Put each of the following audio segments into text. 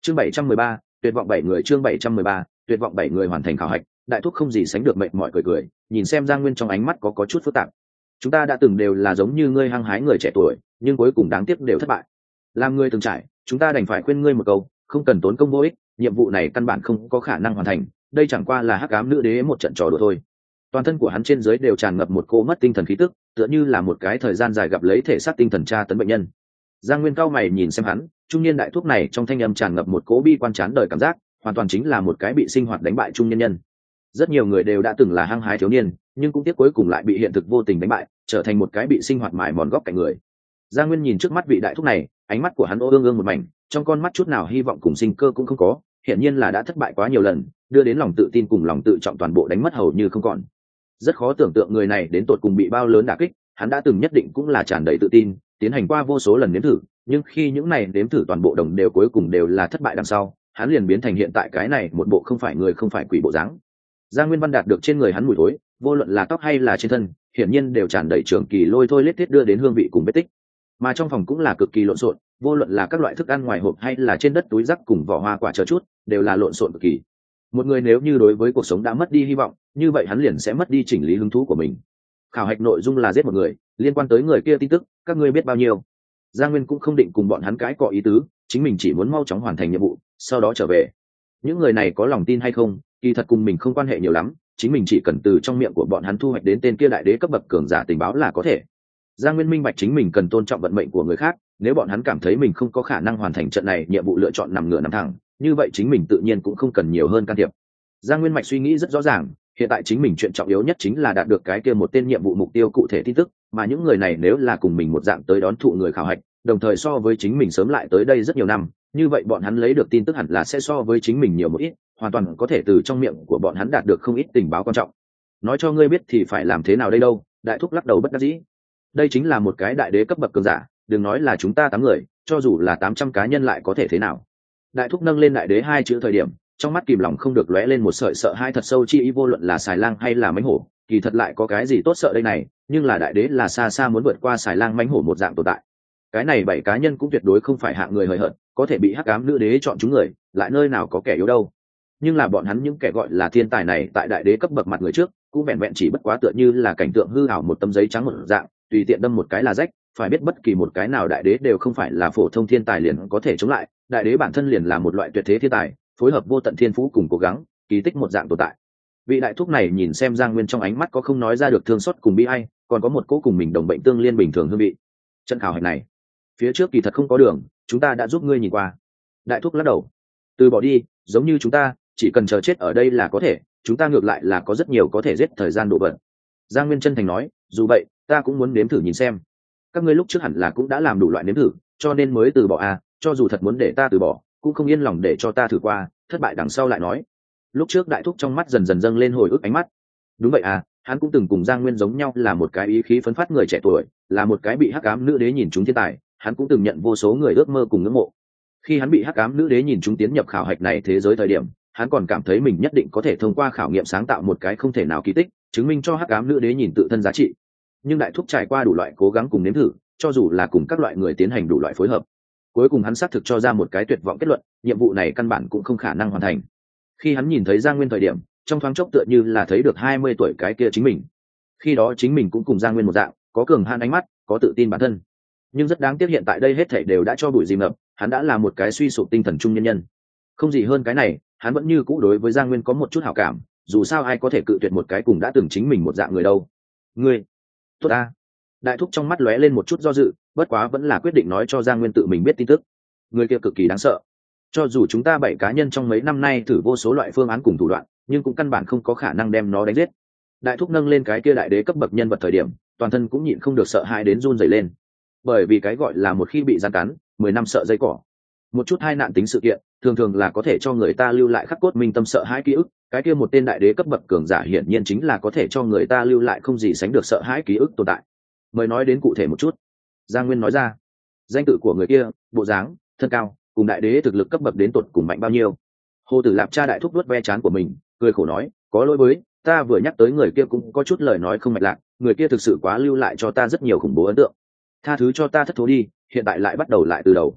Chương 713, tuyệt vọng 7 người. Chương 713, tuyệt vọng 7 người hoàn thành khảo hạch. Đại thúc không gì sánh được mệt mỏi cười, nhìn xem Giang Nguyên trong ánh mắt có chút phức tạp. Chúng ta đã từng đều là giống như ngươi hăng hái người trẻ tuổi, nhưng cuối cùng đáng tiếc đều thất bại. Làm ngươi từng trải, chúng ta đành phải khuyên ngươi một câu, không cần tốn công vô ích, nhiệm vụ này căn bản không có khả năng hoàn thành, đây chẳng qua là hắc ám nữ đế một trận trò đùa thôi. Toàn thân của hắn trên dưới đều tràn ngập một cô mất tinh thần khí tức, tựa như là một cái thời gian dài gặp lấy thể xác tinh thần tra tấn bệnh nhân. Giang Nguyên cao mày nhìn xem hắn, trung niên đại thúc này trong thanh âm tràn ngập một cố bi quan chán đời cảm giác, hoàn toàn chính là một cái bị sinh hoạt đánh bại trung nhân nhân. Rất nhiều người đều đã từng là hăng hái thiếu niên, nhưng cũng tiếc cuối cùng lại bị hiện thực vô tình đánh bại, trở thành một cái bị sinh hoạt mài mòn góc cạnh người. Giang Nguyên nhìn trước mắt vị đại thúc này, ánh mắt của hắn ương ương một mảnh, trong con mắt chút nào hy vọng cùng sinh cơ cũng không có, hiển nhiên là đã thất bại quá nhiều lần, đưa đến lòng tự tin cùng lòng tự trọng toàn bộ đánh mất hầu như không còn. Rất khó tưởng tượng người này đến tột cùng bị bao lớn đả kích, hắn đã từng nhất định cũng là tràn đầy tự tin, tiến hành qua vô số lần nếm thử, nhưng khi những này nếm thử toàn bộ đồng đều cuối cùng đều là thất bại đằng sau, hắn liền biến thành hiện tại cái này một bộ không phải người không phải quỷ bộ dáng. Giang Nguyên Văn đạt được trên người hắn mùi thối, vô luận là tóc hay là trên thân, hiển nhiên đều tràn đầy trường kỳ lôi thôi lết thiết đưa đến hương vị cùng vết tích. Mà trong phòng cũng là cực kỳ lộn xộn, vô luận là các loại thức ăn ngoài hộp hay là trên đất túi rác cùng vỏ hoa quả chờ chút, đều là lộn xộn cực kỳ. Một người nếu như đối với cuộc sống đã mất đi hy vọng, như vậy hắn liền sẽ mất đi chỉnh lý hứng thú của mình. Khảo hạch nội dung là giết một người, liên quan tới người kia tin tức, các ngươi biết bao nhiêu? Giang Nguyên cũng không định cùng bọn hắn cái cọ ý tứ, chính mình chỉ muốn mau chóng hoàn thành nhiệm vụ, sau đó trở về. Những người này có lòng tin hay không, kỳ thật cùng mình không quan hệ nhiều lắm, chính mình chỉ cần từ trong miệng của bọn hắn thu hoạch đến tên kia đại đế cấp bậc cường giả tình báo là có thể. Giang Nguyên minh bạch chính mình cần tôn trọng vận mệnh của người khác, nếu bọn hắn cảm thấy mình không có khả năng hoàn thành trận này nhiệm vụ lựa chọn nằm ngửa nằm thẳng, như vậy chính mình tự nhiên cũng không cần nhiều hơn can thiệp. Giang Nguyên mạch suy nghĩ rất rõ ràng, hiện tại chính mình chuyện trọng yếu nhất chính là đạt được cái kia một tên nhiệm vụ mục tiêu cụ thể tin tức, mà những người này nếu là cùng mình một dạng tới đón thụ người khảo hạch, đồng thời so với chính mình sớm lại tới đây rất nhiều năm, như vậy bọn hắn lấy được tin tức hẳn là sẽ so với chính mình nhiều một ít, hoàn toàn có thể từ trong miệng của bọn hắn đạt được không ít tình báo quan trọng. Nói cho ngươi biết thì phải làm thế nào đây đâu? Đại thúc lắc đầu bất đắc dĩ. Đây chính là một cái đại đế cấp bậc cường giả, đừng nói là chúng ta 8 người, cho dù là 800 cá nhân lại có thể thế nào? Đại thúc nâng lên đại đế hai chữ thời điểm, trong mắt kìm lòng không được lóe lên một sợi sợ hai thật sâu chi ý, vô luận là xài lang hay là mãnh hổ, kỳ thật lại có cái gì tốt sợ đây này, nhưng là đại đế là xa xa muốn vượt qua xài lang mãnh hổ một dạng tồn tại. Cái này 7 cá nhân cũng tuyệt đối không phải hạng người hời hợt, có thể bị hắc ám nữ đế chọn chúng người, lại nơi nào có kẻ yếu đâu. Nhưng là bọn hắn những kẻ gọi là thiên tài này tại đại đế cấp bậc mặt người trước, cũng vẹn vẹn chỉ bất quá tựa như là cảnh tượng hư ảo một tấm giấy trắng một dạng, tùy tiện đâm một cái là rách, phải biết bất kỳ một cái nào đại đế đều không phải là phổ thông thiên tài liền có thể chống lại, đại đế bản thân liền là một loại tuyệt thế thiên tài, phối hợp vô tận thiên phú cùng cố gắng, kỳ tích một dạng tồn tại. Vị đại thúc này nhìn xem Giang Nguyên trong ánh mắt có không nói ra được thương xót cùng bi ai, còn có một cỗ cùng mình đồng bệnh tương liên bình thường hương vị. Trận khảo hạch này, phía trước kỳ thật không có đường, chúng ta đã giúp ngươi nhìn qua. Đại thúc lắc đầu. Từ bỏ đi, giống như chúng ta, chỉ cần chờ chết ở đây là có thể, chúng ta ngược lại là có rất nhiều có thể giết thời gian độ vận. Giang Nguyên chân thành nói, dù vậy, ta cũng muốn nếm thử nhìn xem. Các ngươi lúc trước hẳn là cũng đã làm đủ loại nếm thử, cho nên mới từ bỏ à, cho dù thật muốn để ta từ bỏ, cũng không yên lòng để cho ta thử qua, thất bại đằng sau lại nói. Lúc trước đại thúc trong mắt dần dần dâng lên hồi ức ánh mắt. Đúng vậy à, hắn cũng từng cùng Giang Nguyên giống nhau là một cái ý khí phấn phát người trẻ tuổi, là một cái bị hắc ám nữ đế nhìn trúng thiên tài, hắn cũng từng nhận vô số người ước mơ cùng ngưỡng mộ. Khi hắn bị hắc ám nữ đế nhìn trúng tiến nhập khảo hạch này thế giới thời điểm, hắn còn cảm thấy mình nhất định có thể thông qua khảo nghiệm sáng tạo một cái không thể nào kỳ tích, chứng minh cho hắc ám nữ đế nhìn tự thân giá trị. Nhưng đại thúc trải qua đủ loại cố gắng cùng nếm thử, cho dù là cùng các loại người tiến hành đủ loại phối hợp, cuối cùng hắn xác thực cho ra một cái tuyệt vọng kết luận, nhiệm vụ này căn bản cũng không khả năng hoàn thành. Khi hắn nhìn thấy Giang Nguyên thời điểm, trong thoáng chốc tựa như là thấy được 20 tuổi cái kia chính mình. Khi đó chính mình cũng cùng Giang Nguyên một dạng, có cường hãn ánh mắt, có tự tin bản thân. Nhưng rất đáng tiếc hiện tại đây hết thảy đều đã cho bụi dìm ngập, hắn đã là một cái suy sụp tinh thần trung nhân nhân. Không gì hơn cái này, hắn vẫn như cũ đối với Giang Nguyên có một chút hảo cảm, dù sao ai có thể cự tuyệt một cái cùng đã từng chính mình một dạng người đâu. Ngươi, tốt ta. Đại thúc trong mắt lóe lên một chút do dự, bất quá vẫn là quyết định nói cho Giang Nguyên tự mình biết tin tức. Người kia cực kỳ đáng sợ. Cho dù chúng ta 7 cá nhân trong mấy năm nay thử vô số loại phương án cùng thủ đoạn, nhưng cũng căn bản không có khả năng đem nó đánh giết. Đại thúc nâng lên cái kia đại đế cấp bậc nhân vật thời điểm, toàn thân cũng nhịn không được sợ hãi đến run rẩy lên. Bởi vì cái gọi là một khi bị gian cắn, 10 năm sợ dây cỏ. Một chút hai nạn tính sự kiện, thường thường là có thể cho người ta lưu lại khắc cốt minh tâm sợ hãi ký ức. Cái kia một tên đại đế cấp bậc cường giả hiển nhiên chính là có thể cho người ta lưu lại không gì sánh được sợ hãi ký ức tồn tại. Mời nói đến cụ thể một chút. Giang Nguyên nói ra, danh tự của người kia, bộ dáng, thân cao, cùng đại đế thực lực cấp bậc đến tột cùng mạnh bao nhiêu. Hồ Tử Lạp cha đại thúc vuốt ve trán của mình, cười khổ nói, có lỗi với, ta vừa nhắc tới người kia cũng có chút lời nói không mạch lạc, người kia thực sự quá lưu lại cho ta rất nhiều khủng bố ấn tượng. Tha thứ cho ta thất thố đi, hiện tại lại bắt đầu lại từ đầu.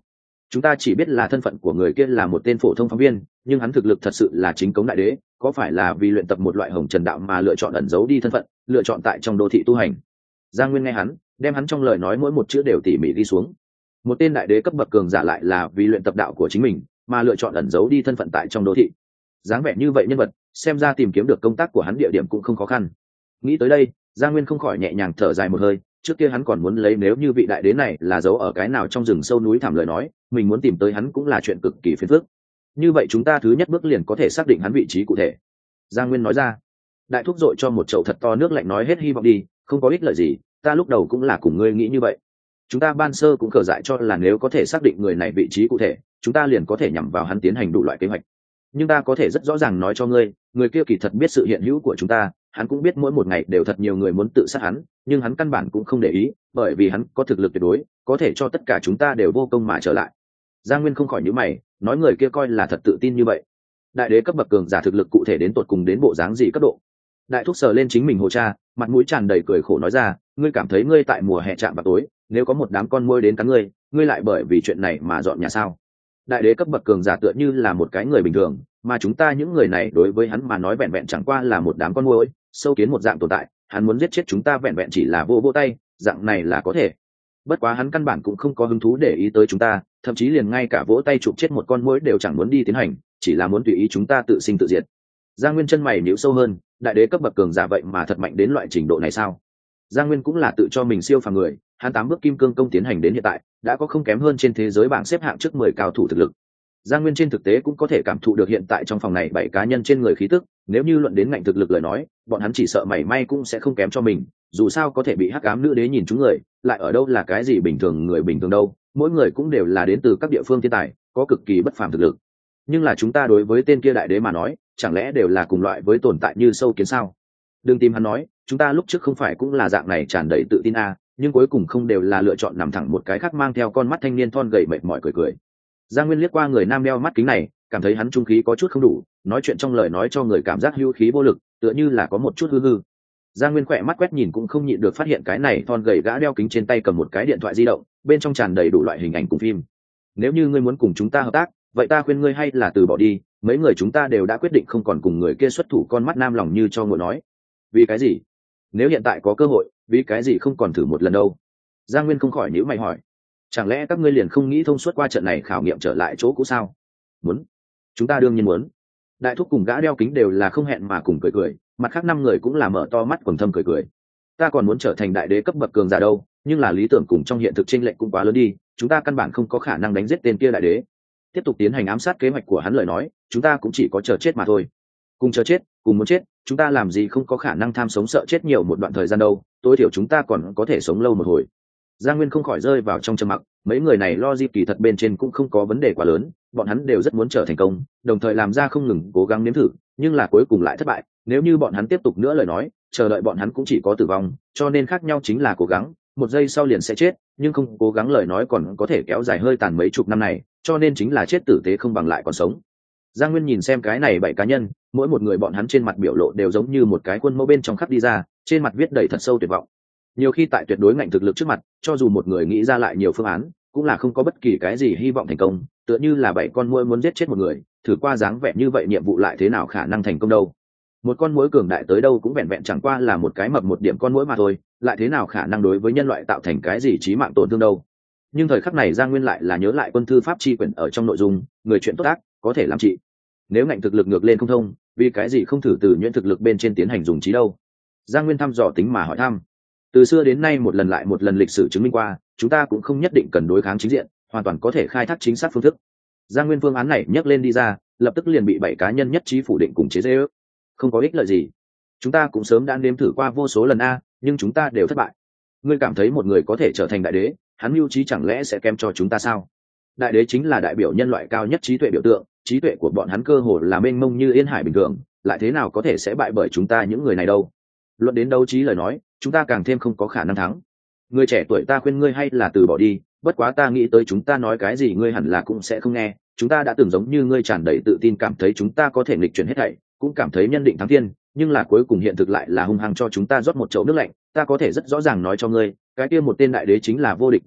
chúng ta chỉ biết là thân phận của người kia là một tên phổ thông phóng viên, nhưng hắn thực lực thật sự là chính cống đại đế, có phải là vì luyện tập một loại hồng trần đạo mà lựa chọn ẩn giấu đi thân phận, lựa chọn tại trong đô thị tu hành? Giang Nguyên nghe hắn, đem hắn trong lời nói mỗi một chữ đều tỉ mỉ đi xuống. Một tên đại đế cấp bậc cường giả lại là vì luyện tập đạo của chính mình mà lựa chọn ẩn giấu đi thân phận tại trong đô thị. Dáng vẻ như vậy nhân vật, xem ra tìm kiếm được công tác của hắn địa điểm cũng không khó khăn. Nghĩ tới đây, Giang Nguyên không khỏi nhẹ nhàng thở dài một hơi. Trước kia hắn còn muốn lấy nếu như vị đại đế này là giấu ở cái nào trong rừng sâu núi thẳm lời nói, mình muốn tìm tới hắn cũng là chuyện cực kỳ phiền phức. Như vậy chúng ta thứ nhất bước liền có thể xác định hắn vị trí cụ thể. Giang Nguyên nói ra. Đại thúc dội cho một chậu thật to nước lạnh nói hết hy vọng đi, không có ích lợi gì, ta lúc đầu cũng là cùng ngươi nghĩ như vậy. Chúng ta ban sơ cũng cờ dại cho là nếu có thể xác định người này vị trí cụ thể, chúng ta liền có thể nhắm vào hắn tiến hành đủ loại kế hoạch. Nhưng ta có thể rất rõ ràng nói cho ngươi, người kia kỳ thật biết sự hiện hữu của chúng ta, hắn cũng biết mỗi một ngày đều thật nhiều người muốn tự sát hắn, nhưng hắn căn bản cũng không để ý, bởi vì hắn có thực lực tuyệt đối, có thể cho tất cả chúng ta đều vô công mà trở lại. Giang Nguyên không khỏi nhíu mày, nói người kia coi là thật tự tin như vậy. Đại đế cấp bậc cường giả thực lực cụ thể đến tột cùng đến bộ dáng gì cấp độ? Đại thúc sờ lên chính mình hồ cha, mặt mũi tràn đầy cười khổ nói ra, ngươi cảm thấy ngươi tại mùa hè chạm vào tối, nếu có một đám con muỗi đến cắn ngươi, ngươi lại bởi vì chuyện này mà dọn nhà sao? Đại đế cấp bậc cường giả tựa như là một cái người bình thường, mà chúng ta những người này đối với hắn mà nói vẹn vẹn chẳng qua là một đám con muỗi, sâu kiến một dạng tồn tại, hắn muốn giết chết chúng ta vẹn vẹn chỉ là vô tay, dạng này là có thể. Bất quá hắn căn bản cũng không có hứng thú để ý tới chúng ta, thậm chí liền ngay cả vỗ tay chụp chết một con muỗi đều chẳng muốn đi tiến hành, chỉ là muốn tùy ý chúng ta tự sinh tự diệt. Giang Nguyên chân mày nhíu sâu hơn, đại đế cấp bậc cường giả vậy mà thật mạnh đến loại trình độ này sao? Giang Nguyên cũng là tự cho mình siêu phàm người, hắn 8 bước kim cương công tiến hành đến hiện tại, đã có không kém hơn trên thế giới bảng xếp hạng trước 10 cao thủ thực lực. Giang Nguyên trên thực tế cũng có thể cảm thụ được hiện tại trong phòng này 7 cá nhân trên người khí tức, nếu như luận đến ngạnh thực lực lời nói, bọn hắn chỉ sợ mảy may cũng sẽ không kém cho mình, dù sao có thể bị hắc ám nữ đế nhìn chúng người, lại ở đâu là cái gì bình thường người bình thường đâu, mỗi người cũng đều là đến từ các địa phương thiên tài, có cực kỳ bất phàm thực lực. Nhưng là chúng ta đối với tên kia đại đế mà nói, chẳng lẽ đều là cùng loại với tồn tại như sâu kiến sao? Đừng tìm hắn nói, chúng ta lúc trước không phải cũng là dạng này tràn đầy tự tin à, nhưng cuối cùng không đều là lựa chọn nằm thẳng một cái khác mang theo con mắt thanh niên thon gầy mệt mỏi cười. Giang Nguyên liếc qua người nam đeo mắt kính này, cảm thấy hắn trung khí có chút không đủ, nói chuyện trong lời nói cho người cảm giác hữu khí vô lực, tựa như là có một chút hư hư. Giang Nguyên khỏe mắt quét nhìn cũng không nhịn được phát hiện cái này thon gầy gã đeo kính trên tay cầm một cái điện thoại di động, bên trong tràn đầy đủ loại hình ảnh cùng phim. Nếu như ngươi muốn cùng chúng ta hợp tác, vậy ta khuyên ngươi hay là từ bỏ đi, mấy người chúng ta đều đã quyết định không còn cùng người kia xuất thủ con mắt nam lòng như cho ngồi nói. Vì cái gì? Nếu hiện tại có cơ hội, vì cái gì không còn thử một lần đâu? Giang Nguyên không khỏi nhíu mày hỏi. Chẳng lẽ các ngươi liền không nghĩ thông suốt qua trận này khảo nghiệm trở lại chỗ cũ sao? Muốn? Chúng ta đương nhiên muốn. Đại thúc cùng gã đeo kính đều là không hẹn mà cùng cười, mặt khác 5 người cũng là mở to mắt quầng thâm cười. Ta còn muốn trở thành đại đế cấp bậc cường giả đâu, nhưng là lý tưởng cùng trong hiện thực chênh lệch cũng quá lớn đi, chúng ta căn bản không có khả năng đánh giết tên kia đại đế. Tiếp tục tiến hành ám sát kế hoạch của hắn lời nói, chúng ta cũng chỉ có chờ chết mà thôi. Cùng chờ chết, cùng muốn chết, chúng ta làm gì không có khả năng tham sống sợ chết nhiều một đoạn thời gian đâu, tối thiểu chúng ta còn có thể sống lâu một hồi. Giang Nguyên không khỏi rơi vào trong trầm mặc, mấy người này logic kỳ thật bên trên cũng không có vấn đề quá lớn, bọn hắn đều rất muốn trở thành công, đồng thời làm ra không ngừng cố gắng nếm thử, nhưng là cuối cùng lại thất bại, nếu như bọn hắn tiếp tục nữa lời nói, chờ đợi bọn hắn cũng chỉ có tử vong, cho nên khác nhau chính là cố gắng, một giây sau liền sẽ chết, nhưng không cố gắng lời nói còn có thể kéo dài hơi tàn mấy chục năm này, cho nên chính là chết tử tế không bằng lại còn sống. Giang Nguyên nhìn xem cái này 7 cá nhân, mỗi một người bọn hắn trên mặt biểu lộ đều giống như một cái khuôn mẫu bên trong khắc đi ra, trên mặt viết đầy thật sâu tuyệt vọng. Nhiều khi tại tuyệt đối ngạnh thực lực trước mặt, cho dù một người nghĩ ra lại nhiều phương án, cũng là không có bất kỳ cái gì hy vọng thành công, tựa như là 7 con muỗi muốn giết chết một người, thử qua dáng vẻ như vậy nhiệm vụ lại thế nào khả năng thành công đâu. Một con muỗi cường đại tới đâu cũng vẹn vẹn chẳng qua là một cái mập một điểm con muỗi mà thôi, lại thế nào khả năng đối với nhân loại tạo thành cái gì chí mạng tổn thương đâu. Nhưng thời khắc này Giang Nguyên lại là nhớ lại quân thư pháp chi quyển ở trong nội dung, người chuyện tốt ác, có thể làm trị. Nếu ngạnh thực lực ngược lên không thông, vì cái gì không thử từ nhuyễn thực lực bên trên tiến hành dùng trí đâu? Giang Nguyên thăm dò tính mà hỏi thăm. Từ xưa đến nay một lần lại một lần lịch sử chứng minh qua, chúng ta cũng không nhất định cần đối kháng chính diện, hoàn toàn có thể khai thác chính xác phương thức. Giang Nguyên phương án này nhắc lên đi ra, lập tức liền bị 7 cá nhân nhất trí phủ định cùng chế giễu. Không có ích lợi gì. Chúng ta cũng sớm đã nếm thử qua vô số lần a, nhưng chúng ta đều thất bại. Ngươi cảm thấy một người có thể trở thành đại đế, hắn mưu trí chẳng lẽ sẽ kém cho chúng ta sao? Đại đế chính là đại biểu nhân loại cao nhất trí tuệ biểu tượng, trí tuệ của bọn hắn cơ hồ là mênh mông như yên hải bình thường, lại thế nào có thể sẽ bại bởi chúng ta những người này đâu? Luận đến đấu trí lời nói, chúng ta càng thêm không có khả năng thắng. Người trẻ tuổi ta khuyên ngươi hay là từ bỏ đi, bất quá ta nghĩ tới chúng ta nói cái gì ngươi hẳn là cũng sẽ không nghe, chúng ta đã từng giống như ngươi tràn đầy tự tin cảm thấy chúng ta có thể nghịch chuyển hết thảy, cũng cảm thấy nhân định thắng thiên, nhưng là cuối cùng hiện thực lại là hung hăng cho chúng ta rót một chậu nước lạnh. Ta có thể rất rõ ràng nói cho ngươi, cái kia một tên đại đế chính là vô địch tồn tại,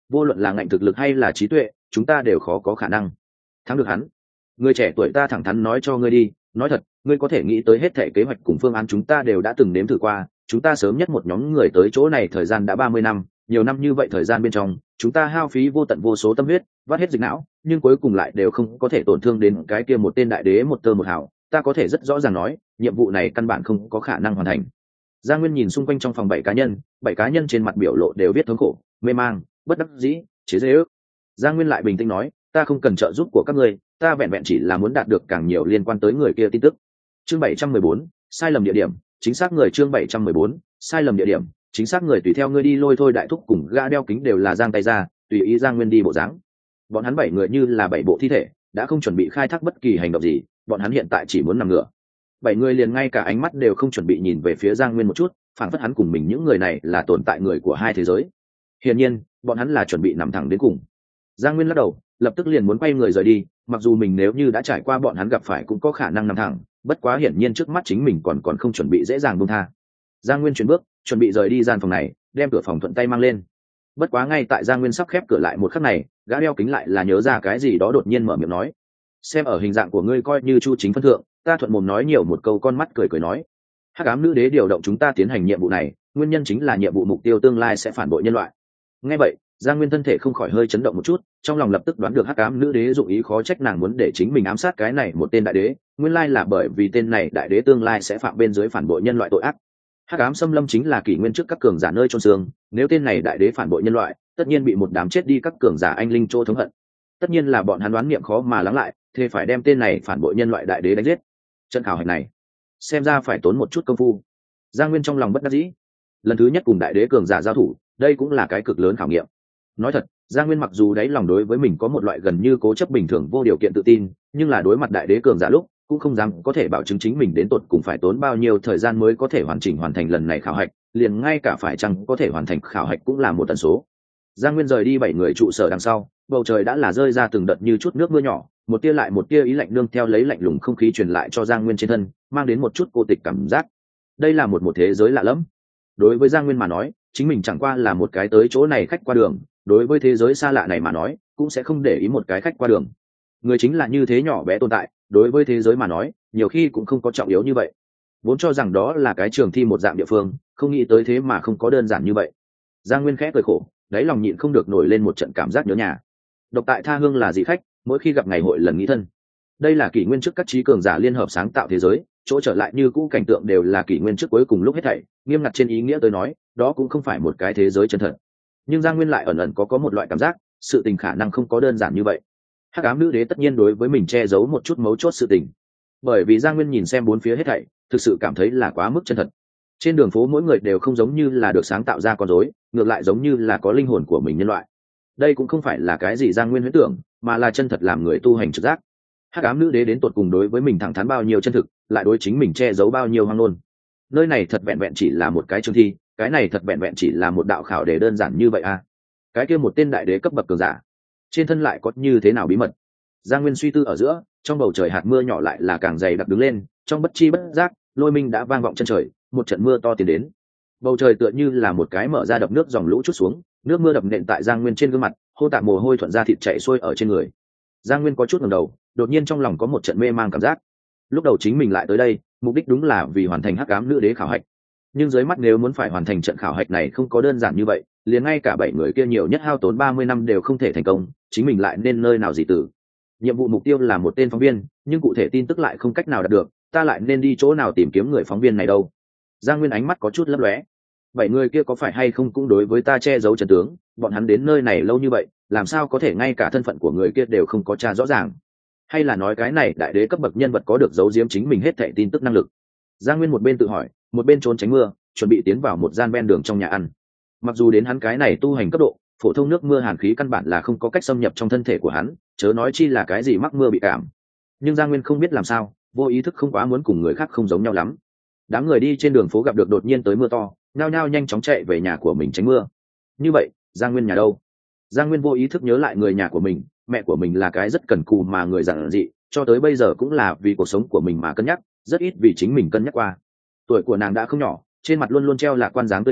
vô luận là ngạnh thực lực hay là trí tuệ, chúng ta đều khó có khả năng thắng được hắn. Người trẻ tuổi ta thẳng thắn nói cho ngươi đi, nói thật, ngươi có thể nghĩ tới hết thảy kế hoạch cùng phương án chúng ta đều đã từng nếm thử qua. Chúng ta sớm nhất một nhóm người tới chỗ này thời gian đã 30 năm, nhiều năm như vậy thời gian bên trong, chúng ta hao phí vô tận vô số tâm huyết, vắt hết dịch não, nhưng cuối cùng lại đều không có thể tổn thương đến cái kia một tên đại đế một tơ một hào. Ta có thể rất rõ ràng nói, nhiệm vụ này căn bản không có khả năng hoàn thành. Giang Nguyên nhìn xung quanh trong phòng 7 cá nhân trên mặt biểu lộ đều viết thống khổ, mê mang, bất đắc dĩ, chế giễu. Giang Nguyên lại bình tĩnh nói, ta không cần trợ giúp của các ngươi, ta vẹn vẹn chỉ là muốn đạt được càng nhiều liên quan tới người kia tin tức. Chương 714, sai lầm địa điểm, chính xác người. Chương 714, sai lầm địa điểm, chính xác người. Tùy theo ngươi đi lôi thôi. Đại thúc cùng gã đeo kính đều là giang tay ra, tùy ý Giang Nguyên đi bộ dáng. Bọn hắn 7 người như là 7 bộ thi thể, đã không chuẩn bị khai thác bất kỳ hành động gì, bọn hắn hiện tại chỉ muốn nằm ngửa. 7 người liền ngay cả ánh mắt đều không chuẩn bị nhìn về phía Giang Nguyên một chút, phản phất hắn cùng mình những người này là tồn tại người của hai thế giới. Hiển nhiên, bọn hắn là chuẩn bị nằm thẳng đến cùng. Giang Nguyên lắc đầu, lập tức liền muốn quay người rời đi, mặc dù mình nếu như đã trải qua bọn hắn gặp phải cũng có khả năng nằm thẳng, bất quá hiển nhiên trước mắt chính mình còn không chuẩn bị dễ dàng buông tha. Giang Nguyên chuyển bước, chuẩn bị rời đi gian phòng này, đem cửa phòng thuận tay mang lên. Bất quá ngay tại Giang Nguyên sắp khép cửa lại một khắc này, gã đeo kính lại là nhớ ra cái gì đó đột nhiên mở miệng nói: "Xem ở hình dạng của ngươi coi như Chu Chính phân thượng, ta thuận mồm nói nhiều một câu." Con mắt cười cười nói: "Hắc ám nữ đế điều động chúng ta tiến hành nhiệm vụ này, nguyên nhân chính là nhiệm vụ mục tiêu tương lai sẽ phản bội nhân loại." Nghe vậy, Giang Nguyên thân thể không khỏi hơi chấn động một chút, trong lòng lập tức đoán được hắc ám nữ đế dụng ý, khó trách nàng muốn để chính mình ám sát cái này một tên đại đế, nguyên lai là bởi vì tên này đại đế tương lai sẽ phạm bên dưới phản bội nhân loại tội ác. Hắc ám xâm lâm chính là kỷ nguyên trước các cường giả nơi chôn xương, nếu tên này đại đế phản bội nhân loại, tất nhiên bị một đám chết đi các cường giả anh linh chỗ thống hận. Tất nhiên là bọn hắn đoán niệm khó mà lắng lại, thế phải đem tên này phản bội nhân loại đại đế đánh giết. Trận khảo hạch này, xem ra phải tốn một chút công phu. Giang Nguyên trong lòng bất đắc dĩ. Lần thứ nhất cùng đại đế cường giả giao thủ, đây cũng là cái cực lớn khảo nghiệm. Nói thật, Giang Nguyên mặc dù đáy lòng đối với mình có một loại gần như cố chấp bình thường vô điều kiện tự tin, nhưng là đối mặt đại đế cường giả lúc cũng không dám có thể bảo chứng chính mình đến tột cùng phải tốn bao nhiêu thời gian mới có thể hoàn thành lần này khảo hạch, liền ngay cả phải chăng có thể hoàn thành khảo hạch cũng là một tần số. Giang Nguyên rời đi 7 người trụ sở đằng sau, bầu trời đã là rơi ra từng đợt như chút nước mưa nhỏ, một tia lại một tia ý lạnh nương theo lấy lạnh lùng không khí truyền lại cho Giang Nguyên trên thân, mang đến một chút cô tịch cảm giác. Đây là một thế giới lạ lẫm. Đối với Giang Nguyên mà nói, chính mình chẳng qua là một cái tới chỗ này khách qua đường, đối với thế giới xa lạ này mà nói cũng sẽ không để ý một cái khách qua đường. Người chính là như thế nhỏ bé tồn tại, đối với thế giới mà nói nhiều khi cũng không có trọng yếu như vậy. Vốn cho rằng đó là cái trường thi một dạng địa phương, không nghĩ tới thế mà không có đơn giản như vậy. Giang Nguyên khẽ cười khổ, đáy lòng nhịn không được nổi lên một trận cảm giác nhớ nhà. Độc tại tha hương là dị khách, mỗi khi gặp ngày hội lần nghĩ thân. Đây là kỷ nguyên trước các trí cường giả liên hợp sáng tạo thế giới, chỗ trở lại như cũ cảnh tượng đều là kỷ nguyên trước cuối cùng lúc hết thảy, nghiêm ngặt trên ý nghĩa tôi nói đó cũng không phải một cái thế giới chân thật. Nhưng Giang Nguyên lại ẩn ẩn có một loại cảm giác sự tình khả năng không có đơn giản như vậy. Hắc ám nữ đế tất nhiên đối với mình che giấu một chút mấu chốt sự tình, bởi vì Giang Nguyên nhìn xem bốn phía hết thảy thực sự cảm thấy là quá mức chân thật. Trên đường phố mỗi người đều không giống như là được sáng tạo ra con rối, ngược lại giống như là có linh hồn của mình nhân loại. Đây cũng không phải là cái gì Giang Nguyên huyễn tưởng, mà là chân thật làm người tu hành trực giác. Hắc ám nữ đế đến tột cùng đối với mình thẳng thắn bao nhiêu chân thực, lại đối chính mình che giấu bao nhiêu hoang ngôn. Nơi này thật vẹn vẹn chỉ là một cái chương thi, cái này thật vẹn vẹn chỉ là một đạo khảo đề đơn giản như vậy à? Cái kia một tên đại đế cấp bậc cường giả, trên thân lại có như thế nào bí mật? Giang Nguyên suy tư ở giữa, trong bầu trời hạt mưa nhỏ lại là càng dày đặc đứng lên, trong bất chi bất giác, lôi minh đã vang vọng chân trời, một trận mưa to tiến đến. Bầu trời tựa như là một cái mở ra đập nước dòng lũ chút xuống, nước mưa đập nện tại Giang Nguyên trên gương mặt, hô tạp mồ hôi thuận ra thịt chảy xuôi ở trên người. Giang Nguyên có chút ngẩng đầu, đột nhiên trong lòng có một trận mê mang cảm giác. Lúc đầu chính mình lại tới đây, mục đích đúng là vì hoàn thành hắc ám nữ đế khảo hạch, nhưng dưới mắt nếu muốn phải hoàn thành trận khảo hạch này không có đơn giản như vậy, liền ngay cả 7 người kia nhiều nhất hao tốn 30 năm đều không thể thành công, chính mình lại nên nơi nào gì tử. Nhiệm vụ mục tiêu là một tên phóng viên, nhưng cụ thể tin tức lại không cách nào đạt được, ta lại nên đi chỗ nào tìm kiếm người phóng viên này đâu? Giang Nguyên ánh mắt có chút lấp lóe. 7 người kia có phải hay không cũng đối với ta che giấu chân tướng, bọn hắn đến nơi này lâu như vậy, làm sao có thể ngay cả thân phận của người kia đều không có tra rõ ràng? Hay là nói cái này đại đế cấp bậc nhân vật có được giấu giếm chính mình hết thảy tin tức năng lực? Giang Nguyên một bên tự hỏi, một bên trốn tránh mưa, chuẩn bị tiến vào một gian ven đường trong nhà ăn. Mặc dù đến hắn cái này tu hành cấp độ, phổ thông nước mưa hàn khí căn bản là không có cách xâm nhập trong thân thể của hắn, chớ nói chi là cái gì mắc mưa bị cảm. Nhưng Giang Nguyên không biết làm sao, vô ý thức không quá muốn cùng người khác không giống nhau lắm. Đám người đi trên đường phố gặp được đột nhiên tới mưa to, nhao nhao nhanh chóng chạy về nhà của mình tránh mưa. Như vậy, Giang Nguyên nhà đâu? Giang Nguyên vô ý thức nhớ lại người nhà của mình, mẹ của mình là cái rất cần cù mà người giản dị, cho tới bây giờ cũng là vì cuộc sống của mình mà cân nhắc, rất ít vì chính mình cân nhắc qua. Tuổi của nàng đã không nhỏ, trên mặt luôn luôn treo lạc quan dáng tươi cười,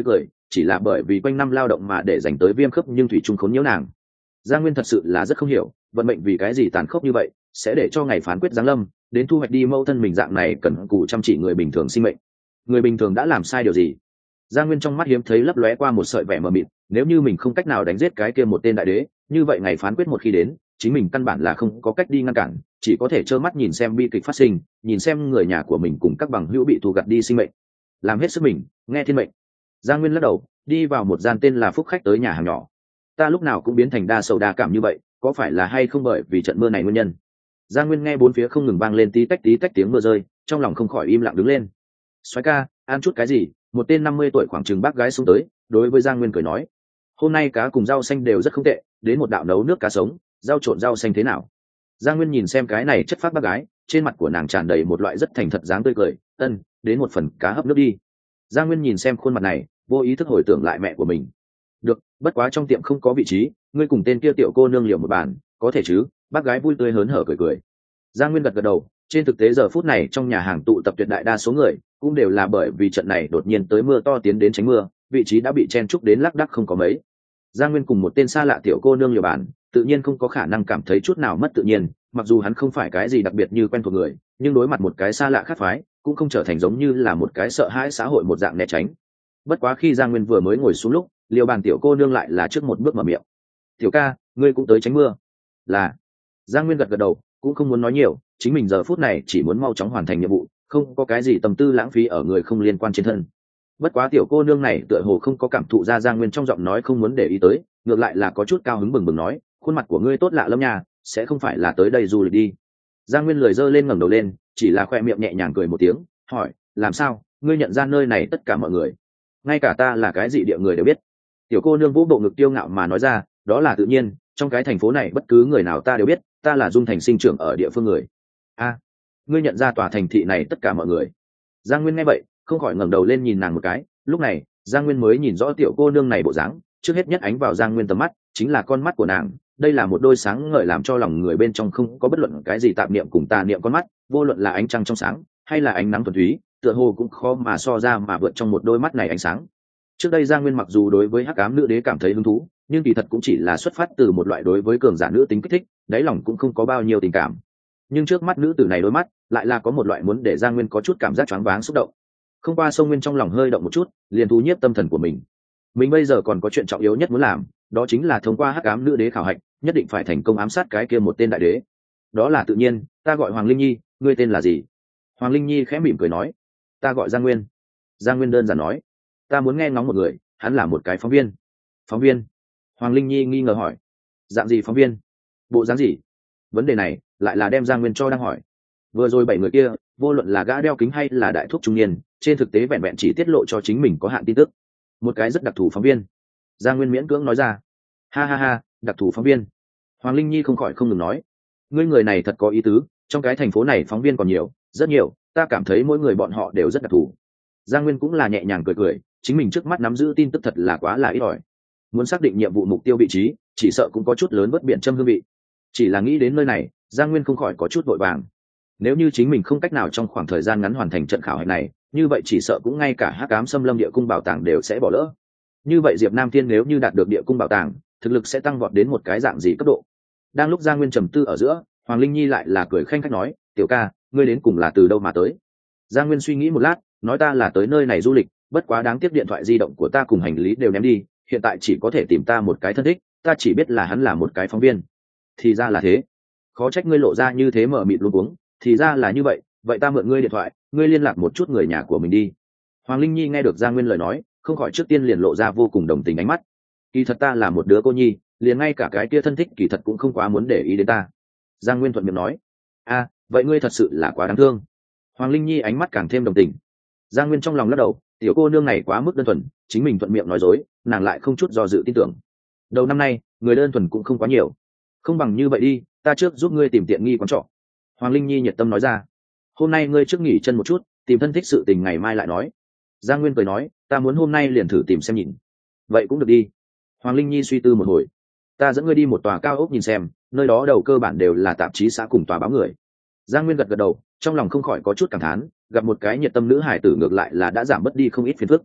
chỉ là bởi vì quanh năm lao động mà để dành tới viêm khớp nhưng thủy chung khốn nhiễu nàng. Giang Nguyên thật sự là rất không hiểu vận mệnh vì cái gì tàn khốc như vậy, sẽ để cho ngày phán quyết giáng lâm đến thu hoạch đi mâu thân mình dạng này cần cù chăm chỉ người bình thường sinh mệnh. Người bình thường đã làm sai điều gì? Giang Nguyên trong mắt hiếm thấy lấp lóe qua một sợi vẻ mờ mịt, nếu như mình không cách nào đánh giết cái kia một tên đại đế, như vậy ngày phán quyết một khi đến, chính mình căn bản là không có cách đi ngăn cản, chỉ có thể trơ mắt nhìn xem bi kịch phát sinh, nhìn xem người nhà của mình cùng các bằng hữu bị thu gặt đi sinh mệnh. Làm hết sức mình, nghe thiên mệnh. Giang Nguyên lắc đầu, đi vào một gian tên là Phúc Khách tới nhà hàng nhỏ. Ta lúc nào cũng biến thành đa sầu đa cảm như vậy, có phải là hay không bởi vì trận mưa này nguyên nhân? Giang Nguyên nghe bốn phía không ngừng vang lên tí tách tiếng mưa rơi, trong lòng không khỏi im lặng đứng lên. Soái ca, ăn chút cái gì? Một tên 50 tuổi khoảng chừng bác gái xuống tới, đối với Giang Nguyên cười nói, hôm nay cá cùng rau xanh đều rất không tệ, đến một đạo nấu nước cá sống, rau trộn rau xanh thế nào? Giang Nguyên nhìn xem cái này chất phác bác gái, trên mặt của nàng tràn đầy một loại rất thành thật dáng tươi cười, ân, đến một phần cá hấp nước đi. Giang Nguyên nhìn xem khuôn mặt này, vô ý thức hồi tưởng lại mẹ của mình. Được, bất quá trong tiệm không có vị trí, ngươi cùng tên kia tiểu cô nương liều một bàn, có thể chứ? Bác gái vui tươi hớn hở cười cười. Giang Nguyên gật gật đầu, trên thực tế giờ phút này trong nhà hàng tụ tập tuyệt đại đa số người cũng đều là bởi vì trận này đột nhiên tới mưa to tiến đến tránh mưa, vị trí đã bị chen chúc đến lác đác không có mấy. Giang Nguyên cùng một tên xa lạ tiểu cô nương liều bàn, tự nhiên không có khả năng cảm thấy chút nào mất tự nhiên, mặc dù hắn không phải cái gì đặc biệt như quen thuộc người, nhưng đối mặt một cái xa lạ khác phái cũng không trở thành giống như là một cái sợ hãi xã hội một dạng né tránh. Bất quá khi Giang Nguyên vừa mới ngồi xuống lúc, liều bàn tiểu cô nương lại là trước một bước mở miệng. Tiểu ca, ngươi cũng tới tránh mưa? Là. Giang Nguyên gật gật đầu, cũng không muốn nói nhiều, chính mình giờ phút này chỉ muốn mau chóng hoàn thành nhiệm vụ, không có cái gì tâm tư lãng phí ở người không liên quan trên thân. Bất quá tiểu cô nương này tựa hồ không có cảm thụ ra Giang Nguyên trong giọng nói không muốn để ý tới, ngược lại là có chút cao hứng bừng bừng nói, khuôn mặt của ngươi tốt lạ lắm nha, sẽ không phải là tới đây du lịch đi? Giang Nguyên lười giơ lên ngẩng đầu lên, chỉ là khoe miệng nhẹ nhàng cười một tiếng, hỏi, làm sao, ngươi nhận ra nơi này tất cả mọi người? Ngay cả ta là cái gì địa người đều biết. Tiểu cô nương vũ bộ ngực tiêu ngạo mà nói ra, đó là tự nhiên, trong cái thành phố này bất cứ người nào ta đều biết, ta là Dung Thành sinh trưởng ở địa phương người. A, ngươi nhận ra tòa thành thị này tất cả mọi người? Giang Nguyên nghe vậy, không khỏi ngẩng đầu lên nhìn nàng một cái, lúc này Giang Nguyên mới nhìn rõ tiểu cô nương này bộ dáng, trước hết nhất ánh vào Giang Nguyên tầm mắt chính là con mắt của nàng, đây là một đôi sáng ngời làm cho lòng người bên trong không có bất luận cái gì tạp niệm cùng tà niệm con mắt, vô luận là ánh trăng trong sáng hay là ánh nắng thuần túy, tựa hồ cũng khó mà so ra mà vượt trong một đôi mắt này ánh sáng. Trước đây Giang Nguyên mặc dù đối với hắc ám nữ đế cảm thấy hứng thú, nhưng kỳ thật cũng chỉ là xuất phát từ một loại đối với cường giả nữ tính kích thích, đáy lòng cũng không có bao nhiêu tình cảm. Nhưng trước mắt nữ tử này đôi mắt lại là có một loại muốn để Giang Nguyên có chút cảm giác choáng váng xúc động. Không qua sông Nguyên trong lòng hơi động một chút, liền thu nhiếp tâm thần của mình. Mình bây giờ còn có chuyện trọng yếu nhất muốn làm, đó chính là thông qua hắc ám nữ đế khảo hạch, nhất định phải thành công ám sát cái kia một tên đại đế. Đó là tự nhiên, ta gọi Hoàng Linh Nhi, ngươi tên là gì? Hoàng Linh Nhi khẽ mỉm cười nói, ta gọi Giang Nguyên. Giang Nguyên đơn giản nói, ta muốn nghe ngóng một người, hắn là một cái phóng viên. Phóng viên? Hoàng Linh Nhi nghi ngờ hỏi, dạng gì phóng viên? Bộ dáng gì? Vấn đề này lại là đem Giang Nguyên cho đang hỏi. Vừa rồi 7 người kia, vô luận là gã đeo kính hay là đại thúc trung niên, trên thực tế vẹn vẹn chỉ tiết lộ cho chính mình có hạn tin tức. Một cái rất đặc thù phóng viên. Giang Nguyên miễn cưỡng nói ra. Ha ha ha, đặc thù phóng viên. Hoàng Linh Nhi không khỏi không ngừng nói, ngươi người này thật có ý tứ, trong cái thành phố này phóng viên còn nhiều, rất nhiều, ta cảm thấy mỗi người bọn họ đều rất đặc thù. Giang Nguyên cũng là nhẹ nhàng cười cười, chính mình trước mắt nắm giữ tin tức thật là quá là ít ỏi. Muốn xác định nhiệm vụ mục tiêu vị trí, chỉ sợ cũng có chút lớn bất biện châm hương vị. Chỉ là nghĩ đến nơi này, Giang Nguyên không khỏi có chút vội vàng. Nếu như chính mình không cách nào trong khoảng thời gian ngắn hoàn thành trận khảo hạch này, như vậy chỉ sợ cũng ngay cả hắc ám xâm lâm địa cung bảo tàng đều sẽ bỏ lỡ. Như vậy Diệp Nam Thiên nếu như đạt được địa cung bảo tàng, thực lực sẽ tăng vọt đến một cái dạng gì cấp độ? Đang lúc Giang Nguyên trầm tư ở giữa, Hoàng Linh Nhi lại là cười khanh khách nói, tiểu ca, ngươi đến cùng là từ đâu mà tới? Giang Nguyên suy nghĩ một lát, nói, ta là tới nơi này du lịch, bất quá đáng tiếc điện thoại di động của ta cùng hành lý đều ném đi, hiện tại chỉ có thể tìm ta một cái thân thích, ta chỉ biết là hắn là một cái phóng viên. Thì ra là thế, khó trách ngươi lộ ra như thế mở mịt luống cuống, thì ra là như vậy, vậy ta mượn ngươi điện thoại, ngươi liên lạc một chút người nhà của mình đi. Hoàng Linh Nhi nghe được Giang Nguyên lời nói, không khỏi trước tiên liền lộ ra vô cùng đồng tình ánh mắt. Kỳ thật ta là một đứa cô nhi, liền ngay cả cái kia thân thích kỳ thật cũng không quá muốn để ý đến ta. Giang Nguyên thuận miệng nói. A, vậy ngươi thật sự là quá đáng thương. Hoàng Linh Nhi ánh mắt càng thêm đồng tình. Giang Nguyên trong lòng lắc đầu, tiểu cô nương này quá mức đơn thuần, chính mình thuận miệng nói dối, nàng lại không chút do dự tin tưởng. Đầu năm nay, người đơn thuần cũng không quá nhiều. Không bằng như vậy đi, ta trước giúp ngươi tìm tiện nghi quán trọ. Hoàng Linh Nhi nhiệt tâm nói ra. Hôm nay ngươi trước nghỉ chân một chút, tìm thân thích sự tình ngày mai lại nói. Giang Nguyên cười nói, ta muốn hôm nay liền thử tìm xem nhìn. Vậy cũng được đi. Hoàng Linh Nhi suy tư một hồi. Ta dẫn ngươi đi một tòa cao ốc nhìn xem, nơi đó đầu cơ bản đều là tạp chí xã cùng tòa báo người. Giang Nguyên gật gật đầu, trong lòng không khỏi có chút cảm thán, gặp một cái nhiệt tâm nữ hải tử ngược lại là đã giảm bớt đi không ít phiền phức.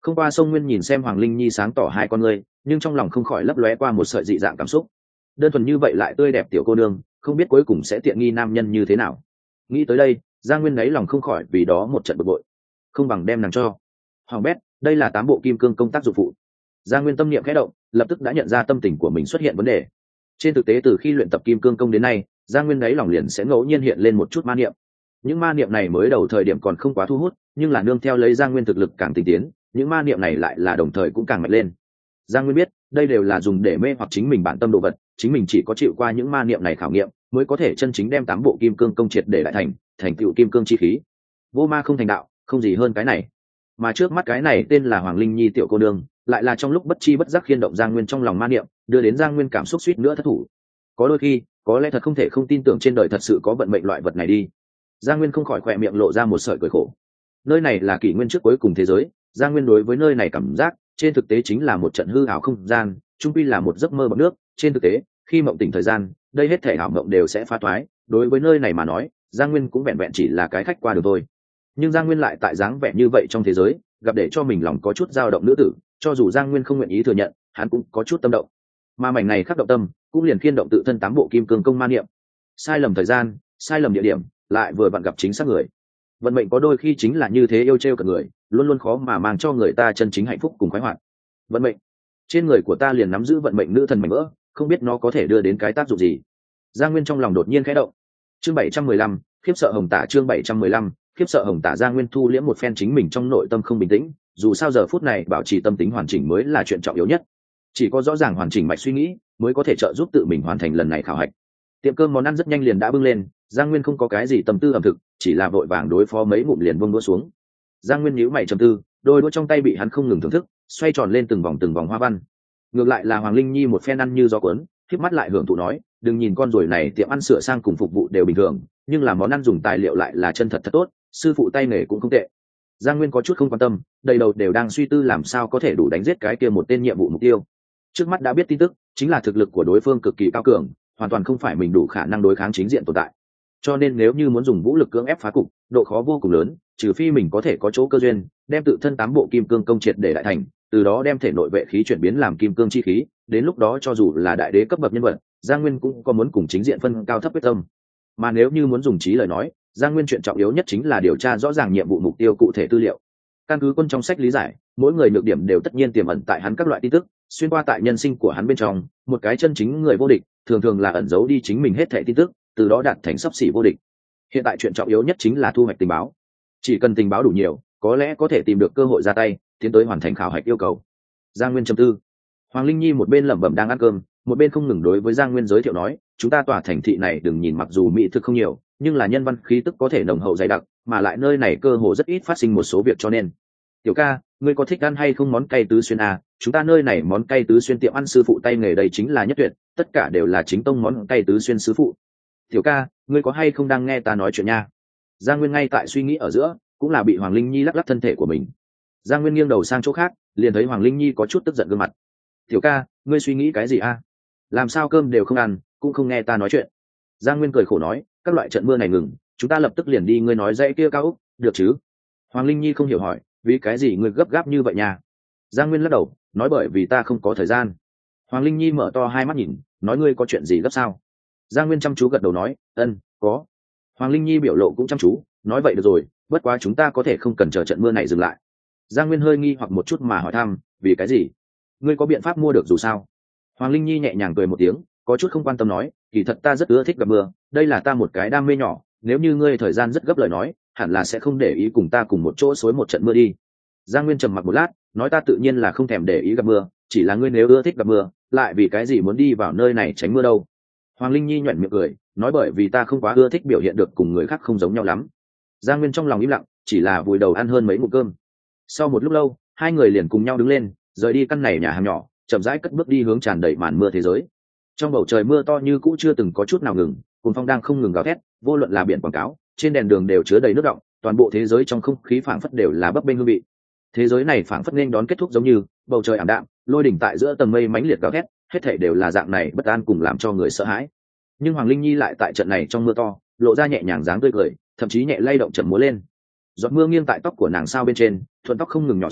Không qua sông Nguyên nhìn xem Hoàng Linh Nhi sáng tỏ hai con ngươi, nhưng trong lòng không khỏi lấp lóe qua một sợi dị dạng cảm xúc. Đơn thuần như vậy lại tươi đẹp tiểu cô nương, không biết cuối cùng sẽ tiện nghi nam nhân như thế nào. Nghĩ tới đây, Giang Nguyên ấy lòng không khỏi vì đó một trận bực bội. Không bằng đem nàng cho. Hoàng bét, đây là 8 bộ kim cương công tác dụng phụ. Giang Nguyên tâm niệm khẽ động, lập tức đã nhận ra tâm tình của mình xuất hiện vấn đề. Trên thực tế từ khi luyện tập kim cương công đến nay, Giang Nguyên ấy lòng liền sẽ ngẫu nhiên hiện lên một chút ma niệm. Những ma niệm này mới đầu thời điểm còn không quá thu hút, nhưng là nương theo lấy Giang Nguyên thực lực càng tinh tiến, những ma niệm này lại là đồng thời cũng càng mạnh lên. Giang Nguyên biết, đây đều là dùng để mê hoặc chính mình bản tâm đồ vật, chính mình chỉ có chịu qua những ma niệm này khảo nghiệm, mới có thể chân chính đem 8 bộ kim cương công triệt để lại thành tựu kim cương chi khí. Vô ma không thành đạo, không gì hơn cái này. Mà trước mắt cái này tên là Hoàng Linh Nhi tiểu cô nương, lại là trong lúc bất chi bất giác khiên động Giang Nguyên trong lòng ma niệm, đưa đến Giang Nguyên cảm xúc suýt nữa thất thủ. Có đôi khi, có lẽ thật không thể không tin tưởng trên đời thật sự có vận mệnh loại vật này đi. Giang Nguyên không khỏi khỏe miệng lộ ra một sợi cười khổ. Nơi này là kỷ nguyên trước cuối cùng thế giới, Giang Nguyên đối với nơi này cảm giác, trên thực tế chính là một trận hư ảo không gian, chung quy là một giấc mơ bọt nước. Trên thực tế, khi mộng tỉnh thời gian, đây hết thể ảo mộng đều sẽ phá thoái. Đối với nơi này mà nói, Giang Nguyên cũng vẹn vẹn chỉ là cái khách qua đường thôi. Nhưng Giang Nguyên lại tại dáng vẻ như vậy trong thế giới, gặp để cho mình lòng có chút dao động nữ tử, cho dù Giang Nguyên không nguyện ý thừa nhận, hắn cũng có chút tâm động. Mà mảnh này khắc động tâm, cũng liền khiên động tự thân 8 bộ kim cương công ma niệm. Sai lầm thời gian, sai lầm địa điểm, lại vừa vặn gặp chính xác người. Vận mệnh có đôi khi chính là như thế, yêu trêu cả người, luôn luôn khó mà mang cho người ta chân chính hạnh phúc cùng khoái hoạt. Vận mệnh, trên người của ta liền nắm giữ vận mệnh nữ thần mảnh vỡ, không biết nó có thể đưa đến cái tác dụng gì. Giang Nguyên trong lòng đột nhiên khẽ động. Chương 715, khiếp sợ hồng tả. Chương 715, khiếp sợ hồng tả. Giang Nguyên thu liễm một phen chính mình trong nội tâm không bình tĩnh, dù sao giờ phút này bảo trì tâm tính hoàn chỉnh mới là chuyện trọng yếu nhất. Chỉ có rõ ràng hoàn chỉnh mạch suy nghĩ mới có thể trợ giúp tự mình hoàn thành lần này khảo hạch. Tiệm cơm món ăn rất nhanh liền đã bưng lên, Giang Nguyên không có cái gì tâm tư ẩm thực, chỉ là vội vàng đối phó mấy ngụm liền buông đũa xuống. Giang Nguyên nhíu mày trầm tư, đôi đũa trong tay bị hắn không ngừng thưởng thức, xoay tròn lên từng vòng hoa văn. Ngược lại là Hoàng Linh Nhi một phen ăn như gió cuốn, khép mắt lại hưởng thụ nói, đừng nhìn con ruồi này tiệm ăn sửa sang cùng phục vụ đều bình thường, nhưng là món ăn dùng tài liệu lại là chân thật thật tốt, sư phụ tay nghề cũng không tệ. Giang Nguyên có chút không quan tâm, đầy đầu đều đang suy tư làm sao có thể đủ đánh giết cái kia một tên nhiệm vụ mục tiêu. Trước mắt đã biết tin tức, chính là thực lực của đối phương cực kỳ cao cường, hoàn toàn không phải mình đủ khả năng đối kháng chính diện tồn tại. Cho nên nếu như muốn dùng vũ lực cưỡng ép phá cục, độ khó vô cùng lớn, trừ phi mình có thể có chỗ cơ duyên, đem tự thân 8 bộ kim cương công triệt để đại thành, từ đó đem thể nội vệ khí chuyển biến làm kim cương chi khí, đến lúc đó cho dù là đại đế cấp bậc nhân vật, Giang Nguyên cũng có muốn cùng chính diện phân cao thấp quyết tâm. Mà nếu như muốn dùng trí lời nói, Giang Nguyên chuyện trọng yếu nhất chính là điều tra rõ ràng nhiệm vụ mục tiêu cụ thể tư liệu. Căn cứ quân trong sách lý giải, mỗi người nhược điểm đều tất nhiên tiềm ẩn tại hắn các loại tin tức, xuyên qua tại nhân sinh của hắn bên trong, một cái chân chính người vô địch, thường thường là ẩn giấu đi chính mình hết thảy tin tức, từ đó đạt thành sắp xỉ vô địch. Hiện tại chuyện trọng yếu nhất chính là thu hoạch tình báo. Chỉ cần tình báo đủ nhiều, có lẽ có thể tìm được cơ hội ra tay, tiến tới hoàn thành khảo hạch yêu cầu. Giang Nguyên trầm tư. Hoàng Linh Nhi một bên lẩm bẩm đang ăn cơm, một bên không ngừng đối với Giang Nguyên giới thiệu nói, chúng ta tòa thành thị này đừng nhìn mặc dù mỹ thực không nhiều, nhưng là nhân văn khí tức có thể nồng hậu dày đặc, mà lại nơi này cơ hồ rất ít phát sinh một số việc, cho nên tiểu ca, ngươi có thích ăn hay không món cay tứ xuyên à? Chúng ta nơi này món cay tứ xuyên tiệm ăn sư phụ tay nghề đây chính là nhất tuyệt, tất cả đều là chính tông món cay tứ xuyên sư phụ. Tiểu ca, ngươi có hay không đang nghe ta nói chuyện nha? Giang Nguyên ngay tại suy nghĩ ở giữa, cũng là bị Hoàng Linh Nhi lắc lắc thân thể của mình. Giang Nguyên nghiêng đầu sang chỗ khác, liền thấy Hoàng Linh Nhi có chút tức giận gương mặt. Tiểu ca, ngươi suy nghĩ cái gì a? Làm sao cơm đều không ăn, cũng không nghe ta nói chuyện. Giang Nguyên cười khổ nói, các loại trận mưa này ngừng, chúng ta lập tức liền đi, ngươi nói dãy kia cao úc, được chứ? Hoàng Linh Nhi không hiểu hỏi, vì cái gì ngươi gấp gáp như vậy nha? Giang Nguyên lắc đầu, nói bởi vì ta không có thời gian. Hoàng Linh Nhi mở to hai mắt nhìn, nói ngươi có chuyện gì gấp sao? Giang Nguyên chăm chú gật đầu nói, có. Hoàng Linh Nhi biểu lộ cũng chăm chú, nói vậy được rồi, bất quá chúng ta có thể không cần chờ trận mưa này dừng lại. Giang Nguyên hơi nghi hoặc một chút mà hỏi thăm, vì cái gì? Ngươi có biện pháp mua được dù sao? Hoàng Linh Nhi nhẹ nhàng cười một tiếng, có chút không quan tâm nói, kỳ thật ta rất ưa thích gặp mưa, đây là ta một cái đam mê nhỏ, nếu như ngươi thời gian rất gấp lời nói, hẳn là sẽ không để ý cùng ta cùng một chỗ xối một trận mưa đi. Giang Nguyên trầm mặc một lát, nói ta tự nhiên là không thèm để ý gặp mưa, chỉ là ngươi nếu ưa thích gặp mưa, lại vì cái gì muốn đi vào nơi này tránh mưa đâu? Hoàng Linh Nhi nhuyễn miệng cười, nói bởi vì ta không quá ưa thích biểu hiện được cùng người khác không giống nhau lắm. Giang Nguyên trong lòng im lặng, chỉ là vùi đầu ăn hơn mấy ngụm cơm. Sau một lúc lâu, hai người liền cùng nhau đứng lên, rời đi căn này nhà hàng nhỏ, chậm rãi cất bước đi hướng tràn đầy màn mưa thế giới. Trong bầu trời mưa to như cũ chưa từng có chút nào ngừng, cuồng phong đang không ngừng gào thét, vô luận là biển quảng cáo, trên đèn đường đều chứa đầy nước đọng, toàn bộ thế giới trong không khí phảng phất đều là bấp bênh hương vị. Thế giới này phảng phất nên đón kết thúc giống như bầu trời ảm đạm, lôi đỉnh tại giữa tầng mây mãnh liệt gào thét, hết thảy đều là dạng này bất an cùng làm cho người sợ hãi. Nhưng Hoàng Linh Nhi lại tại trận này trong mưa to, lộ ra nhẹ nhàng dáng tươi cười, thậm chí nhẹ lay động chậm múa lên. Giọt mưa nghiêng tại tóc của nàng sao bên trên, thuận tóc không ngừng nhỏ xuống,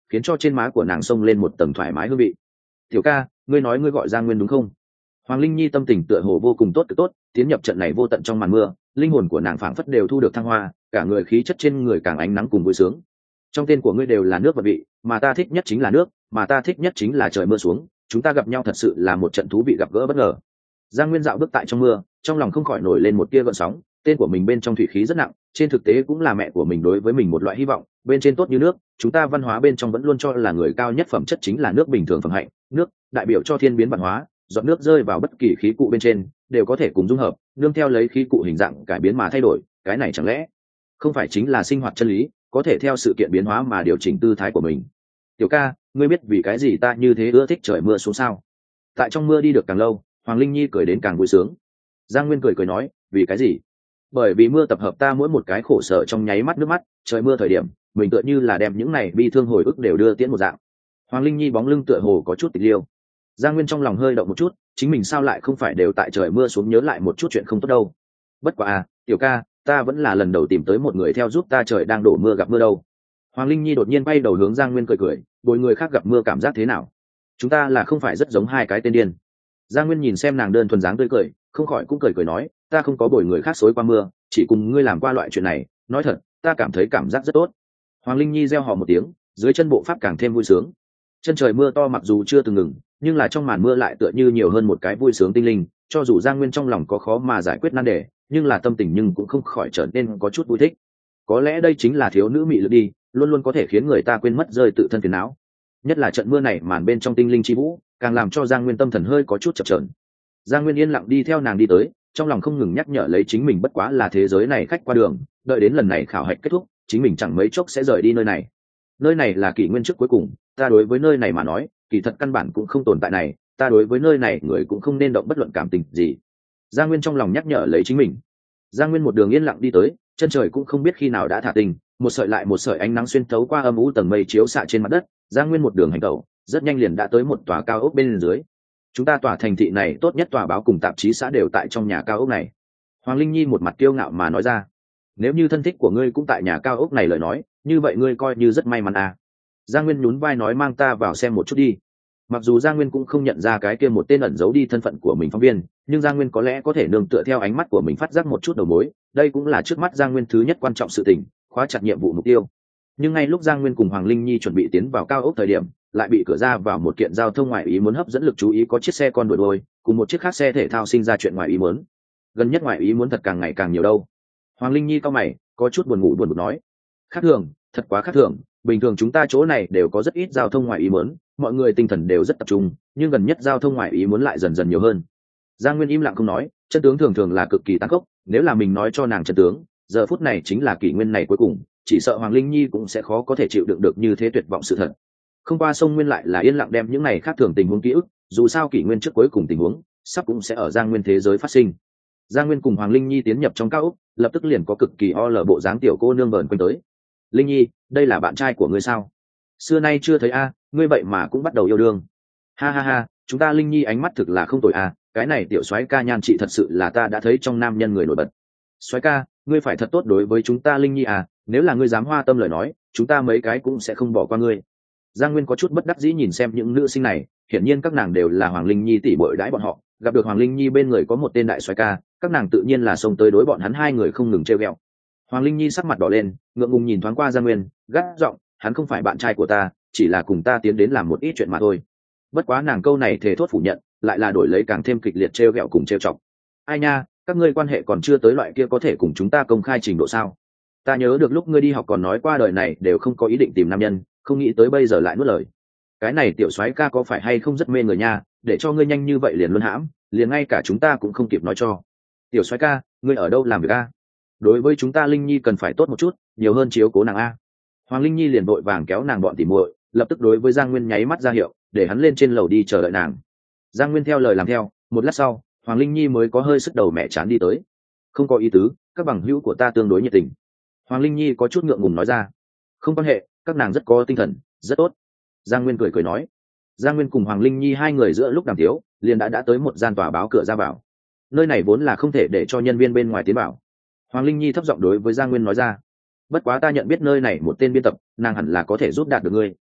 khiến cho trên má của nàng xông lên một tầng thoải mái hương vị. Tiểu ca, ngươi nói ngươi gọi Giang Nguyên đúng không? Hoàng Linh Nhi tâm tình tựa hồ vô cùng tốt cực tốt, tiến nhập trận này vô tận trong màn mưa, linh hồn của nàng phảng phất đều thu được thăng hoa, cả người khí chất trên người càng ánh nắng cùng vui sướng. Trong tên của ngươi đều là nước và vị, mà ta thích nhất chính là nước, mà ta thích nhất chính là trời mưa xuống, chúng ta gặp nhau thật sự là một trận thú vị gặp gỡ bất ngờ. Giang Nguyên dạo bước tại trong mưa, trong lòng không khỏi nổi lên một tia gợn sóng, tên của mình bên trong thủy khí rất nặng, trên thực tế cũng là mẹ của mình đối với mình một loại hy vọng, bên trên tốt như nước, chúng ta văn hóa bên trong vẫn luôn cho là người cao nhất phẩm chất chính là nước bình thường phẩm hạnh, nước đại biểu cho thiên biến vạn hóa, giọt nước rơi vào bất kỳ khí cụ bên trên đều có thể cùng dung hợp, nương theo lấy khí cụ hình dạng cải biến mà thay đổi, cái này chẳng lẽ không phải chính là sinh hoạt chân lý, có thể theo sự kiện biến hóa mà điều chỉnh tư thái của mình. Tiểu ca, ngươi biết vì cái gì ta như thế ưa thích trời mưa xuống sao? Tại trong mưa đi được càng lâu, Hoàng Linh Nhi cười đến càng vui sướng. Giang Nguyên cười nói, vì cái gì? Bởi vì mưa tập hợp ta mỗi một cái khổ sở trong nháy mắt nước mắt, trời mưa thời điểm mình tựa như là đem những này bi thương hồi ức đều đưa tiễn một dạng. Hoàng Linh Nhi bóng lưng tựa hồ có chút tịch liêu. Giang Nguyên trong lòng hơi động một chút, chính mình sao lại không phải đều tại trời mưa xuống nhớ lại một chút chuyện không tốt đâu. Bất quá à, tiểu ca, ta vẫn là lần đầu tìm tới một người theo giúp ta trời đang đổ mưa gặp mưa đâu. Hoàng Linh Nhi đột nhiên bay đầu hướng Giang Nguyên cười, bồi người khác gặp mưa cảm giác thế nào? Chúng ta là không phải rất giống hai cái tên điên? Giang Nguyên nhìn xem nàng đơn thuần dáng tươi cười, không khỏi cũng cười nói, ta không có bồi người khác xối qua mưa, chỉ cùng ngươi làm qua loại chuyện này, nói thật, ta cảm thấy cảm giác rất tốt. Hoàng Linh Nhi reo hò một tiếng, dưới chân bộ pháp càng thêm vui sướng. Chân trời mưa to mặc dù chưa từng ngừng, nhưng là trong màn mưa lại tựa như nhiều hơn một cái vui sướng tinh linh, cho dù Giang Nguyên trong lòng có khó mà giải quyết nan đề, nhưng là tâm tình nhưng cũng không khỏi trở nên có chút vui thích. Có lẽ đây chính là thiếu nữ mị lực đi, luôn luôn có thể khiến người ta quên mất rơi tự thân phiền não. Nhất là trận mưa này màn bên trong tinh linh chi vũ, càng làm cho Giang Nguyên tâm thần hơi có chút chập chờn. Giang Nguyên yên lặng đi theo nàng đi tới, trong lòng không ngừng nhắc nhở lấy chính mình bất quá là thế giới này khách qua đường, đợi đến lần này khảo hạch kết thúc, chính mình chẳng mấy chốc sẽ rời đi nơi này. Nơi này là kỷ nguyên trước cuối cùng, ta đối với nơi này mà nói, kỳ thật căn bản cũng không tồn tại này, ta đối với nơi này người cũng không nên động bất luận cảm tình gì. Giang Nguyên trong lòng nhắc nhở lấy chính mình. Giang Nguyên một đường yên lặng đi tới, chân trời cũng không biết khi nào đã thả tình, một sợi lại một sợi ánh nắng xuyên thấu qua âm u tầng mây chiếu xạ trên mặt đất. Giang Nguyên một đường hành tẩu, rất nhanh liền đã tới một tòa cao ốc bên dưới. Chúng ta tòa thành thị này tốt nhất tòa báo cùng tạp chí xã đều tại trong nhà cao ốc này. Hoàng Linh Nhi một mặt kiêu ngạo mà nói ra. Nếu như thân thích của ngươi cũng tại nhà cao ốc này lời nói, như vậy ngươi coi như rất may mắn à. Giang Nguyên nhún vai nói, mang ta vào xem một chút đi. Mặc dù Giang Nguyên cũng không nhận ra cái kia một tên ẩn giấu đi thân phận của mình phóng viên, nhưng Giang Nguyên có lẽ có thể nương tựa theo ánh mắt của mình phát giác một chút đầu mối, đây cũng là trước mắt Giang Nguyên thứ nhất quan trọng sự tình, khóa chặt nhiệm vụ mục tiêu. Nhưng ngay lúc Giang Nguyên cùng Hoàng Linh Nhi chuẩn bị tiến vào cao ốc thời điểm, lại bị cửa ra vào một kiện giao thông ngoại ý muốn hấp dẫn lực chú ý, có chiếc xe con đuổi đuôi, cùng một chiếc khác xe thể thao sinh ra chuyện ngoại ý muốn. Gần nhất ngoại ý muốn thật càng ngày càng nhiều đâu. Hoàng Linh Nhi cau mày, có chút buồn bực nói. Khác thường, thật quá khác thường, bình thường chúng ta chỗ này đều có rất ít giao thông ngoại ý muốn, mọi người tinh thần đều rất tập trung, nhưng gần nhất giao thông ngoại ý muốn lại dần dần nhiều hơn. Giang Nguyên im lặng không nói, chân tướng thường thường là cực kỳ tàn khốc, nếu là mình nói cho nàng chân tướng, giờ phút này chính là kỷ nguyên này cuối cùng, chỉ sợ Hoàng Linh Nhi cũng sẽ khó có thể chịu đựng được như thế tuyệt vọng sự thật. Không qua sông Nguyên lại là yên lặng đem những này khác thường tình huống ký ức, dù sao kỷ nguyên trước cuối cùng tình huống sắp cũng sẽ ở Giang Nguyên thế giới phát sinh. Giang Nguyên cùng Hoàng Linh Nhi tiến nhập trong cao ốc, lập tức liền có cực kỳ o lờ bộ dáng tiểu cô nương vờn quanh tới. Linh Nhi, đây là bạn trai của ngươi sao? Xưa nay chưa thấy a, ngươi vậy mà cũng bắt đầu yêu đương. Ha ha ha, chúng ta Linh Nhi ánh mắt thực là không tồi a, cái này tiểu soái ca nhan chị thật sự là ta đã thấy trong nam nhân người nổi bật. Soái ca, ngươi phải thật tốt đối với chúng ta Linh Nhi à, nếu là ngươi dám hoa tâm lời nói, chúng ta mấy cái cũng sẽ không bỏ qua ngươi. Giang Nguyên có chút bất đắc dĩ nhìn xem những nữ sinh này, hiển nhiên các nàng đều là Hoàng Linh Nhi tỷ muội đãi bọn họ, gặp được Hoàng Linh Nhi bên người có một tên đại soái ca, các nàng tự nhiên là xông tới đối bọn hắn hai người không ngừng trêu ghẹo. Hoàng Linh Nhi sắc mặt đỏ lên, ngượng ngùng nhìn thoáng qua Giang Nguyên, gắt giọng, hắn không phải bạn trai của ta, chỉ là cùng ta tiến đến làm một ít chuyện mà thôi. Bất quá nàng câu này thề thốt phủ nhận, lại là đổi lấy càng thêm kịch liệt trêu ghẹo cùng trêu chọc. Ai nha, các ngươi quan hệ còn chưa tới loại kia có thể cùng chúng ta công khai trình độ sao? Ta nhớ được lúc ngươi đi học còn nói qua đời này đều không có ý định tìm nam nhân, không nghĩ tới bây giờ lại nuốt lời. Cái này tiểu soái ca có phải hay không rất mê người nha, để cho ngươi nhanh như vậy liền luân hãm, liền ngay cả chúng ta cũng không kịp nói cho. Tiểu soái ca, ngươi ở đâu làm việc a? Đối với chúng ta Linh Nhi cần phải tốt một chút, nhiều hơn chiếu cố nàng a. Hoàng Linh Nhi liền vội vàng kéo nàng bọn tỉ muội, lập tức đối với Giang Nguyên nháy mắt ra hiệu, để hắn lên trên lầu đi chờ đợi nàng. Giang Nguyên theo lời làm theo, một lát sau, Hoàng Linh Nhi mới có hơi sức đầu mẹ chán đi tới. Không có ý tứ, các bằng hữu của ta tương đối nhiệt tình. Hoàng Linh Nhi có chút ngượng ngùng nói ra. Không quan hệ, các nàng rất có tinh thần, rất tốt. Giang Nguyên cười nói. Giang Nguyên cùng Hoàng Linh Nhi hai người giữa lúc đàm tiếu, liền đã tới một gian tòa báo cửa ra vào. Nơi này vốn là không thể để cho nhân viên bên ngoài tiến vào. Hoàng Linh Nhi thấp giọng đối với Giang Nguyên nói ra. Bất quá ta nhận biết nơi này một tên biên tập, nàng hẳn là có thể giúp đạt được ngươi.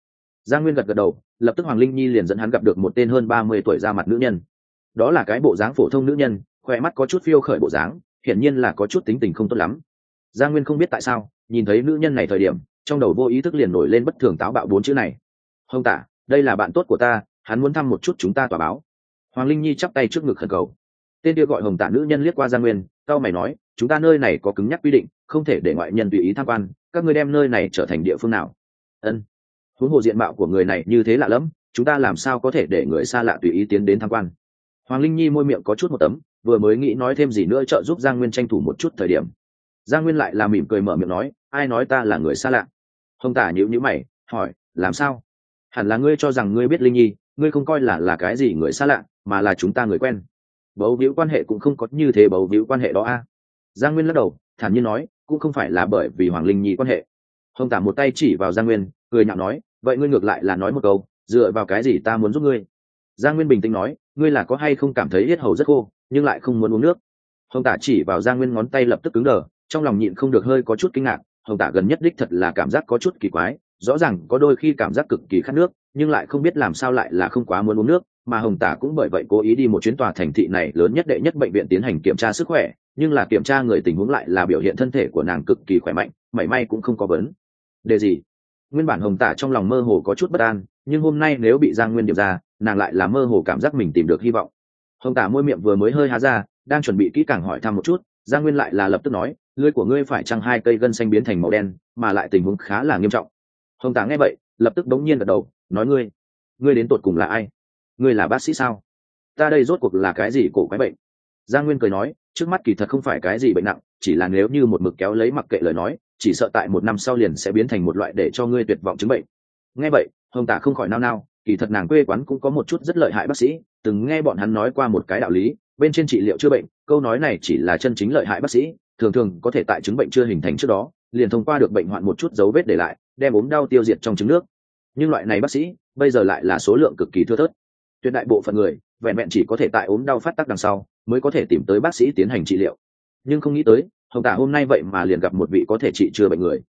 Giang Nguyên gật gật đầu, lập tức Hoàng Linh Nhi liền dẫn hắn gặp được một tên hơn 30 tuổi ra mặt nữ nhân. Đó là cái bộ dáng phổ thông nữ nhân, khỏe mắt có chút phiêu khởi bộ dáng, hiển nhiên là có chút tính tình không tốt lắm. Giang Nguyên không biết tại sao, nhìn thấy nữ nhân này thời điểm, trong đầu vô ý thức liền nổi lên bất thường táo bạo 4 chữ này. Hồng Tả, đây là bạn tốt của ta, hắn muốn thăm một chút chúng ta tòa báo. Hoàng Linh Nhi chắp tay trước ngực khẩn cầu. Tên kia gọi Hồng Tả nữ nhân liếc qua Giang Nguyên, cau mày nói, chúng ta nơi này có cứng nhắc quy định, không thể để ngoại nhân tùy ý tham quan, các ngươi đem nơi này trở thành địa phương nào? Ân. Huống hồ diện mạo của người này như thế lạ lắm, chúng ta làm sao có thể để người xa lạ tùy ý tiến đến tham quan? Hoàng Linh Nhi môi miệng có chút một tấm, vừa mới nghĩ nói thêm gì nữa trợ giúp Giang Nguyên tranh thủ một chút thời điểm. Giang Nguyên lại là mỉm cười mở miệng nói, ai nói ta là người xa lạ? Hồng Tả nhíu nhíu mày, hỏi, làm sao? Hẳn là ngươi cho rằng ngươi biết Linh Nhi, ngươi không coi là cái gì người xa lạ, mà là chúng ta người quen. Bấu víu quan hệ cũng không có như thế bấu víu quan hệ đó a. Giang Nguyên lắc đầu, thản nhiên nói, cũng không phải là bởi vì Hoàng Linh Nhi quan hệ. Hồng Tả một tay chỉ vào Giang Nguyên, cười nhạo nói, vậy ngươi ngược lại là nói một câu, dựa vào cái gì ta muốn giúp ngươi? Giang Nguyên bình tĩnh nói, ngươi là có hay không cảm thấy yết hầu rất khô, nhưng lại không muốn uống nước? Hồng Tả chỉ vào Giang Nguyên, ngón tay lập tức cứng đờ, trong lòng nhịn không được hơi có chút kinh ngạc. Hồng Tả gần nhất đích thật là cảm giác có chút kỳ quái, rõ ràng có đôi khi cảm giác cực kỳ khát nước, nhưng lại không biết làm sao lại là không quá muốn uống nước. Mà Hồng Tả cũng bởi vậy cố ý đi một chuyến tòa thành thị này lớn nhất đệ nhất bệnh viện tiến hành kiểm tra sức khỏe, nhưng là kiểm tra người tình huống lại là biểu hiện thân thể của nàng cực kỳ khỏe mạnh, mảy may cũng không có vấn đề gì. Nguyên bản Hồng Tả trong lòng mơ hồ có chút bất an, nhưng hôm nay nếu bị Giang Nguyên điểm ra, nàng lại là mơ hồ cảm giác mình tìm được hy vọng. Hồng Tả môi miệng vừa mới hơi há ra, đang chuẩn bị kỹ càng hỏi thăm một chút, Giang Nguyên lại là lập tức nói, lưỡi của ngươi phải chăng 2 cây gân xanh biến thành màu đen, mà lại tình huống khá là nghiêm trọng. Hồng Tả nghe vậy, lập tức đống nhiên gật đầu, nói ngươi đến tột cùng là ai? Ngươi là bác sĩ sao? Ta đây rốt cuộc là cái gì cổ quái bệnh? Giang Nguyên cười nói, trước mắt kỳ thật không phải cái gì bệnh nặng, chỉ là nếu như một mực kéo lấy mặc kệ lời nói, chỉ sợ tại 1 năm sau liền sẽ biến thành một loại để cho ngươi tuyệt vọng chứng bệnh. Nghe vậy, Hồng Tả không khỏi nao nao, kỳ thật nàng quê quán cũng có một chút rất lợi hại bác sĩ, từng nghe bọn hắn nói qua một cái đạo lý, bên trên trị liệu chữa bệnh, câu nói này chỉ là chân chính lợi hại bác sĩ, thường thường có thể tại chứng bệnh chưa hình thành trước đó, liền thông qua được bệnh hoạn một chút dấu vết để lại, đem ốm đau tiêu diệt trong trứng nước. Nhưng loại này bác sĩ, bây giờ lại là số lượng cực kỳ thưa thớt. Tuyệt đại bộ phận người, vẹn vẹn chỉ có thể tại ốm đau phát tác đằng sau, mới có thể tìm tới bác sĩ tiến hành trị liệu. Nhưng không nghĩ tới, Hồng Tả hôm nay vậy mà liền gặp một vị có thể trị chữa bệnh người.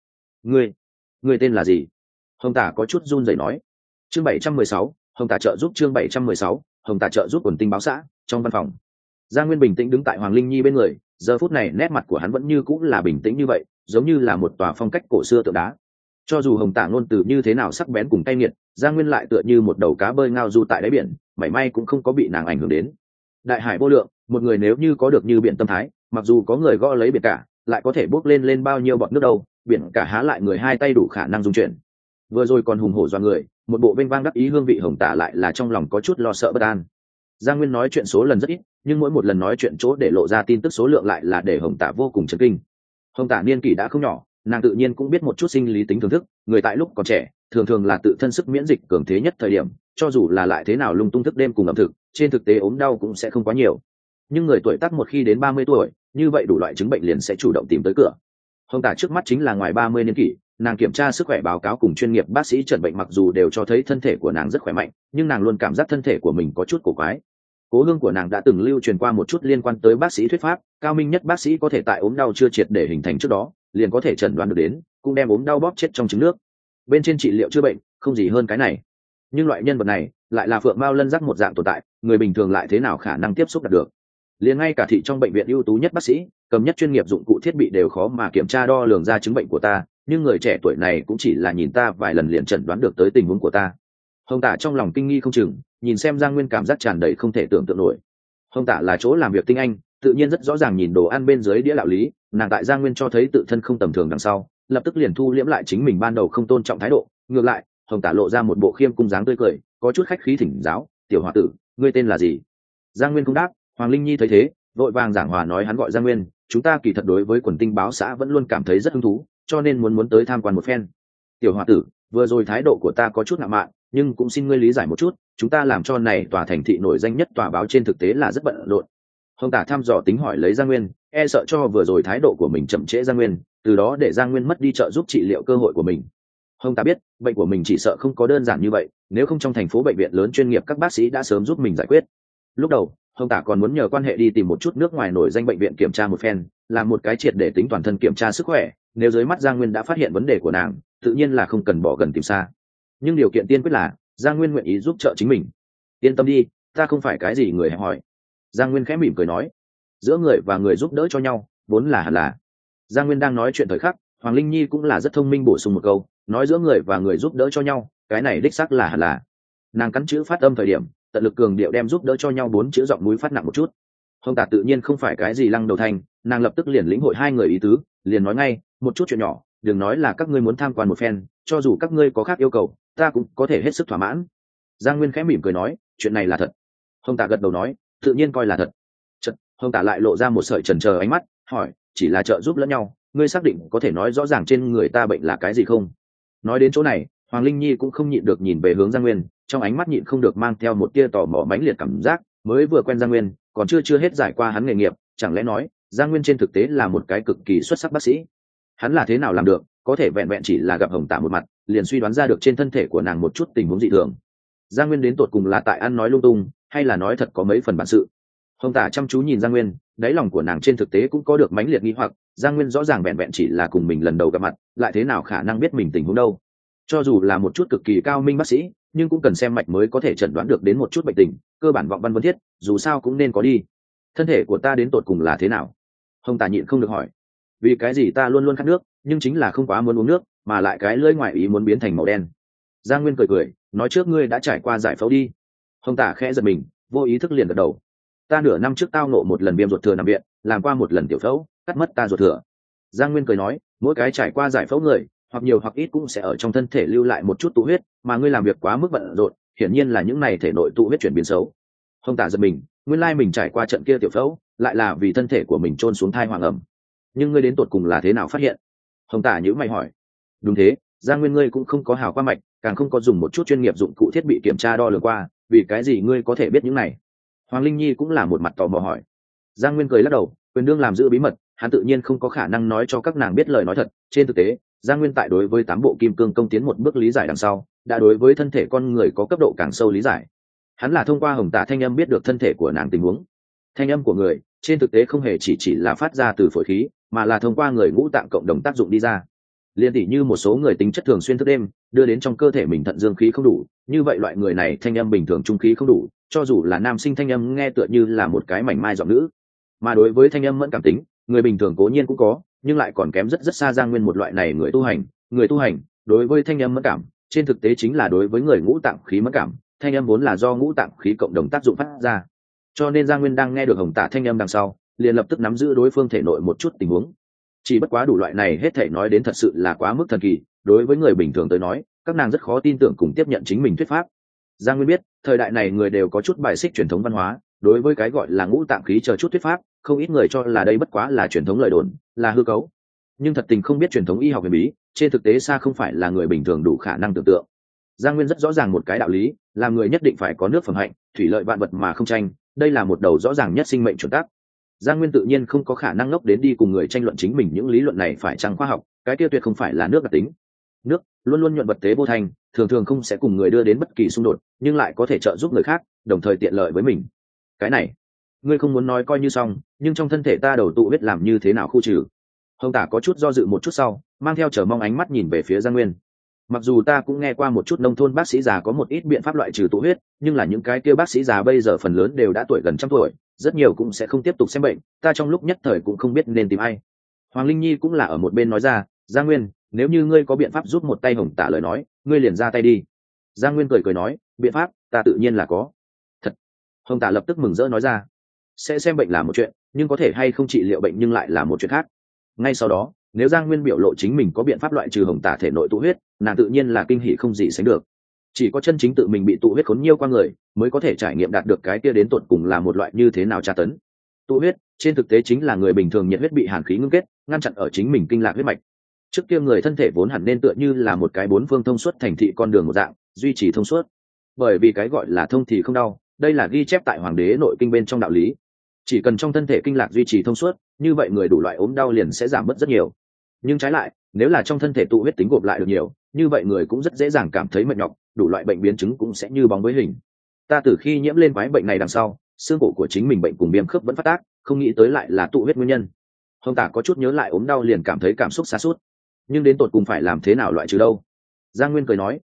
Ngươi tên là gì? Hồng Tả có chút run rẩy nói. Chương 716, Hồng Tả trợ giúp chương 716, Hồng Tả trợ giúp quần tinh báo xã, trong văn phòng. Giang Nguyên bình tĩnh đứng tại Hoàng Linh Nhi bên người, giờ phút này nét mặt của hắn vẫn như cũng là bình tĩnh như vậy, giống như là một tòa phong cách cổ xưa tượng đá. Cho dù Hồng Tả ngôn từ như thế nào sắc bén cùng cay nghiệt, Giang Nguyên lại tựa như một đầu cá bơi ngao du tại đáy biển, mảy may cũng không có bị nàng ảnh hưởng đến. Đại hải vô lượng, một người nếu như có được như biển tâm thái, mặc dù có người gõ lấy biển cả, lại có thể bốc lên bao nhiêu bọt nước đâu, biển cả há lại người hai tay đủ khả năng dung chuyển. Vừa rồi còn hùng hổ do người, một bộ vênh vang đắc ý hương vị Hồng Tả lại là trong lòng có chút lo sợ bất an. Giang Nguyên nói chuyện số lần rất ít, nhưng mỗi một lần nói chuyện chỗ để lộ ra tin tức số lượng lại là để Hồng Tả vô cùng chấn kinh. Hồng Tả niên kỷ đã không nhỏ, nàng tự nhiên cũng biết một chút sinh lý tính thưởng thức, người tại lúc còn trẻ thường thường là tự thân sức miễn dịch cường thế nhất thời điểm, cho dù là lại thế nào lung tung thức đêm cùng ẩm thực, trên thực tế ốm đau cũng sẽ không quá nhiều. Nhưng người tuổi tác một khi đến 30 tuổi, như vậy đủ loại chứng bệnh liền sẽ chủ động tìm tới cửa. Hồng Tả trước mắt chính là ngoài 30 niên kỷ, nàng kiểm tra sức khỏe báo cáo cùng chuyên nghiệp bác sĩ chẩn bệnh mặc dù đều cho thấy thân thể của nàng rất khỏe mạnh, nhưng nàng luôn cảm giác thân thể của mình có chút cổ quái. Cố hương của nàng đã từng lưu truyền qua một chút liên quan tới bác sĩ thuyết pháp, cao minh nhất bác sĩ có thể tại ốm đau chưa triệt để hình thành trước đó, liền có thể chẩn đoán được đến, cũng đem ốm đau bóp chết trong trứng nước. Bên trên trị liệu chữa bệnh, không gì hơn cái này. Nhưng loại nhân vật này lại là phượng mao lân giác một dạng tồn tại, người bình thường lại thế nào khả năng tiếp xúc được? Liền ngay cả thị trong bệnh viện ưu tú nhất bác sĩ, cầm nhất chuyên nghiệp dụng cụ thiết bị đều khó mà kiểm tra đo lường ra chứng bệnh của ta, nhưng người trẻ tuổi này cũng chỉ là nhìn ta vài lần liền chẩn đoán được tới tình huống của ta. Hồng Tả trong lòng kinh nghi không chừng, nhìn xem Giang Nguyên cảm giác tràn đầy không thể tưởng tượng nổi. Hồng Tả là chỗ làm việc tinh anh, tự nhiên rất rõ ràng nhìn đồ ăn bên dưới đĩa đạo lý, nàng tại Giang Nguyên cho thấy tự thân không tầm thường đằng sau, lập tức liền thu liễm lại chính mình ban đầu không tôn trọng thái độ, ngược lại, Hồng Tả lộ ra một bộ khiêm cung dáng tươi cười, có chút khách khí thỉnh giáo, "Tiểu hòa tử, ngươi tên là gì?" Giang Nguyên không đáp, Hoàng Linh Nhi thấy thế, vội vàng giảng hòa nói hắn gọi Giang Nguyên, chúng ta kỳ thật đối với quần tinh báo xã vẫn luôn cảm thấy rất hứng thú, cho nên muốn tới tham quan một phen. "Tiểu hòa tử, vừa rồi thái độ của ta có chút ngạo mạn, nhưng cũng xin ngươi lý giải một chút, chúng ta làm cho này tòa thành thị nổi danh nhất tòa báo trên thực tế là rất bận rộn." Hồng Tả thăm dò tính hỏi lấy Giang Nguyên, e sợ cho vừa rồi thái độ của mình chậm trễ Giang Nguyên, từ đó để Giang Nguyên mất đi trợ giúp trị liệu cơ hội của mình. Hồng Tả biết, bệnh của mình chỉ sợ không có đơn giản như vậy, nếu không trong thành phố bệnh viện lớn chuyên nghiệp các bác sĩ đã sớm giúp mình giải quyết. Lúc đầu, Hồng Tả còn muốn nhờ quan hệ đi tìm một chút nước ngoài nổi danh bệnh viện kiểm tra một phen, làm một cái triệt để tính toàn thân kiểm tra sức khỏe, nếu dưới mắt Giang Nguyên đã phát hiện vấn đề của nàng, tự nhiên là không cần bỏ gần tìm xa. nhưng điều kiện tiên quyết là Giang Nguyên nguyện ý giúp trợ chính mình. Yên tâm đi, ta không phải cái gì người hẹp hòi. Giang Nguyên khẽ mỉm cười nói, giữa người và người giúp đỡ cho nhau vốn là hẳn là. Giang Nguyên đang nói chuyện thời khắc, Hoàng Linh Nhi cũng là rất thông minh bổ sung một câu, nói giữa người và người giúp đỡ cho nhau, cái này đích xác là hẳn là. Nàng cắn chữ phát âm thời điểm, tận lực cường điệu đem giúp đỡ cho nhau 4 chữ giọng núi phát nặng một chút. Hồng Tả tự nhiên không phải cái gì lăng đầu thành, nàng lập tức liền lĩnh hội hai người ý tứ, liền nói ngay, một chút chuyện nhỏ, đừng nói là các ngươi muốn tham quan một phen, cho dù các ngươi có khác yêu cầu, ta cũng có thể hết sức thỏa mãn. Giang Nguyên khẽ mỉm cười nói, chuyện này là thật. Hồng Tả gật đầu nói, tự nhiên coi là thật. Chợt, Hồng Tả lại lộ ra một sợi chần chờ ánh mắt, hỏi, chỉ là trợ giúp lẫn nhau, ngươi xác định có thể nói rõ ràng trên người ta bệnh là cái gì không? Nói đến chỗ này, Hoàng Linh Nhi cũng không nhịn được nhìn về hướng Giang Nguyên, trong ánh mắt nhịn không được mang theo một tia tò mò mãnh liệt cảm giác, mới vừa quen Giang Nguyên, còn chưa hết giải qua hắn nghề nghiệp, chẳng lẽ nói, Giang Nguyên trên thực tế là một cái cực kỳ xuất sắc bác sĩ? Hắn là thế nào làm được, có thể vẹn vẹn chỉ là gặp Hồng Tả một mặt, liền suy đoán ra được trên thân thể của nàng một chút tình huống dị thường? Giang Nguyên đến tột cùng là tại ăn nói lung tung, hay là nói thật có mấy phần bản sự? Hồng Tả chăm chú nhìn Giang Nguyên, đáy lòng của nàng trên thực tế cũng có được mãnh liệt nghi hoặc, Giang Nguyên rõ ràng vẹn vẹn chỉ là cùng mình lần đầu gặp mặt, lại thế nào khả năng biết mình tình huống đâu? Cho dù là một chút cực kỳ cao minh bác sĩ, nhưng cũng cần xem mạch mới có thể chẩn đoán được đến một chút bệnh tình, cơ bản vọng văn vấn thiết, dù sao cũng nên có đi. Thân thể của ta đến tột cùng là thế nào? Hồng Tả nhịn không được hỏi. Vì cái gì ta luôn luôn khát nước, nhưng chính là không quá muốn uống nước, mà lại cái lưỡi ngoài ý muốn biến thành màu đen. Giang Nguyên cười cười, nói trước ngươi đã trải qua giải phẫu đi. Hồng Tả khẽ giật mình, vô ý thức liền gật đầu. Ta nửa năm trước tao nộ một lần viêm ruột thừa nằm viện, làm qua một lần tiểu phẫu, cắt mất ta ruột thừa. Giang Nguyên cười nói, mỗi cái trải qua giải phẫu người, hoặc nhiều hoặc ít cũng sẽ ở trong thân thể lưu lại một chút tụ huyết, mà ngươi làm việc quá mức bận rộn, hiển nhiên là những này thể nội tụ huyết chuyển biến xấu. Hồng Tả giật mình, nguyên lai mình trải qua trận kia tiểu phẫu, lại là vì thân thể của mình trôn xuống thai hoàng ẩm. Nhưng ngươi đến tột cùng là thế nào phát hiện? Hồng Tả nhíu mày hỏi. Đúng thế, Giang Nguyên ngươi cũng không có hào qua mạch, càng không có dùng một chút chuyên nghiệp dụng cụ thiết bị kiểm tra đo lường qua, vì cái gì ngươi có thể biết những này? Hoàng Linh Nhi cũng là một mặt tò mò hỏi. Giang Nguyên cười lắc đầu, quyền đương làm giữ bí mật, hắn tự nhiên không có khả năng nói cho các nàng biết lời nói thật. Trên thực tế, Giang Nguyên tại đối với 8 bộ kim cương công tiến một bước lý giải đằng sau, đã đối với thân thể con người có cấp độ càng sâu lý giải. Hắn là thông qua Hồng Tả thanh âm biết được thân thể của nàng tình huống. Thanh âm của người, trên thực tế không hề chỉ là phát ra từ phổi khí, mà là thông qua người ngũ tạng cộng đồng tác dụng đi ra. Liên tỷ như một số người tính chất thường xuyên thức đêm, đưa đến trong cơ thể mình thận dương khí không đủ, như vậy loại người này thanh âm bình thường trung khí không đủ, cho dù là nam sinh thanh âm nghe tựa như là một cái mảnh mai giọng nữ. Mà đối với thanh âm mẫn cảm tính, người bình thường cố nhiên cũng có, nhưng lại còn kém rất xa Giang Nguyên một loại này người tu hành đối với thanh âm mẫn cảm, trên thực tế chính là đối với người ngũ tạng khí mẫn cảm, thanh âm vốn là do ngũ tạng khí cộng đồng tác dụng phát ra. Cho nên Giang Nguyên đang nghe được Hồng Tả thanh âm đằng sau, liền lập tức nắm giữ đối phương thể nội một chút tình huống. Chỉ bất quá đủ loại này hết thảy nói đến thật sự là quá mức thần kỳ, đối với người bình thường tới nói, các nàng rất khó tin tưởng cùng tiếp nhận chính mình thuyết pháp. Giang Nguyên biết, thời đại này người đều có chút bài xích truyền thống văn hóa, đối với cái gọi là ngũ tạng khí chờ chút thuyết pháp, không ít người cho là đây bất quá là truyền thống lời đồn, là hư cấu. Nhưng thật tình không biết truyền thống y học huyền bí, trên thực tế xa không phải là người bình thường đủ khả năng tưởng tượng. Giang Nguyên rất rõ ràng một cái đạo lý, là người nhất định phải có nước phẩm hạnh, thủy lợi vạn vật mà không tranh, đây là một đầu rõ ràng nhất sinh mệnh chuẩn tắc. Giang Nguyên tự nhiên không có khả năng ngốc đến đi cùng người tranh luận chính mình những lý luận này phải chăng khoa học, cái kia tuyệt không phải là nước đặc tính. Nước luôn luôn nhuận vật tế vô thành, thường không sẽ cùng người đưa đến bất kỳ xung đột, nhưng lại có thể trợ giúp người khác, đồng thời tiện lợi với mình. Cái này, ngươi không muốn nói coi như xong, nhưng trong thân thể ta đầu tụ huyết làm như thế nào khu trừ? Hồng Tả có chút do dự một chút sau, mang theo chờ mong ánh mắt nhìn về phía Giang Nguyên. Mặc dù ta cũng nghe qua một chút nông thôn bác sĩ già có một ít biện pháp loại trừ tụ huyết, nhưng là những cái kia bác sĩ già bây giờ phần lớn đều đã tuổi gần trăm tuổi, rất nhiều cũng sẽ không tiếp tục xem bệnh, ta trong lúc nhất thời cũng không biết nên tìm ai. Hoàng Linh Nhi cũng là ở một bên nói ra, Giang Nguyên, nếu như ngươi có biện pháp giúp một tay Hồng Tả lời nói, ngươi liền ra tay đi. Giang Nguyên cười nói, biện pháp, ta tự nhiên là có. Thật. Hồng Tả lập tức mừng rỡ nói ra, sẽ xem bệnh là một chuyện, nhưng có thể hay không trị liệu bệnh nhưng lại là một chuyện khác. Ngay sau đó, nếu Giang Nguyên biểu lộ chính mình có biện pháp loại trừ Hồng Tả thể nội tụ huyết, nàng tự nhiên là kinh hỉ không gì sánh được. Chỉ có chân chính tự mình bị tụ huyết khốn nhiêu qua người, mới có thể trải nghiệm đạt được cái kia đến tột cùng là một loại như thế nào tra tấn. Tụ huyết, trên thực tế chính là người bình thường nhiệt huyết bị hàn khí ngưng kết, ngăn chặn ở chính mình kinh lạc huyết mạch. Trước kia người thân thể vốn hẳn nên tựa như là một cái bốn phương thông suốt thành thị con đường một dạng, duy trì thông suốt. Bởi vì cái gọi là thông thì không đau, đây là ghi chép tại Hoàng đế nội kinh bên trong đạo lý. Chỉ cần trong thân thể kinh lạc duy trì thông suốt, như vậy người đủ loại ốm đau liền sẽ giảm bớt rất nhiều. Nhưng trái lại, nếu là trong thân thể tụ huyết tính gộp lại được nhiều, như vậy người cũng rất dễ dàng cảm thấy mệt nhọc, đủ loại bệnh biến chứng cũng sẽ như bóng với hình. Ta từ khi nhiễm lên quái bệnh này đằng sau, xương cổ của chính mình bệnh cùng viêm khớp vẫn phát tác, không nghĩ tới lại là tụ huyết nguyên nhân. Hồng Tả có chút nhớ lại ốm đau liền cảm thấy cảm xúc sa sút. Nhưng đến tột cùng phải làm thế nào loại trừ đâu? Giang Nguyên cười nói,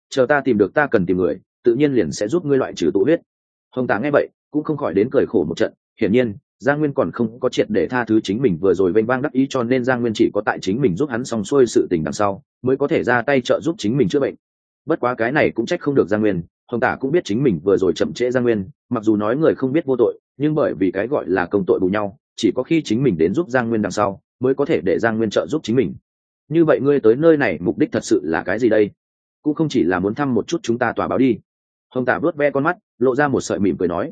chờ ta tìm được ta cần tìm người, tự nhiên liền sẽ giúp ngươi loại trừ tụ huyết. Hồng Tả nghe vậy cũng không khỏi đến cười khổ một trận, hiển nhiên Giang Nguyên còn không có triệt để tha thứ chính mình vừa rồi vênh vang đắc ý, cho nên Giang Nguyên chỉ có tại chính mình giúp hắn xong xuôi sự tình đằng sau mới có thể ra tay trợ giúp chính mình chữa bệnh. Bất quá cái này cũng trách không được Giang Nguyên, Hồng Tả cũng biết chính mình vừa rồi chậm trễ Giang Nguyên, mặc dù nói người không biết vô tội, nhưng bởi vì cái gọi là công tội bù nhau, chỉ có khi chính mình đến giúp Giang Nguyên đằng sau mới có thể để Giang Nguyên trợ giúp chính mình. Như vậy ngươi tới nơi này mục đích thật sự là cái gì đây? Cũng không chỉ là muốn thăm một chút chúng ta tòa báo đi. Hồng Tả vuốt ve con mắt, lộ ra một sợi mỉm cười nói,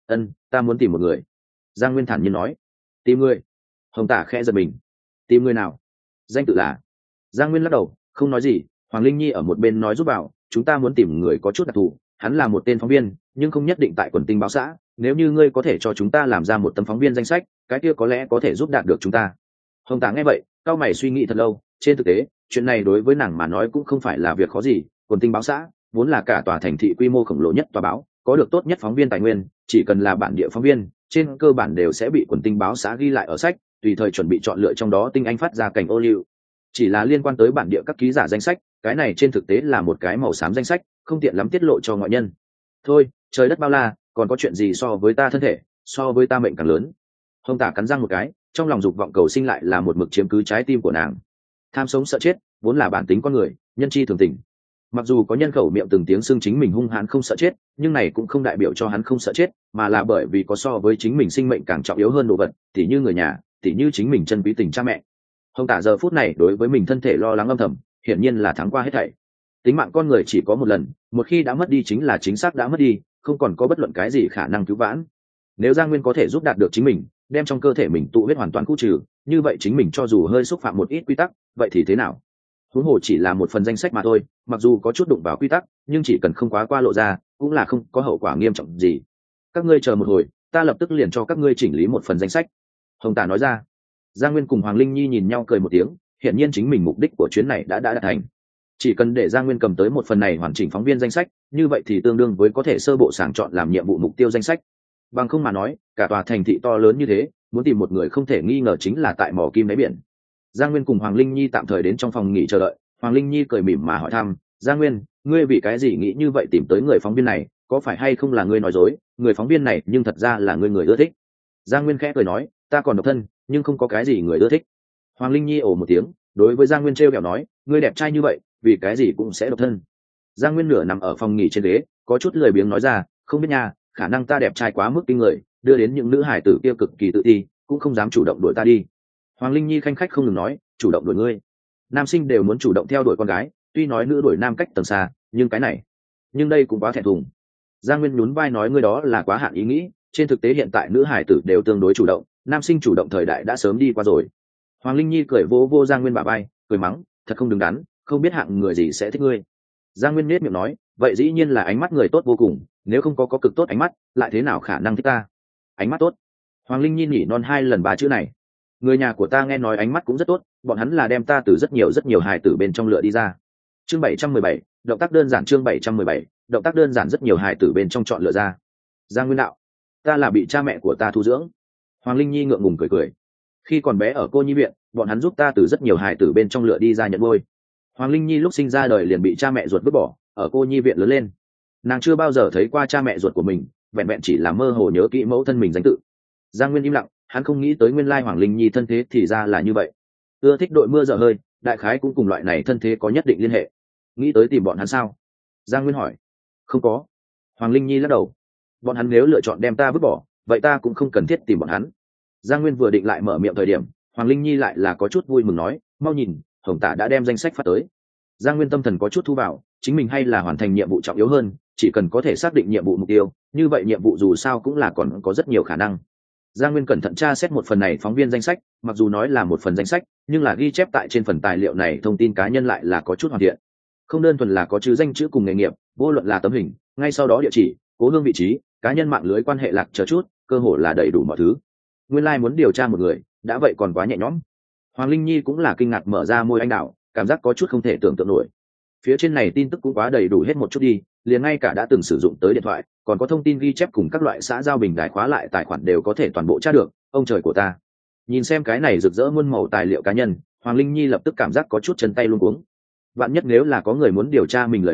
ta muốn tìm một người. Giang Nguyên thản nhiên nói. Tìm người? Hồng Tả khẽ giật mình. Tìm người nào? Danh tự là? Giang Nguyên lắc đầu không nói gì. Hoàng Linh Nhi ở một bên nói giúp bảo, chúng ta muốn tìm người có chút đặc thù, hắn là một tên phóng viên nhưng không nhất định tại quần tinh báo xã, nếu như ngươi có thể cho chúng ta làm ra một tấm phóng viên danh sách, cái kia có lẽ có thể giúp đạt được chúng ta. Hồng Tả nghe vậy cao mày suy nghĩ thật lâu. Trên thực tế chuyện này đối với nàng mà nói cũng không phải là việc khó gì. Quần tinh báo xã vốn là cả tòa thành thị quy mô khổng lồ nhất tòa báo, có được tốt nhất phóng viên tài nguyên, chỉ cần là bản địa phóng viên trên cơ bản đều sẽ bị quần tinh báo xã ghi lại ở sách, tùy thời chuẩn bị chọn lựa trong đó tinh anh phát ra cảnh ô liu. Chỉ là liên quan tới bản địa các ký giả danh sách, cái này trên thực tế là một cái màu xám danh sách, không tiện lắm tiết lộ cho ngoại nhân. Thôi trời đất bao la, còn có chuyện gì so với ta thân thể, so với ta mệnh càng lớn. Hồng Tả cắn răng một cái, trong lòng dục vọng cầu sinh lại là một mực chiếm cứ trái tim của nàng. Tham sống sợ chết vốn là bản tính con người, nhân chi thường tình. Mặc dù có nhân khẩu miệng từng tiếng xưng chính mình hung hãn không sợ chết, nhưng này cũng không đại biểu cho hắn không sợ chết, mà là bởi vì có so với chính mình sinh mệnh càng trọng yếu hơn đồ vật, tỉ như người nhà, tỉ như chính mình chân quý tình cha mẹ. Hồng Tả giờ phút này đối với mình thân thể lo lắng âm thầm, hiển nhiên là thắng qua hết thảy. Tính mạng con người chỉ có một lần, một khi đã mất đi chính là chính xác đã mất đi, không còn có bất luận cái gì khả năng cứu vãn. Nếu Giang Nguyên có thể giúp đạt được chính mình, đem trong cơ thể mình tụ huyết hoàn toàn khu trừ, như vậy chính mình cho dù hơi xúc phạm một ít quy tắc, vậy thì thế nào? Huống hồ chỉ là một phần danh sách mà thôi, mặc dù có chút đụng vào quy tắc, nhưng chỉ cần không quá qua lộ ra, cũng là không có hậu quả nghiêm trọng gì. Các ngươi chờ một hồi, ta lập tức liền cho các ngươi chỉnh lý một phần danh sách. Hồng Tả nói ra. Giang Nguyên cùng Hoàng Linh Nhi nhìn nhau cười một tiếng, hiển nhiên chính mình mục đích của chuyến này đã đạt thành. Chỉ cần để Giang Nguyên cầm tới một phần này hoàn chỉnh phóng viên danh sách, như vậy thì tương đương với có thể sơ bộ sàng chọn làm nhiệm vụ mục tiêu danh sách. Bằng không mà nói, cả tòa thành thị to lớn như thế, muốn tìm một người không thể nghi ngờ chính là tại mỏ kim đáy biển. Giang Nguyên cùng Hoàng Linh Nhi tạm thời đến trong phòng nghỉ chờ đợi. Hoàng Linh Nhi cười mỉm mà hỏi thăm, Giang Nguyên, ngươi vì cái gì nghĩ như vậy tìm tới người phóng viên này, có phải hay không là ngươi nói dối, người phóng viên này nhưng thật ra là người ưa thích. Giang Nguyên khẽ cười nói, ta còn độc thân, nhưng không có cái gì người ưa thích. Hoàng Linh Nhi ồ một tiếng, đối với Giang Nguyên trêu ghẹo nói, ngươi đẹp trai như vậy, vì cái gì cũng sẽ độc thân. Giang Nguyên nửa nằm ở phòng nghỉ trên ghế, có chút lười biếng nói ra, không biết nha, khả năng ta đẹp trai quá mức kinh người, đưa đến những nữ hải tử kia cực kỳ tự ti, cũng không dám chủ động đuổi ta đi. Hoàng Linh Nhi khanh khách không ngừng nói, chủ động đuổi ngươi? Nam sinh đều muốn chủ động theo đuổi con gái, tuy nói nữ đuổi nam cách tầng xa, nhưng cái này, nhưng đây cũng quá thẹn thùng. Giang Nguyên nhún vai nói, ngươi đó là quá hạn ý nghĩ, trên thực tế hiện tại nữ hải tử đều tương đối chủ động, nam sinh chủ động thời đại đã sớm đi qua rồi. Hoàng Linh Nhi cười vô vô Giang Nguyên bả vai, cười mắng, thật không đứng đắn, không biết hạng người gì sẽ thích ngươi. Giang Nguyên nhếch miệng nói, vậy dĩ nhiên là ánh mắt người tốt vô cùng, nếu không có cực tốt ánh mắt, lại thế nào khả năng thích ta? Ánh mắt tốt? Hoàng Linh Nhi nhỉ non 2 lần 3 chữ này. Người nhà của ta nghe nói ánh mắt cũng rất tốt, bọn hắn là đem ta từ rất nhiều hài tử bên trong lựa đi ra. Chương 717, động tác đơn giản. Chương 717, động tác đơn giản, rất nhiều hài tử bên trong chọn lựa ra. Giang Nguyên đạo, ta là bị cha mẹ của ta thu dưỡng. Hoàng Linh Nhi ngượng ngùng cười cười. Khi còn bé ở cô nhi viện, bọn hắn giúp ta từ rất nhiều hài tử bên trong lựa đi ra nhận nuôi. Hoàng Linh Nhi lúc sinh ra đời liền bị cha mẹ ruột vứt bỏ, ở cô nhi viện lớn lên. Nàng chưa bao giờ thấy qua cha mẹ ruột của mình, vẹn vẹn chỉ là mơ hồ nhớ kỹ mẫu thân mình danh tự. Giang Nguyên im lặng, hắn không nghĩ tới nguyên lai Hoàng Linh Nhi thân thế thì ra là như vậy. Ưa thích đội mưa dở hơi, đại khái cũng cùng loại này thân thế có nhất định liên hệ. Nghĩ tới tìm bọn hắn sao? Giang Nguyên hỏi. Không có. Hoàng Linh Nhi lắc đầu. Bọn hắn nếu lựa chọn đem ta vứt bỏ, vậy ta cũng không cần thiết tìm bọn hắn. Giang Nguyên vừa định lại mở miệng thời điểm, Hoàng Linh Nhi lại là có chút vui mừng nói, mau nhìn, Hồng Tả đã đem danh sách phát tới. Giang Nguyên tâm thần có chút thu vào, chính mình hay là hoàn thành nhiệm vụ trọng yếu hơn, chỉ cần có thể xác định nhiệm vụ mục tiêu, như vậy nhiệm vụ dù sao cũng là còn có rất nhiều khả năng. Giang Nguyên cẩn thận tra xét một phần này phóng viên danh sách, mặc dù nói là một phần danh sách, nhưng là ghi chép tại trên phần tài liệu này thông tin cá nhân lại là có chút hoàn thiện. Không đơn thuần là có chữ danh chữ cùng nghề nghiệp, vô luận là tấm hình, ngay sau đó địa chỉ, cố hương vị trí, cá nhân mạng lưới quan hệ lạc chờ chút, cơ hội là đầy đủ mọi thứ. Nguyên lai muốn điều tra một người, đã vậy còn quá nhẹ nhõm. Hoàng Linh Nhi cũng là kinh ngạc mở ra môi anh đào, cảm giác có chút không thể tưởng tượng nổi. Phía trên này tin tức cũng quá đầy đủ hết một chút đi, liền ngay cả đã từng sử dụng tới điện thoại, còn có thông tin ghi chép cùng các loại xã giao bình đài khóa lại tài khoản đều có thể toàn bộ tra được. Ông trời của ta! Nhìn xem cái này rực rỡ muôn màu tài liệu cá nhân, Hoàng Linh Nhi lập tức cảm giác có chút chân tay luống cuống. Vạn nhất nếu là có người muốn điều tra mình lời nói,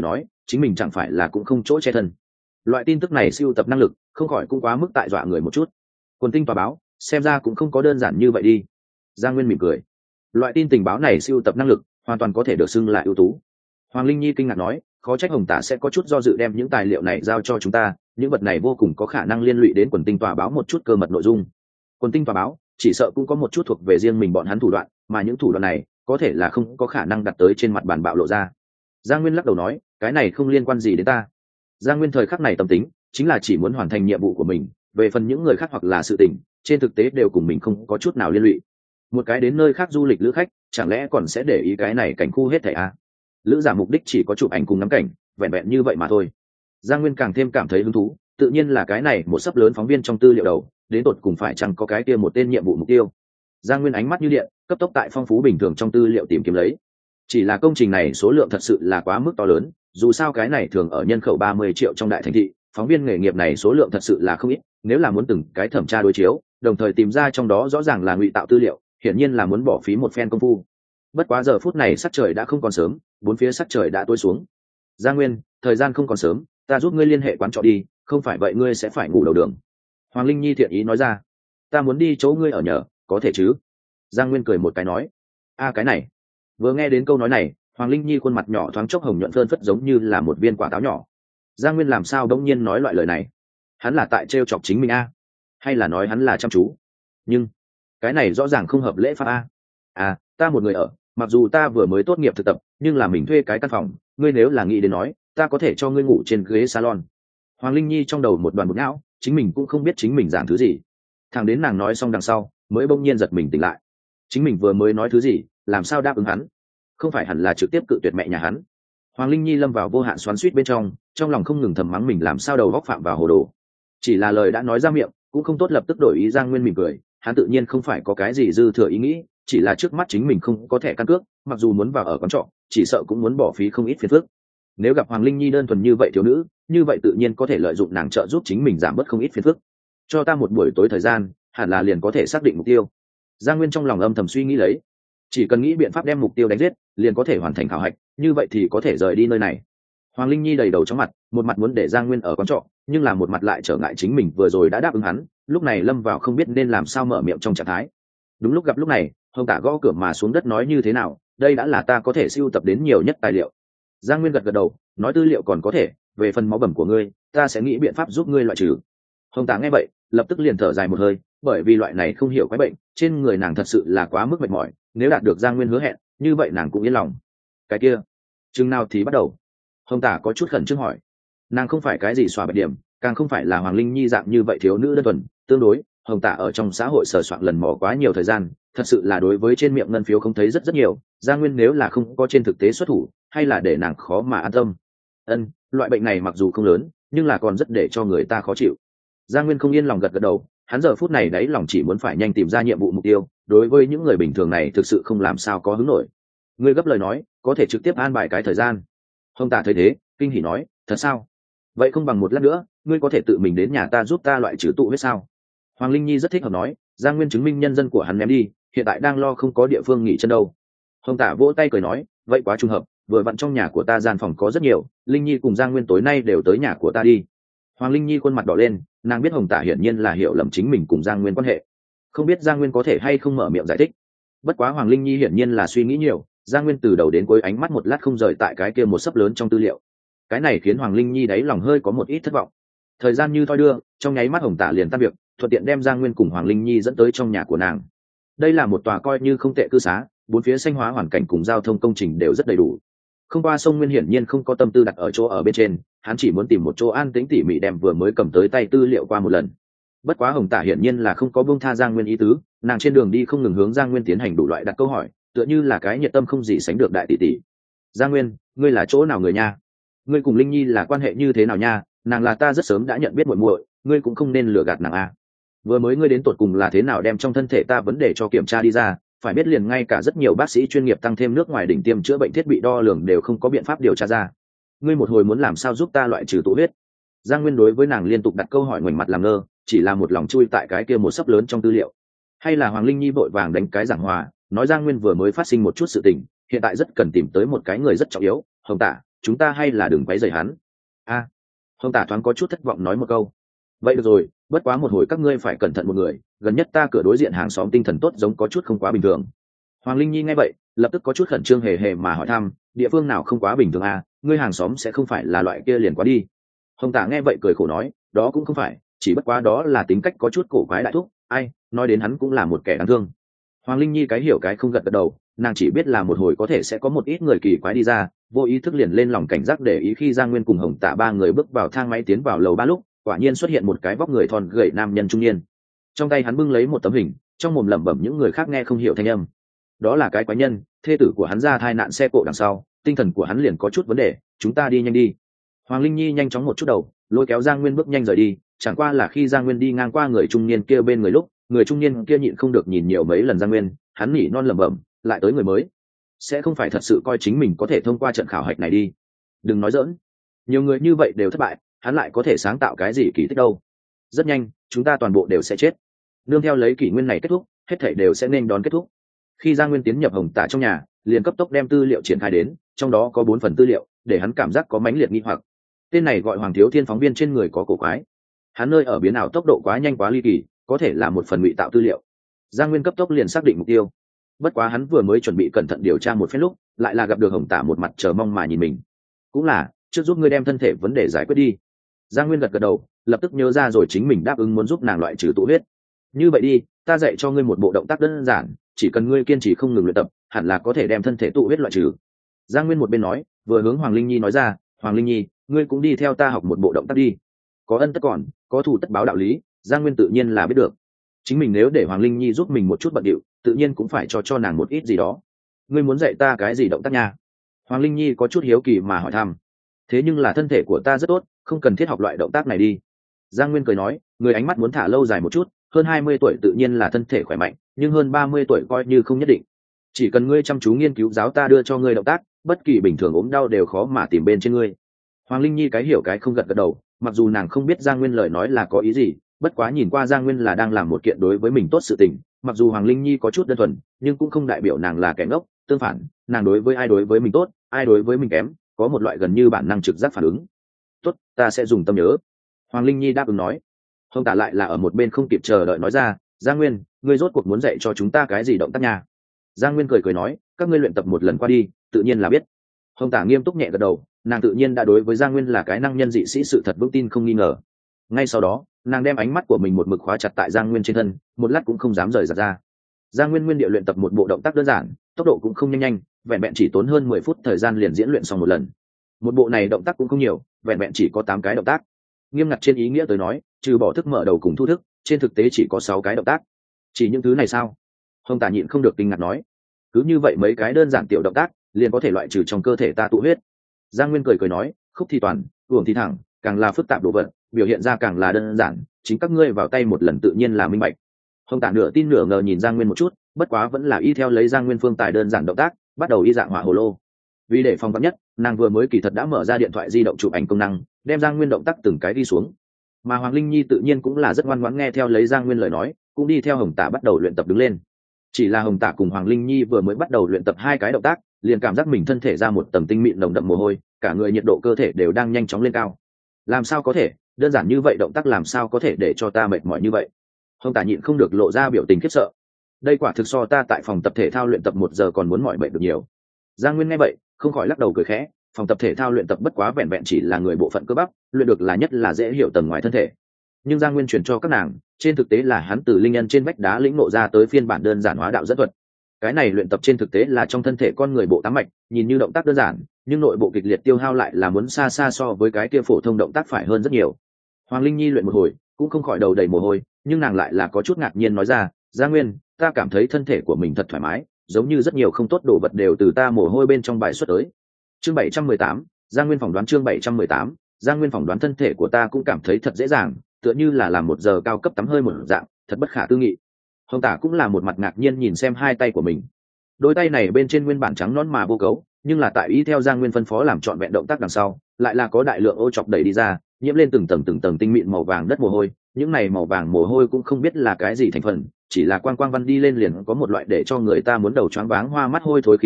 chính mình chẳng phải là cũng không chỗ che thân. Loại tin tức này siêu tập năng lực không khỏi cũng quá mức tại dọa người một chút. Quần tinh tòa báo xem ra cũng không có đơn giản như vậy đi. Giang Nguyên mỉm cười. Loại tin tình báo này siêu tập năng lực hoàn toàn có thể được xưng là ưu tú. Hoàng Linh Nhi kinh ngạc nói, khó trách Hồng Tả sẽ có chút do dự đem những tài liệu này giao cho chúng ta, những vật này vô cùng có khả năng liên lụy đến quần tinh tòa báo một chút cơ mật nội dung. Quần tinh tòa báo chỉ sợ cũng có một chút thuộc về riêng mình bọn hắn thủ đoạn, mà những thủ đoạn này có thể là không có khả năng đặt tới trên mặt bàn bạo lộ ra. Giang Nguyên lắc đầu nói, cái này không liên quan gì đến ta. Giang Nguyên thời khắc này tâm tính chính là chỉ muốn hoàn thành nhiệm vụ của mình, về phần những người khác hoặc là sự tình trên thực tế đều cùng mình không có chút nào liên lụy. Một cái đến nơi khác du lịch lữ khách chẳng lẽ còn sẽ để ý cái này cảnh khu hết thảy à? Lữ giả mục đích chỉ có chụp ảnh cùng ngắm cảnh, vẹn vẹn như vậy mà thôi. Giang Nguyên càng thêm cảm thấy hứng thú, tự nhiên là cái này một sấp lớn phóng viên trong tư liệu đầu đến tột cùng phải chăng có cái kia một tên nhiệm vụ mục tiêu. Giang Nguyên ánh mắt như điện, cấp tốc tại phong phú bình thường trong tư liệu tìm kiếm lấy. Chỉ là công trình này số lượng thật sự là quá mức to lớn, dù sao cái này thường ở nhân khẩu 30 triệu trong đại thành thị, phóng viên nghề nghiệp này số lượng thật sự là không ít, nếu là muốn từng cái thẩm tra đối chiếu, đồng thời tìm ra trong đó rõ ràng là ngụy tạo tư liệu, hiển nhiên là muốn bỏ phí một phen công phu. Bất quá giờ phút này sắc trời đã không còn sớm, bốn phía sắc trời đã tối xuống. Giang Nguyên, thời gian không còn sớm, ta giúp ngươi liên hệ quán trọ đi, không phải vậy ngươi sẽ phải ngủ đầu đường. Hoàng Linh Nhi thiện ý nói ra. Ta muốn đi chỗ ngươi ở nhờ, có thể chứ? Giang Nguyên cười một cái nói. A cái này. Vừa nghe đến câu nói này, Hoàng Linh Nhi khuôn mặt nhỏ thoáng chốc hồng nhuận phơn phất giống như là một viên quả táo nhỏ. Giang Nguyên làm sao đống nhiên nói loại lời này? Hắn là tại trêu chọc chính mình a, hay là nói hắn là chăm chú? Nhưng cái này rõ ràng không hợp lễ pháp a. À, ta một người ở, mặc dù ta vừa mới tốt nghiệp thực tập, nhưng là mình thuê cái căn phòng, ngươi nếu là nghĩ đến nói, ta có thể cho ngươi ngủ trên ghế salon. Hoàng Linh Nhi trong đầu một đoàn bột não, chính mình cũng không biết chính mình giảng thứ gì. Thằng đến nàng nói xong đằng sau, mới bỗng nhiên giật mình tỉnh lại. Chính mình vừa mới nói thứ gì, làm sao đáp ứng hắn? Không phải hẳn là trực tiếp cự tuyệt mẹ nhà hắn. Hoàng Linh Nhi lâm vào vô hạn xoắn xuýt bên trong lòng không ngừng thầm mắng mình làm sao đầu góc phạm vào hồ đồ. Chỉ là lời đã nói ra miệng, cũng không tốt lập tức đổi ý. Giang Nguyên mỉm cười, hắn tự nhiên không phải có cái gì dư thừa ý nghĩ, chỉ là trước mắt chính mình không có thẻ căn cước, mặc dù muốn vào ở quán trọ, chỉ sợ cũng muốn bỏ phí không ít phiền phức. Nếu gặp Hoàng Linh Nhi đơn thuần như vậy thiếu nữ, như vậy tự nhiên có thể lợi dụng nàng trợ giúp chính mình giảm bớt không ít phiền phức. Cho ta một buổi tối thời gian, hẳn là liền có thể xác định mục tiêu. Giang Nguyên trong lòng âm thầm suy nghĩ lấy, chỉ cần nghĩ biện pháp đem mục tiêu đánh giết, liền có thể hoàn thành khảo hạch, như vậy thì có thể rời đi nơi này. Hoàng Linh Nhi đầy đầu chóng mặt, một mặt muốn để Giang Nguyên ở quán trọ, nhưng là một mặt lại trở ngại chính mình vừa rồi đã đáp ứng hắn, lúc này lâm vào không biết nên làm sao mở miệng trong trạng thái. Đúng lúc gặp lúc này, Hồng Tả gõ cửa mà xuống đất nói như thế nào, đây đã là ta có thể sưu tập đến nhiều nhất tài liệu. Giang Nguyên gật gật đầu, nói tư liệu còn có thể, về phần máu bầm của ngươi, ta sẽ nghĩ biện pháp giúp ngươi loại trừ. Hồng Tả nghe vậy, lập tức liền thở dài một hơi, bởi vì loại này không hiểu quái bệnh, trên người nàng thật sự là quá mức mệt mỏi, nếu đạt được Giang Nguyên hứa hẹn, như vậy nàng cũng yên lòng. Cái kia, chừng nào thì bắt đầu? Hồng Tả có chút khẩn trương hỏi. Nàng không phải cái gì xóa bạch điểm, càng không phải là Hoàng Linh Nhi dạng như vậy thiếu nữ đơn thuần, tương đối, Hồng Tả ở trong xã hội sờ soạn lần mò quá nhiều thời gian, thật sự là đối với trên miệng ngân phiếu không thấy rất nhiều. Giang Nguyên nếu là không có trên thực tế xuất thủ, hay là để nàng khó mà an tâm. Loại bệnh này mặc dù không lớn, nhưng là còn rất để cho người ta khó chịu. Giang Nguyên không yên lòng gật gật đầu, hắn giờ phút này đấy lòng chỉ muốn phải nhanh tìm ra nhiệm vụ mục tiêu, đối với những người bình thường này thực sự không làm sao có hứng nổi. Ngươi gấp lời nói, có thể trực tiếp an bài cái thời gian. Hồng Tả thấy thế, kinh hỉ nói, thật sao? Vậy không bằng một lát nữa, ngươi có thể tự mình đến nhà ta giúp ta loại trừ tụ huyết sao? Hoàng Linh Nhi rất thích hợp nói, Giang Nguyên chứng minh nhân dân của hắn ném đi, hiện tại đang lo không có địa phương nghỉ chân đâu. Hồng Tả vỗ tay cười nói, vậy quá trùng hợp, vừa vặn trong nhà của ta gian phòng có rất nhiều, Linh Nhi cùng Giang Nguyên tối nay đều tới nhà của ta đi. Hoàng Linh Nhi khuôn mặt đỏ lên, nàng biết Hồng Tả hiển nhiên là hiểu lầm chính mình cùng Giang Nguyên quan hệ, không biết Giang Nguyên có thể hay không mở miệng giải thích. Bất quá Hoàng Linh Nhi hiển nhiên là suy nghĩ nhiều, Giang Nguyên từ đầu đến cuối ánh mắt một lát không rời tại cái kia một sấp lớn trong tư liệu. Cái này khiến Hoàng Linh Nhi đáy lòng hơi có một ít thất vọng. Thời gian như thoi đưa, trong nháy mắt Hồng Tả liền tan việc, thuận tiện đem Giang Nguyên cùng Hoàng Linh Nhi dẫn tới trong nhà của nàng. Đây là một tòa coi như không tệ cư xá, bốn phía xanh hóa hoàn cảnh cùng giao thông công trình đều rất đầy đủ. Không qua sông Nguyên hiển nhiên không có tâm tư đặt ở chỗ ở bên trên, hắn chỉ muốn tìm một chỗ an tĩnh tỉ mỉ đem vừa mới cầm tới tay tư liệu qua một lần. Bất quá Hồng Tả hiển nhiên là không có buông tha Giang Nguyên ý tứ, nàng trên đường đi không ngừng hướng Giang Nguyên tiến hành đủ loại đặt câu hỏi, tựa như là cái nhiệt tâm không gì sánh được đại tỷ tỷ. Giang Nguyên, ngươi là chỗ nào người nha? Ngươi cùng Linh Nhi là quan hệ như thế nào nha? Nàng là ta rất sớm đã nhận biết muội muội, ngươi cũng không nên lừa gạt nàng a. Vừa mới ngươi đến tột cùng là thế nào đem trong thân thể ta vấn đề cho kiểm tra đi ra, phải biết liền ngay cả rất nhiều bác sĩ chuyên nghiệp tăng thêm nước ngoài đỉnh tiêm chữa bệnh thiết bị đo lường đều không có biện pháp điều tra ra. Ngươi một hồi muốn làm sao giúp ta loại trừ tụ huyết? Giang Nguyên đối với nàng liên tục đặt câu hỏi ngoảnh mặt làm ngơ, chỉ là một lòng chui tại cái kia một sấp lớn trong tư liệu. Hay là Hoàng Linh Nhi vội vàng đánh cái giảng hòa, nói Giang Nguyên vừa mới phát sinh một chút sự tình, hiện tại rất cần tìm tới một cái người rất trọng yếu. Hồng Tả, chúng ta hay là đừng quấy rầy hắn. A, Hồng Tả thoáng có chút thất vọng nói một câu. Vậy được rồi, bất quá một hồi các ngươi phải cẩn thận một người, gần nhất ta cửa đối diện hàng xóm tinh thần tốt giống có chút không quá bình thường. Hoàng Linh Nhi nghe vậy lập tức có chút khẩn trương hề hề mà hỏi thăm, địa phương nào không quá bình thường à, ngươi hàng xóm sẽ không phải là loại kia liền quá đi. Hồng Tả nghe vậy cười khổ nói, đó cũng không phải, chỉ bất quá đó là tính cách có chút cổ quái đại thúc, ai nói đến hắn cũng là một kẻ đáng thương. Hoàng Linh Nhi cái hiểu cái không gật gật đầu, nàng chỉ biết là một hồi có thể sẽ có một ít người kỳ quái đi ra, vô ý thức liền lên lòng cảnh giác để ý. Khi Giang Nguyên cùng Hồng Tả ba người bước vào thang máy tiến vào lầu ba lúc, quả nhiên xuất hiện một cái vóc người thon gầy nam nhân trung niên, trong tay hắn bưng lấy một tấm hình, trong mồm lẩm bẩm những người khác nghe không hiểu thanh âm. Đó là cái quái nhân, thê tử của hắn ra thai nạn xe cộ đằng sau, tinh thần của hắn liền có chút vấn đề, chúng ta đi nhanh đi. Hoàng Linh Nhi nhanh chóng một chút đầu, lôi kéo Giang Nguyên bước nhanh rời đi. Chẳng qua là khi Giang Nguyên đi ngang qua người trung niên kia bên người lúc, người trung niên kia nhịn không được nhìn nhiều mấy lần Giang Nguyên, hắn nhỉ non lẩm bẩm, lại tới người mới, sẽ không phải thật sự coi chính mình có thể thông qua trận khảo hạch này đi. Đừng nói giỡn, nhiều người như vậy đều thất bại, hắn lại có thể sáng tạo cái gì kỳ tích đâu. Rất nhanh chúng ta toàn bộ đều sẽ chết, nương theo lấy kỷ nguyên này kết thúc, hết thảy đều sẽ nên đón kết thúc. Khi Giang Nguyên tiến nhập Hồng Tả trong nhà, liền cấp tốc đem tư liệu triển khai đến, trong đó có 4 phần tư liệu, để hắn cảm giác có mãnh liệt nghi hoặc. Tên này gọi Hoàng Thiếu Thiên phóng viên trên người có cổ quái, hắn nơi ở biến ảo tốc độ quá nhanh quá ly kỳ, có thể là một phần ngụy tạo tư liệu. Giang Nguyên cấp tốc liền xác định mục tiêu. Bất quá hắn vừa mới chuẩn bị cẩn thận điều tra một phen lúc, lại là gặp được Hồng Tả một mặt chờ mong mà nhìn mình. Cũng là, trước giúp ngươi đem thân thể vấn đề giải quyết đi. Giang Nguyên gật gật đầu, lập tức nhớ ra rồi chính mình đáp ứng muốn giúp nàng loại trừ tụ huyết. Như vậy đi, ta dạy cho ngươi một bộ động tác đơn giản, chỉ cần ngươi kiên trì không ngừng luyện tập, hẳn là có thể đem thân thể tụ huyết loại trừ. Giang Nguyên một bên nói, vừa hướng Hoàng Linh Nhi nói ra, Hoàng Linh Nhi, ngươi cũng đi theo ta học một bộ động tác đi. Có ân tất còn, có thù tất báo đạo lý, Giang Nguyên tự nhiên là biết được. Chính mình nếu để Hoàng Linh Nhi giúp mình một chút bận điệu, tự nhiên cũng phải cho nàng một ít gì đó. Ngươi muốn dạy ta cái gì động tác nha? Hoàng Linh Nhi có chút hiếu kỳ mà hỏi thăm. Thế nhưng là thân thể của ta rất tốt, không cần thiết học loại động tác này đi. Giang Nguyên cười nói, người ánh mắt muốn thả lâu dài một chút, hơn 20 tuổi tự nhiên là thân thể khỏe mạnh, nhưng hơn 30 tuổi coi như không nhất định. Chỉ cần ngươi chăm chú nghiên cứu giáo ta đưa cho ngươi động tác, bất kỳ bình thường ốm đau đều khó mà tìm bên trên ngươi. Hoàng Linh Nhi cái hiểu cái không gật gật đầu, mặc dù nàng không biết Giang Nguyên lời nói là có ý gì, bất quá nhìn qua Giang Nguyên là đang làm một kiện đối với mình tốt sự tình, mặc dù Hoàng Linh Nhi có chút đơn thuần, nhưng cũng không đại biểu nàng là kẻ ngốc, tương phản, nàng đối với ai đối với mình tốt, ai đối với mình kém, có một loại gần như bản năng trực giác phản ứng. Tốt, ta sẽ dùng tâm nhớ. Hoàng Linh Nhi đáp ứng nói. Hồng Tả lại là ở một bên không kịp chờ đợi nói ra, Giang Nguyên, ngươi rốt cuộc muốn dạy cho chúng ta cái gì động tác nha? Giang Nguyên cười cười nói, các ngươi luyện tập một lần qua đi, tự nhiên là biết. Hồng Tả nghiêm túc nhẹ gật đầu, nàng tự nhiên đã đối với Giang Nguyên là cái năng nhân dị sĩ sự thật vững tin không nghi ngờ. Ngay sau đó, nàng đem ánh mắt của mình một mực khóa chặt tại Giang Nguyên trên thân, một lát cũng không dám rời giật ra. Giang Nguyên nguyên điệu luyện tập một bộ động tác đơn giản, tốc độ cũng không nhanh, vẹn vẹn chỉ tốn hơn 10 phút thời gian liền diễn luyện xong một lần. Một bộ này động tác cũng không nhiều, vẹn vẹn chỉ có 8 cái động tác. Nghiêm ngặt trên ý nghĩa tới nói, trừ bỏ thức mở đầu cùng thu thức, trên thực tế chỉ có 6 cái động tác. Chỉ những thứ này sao? Hồng Tả nhịn không được kinh ngạc nói. Cứ như vậy mấy cái đơn giản tiểu động tác, liền có thể loại trừ trong cơ thể ta tụ huyết. Giang Nguyên cười cười nói, khúc thì toàn, uổng thì thẳng, càng là phức tạp đồ vật, biểu hiện ra càng là đơn giản, chính các ngươi vào tay một lần tự nhiên là minh bạch. Hồng Tả nửa tin nửa ngờ nhìn Giang Nguyên một chút, bất quá vẫn là y theo lấy Giang Nguyên phương tài đơn giản động tác, bắt đầu y dạng hỏa hồ lô. Vì để phòng vắn nhất, nàng vừa mới kỳ thật đã mở ra điện thoại di động chụp ảnh công năng, đem Giang Nguyên động tác từng cái đi xuống. Mà Hoàng Linh Nhi tự nhiên cũng là rất ngoan ngoãn nghe theo lấy Giang Nguyên lời nói, cũng đi theo Hồng Tả bắt đầu luyện tập đứng lên. Chỉ là Hồng Tả cùng Hoàng Linh Nhi vừa mới bắt đầu luyện tập 2 cái động tác, liền cảm giác mình thân thể ra một tầng tinh mịn nồng đậm mồ hôi, cả người nhiệt độ cơ thể đều đang nhanh chóng lên cao. Làm sao có thể, đơn giản như vậy động tác làm sao có thể để cho ta mệt mỏi như vậy? Hồng Tả nhịn không được lộ ra biểu tình khiếp sợ. Đây quả thực so ta tại phòng tập thể thao luyện tập 1 giờ còn muốn mỏi mệt được nhiều. Giang Nguyên nghe vậy, không khỏi lắc đầu cười khẽ, phòng tập thể thao luyện tập bất quá vẹn vẹn chỉ là người bộ phận cơ bắp, luyện được là nhất là dễ hiểu tầng ngoài thân thể. Nhưng Giang Nguyên truyền cho các nàng, trên thực tế là hắn từ linh nhân trên vách đá lĩnh ngộ ra tới phiên bản đơn giản hóa đạo dẫn thuật. Cái này luyện tập trên thực tế là trong thân thể con người bộ tám mạch, nhìn như động tác đơn giản, nhưng nội bộ kịch liệt tiêu hao lại là muốn xa xa so với cái kia phổ thông động tác phải hơn rất nhiều. Hoàng Linh Nhi luyện một hồi, cũng không khỏi đầu đầy mồ hôi, nhưng nàng lại là có chút ngạc nhiên nói ra, Giang Nguyên, ta cảm thấy thân thể của mình thật thoải mái, giống như rất nhiều không tốt đồ vật đều từ ta mồ hôi bên trong bài xuất tới. Chương 718, Giang Nguyên phỏng đoán chương 718, Giang Nguyên phỏng đoán thân thể của ta cũng cảm thấy thật dễ dàng, tựa như là làm 1 giờ cao cấp tắm hơi một dạng, thật bất khả tư nghị. Hồng Tả cũng là một mặt ngạc nhiên nhìn xem 2 tay của mình. Đôi tay này bên trên nguyên bản trắng nõn mà vô cấu, nhưng là tại ý theo Giang Nguyên phân phó làm trọn vẹn động tác đằng sau, lại là có đại lượng ô chọc đẩy đi ra, nhiễm lên từng tầng tinh mịn màu vàng đất mồ hôi. Những này màu vàng mồ hôi cũng không biết là cái gì thành phần, chỉ là quang quang văn đi lên liền có một loại để cho người ta muốn đầu choáng váng hoa mắt hôi thối khí tức,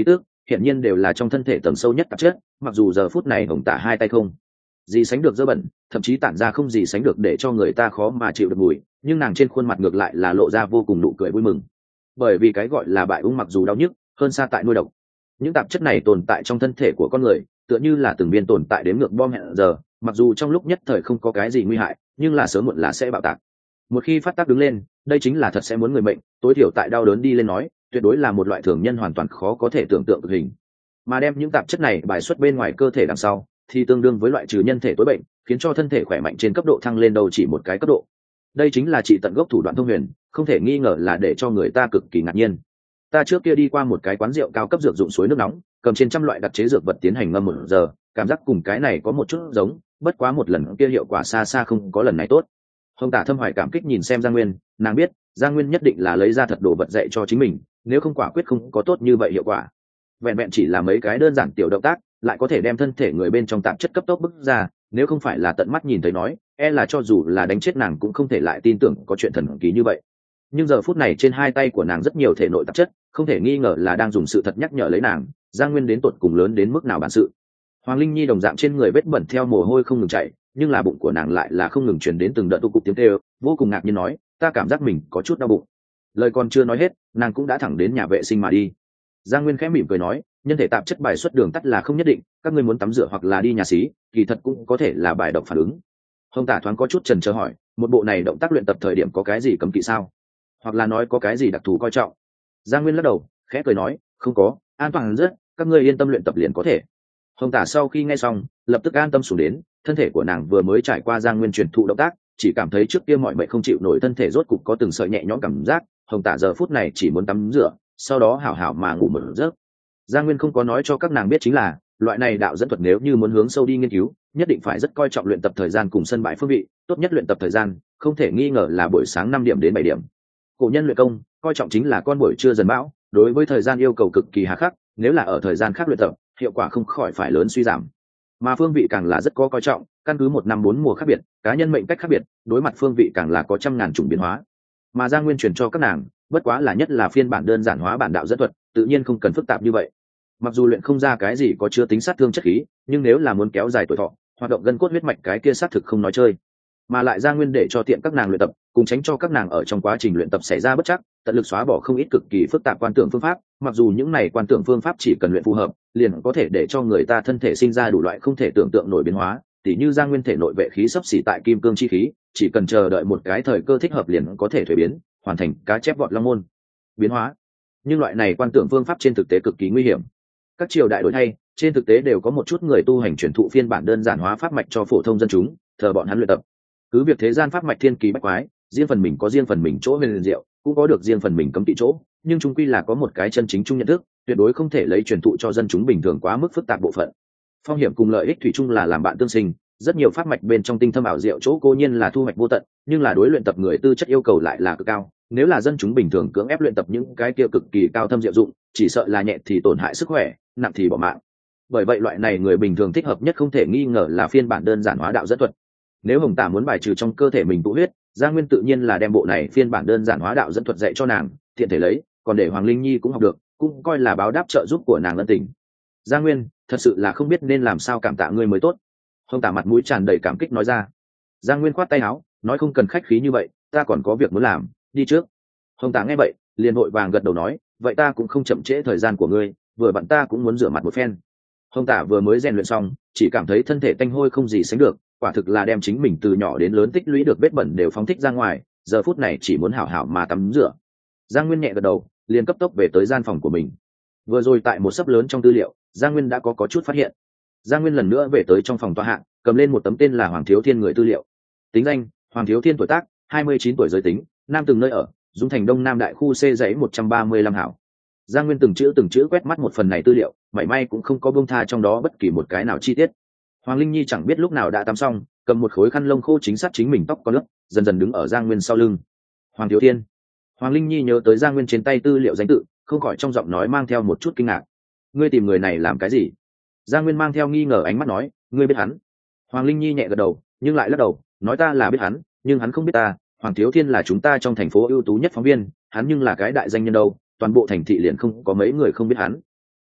hiện nhiên đều là trong thân thể tầng sâu nhất tạp chất. Mặc dù giờ phút này Hồng Tả hai tay không gì sánh được dơ bẩn, thậm chí tản ra không gì sánh được để cho người ta khó mà chịu được mùi, nhưng nàng trên khuôn mặt ngược lại là lộ ra vô cùng nụ cười vui mừng. Bởi vì cái gọi là bại ung mặc dù đau nhức, hơn xa tại nuôi độc. Những tạp chất này tồn tại trong thân thể của con người, tựa như là từng viên tồn tại đếm ngược bom hẹn giờ, mặc dù trong lúc nhất thời không có cái gì nguy hại, nhưng là sớm muộn là sẽ bạo tạc. Một khi phát tác đứng lên, đây chính là thật sẽ muốn người mệnh, tối thiểu tại đau đớn đi lên nói, tuyệt đối là một loại thường nhân hoàn toàn khó có thể tưởng tượng cực hình. Mà đem những tạp chất này bài xuất bên ngoài cơ thể đằng sau, thì tương đương với loại trừ nhân thể tối bệnh, khiến cho thân thể khỏe mạnh trên cấp độ thăng lên đầu chỉ một cái cấp độ. Đây chính là trị tận gốc thủ đoạn thông huyền, không thể nghi ngờ là để cho người ta cực kỳ ngạc nhiên. Ta trước kia đi qua một cái quán rượu cao cấp dược dụng suối nước nóng, cầm trên trăm loại đặc chế dược vật tiến hành ngâm 1 giờ, cảm giác cùng cái này có một chút giống, bất quá một lần kia hiệu quả xa xa không có lần này tốt. Hồng Tả thâm hoài cảm kích nhìn xem Giang Nguyên, nàng biết Giang Nguyên nhất định là lấy ra thật đồ vật dạy cho chính mình, nếu không quả quyết không có tốt như vậy hiệu quả. Vẹn vẹn chỉ là mấy cái đơn giản tiểu động tác, lại có thể đem thân thể người bên trong tạp chất cấp tốc bứt ra, nếu không phải là tận mắt nhìn thấy nói, là cho dù là đánh chết nàng cũng không thể lại tin tưởng có chuyện thần kỳ như vậy. Nhưng giờ phút này trên hai tay của nàng rất nhiều thể nội tạp chất, không thể nghi ngờ là đang dùng sự thật nhắc nhở lấy nàng, Giang Nguyên đến tột cùng lớn đến mức nào bản sự. Hoàng Linh Nhi đồng dạng trên người vết bẩn theo mồ hôi không ngừng chảy, nhưng là bụng của nàng lại là không ngừng truyền đến từng đợt tu cục tiếng kêu, vô cùng ngạc nhiên nói, ta cảm giác mình có chút đau bụng. Lời còn chưa nói hết, nàng cũng đã thẳng đến nhà vệ sinh mà đi. Giang Nguyên khẽ mỉm cười nói, nhân thể tạp chất bài xuất đường tắt là không nhất định, các ngươi muốn tắm rửa hoặc là đi nhà xí, kỳ thật cũng có thể là bài độc phản ứng. Hồng Tả thoáng có chút chần chờ hỏi, một bộ này động tác luyện tập thời điểm có cái gì cấm kỵ sao, hoặc là nói có cái gì đặc thù coi trọng? Giang Nguyên lắc đầu, khẽ cười nói, không có, an toàn rất, các ngươi yên tâm luyện tập liền có thể. Hồng Tả sau khi nghe xong, lập tức an tâm xuống đến, thân thể của nàng vừa mới trải qua Giang Nguyên truyền thụ động tác, chỉ cảm thấy trước kia mọi mệnh không chịu nổi, thân thể rốt cục có từng sợi nhẹ nhõm cảm giác. Hồng Tả giờ phút này chỉ muốn tắm rửa, sau đó hảo hảo mà ngủ một giấc. Giang Nguyên không có nói cho các nàng biết chính là, loại này đạo dẫn thuật nếu như muốn hướng sâu đi nghiên cứu, nhất định phải rất coi trọng luyện tập thời gian cùng sân bãi phương vị, tốt nhất luyện tập thời gian, không thể nghi ngờ là buổi sáng 5 điểm đến 7 điểm. Cổ nhân luyện công, coi trọng chính là con buổi trưa dần bão, đối với thời gian yêu cầu cực kỳ hà khắc, nếu là ở thời gian khác luyện tập, hiệu quả không khỏi phải lớn suy giảm. Mà phương vị càng là rất có coi trọng, căn cứ 1 năm 4 mùa khác biệt, cá nhân mệnh cách khác biệt, đối mặt phương vị càng là có trăm ngàn chủng biến hóa. Mà Giang Nguyên truyền cho các nàng, bất quá là nhất là phiên bản đơn giản hóa bản đạo dẫn thuật, tự nhiên không cần phức tạp như vậy. Mặc dù luyện không ra cái gì có chứa tính sát thương chất khí, nhưng nếu là muốn kéo dài tuổi thọ, hoạt động gân cốt huyết mạch cái kia xác thực không nói chơi. Mà lại Giang Nguyên để cho tiện các nàng luyện tập, cùng tránh cho các nàng ở trong quá trình luyện tập xảy ra bất chắc, tận lực xóa bỏ không ít cực kỳ phức tạp quan tưởng phương pháp, mặc dù những này quan tưởng phương pháp chỉ cần luyện phù hợp, liền có thể để cho người ta thân thể sinh ra đủ loại không thể tưởng tượng nổi biến hóa, tỉ như Giang Nguyên thể nội vệ khí sắp xỉ tại kim cương chi khí, chỉ cần chờ đợi một cái thời cơ thích hợp liền có thể thuế biến, hoàn thành cá chép vọt long môn biến hóa. Nhưng loại này quan tưởng phương pháp trên thực tế cực kỳ nguy hiểm. Các triều đại đổi thay, trên thực tế đều có một chút người tu hành truyền thụ phiên bản đơn giản hóa pháp mạch cho phổ thông dân chúng, thờ bọn hắn luyện tập. Cứ việc thế gian pháp mạch thiên kỳ bách quái, riêng phần mình có riêng phần mình chỗ huyền diệu, cũng có được riêng phần mình cấm kỵ chỗ, nhưng chung quy là có một cái chân chính chung nhận thức, tuyệt đối không thể lấy truyền thụ cho dân chúng bình thường quá mức phức tạp bộ phận. Phong hiểm cùng lợi ích thủy chung là làm bạn tương sinh, rất nhiều pháp mạch bên trong tinh thâm ảo diệu chỗ cố nhiên là thu hoạch vô tận, nhưng là đối luyện tập người tư chất yêu cầu lại là cực cao. Nếu là dân chúng bình thường cưỡng ép luyện tập những cái kia cực kỳ cao thâm diệu dụng, chỉ sợ là nhẹ thì tổn hại sức khỏe, nặng thì bỏ mạng. Bởi vậy loại này người bình thường thích hợp nhất không thể nghi ngờ là phiên bản đơn giản hóa đạo dẫn thuật. Nếu Hồng Tả muốn bài trừ trong cơ thể mình tụ huyết, Giang Nguyên tự nhiên là đem bộ này phiên bản đơn giản hóa đạo dẫn thuật dạy cho nàng, thiện thể lấy, còn để Hoàng Linh Nhi cũng học được, cũng coi là báo đáp trợ giúp của nàng ân tình. Giang Nguyên, thật sự là không biết nên làm sao cảm tạ ngươi mới tốt. Hồng Tả mặt mũi tràn đầy cảm kích nói ra. Giang Nguyên khoát tay áo, nói không cần khách khí như vậy, ta còn có việc muốn làm, đi trước. Hồng Tả nghe vậy, liền vội vàng gật đầu nói, vậy ta cũng không chậm trễ thời gian của ngươi, vừa vặn ta cũng muốn rửa mặt một phen. Hồng Tả vừa mới rèn luyện xong, chỉ cảm thấy thân thể tanh hôi không gì sánh được, quả thực là đem chính mình từ nhỏ đến lớn tích lũy được vết bẩn đều phóng thích ra ngoài, giờ phút này chỉ muốn hảo hảo mà tắm rửa. Giang Nguyên nhẹ gật đầu, liền cấp tốc về tới gian phòng của mình. Vừa rồi tại một sấp lớn trong tư liệu, Giang Nguyên đã có chút phát hiện. Giang Nguyên lần nữa về tới trong phòng tọa hạng, cầm lên một tấm tên là Hoàng Thiếu Thiên người tư liệu. Tính danh: Hoàng Thiếu Thiên, tuổi tác 29 tuổi, giới tính nam, từng nơi ở Dung Thành Đông Nam Đại khu C dãy 135 hảo. Giang Nguyên từng chữ quét mắt một phần này tư liệu, mảy may cũng không có buông tha trong đó bất kỳ một cái nào chi tiết. Hoàng Linh Nhi chẳng biết lúc nào đã tắm xong, cầm một khối khăn lông khô chính xác chính mình tóc có nước, dần dần đứng ở Giang Nguyên sau lưng. Hoàng Thiếu Thiên. Hoàng Linh Nhi nhớ tới Giang Nguyên trên tay tư liệu danh tự, không khỏi trong giọng nói mang theo một chút kinh ngạc. Ngươi tìm người này làm cái gì? Giang Nguyên mang theo nghi ngờ ánh mắt nói, ngươi biết hắn? Hoàng Linh Nhi nhẹ gật đầu, nhưng lại lắc đầu, nói ta là biết hắn, nhưng hắn không biết ta. Hoàng Thiếu Thiên là chúng ta trong thành phố ưu tú nhất phóng viên, hắn nhưng là cái đại danh nhân đâu, toàn bộ thành thị liền không có mấy người không biết hắn.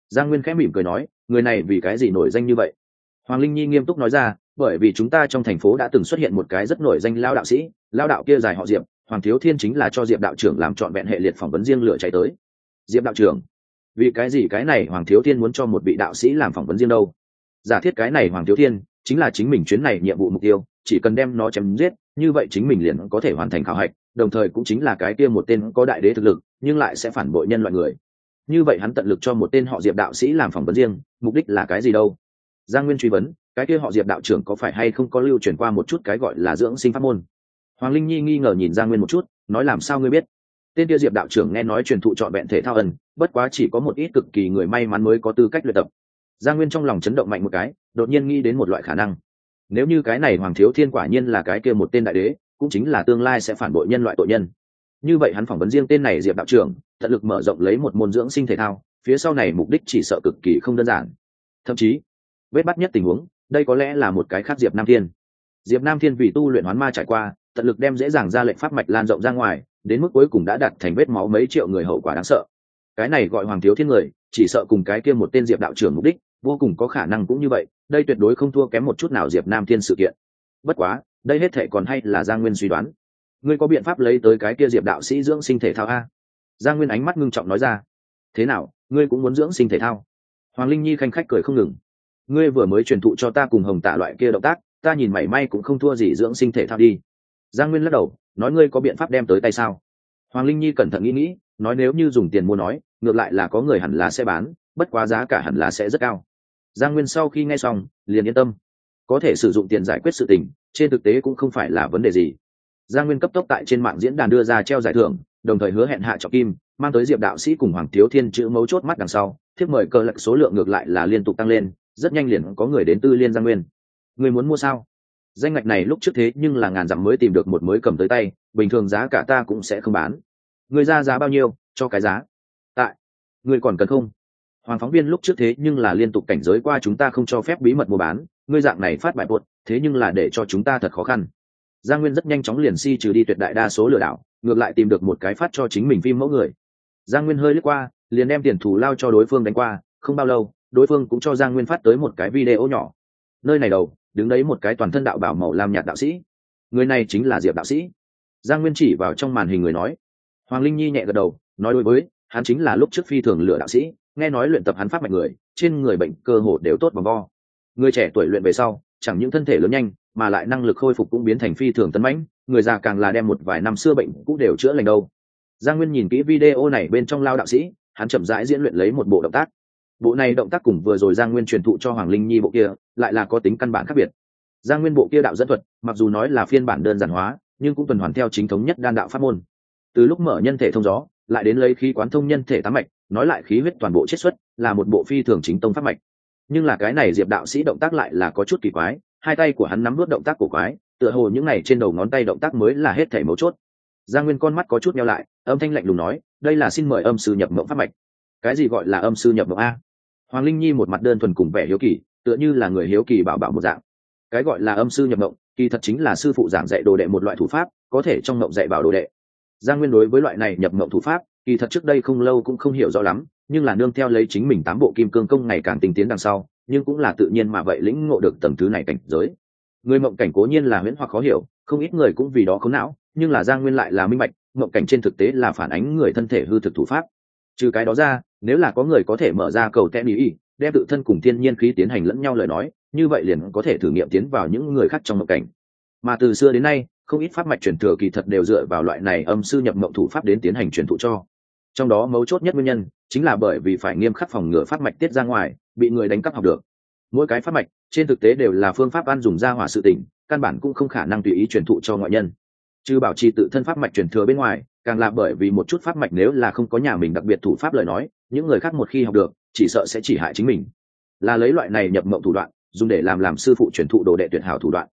Giang Nguyên khẽ mỉm cười nói, người này vì cái gì nổi danh như vậy? Hoàng Linh Nhi nghiêm túc nói ra, bởi vì chúng ta trong thành phố đã từng xuất hiện một cái rất nổi danh lao đạo sĩ, lao đạo kia dài họ Diệp, Hoàng Thiếu Thiên chính là cho Diệp đạo trưởng làm trọn vẹn hệ liệt phỏng vấn riêng lựa chạy tới. Diệp đạo trưởng, vì cái gì cái này Hoàng Thiếu Thiên muốn cho một vị đạo sĩ làm phỏng vấn riêng đâu? Giả thiết cái này Hoàng Thiếu Thiên chính là chính mình chuyến này nhiệm vụ mục tiêu, chỉ cần đem nó chém giết, như vậy chính mình liền có thể hoàn thành khảo hạch, đồng thời cũng chính là cái kia một tên có đại đế thực lực, nhưng lại sẽ phản bội nhân loại người. Như vậy hắn tận lực cho một tên họ Diệp đạo sĩ làm phỏng vấn riêng, mục đích là cái gì đâu? Giang Nguyên truy vấn, cái kia họ Diệp đạo trưởng có phải hay không có lưu truyền qua một chút cái gọi là dưỡng sinh pháp môn? Hoàng Linh Nhi nghi ngờ nhìn Giang Nguyên một chút, nói làm sao ngươi biết? Tên kia Diệp đạo trưởng nghe nói truyền thụ trọn vẹn thể thao ẩn, bất quá chỉ có một ít cực kỳ người may mắn mới có tư cách luyện tập. Giang Nguyên trong lòng chấn động mạnh một cái, đột nhiên nghĩ đến một loại khả năng. Nếu như cái này Hoàng Thiếu Thiên quả nhiên là cái kia một tên đại đế, cũng chính là tương lai sẽ phản bội nhân loại tội nhân. Như vậy hắn phỏng vấn riêng tên này Diệp đạo trưởng, tận lực mở rộng lấy một môn dưỡng sinh thể thao, phía sau này mục đích chỉ sợ cực kỳ không đơn giản. Thậm chí, vết bắt nhất tình huống, đây có lẽ là một cái khác Diệp Nam Thiên. Diệp Nam Thiên vì tu luyện hoán ma trải qua, tận lực đem dễ dàng ra lệnh pháp mạch lan rộng ra ngoài, đến mức cuối cùng đã đạt thành vết máu mấy triệu người, hậu quả đáng sợ. Cái này gọi Hoàng Thiếu Thiên người, chỉ sợ cùng cái kia một tên Diệp đạo trưởng mục đích, vô cùng có khả năng cũng như vậy, đây tuyệt đối không thua kém một chút nào Diệp Nam Thiên sự kiện. Bất quá, đây hết thảy còn hay là Giang Nguyên suy đoán. Ngươi có biện pháp lấy tới cái kia Diệp đạo sĩ dưỡng sinh thể thao a? Giang Nguyên ánh mắt ngưng trọng nói ra. Thế nào, ngươi cũng muốn dưỡng sinh thể thao? Hoàng Linh Nhi khanh khách cười không ngừng. Ngươi vừa mới truyền thụ cho ta cùng Hồng Tạ loại kia động tác, ta nhìn mảy may cũng không thua gì dưỡng sinh thể thao đi. Giang Nguyên lắc đầu, nói ngươi có biện pháp đem tới tay sao? Hoàng Linh Nhi cẩn thận nghĩ, nói nếu như dùng tiền mua nói, ngược lại là có người hẳn là sẽ bán, bất quá giá cả hẳn là sẽ rất cao. Giang Nguyên sau khi nghe xong, liền yên tâm. Có thể sử dụng tiền giải quyết sự tình, trên thực tế cũng không phải là vấn đề gì. Giang Nguyên cấp tốc tại trên mạng diễn đàn đưa ra treo giải thưởng, đồng thời hứa hẹn hạ trọng kim, mang tới Diệp đạo sĩ cùng Hoàng Thiếu Thiên chữ mấu chốt mắt đằng sau, thiếp mời cờ lật số lượng ngược lại là liên tục tăng lên, rất nhanh liền có người đến tư liên Giang Nguyên. Người muốn mua sao? Danh ngạch này lúc trước thế nhưng là ngàn dặm mới tìm được một mới cầm tới tay, bình thường giá cả ta cũng sẽ không bán. Người ra giá bao nhiêu, cho cái giá. Tại, người còn cần không? Hoàng phóng viên lúc trước thế nhưng là liên tục cảnh giới qua chúng ta không cho phép bí mật mua bán, ngươi dạng này phát bài buột, thế nhưng là để cho chúng ta thật khó khăn. Giang Nguyên rất nhanh chóng liền trừ đi tuyệt đại đa số lừa đảo, ngược lại tìm được một cái phát cho chính mình phim mẫu người. Giang Nguyên hơi lướt qua, liền đem tiền thù lao cho đối phương đánh qua, không bao lâu, đối phương cũng cho Giang Nguyên phát tới một cái video nhỏ. Nơi này đầu, đứng đấy một cái toàn thân đạo bảo màu lam nhạt đạo sĩ. Người này chính là Diệp đạo sĩ. Giang Nguyên chỉ vào trong màn hình người nói. Hoàng Linh Nhi nhẹ gật đầu, nói đối với, hắn chính là lúc trước phi thường lừa đạo sĩ, nghe nói luyện tập hắn pháp mạch người, trên người bệnh cơ hồ đều tốt bằng vo. Người trẻ tuổi luyện về sau, chẳng những thân thể lớn nhanh, mà lại năng lực khôi phục cũng biến thành phi thường tấn mãnh, người già càng là đem một vài năm xưa bệnh cũ đều chữa lành đâu. Giang Nguyên nhìn kỹ video này bên trong lao đạo sĩ, hắn chậm rãi diễn luyện lấy một bộ động tác. Bộ này động tác cùng vừa rồi Giang Nguyên truyền thụ cho Hoàng Linh Nhi bộ kia, lại là có tính căn bản khác biệt. Giang Nguyên bộ kia đạo dẫn thuật, mặc dù nói là phiên bản đơn giản hóa, nhưng cũng tuần hoàn theo chính thống nhất đan đạo pháp môn. Từ lúc mở nhân thể thông gió, lại đến lấy khí quán thông nhân thể tám mạch, nói lại khí huyết toàn bộ chiết xuất, là một bộ phi thường chính tông pháp mạch. Nhưng là cái này Diệp đạo sĩ động tác lại là có chút kỳ quái, hai tay của hắn nắm nuốt động tác cổ quái, tựa hồ những này trên đầu ngón tay động tác mới là hết thảy mấu chốt. Giang Nguyên con mắt có chút nheo lại, âm thanh lạnh lùng nói, đây là xin mời âm sư nhập mộng pháp mạch. Cái gì gọi là âm sư nhập mộng a? Hoàng Linh Nhi một mặt đơn thuần cùng vẻ hiếu kỳ, tựa như là người hiếu kỳ bảo bảo một dạng. Cái gọi là âm sư nhập mộng, kỳ thật chính là sư phụ giảng dạy đồ đệ một loại thủ pháp, có thể trong mộng dạy bảo đồ đệ. Giang Nguyên đối với loại này nhập mộng thủ pháp, kỳ thật trước đây không lâu cũng không hiểu rõ lắm, nhưng là nương theo lấy chính mình 8 bộ kim cương công ngày càng tinh tiến đằng sau, nhưng cũng là tự nhiên mà vậy lĩnh ngộ được tầng thứ này cảnh giới. Người mộng cảnh cố nhiên là huyễn hoặc khó hiểu, không ít người cũng vì đó khốn não, nhưng là Giang Nguyên lại là minh bạch, mộng cảnh trên thực tế là phản ánh người thân thể hư thực thủ pháp. Trừ cái đó ra, nếu là có người có thể mở ra cầu tem ý, đem tự thân cùng thiên nhiên khí tiến hành lẫn nhau lời nói, như vậy liền có thể thử nghiệm tiến vào những người khác trong mộng cảnh. Mà từ xưa đến nay, không ít pháp mạch truyền thừa kỳ thật đều dựa vào loại này âm sư nhập mộng thủ pháp đến tiến hành truyền thụ cho. Trong đó mấu chốt nhất nguyên nhân chính là bởi vì phải nghiêm khắc phòng ngừa pháp mạch tiết ra ngoài, bị người đánh cắp học được. Mỗi cái pháp mạch trên thực tế đều là phương pháp ăn dùng ra hỏa sự tình, căn bản cũng không khả năng tùy ý truyền thụ cho ngoại nhân. Chứ bảo trì tự thân pháp mạch truyền thừa bên ngoài, càng là bởi vì một chút pháp mạch nếu là không có nhà mình đặc biệt thủ pháp lời nói, những người khác một khi học được, chỉ sợ sẽ chỉ hại chính mình. Là lấy loại này nhập mộng thủ đoạn, dùng để làm sư phụ truyền thụ đồ đệ tuyệt hảo thủ đoạn.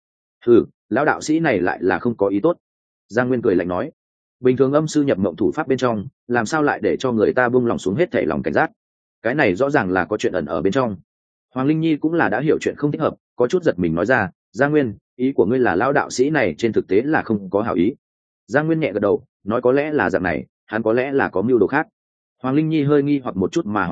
Lão đạo sĩ này lại là không có ý tốt. Giang Nguyên cười lạnh nói, bình thường âm sư nhập mộng thủ pháp bên trong, làm sao lại để cho người ta buông lòng xuống hết thảy lòng cảnh giác? Cái này rõ ràng là có chuyện ẩn ở bên trong. Hoàng Linh Nhi cũng là đã hiểu chuyện không thích hợp, có chút giật mình nói ra, Giang Nguyên, ý của ngươi là lão đạo sĩ này trên thực tế là không có hảo ý. Giang Nguyên nhẹ gật đầu, nói có lẽ là dạng này, hắn có lẽ là có mưu đồ khác. Hoàng Linh Nhi hơi nghi hoặc một chút mà hỏi thăm,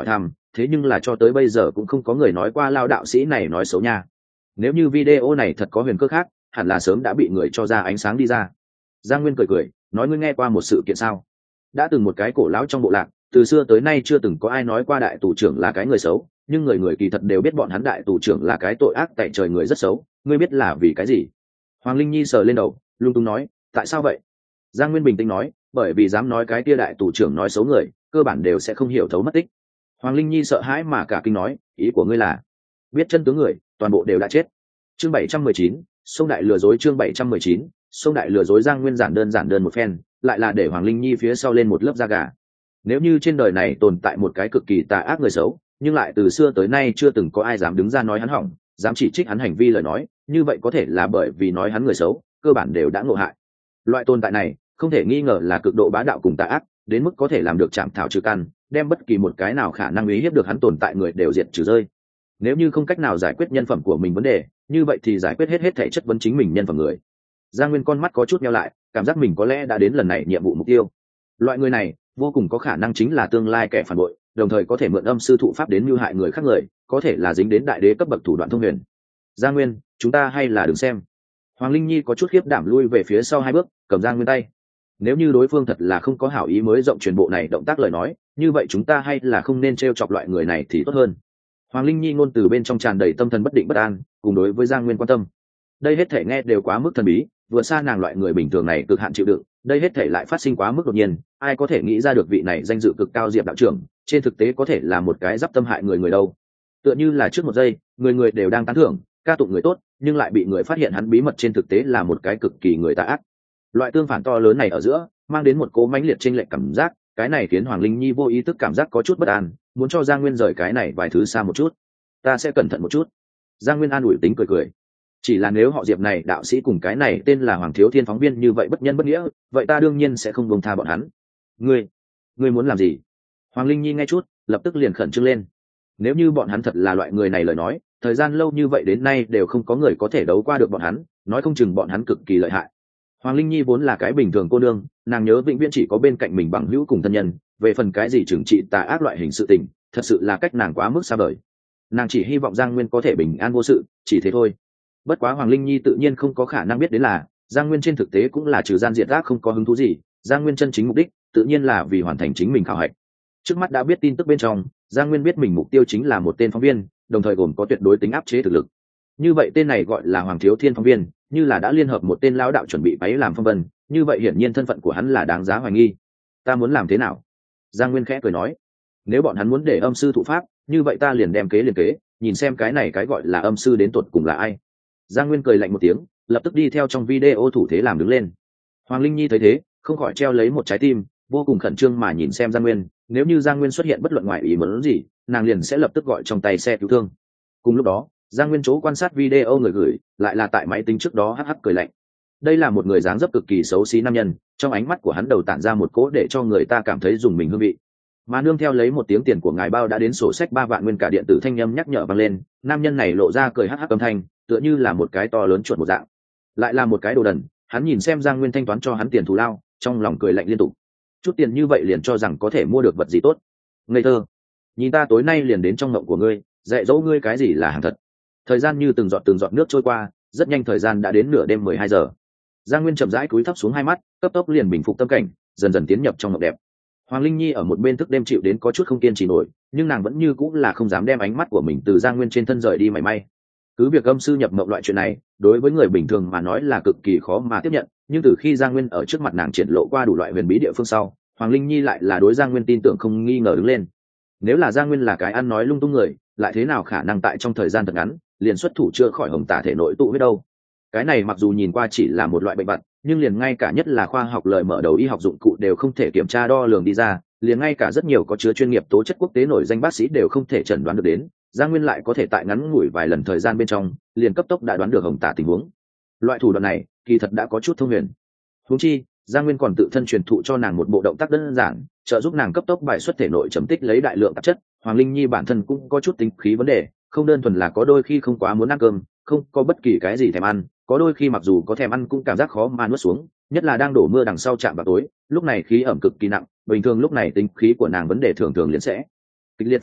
thế nhưng là cho tới bây giờ cũng không có người nói qua Lao đạo sĩ này nói xấu nha. Nếu như video này thật có huyền cơ khác, hẳn là sớm đã bị người cho ra ánh sáng đi ra. Giang Nguyên cười cười nói, ngươi nghe qua một sự kiện sao? Đã từng một cái cổ lão trong bộ lạc, từ xưa tới nay chưa từng có ai nói qua đại tù trưởng là cái người xấu, nhưng người người kỳ thật đều biết bọn hắn đại tù trưởng là cái tội ác tại trời, người rất xấu. Ngươi biết là vì cái gì? Hoàng Linh Nhi sờ lên đầu lung tung nói, tại sao vậy? Giang Nguyên bình tĩnh nói, bởi vì dám nói cái tia đại tù trưởng nói xấu người, cơ bản đều sẽ không hiểu thấu mất tích. Hoàng Linh Nhi sợ hãi mà cả kinh nói, ý của ngươi là biết chân tướng người toàn bộ đều đã chết. Chương 719, sông đại lừa dối. Chương 719, sông đại lừa dối. Giang Nguyên giản đơn một phen, lại là để Hoàng Linh Nhi phía sau lên một lớp da gà. Nếu như trên đời này tồn tại một cái cực kỳ tà ác người xấu, nhưng lại từ xưa tới nay chưa từng có ai dám đứng ra nói hắn hỏng, dám chỉ trích hắn hành vi lời nói, như vậy có thể là bởi vì nói hắn người xấu, cơ bản đều đã ngộ hại. Loại tồn tại này không thể nghi ngờ là cực độ bá đạo cùng tà ác, đến mức có thể làm được chạm thảo trừ căn, đem bất kỳ một cái nào khả năng uy hiếp được hắn tồn tại người đều diệt trừ rơi. Nếu như không cách nào giải quyết nhân phẩm của mình vấn đề, như vậy thì giải quyết hết thể chất vấn chính mình nhân phẩm người. Giang Nguyên con mắt có chút nheo lại, cảm giác mình có lẽ đã đến lần này nhiệm vụ mục tiêu. Loại người này vô cùng có khả năng chính là tương lai kẻ phản bội, đồng thời có thể mượn âm sư thụ pháp đến mưu hại người khác người, có thể là dính đến đại đế cấp bậc thủ đoạn thông huyền. Giang Nguyên, chúng ta hay là đừng xem. Hoàng Linh Nhi có chút khiếp đảm lui về phía sau 2 bước, cầm Giang Nguyên tay. Nếu như đối phương thật là không có hảo ý mới rộng truyền bộ này động tác lời nói, như vậy chúng ta hay là không nên trêu chọc loại người này thì tốt hơn. Hoàng Linh Nhi ngôn từ bên trong tràn đầy tâm thần bất định bất an, cùng đối với Giang Nguyên quan tâm. Đây hết thể nghe đều quá mức thần bí, vừa xa nàng loại người bình thường này cực hạn chịu đựng, đây hết thể lại phát sinh quá mức đột nhiên, ai có thể nghĩ ra được vị này danh dự cực cao Diệp đạo trưởng, trên thực tế có thể là một cái giáp tâm hại người đâu. Tựa như là trước một giây, người đều đang tán thưởng, ca tụng người tốt, nhưng lại bị người phát hiện hắn bí mật trên thực tế là một cái cực kỳ người tà ác. Loại tương phản to lớn này ở giữa, mang đến một cố mãnh liệt chênh lệch cảm giác, cái này khiến Hoàng Linh Nhi vô ý thức cảm giác có chút bất an, muốn cho Giang Nguyên rời cái này vài thứ xa một chút. Ta sẽ cẩn thận một chút. Giang Nguyên an ủi tính cười. Chỉ là nếu họ Diệp này đạo sĩ cùng cái này tên là Hoàng Thiếu Thiên phóng viên như vậy bất nhân bất nghĩa, vậy ta đương nhiên sẽ không buông tha bọn hắn. Ngươi muốn làm gì? Hoàng Linh Nhi nghe chút, lập tức liền khẩn trương lên. Nếu như bọn hắn thật là loại người này lời nói, thời gian lâu như vậy đến nay đều không có người có thể đấu qua được bọn hắn, nói không chừng bọn hắn cực kỳ lợi hại. Hoàng Linh Nhi vốn là cái bình thường cô nương, nàng nhớ vĩnh viễn chỉ có bên cạnh mình bằng hữu cùng thân nhân, về phần cái gì trừng trị tà ác loại hình sự tình, thật sự là cách nàng quá mức xa vời. Nàng chỉ hy vọng Giang Nguyên có thể bình an vô sự, chỉ thế thôi. Bất quá Hoàng Linh Nhi tự nhiên không có khả năng biết đến là Giang Nguyên trên thực tế cũng là trừ gian diệt ác không có hứng thú gì, Giang Nguyên chân chính mục đích tự nhiên là vì hoàn thành chính mình khảo hạch. Trước mắt đã biết tin tức bên trong, Giang Nguyên biết mình mục tiêu chính là một tên phóng viên, đồng thời gồm có tuyệt đối tính áp chế thực lực. Như vậy tên này gọi là Hoàng Thiếu Thiên phóng viên, như là đã liên hợp một tên lão đạo chuẩn bị váy làm phong vân, như vậy hiển nhiên thân phận của hắn là đáng giá hoài nghi. Ta muốn làm thế nào? Giang Nguyên khẽ cười nói, nếu bọn hắn muốn để âm sư thụ pháp, như vậy ta liền đem kế, nhìn xem cái này cái gọi là âm sư đến tột cùng là ai. Giang Nguyên cười lạnh một tiếng, lập tức đi theo trong video thủ thế làm đứng lên. Hoàng Linh Nhi thấy thế, không khỏi treo lấy một trái tim, vô cùng khẩn trương mà nhìn xem Giang Nguyên, nếu như Giang Nguyên xuất hiện bất luận ngoại ý muốn gì, nàng liền sẽ lập tức gọi trong tay xe cứu thương. Cùng lúc đó, Giang Nguyên chỗ quan sát video người gửi, lại là tại máy tính trước đó hắc hắc cười lạnh. Đây là một người dáng dấp cực kỳ xấu xí nam nhân, trong ánh mắt của hắn đầu tản ra một cỗ để cho người ta cảm thấy dùng mình hương vị. Mà nương theo lấy một tiếng tiền của ngài bao đã đến sổ sách 3 vạn nguyên cả điện tử thanh âm nhắc nhở vang lên, nam nhân này lộ ra cười hắc hắc âm thanh, tựa như là một cái to lớn chuột một dạng. Lại là một cái đồ đần, hắn nhìn xem Giang Nguyên thanh toán cho hắn tiền thù lao, trong lòng cười lạnh liên tục. Chút tiền như vậy liền cho rằng có thể mua được vật gì tốt. Ngây thơ, nhìn ta tối nay liền đến trong mộng của ngươi, dạy dỗ ngươi cái gì là hàng thật. Thời gian như từng giọt nước trôi qua, rất nhanh thời gian đã đến nửa đêm 12 giờ. Giang Nguyên chậm rãi cúi thấp xuống 2 mắt, cấp tốc liền bình phục tâm cảnh, dần dần tiến nhập trong mộng đẹp. Hoàng Linh Nhi ở một bên thức đêm chịu đến có chút không kiên trì nổi, nhưng nàng vẫn như cũng là không dám đem ánh mắt của mình từ Giang Nguyên trên thân rời đi mảy may. Cứ việc âm sư nhập mộng loại chuyện này, đối với người bình thường mà nói là cực kỳ khó mà tiếp nhận, nhưng từ khi Giang Nguyên ở trước mặt nàng triển lộ qua đủ loại huyền bí địa phương sau, Hoàng Linh Nhi lại là đối Giang Nguyên tin tưởng không nghi ngờ đứng lên. Nếu là Giang Nguyên là cái ăn nói lung tung người, lại thế nào khả năng tại trong thời gian thật ngắn liền xuất thủ chữa khỏi hồng tả thể nội tụ huyết đâu? Cái này mặc dù nhìn qua chỉ là một loại bệnh vặt, nhưng liền ngay cả nhất là khoa học lời mở đầu y học dụng cụ đều không thể kiểm tra đo lường đi ra, liền ngay cả rất nhiều có chứa chuyên nghiệp tố chất quốc tế nổi danh bác sĩ đều không thể chẩn đoán được đến, Giang Nguyên lại có thể tại ngắn ngủi vài lần thời gian bên trong liền cấp tốc đã đoán được hồng tả tình huống. Loại thủ đoạn này kỳ thật đã có chút thông huyền. Huống chi Giang Nguyên còn tự thân truyền thụ cho nàng một bộ động tác đơn giản, trợ giúp nàng cấp tốc bài xuất thể nội trầm tích lấy đại lượng tạp chất. Hoàng Linh Nhi bản thân cũng có chút tính khí vấn đề, không đơn thuần là có đôi khi không quá muốn ăn cơm, không có bất kỳ cái gì thèm ăn, có đôi khi mặc dù có thèm ăn cũng cảm giác khó mà nuốt xuống, nhất là đang đổ mưa đằng sau chạm vào tối, lúc này khí ẩm cực kỳ nặng, bình thường lúc này tính khí của nàng vấn đề thường thường liền sẽ kịch liệt phát tác,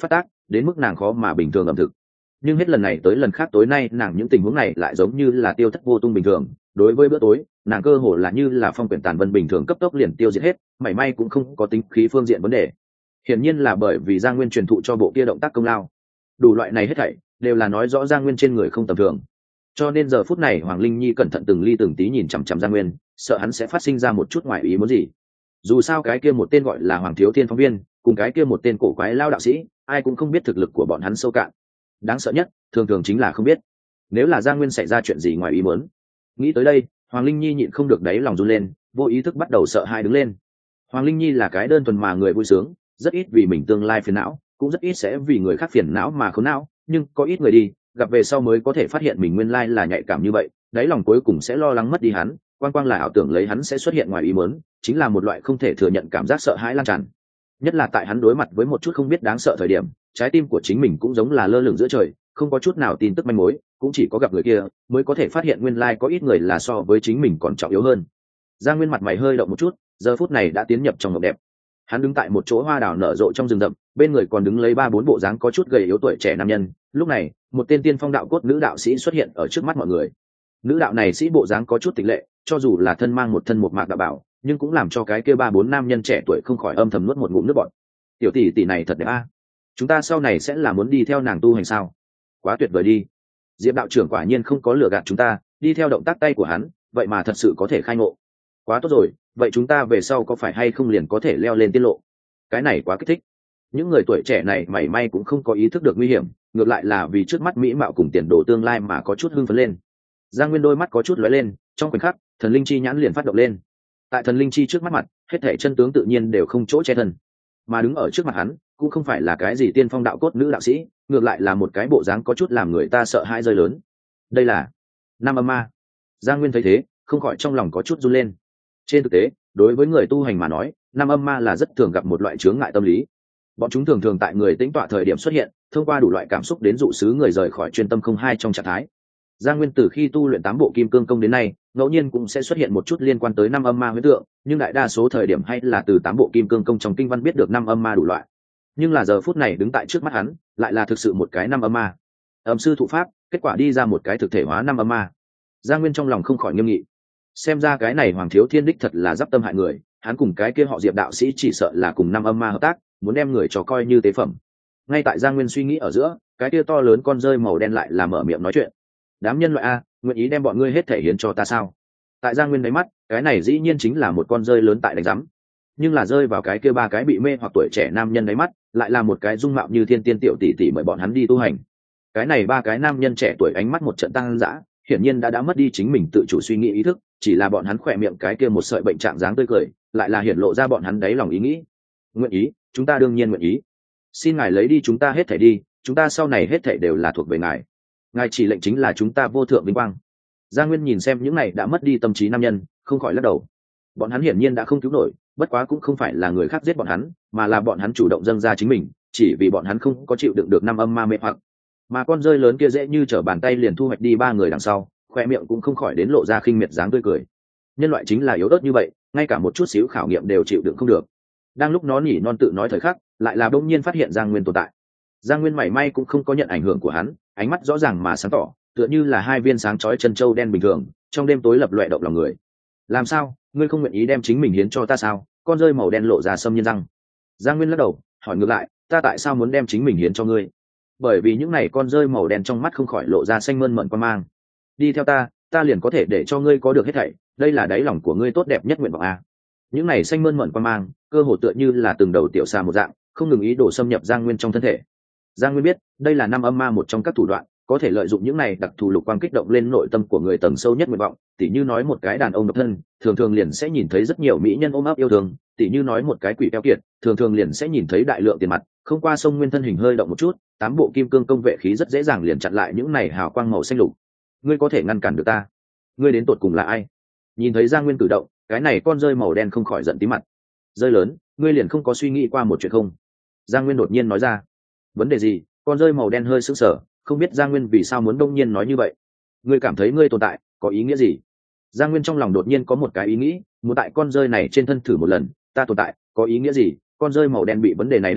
đến mức nàng khó mà bình thường ẩm thực. Nhưng hết lần này tới lần khác tối nay nàng những tình huống này lại giống như là tiêu thất vô tung bình thường. Đối với bữa tối, nàng cơ hồ là như là phong quyển tàn vân bình thường cấp tốc liền tiêu diệt hết, mảy may cũng không có tính khí phương diện vấn đề. Hiển nhiên là bởi vì Giang Nguyên truyền thụ cho bộ kia động tác công lao. Đủ loại này hết thảy đều là nói rõ Giang Nguyên trên người không tầm thường. Cho nên giờ phút này Hoàng Linh Nhi cẩn thận từng ly từng tí nhìn chằm chằm Giang Nguyên, sợ hắn sẽ phát sinh ra một chút ngoài ý muốn gì. Dù sao cái kia một tên gọi là Hoàng Thiếu Thiên phóng viên, cùng cái kia một tên cổ quái lao đạo sĩ, ai cũng không biết thực lực của bọn hắn sâu cạn. Đáng sợ nhất, thường thường chính là không biết. Nếu là Giang Nguyên xảy ra chuyện gì ngoài ý muốn. Nghĩ tới đây, Hoàng Linh Nhi nhịn không được đáy lòng run lên, vô ý thức bắt đầu sợ hãi đứng lên. Hoàng Linh Nhi là cái đơn thuần mà người vui sướng, rất ít vì mình tương lai phiền não, cũng rất ít sẽ vì người khác phiền não mà khốn não, nhưng có ít người đi, gặp về sau mới có thể phát hiện mình nguyên lai là nhạy cảm như vậy, đáy lòng cuối cùng sẽ lo lắng mất đi hắn, quang quang là ảo tưởng lấy hắn sẽ xuất hiện ngoài ý muốn, chính là một loại không thể thừa nhận cảm giác sợ hãi lan tràn. Nhất là tại hắn đối mặt với một chút không biết đáng sợ thời điểm, trái tim của chính mình cũng giống là lơ lửng giữa trời, không có chút nào tin tức manh mối, cũng chỉ có gặp người kia mới có thể phát hiện nguyên lai có ít người là so với chính mình còn trọng yếu hơn. Giang Nguyên mặt mày hơi động một chút, giờ phút này đã tiến nhập trong mộng đẹp. Hắn đứng tại một chỗ hoa đào nở rộ trong rừng rậm, bên người còn đứng lấy 3-4 bộ dáng có chút gầy yếu tuổi trẻ nam nhân. Lúc này, một tên tiên phong đạo cốt nữ đạo sĩ xuất hiện ở trước mắt mọi người. Nữ đạo này sĩ bộ dáng có chút tịch lệ, cho dù là thân mang một thân một mạc đạo bảo, nhưng cũng làm cho cái kia 3-4 nam nhân trẻ tuổi không khỏi âm thầm nuốt một ngụm nước bọt. Tiểu tỷ tỷ này thật đẹp a, chúng ta sau này sẽ là muốn đi theo nàng tu hành sao? Quá tuyệt vời đi. Diệp đạo trưởng quả nhiên không có lừa gạt chúng ta, đi theo động tác tay của hắn, vậy mà thật sự có thể khai ngộ. Quá tốt rồi, vậy chúng ta về sau có phải hay không liền có thể leo lên tiết lộ? Cái này quá kích thích. Những người tuổi trẻ này mảy may cũng không có ý thức được nguy hiểm, ngược lại là vì trước mắt mỹ mạo cùng tiền đồ tương lai mà có chút hưng phấn lên. Giang Nguyên đôi mắt có chút lóe lên, trong khoảnh khắc, thần linh chi nhãn liền phát động lên. Tại thần linh chi trước mắt mặt, hết thảy chân tướng tự nhiên đều không chỗ che thân. Mà đứng ở trước mặt hắn, cũng không phải là cái gì tiên phong đạo cốt nữ đạo sĩ, ngược lại là một cái bộ dáng có chút làm người ta sợ hãi rơi lớn. Đây là Nam Âm Ma. Giang Nguyên thấy thế, không khỏi trong lòng có chút run lên. Trên thực tế, đối với người tu hành mà nói, Nam Âm Ma là rất thường gặp một loại chướng ngại tâm lý. Bọn chúng thường thường tại người tĩnh tọa thời điểm xuất hiện, thông qua đủ loại cảm xúc đến dụ sứ người rời khỏi chuyên tâm không hai trong trạng thái. Giang Nguyên từ khi tu luyện 8 bộ kim cương công đến nay, ngẫu nhiên cũng sẽ xuất hiện một chút liên quan tới Nam Âm Ma huyễn tượng, nhưng đại đa số thời điểm hay là từ 8 bộ kim cương công trong kinh văn biết được Nam Âm Ma đủ loại. Nhưng là giờ phút này đứng tại trước mắt hắn, lại là thực sự một cái Nam Âm Ma. Âm sư thụ pháp, kết quả đi ra một cái thực thể hóa Nam Âm Ma. Giang Nguyên trong lòng không khỏi nghiêm nghị. Xem ra cái này Hoàng Thiếu Thiên đích thật là giáp tâm hại người, hắn cùng cái kia họ Diệp đạo sĩ chỉ sợ là cùng Nam Âm Ma hợp tác, muốn đem người cho coi như tế phẩm. Ngay tại Giang Nguyên suy nghĩ ở giữa, cái kia to lớn con rơi màu đen lại là mở miệng nói chuyện. Đám nhân loại a, nguyện ý đem bọn ngươi hết thể hiến cho ta sao? Tại Giang Nguyên đáy mắt, cái này dĩ nhiên chính là một con rơi lớn tại đánh rắm, nhưng là rơi vào cái kia 3 cái bị mê hoặc tuổi trẻ nam nhân đáy mắt, lại là một cái dung mạo như thiên tiên tiểu tỷ tỷ mời bọn hắn đi tu hành. Cái này 3 cái nam nhân trẻ tuổi ánh mắt một trận tăng dã, hiển nhiên đã mất đi chính mình tự chủ suy nghĩ ý thức, chỉ là bọn hắn khỏe miệng cái kia một sợi bệnh trạng dáng tươi cười, lại là hiển lộ ra bọn hắn đáy lòng ý nghĩ. Nguyện ý, chúng ta đương nhiên nguyện ý. Xin ngài lấy đi chúng ta hết thảy đi, chúng ta sau này hết thảy đều là thuộc về ngài. Ngài chỉ lệnh chính là chúng ta vô thượng vinh quang. Giang Nguyên nhìn xem những này đã mất đi tâm trí nam nhân, không khỏi lắc đầu. Bọn hắn hiển nhiên đã không cứu nổi, bất quá cũng không phải là người khác giết bọn hắn, mà là bọn hắn chủ động dâng ra chính mình, chỉ vì bọn hắn không có chịu đựng được Nam Âm Ma mê hoặc. Mà con rơi lớn kia dễ như trở bàn tay liền thu hoạch đi 3 người đằng sau, khoe miệng cũng không khỏi đến lộ ra khinh miệt dáng tươi cười. Nhân loại chính là yếu ớt như vậy, ngay cả một chút xíu khảo nghiệm đều chịu đựng không được. Đang lúc nó nhỉ non tự nói thời khắc, lại là bỗng nhiên phát hiện Giang Nguyên tồn tại. Giang Nguyên mảy may cũng không có nhận ảnh hưởng của hắn, ánh mắt rõ ràng mà sáng tỏ, tựa như là 2 viên sáng chói chân châu đen bình thường, trong đêm tối lập loè động lòng người. Làm sao, ngươi không nguyện ý đem chính mình hiến cho ta sao? Con rơi màu đen lộ ra sâm nhiên răng. Giang Nguyên lắc đầu, hỏi ngược lại, ta tại sao muốn đem chính mình hiến cho ngươi? Bởi vì những này con rơi màu đen trong mắt không khỏi lộ ra xanh mơn mởn quan mang. Đi theo ta, ta liền có thể để cho ngươi có được hết thảy, đây là đáy lòng của ngươi tốt đẹp nhất nguyện vọng a. Những này xanh mơn mởn quan mang, cơ hồ tựa như là từng đầu tiểu xà một dạng, không ngừng ý đồ xâm nhập Giang Nguyên trong thân thể. Giang Nguyên biết, đây là Nam Âm Ma một trong các thủ đoạn, có thể lợi dụng những này đặc thù lục quang kích động lên nội tâm của người tầng sâu nhất nguyện vọng, tỉ như nói một cái đàn ông độc thân, thường thường liền sẽ nhìn thấy rất nhiều mỹ nhân ôm ấp yêu thương, tỉ như nói một cái quỷ keo kiệt, thường thường liền sẽ nhìn thấy đại lượng tiền mặt, không qua sông Nguyên thân hình hơi động một chút, 8 bộ kim cương công vệ khí rất dễ dàng liền chặn lại những này hào quang màu xanh lục. Ngươi có thể ngăn cản được ta? Ngươi đến tột cùng là ai? Nhìn thấy Giang Nguyên cử động, cái này con rơi màu đen không khỏi giận tí mặt. Rơi lớn, ngươi liền không có suy nghĩ qua một chuyện không? Giang Nguyên đột nhiên nói ra. Vấn đề gì? Con rơi màu đen hơi sững sờ, không biết Giang Nguyên vì sao muốn đông nhiên nói như vậy. Ngươi cảm thấy ngươi tồn tại có ý nghĩa gì? Giang Nguyên trong lòng đột nhiên có một cái ý nghĩ, muốn tại con rơi này trên thân thử một lần, ta tồn tại có ý nghĩa gì? Con rơi màu đen bị vấn đề này đang hỏi,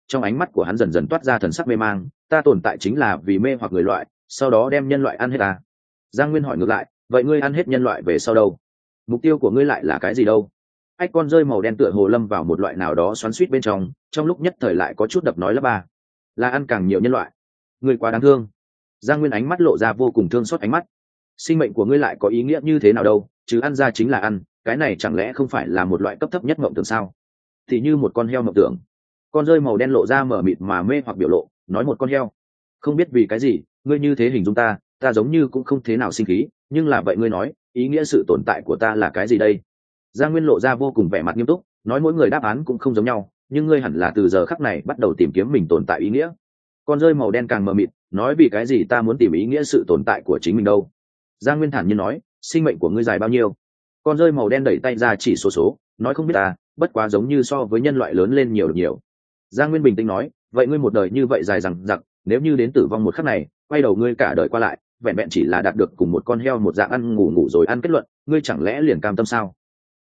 trong ánh mắt của hắn dần dần toát ra thần sắc mê mang. Ta tồn tại chính là vì mê hoặc người loại, sau đó đem nhân loại ăn hết ta. Giang Nguyên hỏi ngược lại, vậy ngươi ăn hết nhân loại về sau đâu? Mục tiêu của ngươi lại là cái gì đâu? Ách con rơi màu đen tựa hồ lâm vào một loại nào đó xoắn xuýt bên trong lúc nhất thời lại có chút đập nói lắp ba. Là ăn càng nhiều nhân loại. Ngươi quá đáng thương. Giang Nguyên ánh mắt lộ ra vô cùng thương xót ánh mắt. Sinh mệnh của ngươi lại có ý nghĩa như thế nào đâu, chứ ăn ra chính là ăn, cái này chẳng lẽ không phải là một loại cấp thấp nhất mộng tưởng sao? Thì như một con heo mộng tưởng. Con rơi màu đen lộ ra mở mịt mà mê hoặc biểu lộ, nói một con heo. Không biết vì cái gì, ngươi như thế hình dung ta giống như cũng không thế nào sinh khí, nhưng là vậy ngươi nói, ý nghĩa sự tồn tại của ta là cái gì đây? Giang Nguyên lộ ra vô cùng vẻ mặt nghiêm túc, nói mỗi người đáp án cũng không giống nhau, nhưng ngươi hẳn là từ giờ khắc này bắt đầu tìm kiếm mình tồn tại ý nghĩa. Con rơi màu đen càng mờ mịt, nói vì cái gì ta muốn tìm ý nghĩa sự tồn tại của chính mình đâu? Giang Nguyên thản nhiên nói, sinh mệnh của ngươi dài bao nhiêu? Con rơi màu đen đẩy tay ra chỉ số, nói không biết ta, bất quá giống như so với nhân loại lớn lên nhiều được nhiều. Giang Nguyên bình tĩnh nói, vậy ngươi một đời như vậy dài dằng dặc, nếu như đến tử vong một khắc này, quay đầu ngươi cả đời qua lại, vẹn vẹn chỉ là đạt được cùng một con heo một dạng ăn ngủ rồi ăn kết luận, ngươi chẳng lẽ liền cam tâm sao?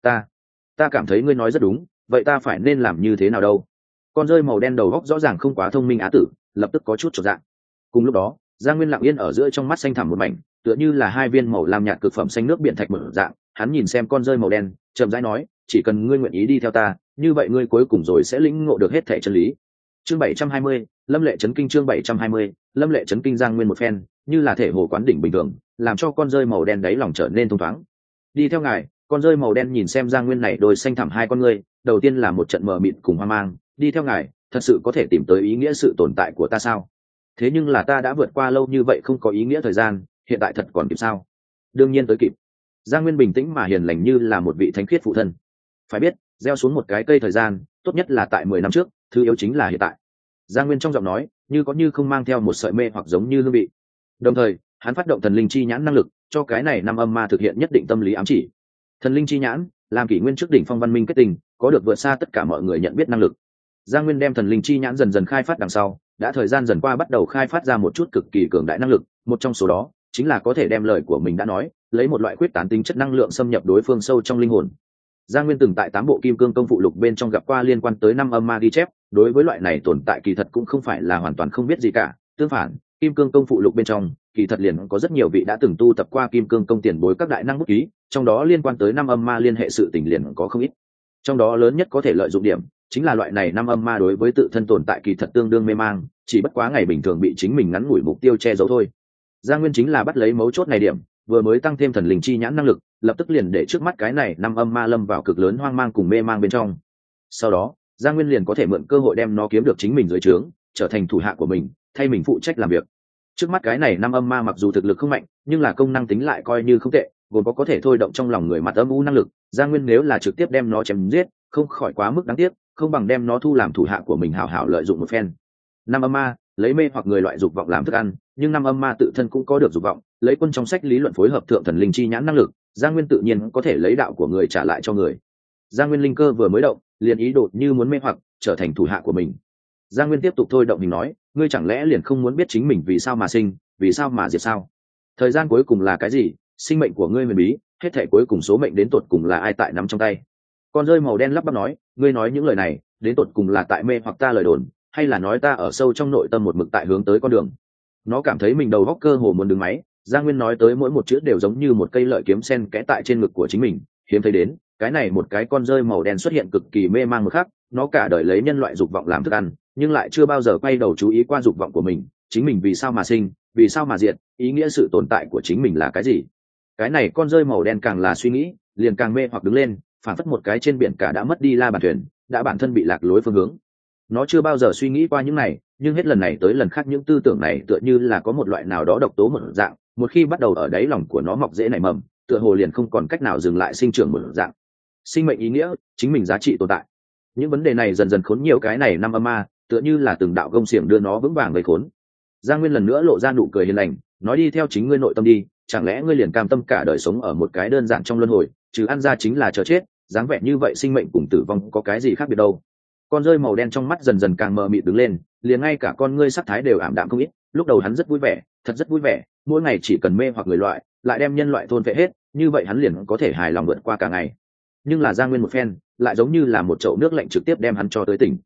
Ta cảm thấy ngươi nói rất đúng, vậy ta phải nên làm như thế nào đâu? Con rơi màu đen đầu góc rõ ràng không quá thông minh á tử, lập tức có chút chột dạ. Cùng lúc đó, Giang Nguyên lặng yên ở giữa trong mắt xanh thẳm một mảnh, tựa như là hai viên màu lam nhạt cực phẩm xanh nước biển thạch mở dạng, hắn nhìn xem con rơi màu đen, chậm rãi nói, chỉ cần ngươi nguyện ý đi theo ta, như vậy ngươi cuối cùng rồi sẽ lĩnh ngộ được hết thảy chân lý. Chương 720, Lâm Lệ chấn kinh. Chương 720, Lâm Lệ chấn kinh. Giang Nguyên một phen, như là thể hồ quán đỉnh bình thường, làm cho con rơi màu đen đáy lòng trở nên thông thoáng. Đi theo ngài. Con rơi màu đen nhìn xem Giang Nguyên này đôi xanh thẳm hai con ngươi, đầu tiên là một trận mờ mịt cùng hoang mang, đi theo ngài, thật sự có thể tìm tới ý nghĩa sự tồn tại của ta sao? Thế nhưng là ta đã vượt qua lâu như vậy không có ý nghĩa thời gian, hiện tại thật còn kịp sao? Đương nhiên tới kịp. Giang Nguyên bình tĩnh mà hiền lành như là một vị thánh khiết phụ thân. Phải biết, gieo xuống một cái cây thời gian, tốt nhất là tại 10 năm trước, thứ yếu chính là hiện tại. Giang Nguyên trong giọng nói, như có như không mang theo một sợi mê hoặc giống như hương vị. Đồng thời, hắn phát động thần linh chi nhãn năng lực, cho cái này năm âm ma thực hiện nhất định tâm lý ám chỉ. Thần linh chi nhãn, làm kỷ nguyên trước đỉnh phong văn minh kết tình, có được vượt xa tất cả mọi người nhận biết năng lực. Giang Nguyên đem thần linh chi nhãn dần dần khai phát đằng sau, đã thời gian dần qua bắt đầu khai phát ra một chút cực kỳ cường đại năng lực, một trong số đó chính là có thể đem lời của mình đã nói, lấy một loại quyết tán tính chất năng lượng xâm nhập đối phương sâu trong linh hồn. Giang Nguyên từng tại 8 bộ kim cương công phụ lục bên trong gặp qua liên quan tới năm âm ma ghi chép, đối với loại này tồn tại kỳ thật cũng không phải là hoàn toàn không biết gì cả, tương phản, kim cương công phụ lục bên trong kỳ thật liền có rất nhiều vị đã từng tu tập qua kim cương công tiền bối các đại năng bút ký, trong đó liên quan tới năm âm ma liên hệ sự tình liền có không ít. Trong đó lớn nhất có thể lợi dụng điểm chính là loại này năm âm ma đối với tự thân tồn tại kỳ thật tương đương mê mang, chỉ bất quá ngày bình thường bị chính mình ngắn ngủi mục tiêu che giấu thôi. Giang Nguyên chính là bắt lấy mấu chốt này điểm, vừa mới tăng thêm thần linh chi nhãn năng lực, lập tức liền để trước mắt cái này năm âm ma lâm vào cực lớn hoang mang cùng mê mang bên trong. Sau đó, Giang Nguyên liền có thể mượn cơ hội đem nó kiếm được chính mình dưới trướng, trở thành thủ hạ của mình, thay mình phụ trách làm việc. Trước mắt cái này năm âm ma mặc dù thực lực không mạnh, nhưng là công năng tính lại coi như không tệ, gồm có thể thôi động trong lòng người mặt âm u năng lực. Giang Nguyên nếu là trực tiếp đem nó chém giết, không khỏi quá mức đáng tiếc, không bằng đem nó thu làm thủ hạ của mình hảo hảo lợi dụng một phen. Năm âm ma lấy mê hoặc người loại dục vọng làm thức ăn, nhưng năm âm ma tự thân cũng có được dục vọng, lấy quân trong sách lý luận phối hợp thượng thần linh chi nhãn năng lực, Giang Nguyên tự nhiên có thể lấy đạo của người trả lại cho người. Giang Nguyên linh cơ vừa mới động, liền ý đồ như muốn mê hoặc, trở thành thủ hạ của mình. Giang Nguyên tiếp tục thôi động hình nói, ngươi chẳng lẽ liền không muốn biết chính mình vì sao mà sinh, vì sao mà diệt sao? Thời gian cuối cùng là cái gì? Sinh mệnh của ngươi huyền bí, hết thảy cuối cùng số mệnh đến tột cùng là ai tại nắm trong tay? Con rơi màu đen lắp bắp nói, ngươi nói những lời này, đến tột cùng là tại mê hoặc ta lời đồn, hay là nói ta ở sâu trong nội tâm một mực tại hướng tới con đường? Nó cảm thấy mình đầu góc cơ hồ muốn đứng máy. Giang Nguyên nói tới mỗi một chữ đều giống như một cây lợi kiếm sen kẽ tại trên ngực của chính mình, hiếm thấy đến, cái này một cái con rơi màu đen xuất hiện cực kỳ mê mang một khắc, nó cả đời lấy nhân loại dục vọng làm thức ăn, nhưng lại chưa bao giờ quay đầu chú ý qua dục vọng của mình, chính mình vì sao mà sinh, vì sao mà diệt, ý nghĩa sự tồn tại của chính mình là cái gì. Cái này con rơi màu đen càng là suy nghĩ, liền càng mê hoặc đứng lên, phản phất một cái trên biển cả đã mất đi la bàn thuyền, đã bản thân bị lạc lối phương hướng. Nó chưa bao giờ suy nghĩ qua những này, nhưng hết lần này tới lần khác những tư tưởng này tựa như là có một loại nào đó độc tố một dạng, một khi bắt đầu ở đáy lòng của nó mọc rễ nảy mầm, tựa hồ liền không còn cách nào dừng lại sinh trưởng một dạng. Sinh mệnh ý nghĩa, chính mình giá trị tồn tại. Những vấn đề này dần dần khốn nhiều cái này năm âm ma, tựa như là từng đạo gông xiềng đưa nó vững vàng gây khốn. Giang Nguyên lần nữa lộ ra nụ cười hiền lành, nói đi theo chính ngươi nội tâm đi, chẳng lẽ ngươi liền cam tâm cả đời sống ở một cái đơn giản trong luân hồi, trừ ăn ra chính là chờ chết, dáng vẻ như vậy sinh mệnh cùng tử vong có cái gì khác biệt đâu. Con rơi màu đen trong mắt dần dần càng mờ mịt đứng lên, liền ngay cả con ngươi sắc thái đều ảm đạm không ít. Lúc đầu hắn rất vui vẻ, thật rất vui vẻ, mỗi ngày chỉ cần mê hoặc người loại, lại đem nhân loại thôn phệ hết, như vậy hắn liền có thể hài lòng vượt qua cả ngày. Nhưng là Giang Nguyên một phen, lại giống như là một chậu nước lạnh trực tiếp đem hắn cho tới tỉnh.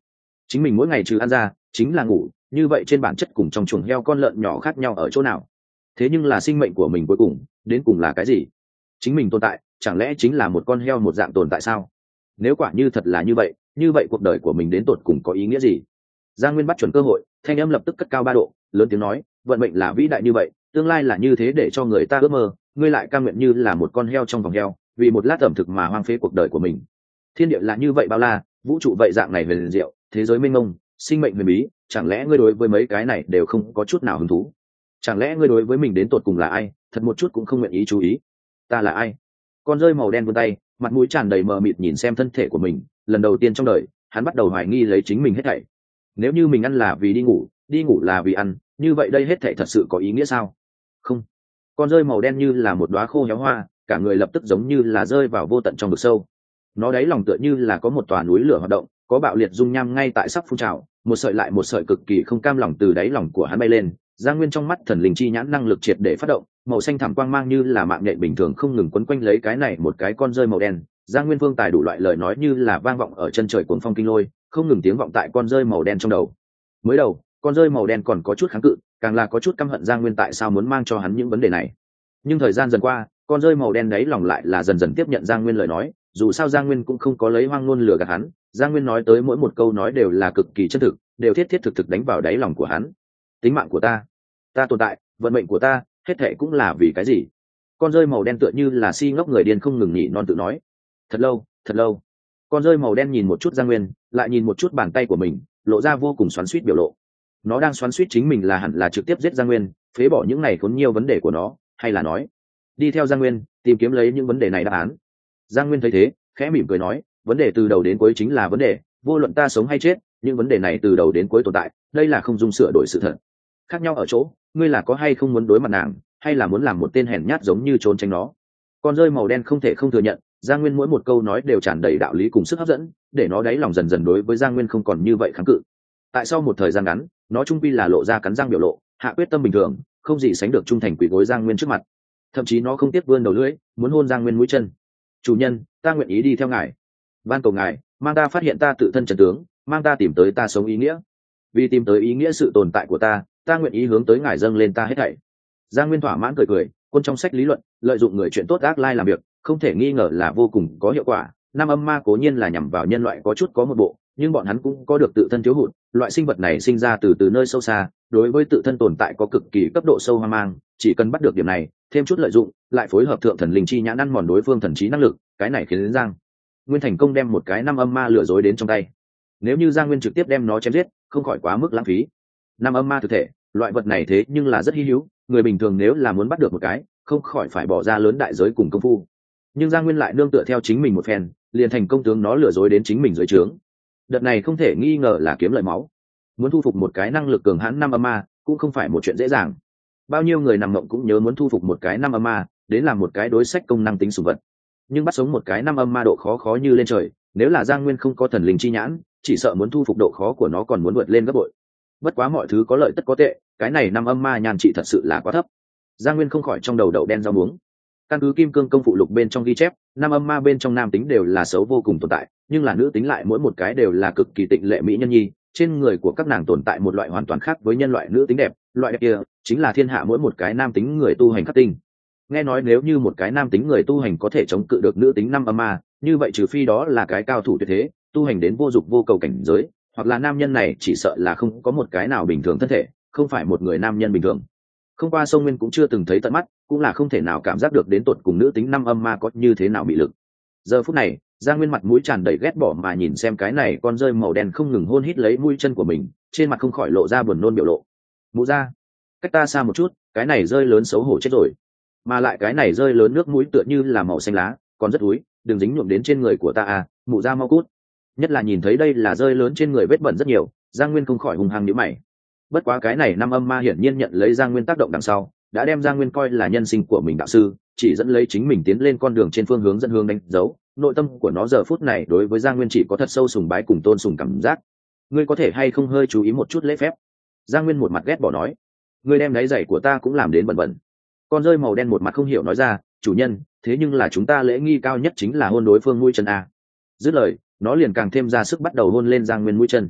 chính mình mỗi ngày trừ ăn ra chính là ngủ, như vậy trên bản chất cùng trong chuồng heo con lợn nhỏ khác nhau ở chỗ nào? Thế nhưng là sinh mệnh của mình cuối cùng đến cùng là cái gì? Chính mình tồn tại chẳng lẽ chính là một con heo một dạng tồn tại sao? Nếu quả như thật là như vậy cuộc đời của mình đến tột cùng có ý nghĩa gì? Giang Nguyên bắt chuẩn cơ hội, thanh âm lập tức cất cao 3 độ, lớn tiếng nói, vận mệnh là vĩ đại như vậy, tương lai là như thế để cho người ta ước mơ, ngươi lại cam nguyện như là một con heo trong vòng heo, vì một lát ẩm thực mà hoang phế cuộc đời của mình. Thiên địa là như vậy bao la, vũ trụ vậy dạng này huyền diệu, thế giới mênh mông, sinh mệnh huyền bí, chẳng lẽ ngươi đối với mấy cái này đều không có chút nào hứng thú? Chẳng lẽ ngươi đối với mình đến tột cùng là ai, thật một chút cũng không nguyện ý chú ý? Ta là ai? Con rơi màu đen vươn tay, mặt mũi tràn đầy mờ mịt nhìn xem thân thể của mình, lần đầu tiên trong đời, hắn bắt đầu hoài nghi lấy chính mình hết thảy. Nếu như mình ăn là vì đi ngủ là vì ăn, như vậy đây hết thảy thật sự có ý nghĩa sao? Không. Con rơi màu đen như là một đóa khô héo hoa, cả người lập tức giống như là rơi vào vô tận trong vực sâu. Nó đáy lòng tựa như là có một tòa núi lửa hoạt động, có bạo liệt dung nham ngay tại sắp phun trào, một sợi lại một sợi cực kỳ không cam lòng từ đáy lòng của hắn bay lên. Giang Nguyên trong mắt thần linh chi nhãn năng lực triệt để phát động, màu xanh thẳm quang mang như là mạng nhện bình thường không ngừng quấn quanh lấy cái này một cái con rơi màu đen. Giang Nguyên vương tài đủ loại lời nói như là vang vọng ở chân trời cuồng phong kinh lôi, không ngừng tiếng vọng tại con rơi màu đen trong đầu. Mới đầu, con rơi màu đen còn có chút kháng cự, càng là có chút căm hận Giang Nguyên tại sao muốn mang cho hắn những vấn đề này. Nhưng thời gian dần qua, con rơi màu đen đấy lòng lại là dần dần tiếp nhận Giang Nguyên lời nói, dù sao Giang Nguyên cũng không có lấy hoang ngôn lừa gạt hắn, Giang Nguyên nói tới mỗi một câu nói đều là cực kỳ chân thực, đều thiết thiết thực thực đánh vào đáy lòng của hắn. Tính mạng của ta tồn tại, vận mệnh của ta, hết thảy cũng là vì cái gì? Con rơi màu đen tựa như là si ngốc người điên không ngừng nhỉ non tự nói. Thật lâu. Con rơi màu đen nhìn một chút Giang Nguyên, lại nhìn một chút bàn tay của mình, lộ ra vô cùng xoắn xuýt biểu lộ. Nó đang xoắn xuýt chính mình là hẳn là trực tiếp giết Giang Nguyên, phế bỏ những này khốn nhiều vấn đề của nó, hay là nói đi theo Giang Nguyên, tìm kiếm lấy những vấn đề này đáp án. Giang Nguyên thấy thế, khẽ mỉm cười nói, vấn đề từ đầu đến cuối chính là vấn đề, vô luận ta sống hay chết, những vấn đề này từ đầu đến cuối tồn tại, đây là không dung sửa đổi sự thật. Khác nhau ở chỗ, ngươi là có hay không muốn đối mặt nàng, hay là muốn làm một tên hèn nhát giống như trốn tránh nó. Con rơi màu đen không thể không thừa nhận, Giang Nguyên mỗi một câu nói đều tràn đầy đạo lý cùng sức hấp dẫn, để nó đáy lòng dần dần đối với Giang Nguyên không còn như vậy kháng cự. Tại sau một thời gian ngắn, nó trung quy là lộ ra cắn răng biểu lộ, hạ quyết tâm bình thường, không gì sánh được trung thành quỳ gối Giang Nguyên trước mặt. Thậm chí nó không tiếc vươn đầu lưỡi, muốn hôn Giang Nguyên mũi chân. Chủ nhân, ta nguyện ý đi theo ngài, van cầu ngài mang ta phát hiện ta tự thân trần tướng, mang ta tìm tới ta sống ý nghĩa. Vì tìm tới ý nghĩa sự tồn tại của ta nguyện ý hướng tới ngài dâng lên ta hết thảy. Giang Nguyên thỏa mãn cười, quân trong sách lý luận, lợi dụng người chuyện tốt ác lai làm việc, không thể nghi ngờ là vô cùng có hiệu quả. Nam âm ma cố nhiên là nhằm vào nhân loại có chút có một bộ, nhưng bọn hắn cũng có được tự thân thiếu hụt. Loại sinh vật này sinh ra từ nơi sâu xa, đối với tự thân tồn tại có cực kỳ cấp độ sâu hoang mang, chỉ cần bắt được điểm này, thêm chút lợi dụng, lại phối hợp thượng thần linh chi nhãn ăn mòn đối phương thần trí năng lực, cái này khiến đến Giang Nguyên thành công đem một cái năm âm ma lừa dối đến trong tay. Nếu như Giang Nguyên trực tiếp đem nó chém giết, không khỏi quá mức lãng phí. Năm âm ma thực thể, loại vật này thế nhưng là rất hy hữu, người bình thường nếu là muốn bắt được một cái, không khỏi phải bỏ ra lớn đại giới cùng công phu. Nhưng Giang Nguyên lại nương tựa theo chính mình một phen, liền thành công tướng nó lừa dối đến chính mình dưới trướng. Đợt này không thể nghi ngờ là kiếm lợi máu. Muốn thu phục một cái năng lực cường hãn năm âm ma, cũng không phải một chuyện dễ dàng. Bao nhiêu người nằm mộng cũng nhớ muốn thu phục một cái năm âm ma, đến làm một cái đối sách công năng tính sủng vật. Nhưng bắt sống một cái năm âm ma độ khó như lên trời, nếu là Giang Nguyên không có thần linh chi nhãn, chỉ sợ muốn thu phục độ khó của nó còn muốn vượt lên gấp bội. Bất quá mọi thứ có lợi tất có tệ, cái này năm âm ma nhàn trị thật sự là quá thấp. Giang Nguyên không khỏi trong đầu đậu đen rau muống. Căn cứ Kim Cương công phụ lục bên trong ghi chép, năm âm ma bên trong nam tính đều là xấu vô cùng tồn tại, nhưng là nữ tính lại mỗi một cái đều là cực kỳ tịnh lệ mỹ nhân nhi, trên người của các nàng tồn tại một loại hoàn toàn khác với nhân loại nữ tính đẹp, loại đẹp kia chính là thiên hạ mỗi một cái nam tính người tu hành khắc tinh. Nghe nói nếu như một cái nam tính người tu hành có thể chống cự được nữ tính năm âm ma, như vậy trừ phi đó là cái cao thủ tuyệt thế, tu hành đến vô dục vô cầu cảnh giới, hoặc là nam nhân này chỉ sợ là không có một cái nào bình thường thân thể, không phải một người nam nhân bình thường. Không qua sông Nguyên cũng chưa từng thấy tận mắt, cũng là không thể nào cảm giác được đến tột cùng nữ tính năm âm ma có như thế nào bị lực. Giờ phút này, Giang Nguyên mặt mũi tràn đầy ghét bỏ mà nhìn xem cái này con rơi màu đen không ngừng hôn hít lấy mũi chân của mình, trên mặt không khỏi lộ ra buồn nôn biểu lộ. Mụ ra, cách ta xa một chút, cái này rơi lớn xấu hổ chết rồi. Mà lại cái này rơi lớn nước mũi tựa như là màu xanh lá, còn rất úi, đừng dính nhuộm đến trên người của ta à, mụ ra mau cút. Nhất là nhìn thấy đây là rơi lớn trên người vết bẩn rất nhiều, Giang Nguyên không khỏi hung hăng nhíu mày. Bất quá cái này năm âm ma hiển nhiên nhận lấy Giang Nguyên tác động đằng sau, đã đem Giang Nguyên coi là nhân sinh của mình đạo sư, chỉ dẫn lấy chính mình tiến lên con đường trên phương hướng dẫn hướng đánh dấu. Nội tâm của nó giờ phút này đối với Giang Nguyên chỉ có thật sâu sùng bái cùng tôn sùng cảm giác. Ngươi có thể hay không hơi chú ý một chút lễ phép? Giang Nguyên một mặt ghét bỏ nói. Ngươi đem đáy giày của ta cũng làm đến bẩn bẩn. Con rơi màu đen một mặt không hiểu nói ra, chủ nhân, thế nhưng là chúng ta lễ nghi cao nhất chính là hôn đối phương mũi chân a. Dứt lời, nó liền càng thêm ra sức bắt đầu hôn lên Giang Nguyên mũi chân.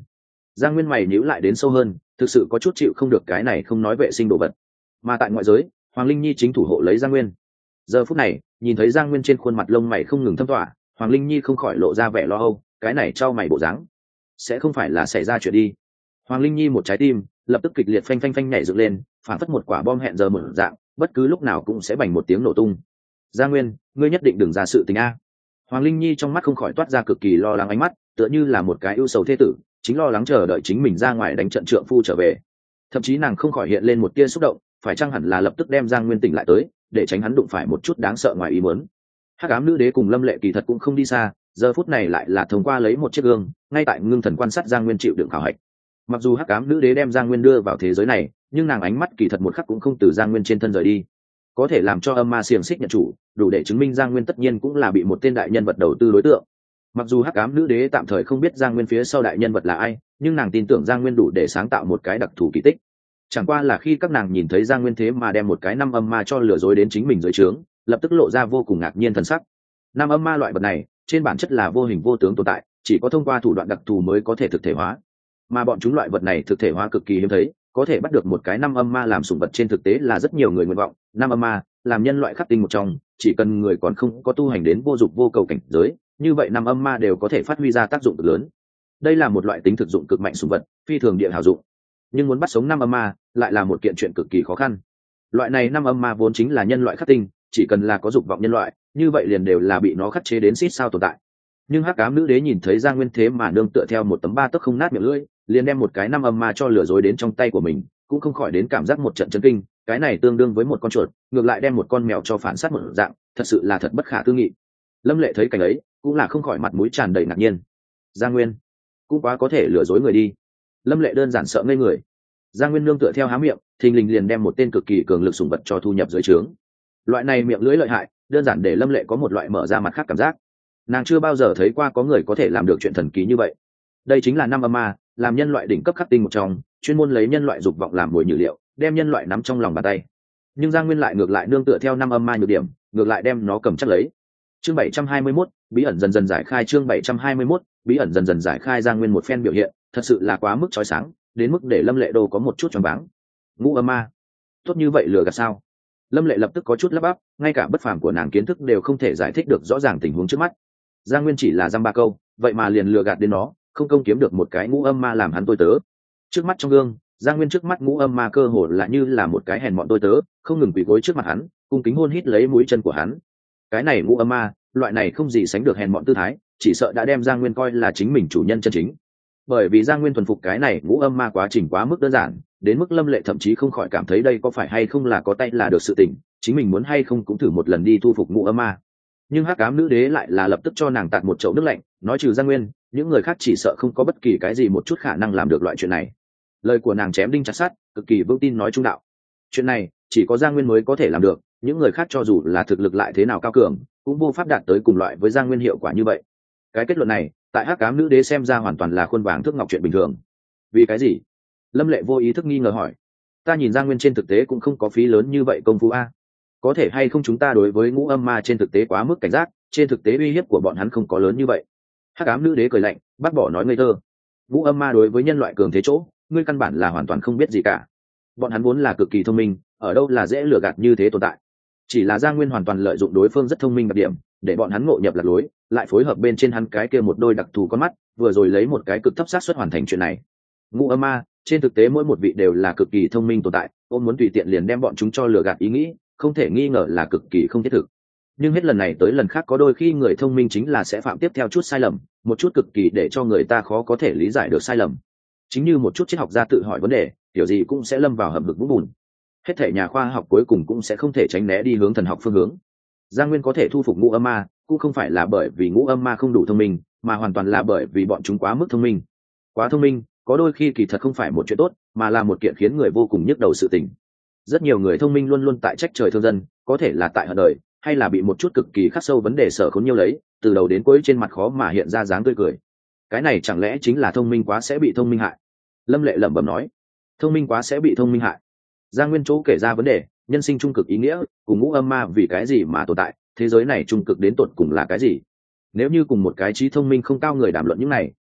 Giang Nguyên mày nhíu lại đến sâu hơn, thực sự có chút chịu không được cái này không nói vệ sinh đồ vật. Mà tại ngoại giới, Hoàng Linh Nhi chính thủ hộ lấy Giang Nguyên. Giờ phút này, nhìn thấy Giang Nguyên trên khuôn mặt lông mày không ngừng thâm tỏa, Hoàng Linh Nhi không khỏi lộ ra vẻ lo âu, cái này trao mày bộ dáng, sẽ không phải là xảy ra chuyện đi. Hoàng Linh Nhi một trái tim lập tức kịch liệt phanh phanh phanh nhảy dựng lên, phản phất một quả bom hẹn giờ mở dạng, bất cứ lúc nào cũng sẽ bành một tiếng nổ tung. Giang Nguyên, ngươi nhất định đừng ra sự tình a. Hoàng Linh Nhi trong mắt không khỏi toát ra cực kỳ lo lắng ánh mắt, tựa như là một cái ưu sầu thê tử, chính lo lắng chờ đợi chính mình ra ngoài đánh trận trượng phu trở về. Thậm chí nàng không khỏi hiện lên một tia xúc động, phải chăng hẳn là lập tức đem Giang Nguyên tỉnh lại tới, để tránh hắn đụng phải một chút đáng sợ ngoài ý muốn. Hắc ám nữ đế cùng Lâm Lệ kỳ thật cũng không đi xa, giờ phút này lại là thông qua lấy một chiếc gương, ngay tại ngưng thần quan sát Giang Nguyên chịu đựng khảo hạch. Mặc dù Hắc ám nữ đế đem Giang Nguyên đưa vào thế giới này, nhưng nàng ánh mắt kỳ thật một khắc cũng không từ Giang Nguyên trên thân rời đi. Có thể làm cho âm ma xiềng xích nhận chủ, đủ để chứng minh Giang Nguyên tất nhiên cũng là bị một tên đại nhân vật đầu tư đối tượng. Mặc dù Hắc ám nữ đế tạm thời không biết Giang Nguyên phía sau đại nhân vật là ai, nhưng nàng tin tưởng Giang Nguyên đủ để sáng tạo một cái đặc thù kỳ tích. Chẳng qua là khi các nàng nhìn thấy Giang Nguyên thế mà đem một cái năm âm ma cho lừa dối đến chính mình dưới trướng, lập tức lộ ra vô cùng ngạc nhiên thần sắc. Năm âm ma loại vật này, trên bản chất là vô hình vô tướng tồn tại, chỉ có thông qua thủ đoạn đặc thù mới có thể thực thể hóa. Mà bọn chúng loại vật này thực thể hóa cực kỳ hiếm thấy, có thể bắt được một cái năm âm ma làm sủng vật trên thực tế là rất nhiều người nguyện vọng. Năm âm ma làm nhân loại khắc tinh một trong, chỉ cần người còn không có tu hành đến vô dụng vô cầu cảnh giới, như vậy năm âm ma đều có thể phát huy ra tác dụng cực lớn. Đây là một loại tính thực dụng cực mạnh sủng vật, phi thường địa hảo dụng. Nhưng muốn bắt sống năm âm ma lại là một kiện chuyện cực kỳ khó khăn. Loại này năm âm ma vốn chính là nhân loại khắc tinh, chỉ cần là có dục vọng nhân loại, như vậy liền đều là bị nó khắc chế đến xít sao tồn tại. Nhưng Hắc ám nữ đế nhìn thấy Giang Nguyên thế mà nương tựa theo một tấm ba tấc không nát miệng lưỡi, liền đem một cái năm âm ma cho lừa dối đến trong tay của mình, cũng không khỏi đến cảm giác một trận chấn kinh. Cái này tương đương với một con chuột, ngược lại đem một con mèo cho phản sát một dạng, thật sự là thật bất khả tư nghị. Lâm Lệ thấy cảnh ấy, cũng là không khỏi mặt mũi tràn đầy ngạc nhiên. Giang Nguyên cũng quá có thể lừa dối người đi. Lâm Lệ đơn giản sợ ngây người. Giang Nguyên nương tựa theo há miệng, thình lình liền đem một tên cực kỳ cường lực sủng vật cho thu nhập dưới trướng. Loại này miệng lưỡi lợi hại, đơn giản để Lâm Lệ có một loại mở ra mặt khác cảm giác. Nàng chưa bao giờ thấy qua có người có thể làm được chuyện thần kỳ như vậy. Đây chính là năm âm ma, làm nhân loại đỉnh cấp khắc tinh một trong, chuyên môn lấy nhân loại dục vọng làm mồi nhử liệu, đem nhân loại nắm trong lòng bàn tay. Nhưng Giang Nguyên lại ngược lại nương tựa theo năm âm ma nhược điểm, ngược lại đem nó cầm chắc lấy. Chương 721, bí ẩn dần dần giải khai. Chương 721, bí ẩn dần dần giải khai. Giang Nguyên một phen biểu hiện, thật sự là quá mức chói sáng, đến mức để Lâm Lệ Đô có một chút choáng váng. Ngũ âm ma, tốt như vậy lừa gạt sao? Lâm Lệ lập tức có chút lắp bắp, ngay cả bất phàm của nàng kiến thức đều không thể giải thích được rõ ràng tình huống trước mắt. Giang Nguyên chỉ là dăm ba câu, vậy mà liền lừa gạt đến nó, không công kiếm được một cái ngũ âm ma làm hắn tôi tớ. Trước mắt trong gương, Giang Nguyên trước mắt ngũ âm ma cơ hồ là như là một cái hèn mọn tôi tớ, không ngừng quỳ gối trước mặt hắn, cung kính hôn hít lấy mũi chân của hắn. Cái này ngũ âm ma, loại này không gì sánh được hèn mọn tư thái, chỉ sợ đã đem Giang Nguyên coi là chính mình chủ nhân chân chính. Bởi vì Giang Nguyên thuần phục cái này ngũ âm ma quá trình quá mức đơn giản, đến mức Lâm Lệ thậm chí không khỏi cảm thấy đây có phải hay không là có tay là được sự tình, chính mình muốn hay không cũng thử một lần đi thu phục ngũ âm ma. Nhưng Hắc ám nữ đế lại là lập tức cho nàng tạt một chậu nước lạnh, nói trừ Giang Nguyên, những người khác chỉ sợ không có bất kỳ cái gì một chút khả năng làm được loại chuyện này. Lời của nàng chém đinh chặt sắt, cực kỳ vững tin nói trung đạo. Chuyện này chỉ có Giang Nguyên mới có thể làm được, những người khác cho dù là thực lực lại thế nào cao cường, cũng vô pháp đạt tới cùng loại với Giang Nguyên hiệu quả như vậy. Cái kết luận này, tại Hắc ám nữ đế xem ra hoàn toàn là khuôn vàng thước ngọc chuyện bình thường. Vì cái gì? Lâm Lệ vô ý thức nghi ngờ hỏi. Ta nhìn Giang Nguyên trên thực tế cũng không có phí lớn như vậy công phu a. Có thể hay không chúng ta đối với ngũ âm ma trên thực tế quá mức cảnh giác, trên thực tế uy hiếp của bọn hắn không có lớn như vậy. Hắc ám nữ đế cười lạnh, bác bỏ nói ngây thơ. Ngũ âm ma đối với nhân loại cường thế chỗ, ngươi căn bản là hoàn toàn không biết gì cả. Bọn hắn vốn là cực kỳ thông minh, ở đâu là dễ lừa gạt như thế tồn tại. Chỉ là Giang Nguyên hoàn toàn lợi dụng đối phương rất thông minh đặc điểm, để bọn hắn ngộ nhập lạc lối, lại phối hợp bên trên hắn cái kia một đôi đặc thù con mắt, vừa rồi lấy một cái cực thấp xác suất hoàn thành chuyện này. Ngũ âm ma, trên thực tế mỗi một vị đều là cực kỳ thông minh tồn tại, ôm muốn tùy tiện liền đem bọn chúng cho lừa gạt ý nghĩ, không thể nghi ngờ là cực kỳ không thiết thực. Nhưng hết lần này tới lần khác có đôi khi người thông minh chính là sẽ phạm tiếp theo chút sai lầm, một chút cực kỳ để cho người ta khó có thể lý giải được sai lầm. Chính như một chút triết học gia tự hỏi vấn đề, kiểu gì cũng sẽ lâm vào hầm vực vũng bùn. Hết thể nhà khoa học cuối cùng cũng sẽ không thể tránh né đi hướng thần học phương hướng. Giang Nguyên có thể thu phục ngũ âm ma, cũng không phải là bởi vì ngũ âm ma không đủ thông minh, mà hoàn toàn là bởi vì bọn chúng quá mức thông minh. Quá thông minh, có đôi khi kỳ thật không phải một chuyện tốt, mà là một kiện khiến người vô cùng nhức đầu sự tình. Rất nhiều người thông minh luôn luôn tại trách trời thương dân, có thể là tại hận đời, hay là bị một chút cực kỳ khắc sâu vấn đề sở khốn nhiều lấy, từ đầu đến cuối trên mặt khó mà hiện ra dáng tươi cười. Cái này chẳng lẽ chính là thông minh quá sẽ bị thông minh hại? Lâm Lệ lẩm bẩm nói. Thông minh quá sẽ bị thông minh hại. Giang Nguyên chỗ kể ra vấn đề, nhân sinh trung cực ý nghĩa, cùng ngũ âm ma vì cái gì mà tồn tại, thế giới này trung cực đến tột cùng là cái gì? Nếu như cùng một cái trí thông minh không cao người đàm luận những này,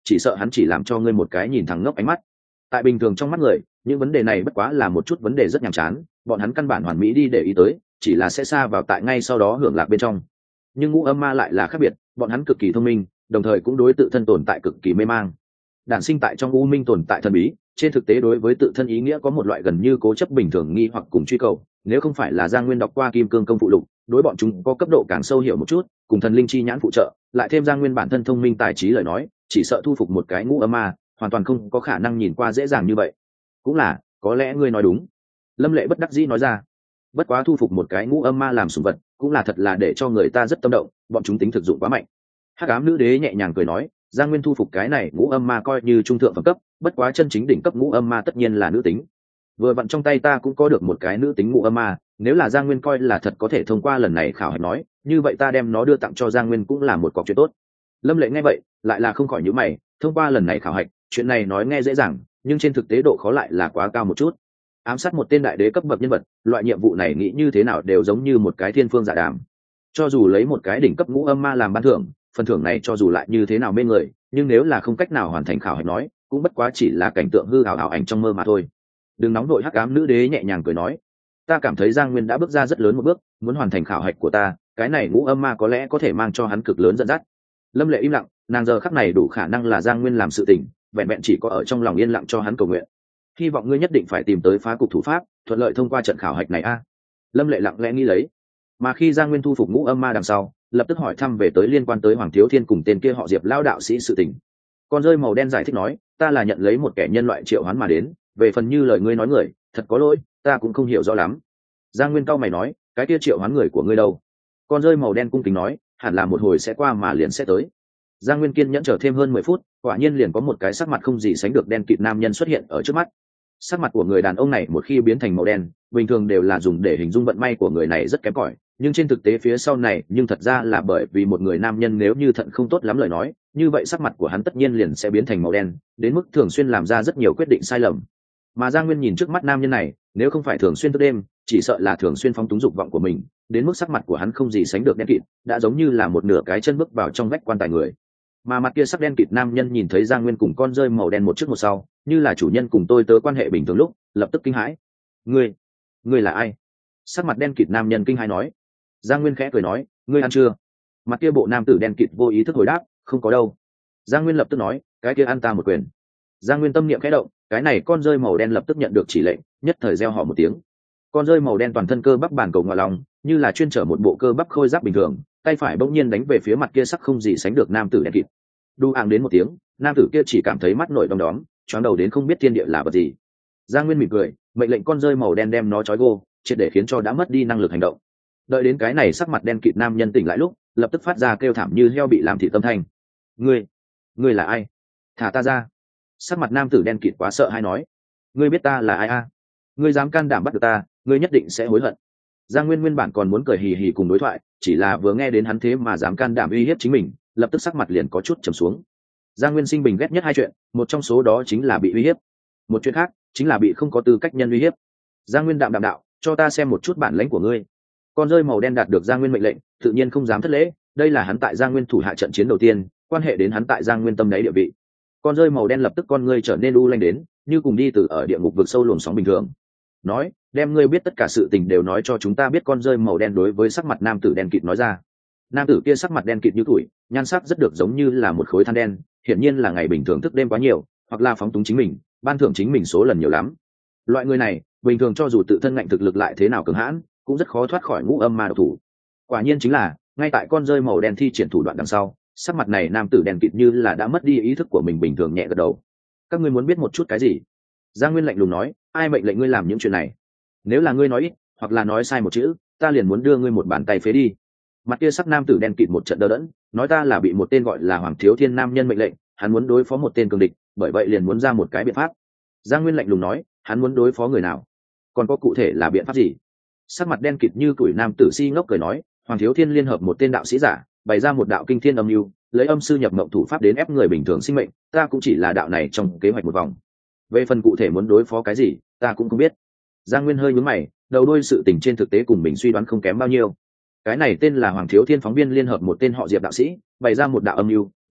chỉ sợ hắn chỉ làm cho ngươi một cái nhìn thẳng ngốc ánh mắt. Tại bình thường trong mắt người, những vấn đề này bất quá là một chút vấn đề rất nhàm chán, bọn hắn căn bản hoàn mỹ đi để ý tới, chỉ là sẽ xa vào tại ngay sau đó hưởng lạc bên trong. Nhưng ngũ âm ma lại là khác biệt, bọn hắn cực kỳ thông minh, đồng thời cũng đối tự thân tồn tại cực kỳ mê mang. Đản sinh tại trong u minh tồn tại thần bí, trên thực tế đối với tự thân ý nghĩa có một loại gần như cố chấp bình thường nghi hoặc cùng truy cầu. Nếu không phải là Giang Nguyên đọc qua Kim Cương Công phụ lục, đối bọn chúng có cấp độ càng sâu hiểu một chút, cùng thần linh chi nhãn phụ trợ, lại thêm Giang Nguyên bản thân thông minh tài trí lời nói, chỉ sợ thu phục một cái ngũ âm ma, hoàn toàn không có khả năng nhìn qua dễ dàng như vậy. Cũng là, có lẽ ngươi nói đúng. Lâm Lệ bất đắc dĩ nói ra. Bất quá thu phục một cái ngũ âm ma làm sủng vật, cũng là thật là để cho người ta rất tâm động, bọn chúng tính thực dụng quá mạnh. Hắc ám nữ đế nhẹ nhàng cười nói, Giang Nguyên thu phục cái này ngũ âm ma coi như trung thượng phẩm cấp, bất quá chân chính đỉnh cấp ngũ âm ma tất nhiên là nữ tính. Vừa vặn trong tay ta cũng có được một cái nữ tính ngũ âm ma, nếu là Giang Nguyên coi là thật có thể thông qua lần này khảo hạch nói, như vậy ta đem nó đưa tặng cho Giang Nguyên cũng là một cọc chuyện tốt. Lâm Lệ nghe vậy, lại là không khỏi nhíu mày, thông qua lần này khảo hạch, chuyện này nói nghe dễ dàng, nhưng trên thực tế độ khó lại là quá cao một chút. Ám sát một tên đại đế cấp bậc nhân vật, loại nhiệm vụ này nghĩ như thế nào đều giống như một cái thiên phương dạ đàm. Cho dù lấy một cái đỉnh cấp ngũ âm ma làm ban thưởng, phần thưởng này cho dù lại như thế nào mê người, nhưng nếu là không cách nào hoàn thành khảo hạch nói, cũng bất quá chỉ là cảnh tượng hư ảo ảo ảnh trong mơ mà thôi. Đừng nóng đội. Hắc ám nữ đế nhẹ nhàng cười nói, ta cảm thấy Giang Nguyên đã bước ra rất lớn một bước, muốn hoàn thành khảo hạch của ta, cái này ngũ âm ma có lẽ có thể mang cho hắn cực lớn dẫn dắt. Lâm Lệ im lặng, nàng giờ khắc này đủ khả năng là Giang Nguyên làm sự tình, vẹn vẹn chỉ có ở trong lòng yên lặng cho hắn cầu nguyện. Hy vọng ngươi nhất định phải tìm tới phá cục thủ pháp, thuận lợi thông qua trận khảo hạch này a. Lâm Lệ lặng lẽ nghĩ lấy. Mà khi Giang Nguyên thu phục ngũ âm ma đằng sau, lập tức hỏi thăm về tới liên quan tới Hoàng Thiếu Thiên cùng tên kia họ Diệp lao đạo sĩ sự tình. Con rơi màu đen giải thích nói, ta là nhận lấy một kẻ nhân loại triệu hoán mà đến, về phần như lời ngươi nói người, thật có lỗi, ta cũng không hiểu rõ lắm. Giang Nguyên cau mày nói, cái kia triệu hoán người của ngươi đâu? Con rơi màu đen cung kính nói, hẳn là một hồi sẽ qua mà liền sẽ tới. Giang Nguyên kiên nhẫn chờ thêm hơn 10 phút, quả nhiên liền có một cái sắc mặt không gì sánh được đen kịt nam nhân xuất hiện ở trước mắt. Sắc mặt của người đàn ông này một khi biến thành màu đen, bình thường đều là dùng để hình dung vận may của người này rất kém cỏi, nhưng trên thực tế phía sau này, nhưng thật ra là bởi vì một người nam nhân nếu như thận không tốt lắm lời nói, như vậy sắc mặt của hắn tất nhiên liền sẽ biến thành màu đen, đến mức thường xuyên làm ra rất nhiều quyết định sai lầm. Mà Giang Nguyên nhìn trước mắt nam nhân này, nếu không phải thường xuyên thức đêm, chỉ sợ là thường xuyên phóng túng dục vọng của mình, đến mức sắc mặt của hắn không gì sánh được đen kịt, đã giống như là một nửa cái chân bước vào trong vách quan tài người. Mà mặt kia sắc đen kịt nam nhân nhìn thấy Giang Nguyên cùng con rơi màu đen một trước một sau, như là chủ nhân cùng tôi tớ quan hệ bình thường lúc, lập tức kinh hãi. Ngươi là ai? Sắc mặt đen kịt nam nhân kinh hãi nói. Giang Nguyên khẽ cười nói, ngươi ăn chưa? Mặt kia bộ nam tử đen kịt vô ý thức hồi đáp, không có đâu. Giang Nguyên lập tức nói, cái kia ăn ta một quyền. Giang Nguyên tâm niệm khẽ động, cái này con rơi màu đen lập tức nhận được chỉ lệnh, nhất thời reo hò một tiếng. Con rơi màu đen toàn thân cơ bắp bản cầu ngọa lòng, như là chuyên trở một bộ cơ bắp khôi giáp bình thường, tay phải bỗng nhiên đánh về phía mặt kia sắc không gì sánh được nam tử đen kịt. Đu àng đến một tiếng, nam tử kia chỉ cảm thấy mắt nổi đom đóm, choáng đầu đến không biết thiên địa là vật gì. Giang Nguyên mỉm cười, mệnh lệnh con rơi màu đen đem nó trói gô, triệt để khiến cho đã mất đi năng lực hành động. Đợi đến cái này sắc mặt đen kịt nam nhân tỉnh lại lúc, lập tức phát ra kêu thảm như heo bị làm thịt tâm thanh. Ngươi là ai? Thả ta ra! Sắc mặt nam tử đen kịt quá sợ hãi nói, ngươi biết ta là ai a? Ngươi dám can đảm bắt được ta, ngươi nhất định sẽ hối hận. Giang Nguyên nguyên bản còn muốn cười hì hì cùng đối thoại, chỉ là vừa nghe đến hắn thế mà dám can đảm uy hiếp chính mình, lập tức sắc mặt liền có chút trầm xuống. Giang Nguyên sinh bình ghét nhất hai chuyện, một trong số đó chính là bị uy hiếp, một chuyện khác chính là bị không có tư cách nhân uy hiếp. Giang Nguyên đạm đạo, cho ta xem một chút bản lãnh của ngươi. Con rơi màu đen đạt được Giang Nguyên mệnh lệnh, tự nhiên không dám thất lễ, đây là hắn tại Giang Nguyên thủ hạ trận chiến đầu tiên, quan hệ đến hắn tại Giang Nguyên tâm đáy địa vị. Con rơi màu đen lập tức con ngươi trở nên u lanh đến, như cùng đi từ ở địa ngục vực sâu luồng sóng bình thường. Nói, đem ngươi biết tất cả sự tình đều nói cho chúng ta biết. Con rơi màu đen đối với sắc mặt nam tử đen kịt nói ra. Nam tử kia sắc mặt đen kịt như tuổi, nhan sắc rất được giống như là một khối than đen, hiển nhiên là ngày bình thường thức đêm quá nhiều, hoặc là phóng túng chính mình, ban thưởng chính mình số lần nhiều lắm. Loại người này, bình thường cho dù tự thân ngạnh thực lực lại thế nào cường hãn, cũng rất khó thoát khỏi ngũ âm ma độc thủ. Quả nhiên chính là, ngay tại con rơi màu đen thi triển thủ đoạn đằng sau, sắc mặt này nam tử đen kịt như là đã mất đi ý thức của mình bình thường nhẹ gật đầu. Các ngươi muốn biết một chút cái gì? Giang Nguyên lạnh lùng nói, ai mệnh lệnh ngươi làm những chuyện này? Nếu là ngươi nói ít, hoặc là nói sai một chữ, ta liền muốn đưa ngươi một bàn tay phế đi. Mặt kia sắc nam tử đen kịt một trận đờ đẫn, nói ta là bị một tên gọi là Hoàng Thiếu Thiên nam nhân mệnh lệnh, hắn muốn đối phó một tên cường địch, bởi vậy liền muốn ra một cái biện pháp. Giang Nguyên lạnh lùng nói, hắn muốn đối phó người nào? Còn có cụ thể là biện pháp gì? Sắc mặt đen kịt như củi nam tử si ngốc cười nói, Hoàng Thiếu Thiên liên hợp một tên đạo sĩ giả, bày ra một đạo kinh thiên âm mưu, lấy âm sư nhập mộng thủ pháp đến ép người bình thường sinh mệnh, ta cũng chỉ là đạo này trong kế hoạch một vòng. Về phần cụ thể muốn đối phó cái gì, ta cũng không biết. Giang Nguyên hơi nhướng mày, đầu đuôi sự tình trên thực tế cùng mình suy đoán không kém bao nhiêu. Cái này tên là Hoàng Thiếu Thiên phóng viên liên hợp một tên họ Diệp đạo sĩ, bày ra một đạo âm mưu,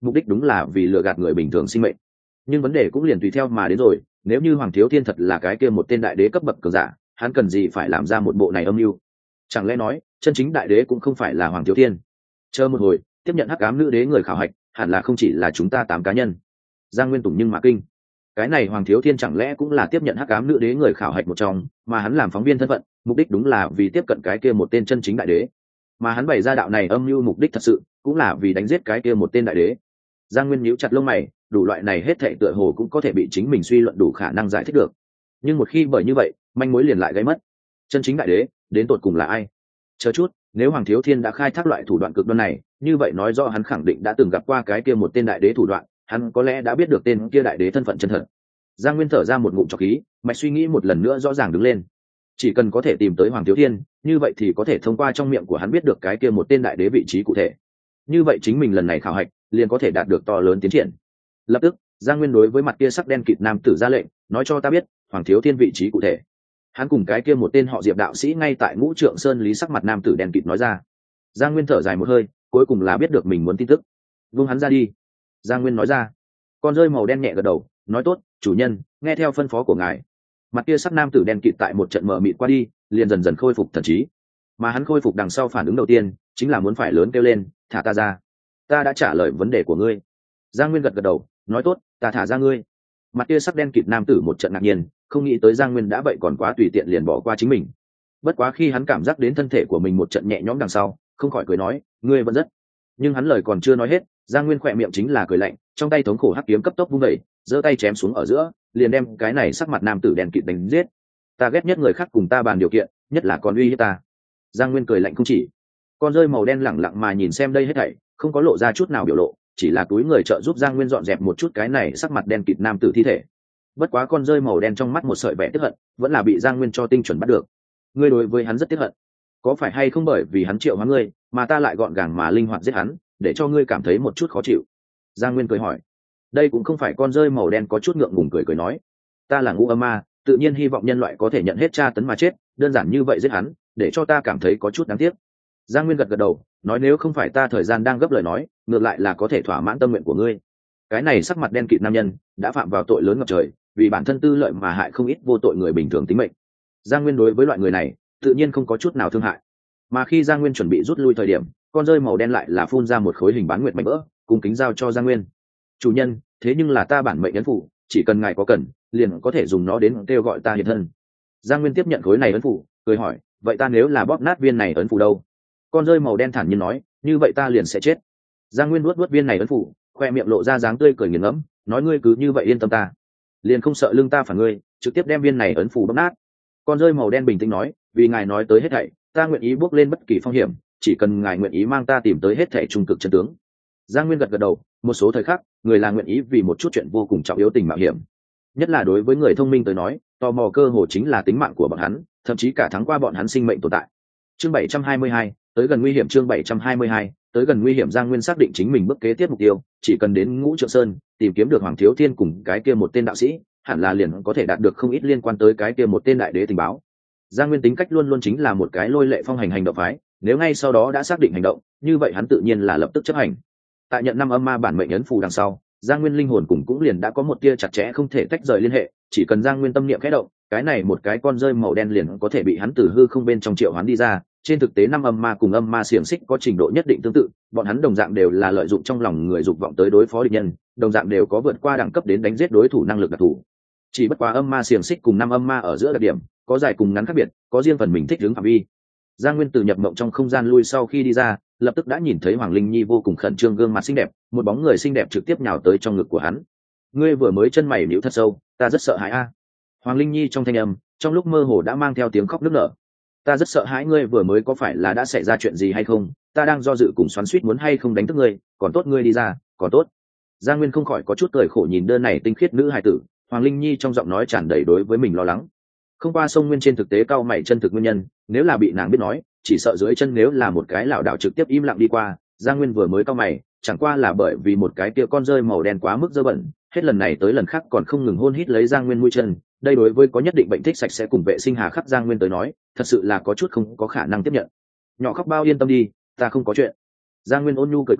mục đích đúng là vì lừa gạt người bình thường sinh mệnh. Nhưng vấn đề cũng liền tùy theo mà đến rồi, nếu như Hoàng Thiếu Thiên thật là cái kia một tên đại đế cấp bậc cường giả, hắn cần gì phải làm ra một bộ này âm mưu? Chẳng lẽ nói chân chính đại đế cũng không phải là Hoàng Thiếu Thiên? Chờ một hồi, tiếp nhận hắc ám nữ đế người khảo hạch hẳn là không chỉ là chúng ta 8 cá nhân. Giang Nguyên tùng nhưng mà kinh, cái này Hoàng Thiếu Thiên chẳng lẽ cũng là tiếp nhận hắc ám nữ đế người khảo hạch một trong, mà hắn làm phóng viên thân phận, mục đích đúng là vì tiếp cận cái kia một tên chân chính đại đế, mà hắn bày ra đạo này âm mưu mục đích thật sự cũng là vì đánh giết cái kia một tên đại đế. Giang Nguyên nhíu chặt lông mày, đủ loại này hết thảy tựa hồ cũng có thể bị chính mình suy luận đủ khả năng giải thích được, nhưng một khi bởi như vậy, manh mối liền lại gây mất. Chân chính đại đế đến tột cùng là ai? Chờ chút, nếu Hoàng Thiếu Thiên đã khai thác loại thủ đoạn cực đoan này, như vậy nói rõ hắn khẳng định đã từng gặp qua cái kia một tên đại đế thủ đoạn, hắn có lẽ đã biết được tên kia đại đế thân phận chân thật. Giang Nguyên thở ra một ngụm trọc khí, mạch suy nghĩ một lần nữa rõ ràng đứng lên. Chỉ cần có thể tìm tới Hoàng Thiếu Thiên, như vậy thì có thể thông qua trong miệng của hắn biết được cái kia một tên đại đế vị trí cụ thể. Như vậy chính mình lần này khảo hạch liền có thể đạt được to lớn tiến triển. Lập tức, Giang Nguyên đối với mặt kia sắc đen kịt nam tử ra lệnh, nói cho ta biết Hoàng Thiếu Thiên vị trí cụ thể. Hắn cùng cái kia một tên họ Diệp đạo sĩ ngay tại Ngũ Trượng Sơn lý sắc mặt nam tử đen kịt nói ra. Giang Nguyên thở dài một hơi, cuối cùng là biết được mình muốn tin tức. Vung hắn ra đi. Giang Nguyên nói ra. Con rơi màu đen nhẹ gật đầu, nói tốt, chủ nhân, nghe theo phân phó của ngài. Mặt kia sắc nam tử đen kịt tại một trận mờ mịt qua đi, liền dần dần khôi phục thần trí. Mà hắn khôi phục đằng sau phản ứng đầu tiên chính là muốn phải lớn kêu lên, thả ta ra. Ta đã trả lời vấn đề của ngươi. Giang Nguyên gật gật đầu, nói tốt, ta thả ra ngươi. Mặt kia sắc đen kịt nam tử một trận ngạc nhiên, không nghĩ tới Giang Nguyên đã vậy còn quá tùy tiện liền bỏ qua chính mình. Bất quá khi hắn cảm giác đến thân thể của mình một trận nhẹ nhõm đằng sau, không khỏi cười nói, ngươi vẫn rất. Nhưng hắn lời còn chưa nói hết, Giang Nguyên khỏe miệng chính là cười lạnh, trong tay thống khổ hắc kiếm cấp tốc vung đẩy, giơ tay chém xuống ở giữa, liền đem cái này sắc mặt nam tử đen kịt đánh giết. Ta ghét nhất người khác cùng ta bàn điều kiện, nhất là con uy hiếp ta. Giang Nguyên cười lạnh không chỉ. Con rơi màu đen lẳng lặng mà nhìn xem đây hết thảy, không có lộ ra chút nào biểu lộ, chỉ là túi người trợ giúp Giang Nguyên dọn dẹp một chút cái này sắc mặt đen kịt nam tử thi thể. Bất quá con rơi màu đen trong mắt một sợi vẻ tức hận, vẫn là bị Giang Nguyên cho tinh chuẩn bắt được. Ngươi đối với hắn rất tiếc hận, có phải hay không bởi vì hắn triệu hóa ngươi, mà ta lại gọn gàng mà linh hoạt giết hắn, để cho ngươi cảm thấy một chút khó chịu? Giang Nguyên cười hỏi. Đây cũng không phải con rơi màu đen có chút ngượng ngùng cười nói, ta là Ngũ Âm Ma, tự nhiên hy vọng nhân loại có thể nhận hết tra tấn mà chết, đơn giản như vậy giết hắn, để cho ta cảm thấy có chút đáng tiếc. Giang Nguyên gật gật đầu, nói nếu không phải ta thời gian đang gấp lời nói, ngược lại là có thể thỏa mãn tâm nguyện của ngươi. Cái này sắc mặt đen kịt nam nhân đã phạm vào tội lớn ngập trời, vì bản thân tư lợi mà hại không ít vô tội người bình thường tính mệnh. Giang Nguyên đối với loại người này tự nhiên không có chút nào thương hại. Mà khi Giang Nguyên chuẩn bị rút lui thời điểm, con rơi màu đen lại là phun ra một khối hình bán nguyệt mảnh vỡ, cung kính giao cho Giang Nguyên. Chủ nhân, thế nhưng là ta bản mệnh ấn phủ, chỉ cần ngài có cần, liền có thể dùng nó đến kêu gọi ta hiện thân. Giang Nguyên tiếp nhận khối này ấn phủ, cười hỏi, vậy ta nếu là bóp nát viên này ấn phủ đâu? Con rơi màu đen thản nhiên nói, như vậy ta liền sẽ chết. Giang Nguyên nuốt viên này ấn phủ, khoe miệng lộ ra dáng tươi cười nghiền ngẫm, nói ngươi cứ như vậy yên tâm ta, liền không sợ lưng ta phản ngươi, trực tiếp đem viên này ấn phủ bóp nát. Con rơi màu đen bình tĩnh nói, vì ngài nói tới hết thảy, ta nguyện ý bước lên bất kỳ phong hiểm, chỉ cần ngài nguyện ý mang ta tìm tới hết thảy trung cực chân tướng. Giang Nguyên gật gật đầu, một số thời khắc, người là nguyện ý vì một chút chuyện vô cùng trọng yếu tình mạo hiểm. Nhất là đối với người thông minh tới nói, tò mò cơ hồ chính là tính mạng của bọn hắn, thậm chí cả thắng qua bọn hắn sinh mệnh tồn tại. Chương 722, tới gần nguy hiểm. Chương 722, tới gần nguy hiểm. Giang Nguyên xác định chính mình bước kế tiếp mục tiêu, chỉ cần đến Ngũ Trượng Sơn, tìm kiếm được Hoàng Thiếu Thiên cùng cái kia một tên đạo sĩ, hẳn là liền có thể đạt được không ít liên quan tới cái kia một tên đại đế tình báo. Giang Nguyên tính cách luôn luôn chính là một cái lôi lệ phong hành hành động phái, nếu ngay sau đó đã xác định hành động, như vậy hắn tự nhiên là lập tức chấp hành. Tại nhận 5 âm ma bản mệnh ấn phù đằng sau, Giang Nguyên linh hồn cũng liền đã có một tia chặt chẽ không thể tách rời liên hệ, chỉ cần Giang Nguyên tâm niệm khẽ động, cái này một cái con rơi màu đen liền có thể bị hắn từ hư không bên trong triệu hoán đi ra. Trên thực tế 5 âm ma cùng âm ma xiềng xích có trình độ nhất định tương tự, bọn hắn đồng dạng đều là lợi dụng trong lòng người dục vọng tới đối phó địch nhân, đồng dạng đều có vượt qua đẳng cấp đến đánh giết đối thủ năng lực đặc thù. Chỉ bất quá âm ma xiềng xích cùng 5 âm ma ở giữa đặc điểm, có dài cùng ngắn khác biệt, có riêng phần mình thích ứng phạm vi. Giang Nguyên từ nhập mộng trong không gian lui sau khi đi ra, lập tức đã nhìn thấy Hoàng Linh Nhi vô cùng khẩn trương gương mặt xinh đẹp, một bóng người xinh đẹp trực tiếp nhào tới trong ngực của hắn. Ngươi vừa mới chân mày nhíu thật sâu, ta rất sợ hãi a. Hoàng Linh Nhi trong thanh âm, trong lúc mơ hồ đã mang theo tiếng khóc nức nở. Ta rất sợ hãi, ngươi vừa mới có phải là đã xảy ra chuyện gì hay không? Ta đang do dự cùng xoắn xuýt muốn hay không đánh thức ngươi, còn tốt ngươi đi ra, còn tốt. Giang Nguyên không khỏi có chút cười khổ nhìn đơn này tinh khiết nữ hài tử, Hoàng Linh Nhi trong giọng nói tràn đầy đối với mình lo lắng. Không qua sông Nguyên trên thực tế cao mày chân thực nguyên nhân, nếu là bị nàng biết nói, chỉ sợ dưới chân nếu là một cái lảo đảo trực tiếp im lặng đi qua. Giang Nguyên vừa mới cao mày, chẳng qua là bởi vì một cái kia con rơi màu đen quá mức dơ bẩn, hết lần này tới lần khác còn không ngừng hôn hít lấy Giang Nguyên mũi chân. Đây đối với có nhất định bệnh thích sạch sẽ cùng vệ sinh hà khắc Giang Nguyên tới nói, thật sự là có chút không có khả năng tiếp nhận. Nhỏ khóc bao yên tâm đi, ta không có chuyện. Giang Nguyên ôn nhu cười cười,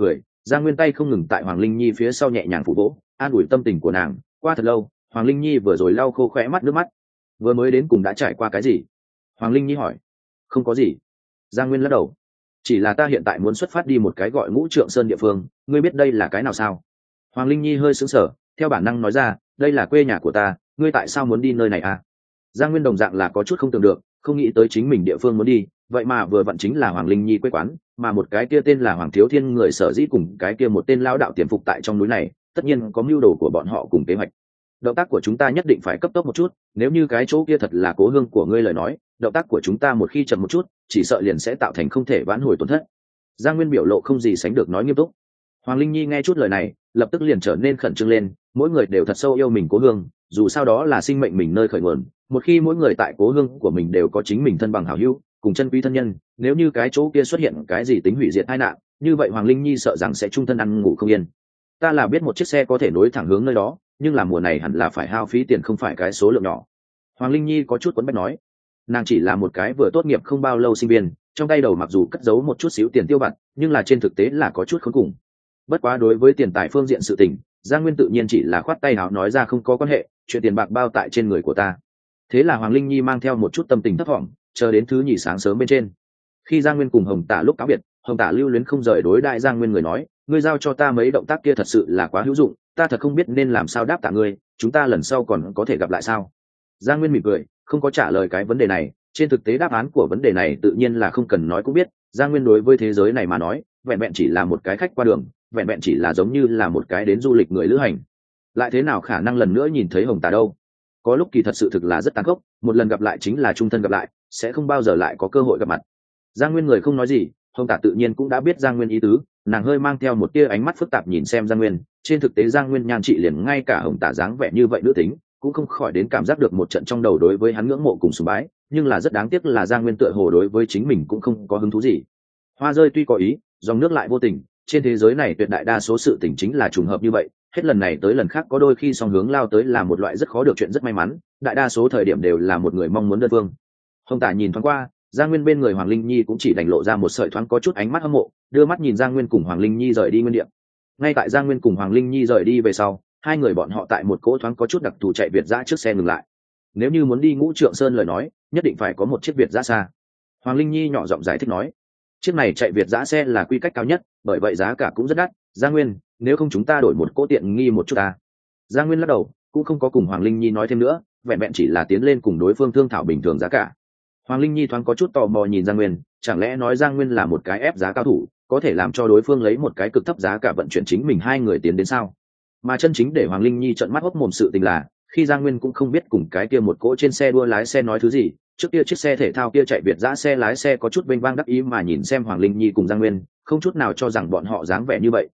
Giang Nguyên tay không ngừng tại Hoàng Linh Nhi phía sau nhẹ nhàng phụ vỗ, an ủi tâm tình của nàng. Qua thật lâu, Hoàng Linh Nhi vừa rồi lau khô khóe mắt nước mắt. Vừa mới đến cùng đã trải qua cái gì? Hoàng Linh Nhi hỏi. Không có gì. Giang Nguyên lắc đầu. Chỉ là ta hiện tại muốn xuất phát đi một cái gọi Ngũ Trượng Sơn địa phương, ngươi biết đây là cái nào sao? Hoàng Linh Nhi hơi sững sờ, theo bản năng nói ra, đây là quê nhà của ta, ngươi tại sao muốn đi nơi này à? Giang Nguyên đồng dạng là có chút không tưởng được, không nghĩ tới chính mình địa phương muốn đi, vậy mà vừa vặn chính là Hoàng Linh Nhi quê quán, mà một cái kia tên là Hoàng Thiếu Thiên người sở dĩ cùng cái kia một tên lão đạo tiềm phục tại trong núi này, tất nhiên có mưu đồ của bọn họ cùng kế hoạch. Động tác của chúng ta nhất định phải cấp tốc một chút, nếu như cái chỗ kia thật là cố hương của ngươi lời nói, động tác của chúng ta một khi chậm một chút, chỉ sợ liền sẽ tạo thành không thể vãn hồi tổn thất. Giang Nguyên biểu lộ không gì sánh được nói nghiêm túc. Hoàng Linh Nhi nghe chút lời này, lập tức liền trở nên khẩn trương lên, mỗi người đều thật sâu yêu mình cố hương, dù sao đó là sinh mệnh mình nơi khởi nguồn, một khi mỗi người tại cố hương của mình đều có chính mình thân bằng hảo hữu, cùng chân quý thân nhân, nếu như cái chỗ kia xuất hiện cái gì tính hủy diệt tai nạn, như vậy Hoàng Linh Nhi sợ rằng sẽ chung thân ăn ngủ không yên. Ta là biết một chiếc xe có thể nối thẳng hướng nơi đó, nhưng là mùa này hẳn là phải hao phí tiền không phải cái số lượng nhỏ. Hoàng Linh Nhi có chút quấn bách nói, nàng chỉ là một cái vừa tốt nghiệp không bao lâu sinh viên, trong tay đầu mặc dù cất giấu một chút xíu tiền tiêu vặt, nhưng là trên thực tế là có chút khốn cùng. Bất quá đối với tiền tài phương diện sự tình, Giang Nguyên tự nhiên chỉ là khoát tay áo nói ra không có quan hệ, chuyện tiền bạc bao tại trên người của ta. Thế là Hoàng Linh Nhi mang theo một chút tâm tình thấp thỏm, chờ đến thứ nhì sáng sớm bên trên. Khi Giang Nguyên cùng Hồng Tả lúc cáo biệt, Hồng Tả lưu luyến không rời đối đại Giang Nguyên người nói, ngươi giao cho ta mấy động tác kia thật sự là quá hữu dụng, ta thật không biết nên làm sao đáp tạ ngươi, chúng ta lần sau còn có thể gặp lại sao? Giang Nguyên mỉm cười, không có trả lời cái vấn đề này, trên thực tế đáp án của vấn đề này tự nhiên là không cần nói cũng biết, Giang Nguyên đối với thế giới này mà nói, vẹn vẹn chỉ là một cái khách qua đường, vẹn vẹn chỉ là giống như là một cái đến du lịch người lữ hành. Lại thế nào khả năng lần nữa nhìn thấy Hồng Tả đâu? Có lúc kỳ thật sự thực là rất tàn khốc, một lần gặp lại chính là chung thân gặp lại, sẽ không bao giờ lại có cơ hội gặp mặt. Giang Nguyên người không nói gì, Hồng Tả tự nhiên cũng đã biết Giang Nguyên ý tứ, nàng hơi mang theo một tia ánh mắt phức tạp nhìn xem Giang Nguyên, trên thực tế Giang Nguyên nhan trị liền ngay cả Hồng Tả dáng vẻ như vậy nữ tính, cũng không khỏi đến cảm giác được một trận trong đầu đối với hắn ngưỡng mộ cùng sùng bái, nhưng là rất đáng tiếc là Giang Nguyên tựa hồ đối với chính mình cũng không có hứng thú gì. Hoa rơi tuy có ý, dòng nước lại vô tình, trên thế giới này tuyệt đại đa số sự tình chính là trùng hợp như vậy, hết lần này tới lần khác có đôi khi song hướng lao tới là một loại rất khó được chuyện rất may mắn, đại đa số thời điểm đều là một người mong muốn đơn phương. Hồng Tả nhìn thoáng qua, Giang Nguyên bên người Hoàng Linh Nhi cũng chỉ đành lộ ra một sợi thoáng có chút ánh mắt hâm mộ, đưa mắt nhìn Giang Nguyên cùng Hoàng Linh Nhi rời đi nguyên địa. Ngay tại Giang Nguyên cùng Hoàng Linh Nhi rời đi về sau, hai người bọn họ tại một cỗ thoáng có chút đặc thù chạy Việt dã trước xe ngừng lại. Nếu như muốn đi Ngũ Trượng Sơn lời nói, nhất định phải có một chiếc Việt dã xa. Hoàng Linh Nhi nhỏ giọng giải thích nói, chiếc này chạy Việt dã xe là quy cách cao nhất, bởi vậy giá cả cũng rất đắt. Giang Nguyên, nếu không chúng ta đổi một cỗ tiện nghi một chút ta. Giang Nguyên lắc đầu, cũng không có cùng Hoàng Linh Nhi nói thêm nữa, vẹn vẹn chỉ là tiến lên cùng đối phương thương thảo bình thường giá cả. Hoàng Linh Nhi thoáng có chút tò mò nhìn Giang Nguyên, chẳng lẽ nói Giang Nguyên là một cái ép giá cao thủ, có thể làm cho đối phương lấy một cái cực thấp giá cả vận chuyển chính mình hai người tiến đến sao? Mà chân chính để Hoàng Linh Nhi trợn mắt hốc mồm sự tình là, khi Giang Nguyên cũng không biết cùng cái kia một cỗ trên xe đua lái xe nói thứ gì, trước kia chiếc xe thể thao kia chạy Việt dã xe lái xe có chút vênh vang đắc ý mà nhìn xem Hoàng Linh Nhi cùng Giang Nguyên, không chút nào cho rằng bọn họ dáng vẻ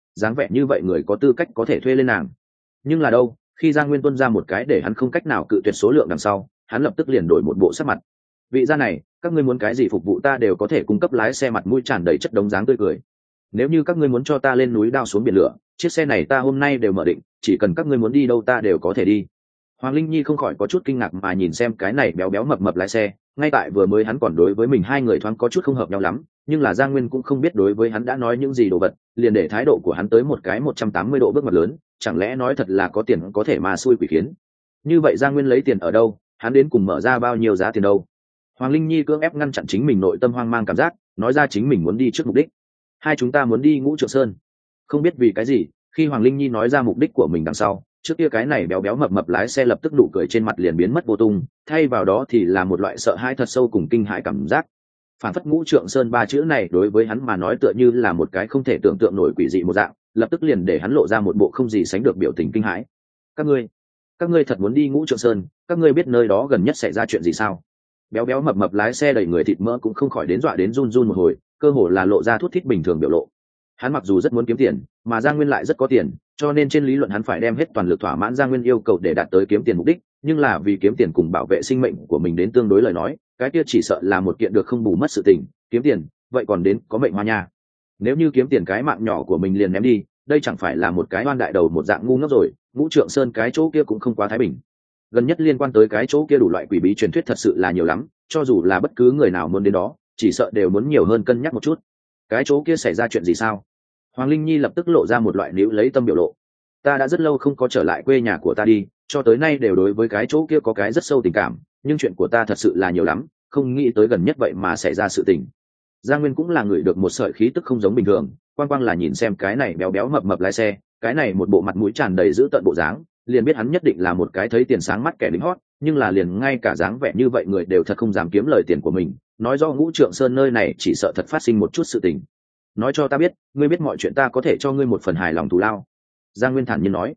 như vậy người có tư cách có thể thuê lên nàng. Nhưng là đâu, khi Giang Nguyên tuân ra một cái để hắn không cách nào cự tuyệt số lượng đằng sau, hắn lập tức liền đổi một bộ sắc mặt. Vị gia này, các ngươi muốn cái gì phục vụ ta đều có thể cung cấp. Lái xe mặt mũi tràn đầy chất đống dáng tươi cười. Nếu như các ngươi muốn cho ta lên núi đao xuống biển lửa, chiếc xe này ta hôm nay đều mở định, chỉ cần các ngươi muốn đi đâu ta đều có thể đi. Hoàng Linh Nhi không khỏi có chút kinh ngạc mà nhìn xem cái này béo béo mập mập lái xe, ngay tại vừa mới hắn còn đối với mình hai người thoáng có chút không hợp nhau lắm, nhưng là Giang Nguyên cũng không biết đối với hắn đã nói những gì đồ vật, liền để thái độ của hắn tới một cái 180 độ bước ngoặt lớn, chẳng lẽ nói thật là có tiền có thể mà xui quỷ khiến. Như vậy Giang Nguyên lấy tiền ở đâu, hắn đến cùng mở ra bao nhiêu giá tiền đâu? Hoàng Linh Nhi cưỡng ép ngăn chặn chính mình nội tâm hoang mang cảm giác, nói ra chính mình muốn đi trước mục đích. Hai chúng ta muốn đi Ngũ Trượng Sơn. Không biết vì cái gì, khi Hoàng Linh Nhi nói ra mục đích của mình đằng sau, trước kia cái này béo béo mập mập lái xe lập tức nụ cười trên mặt liền biến mất vô tung, thay vào đó thì là một loại sợ hãi thật sâu cùng kinh hãi cảm giác. Phản phất Ngũ Trượng Sơn ba chữ này đối với hắn mà nói tựa như là một cái không thể tưởng tượng nổi quỷ dị một dạng, lập tức liền để hắn lộ ra một bộ không gì sánh được biểu tình kinh hãi. Các ngươi thật muốn đi Ngũ Trượng Sơn? Các ngươi biết nơi đó gần nhất xảy ra chuyện gì sao? Béo béo mập mập lái xe đầy người thịt mỡ cũng không khỏi đến dọa đến run run một hồi, cơ hồ là lộ ra thút thít bình thường biểu lộ. Hắn mặc dù rất muốn kiếm tiền, mà Giang Nguyên lại rất có tiền, cho nên trên lý luận hắn phải đem hết toàn lực thỏa mãn Giang Nguyên yêu cầu để đạt tới kiếm tiền mục đích, nhưng là vì kiếm tiền cùng bảo vệ sinh mệnh của mình đến tương đối lời nói, cái kia chỉ sợ là một kiện được không bù mất sự tình. Kiếm tiền, vậy còn đến có mệnh hoa nha. Nếu như kiếm tiền cái mạng nhỏ của mình liền ném đi, đây chẳng phải là một cái oan đại đầu một dạng ngu ngốc rồi. Ngũ Trượng Sơn cái chỗ kia cũng không quá thái bình. Gần nhất liên quan tới cái chỗ kia đủ loại quỷ bí truyền thuyết thật sự là nhiều lắm, cho dù là bất cứ người nào muốn đến đó, chỉ sợ đều muốn nhiều hơn cân nhắc một chút. Cái chỗ kia xảy ra chuyện gì sao? Hoàng Linh Nhi lập tức lộ ra một loại níu lấy tâm biểu lộ. Ta đã rất lâu không có trở lại quê nhà của ta đi, cho tới nay đều đối với cái chỗ kia có cái rất sâu tình cảm, nhưng chuyện của ta thật sự là nhiều lắm, không nghĩ tới gần nhất vậy mà xảy ra sự tình. Giang Nguyên cũng là người được một sợi khí tức không giống bình thường, quang quang là nhìn xem cái này béo béo mập mập lái xe, cái này một bộ mặt mũi tràn đầy dữ tợn bộ dáng, liền biết hắn nhất định là một cái thấy tiền sáng mắt kẻ lính hót, nhưng là liền ngay cả dáng vẻ như vậy người đều thật không dám kiếm lời tiền của mình, nói do Ngũ Trượng Sơn nơi này chỉ sợ thật phát sinh một chút sự tình. Nói cho ta biết, ngươi biết mọi chuyện, ta có thể cho ngươi một phần hài lòng thù lao. Giang Nguyên thản nhiên nói.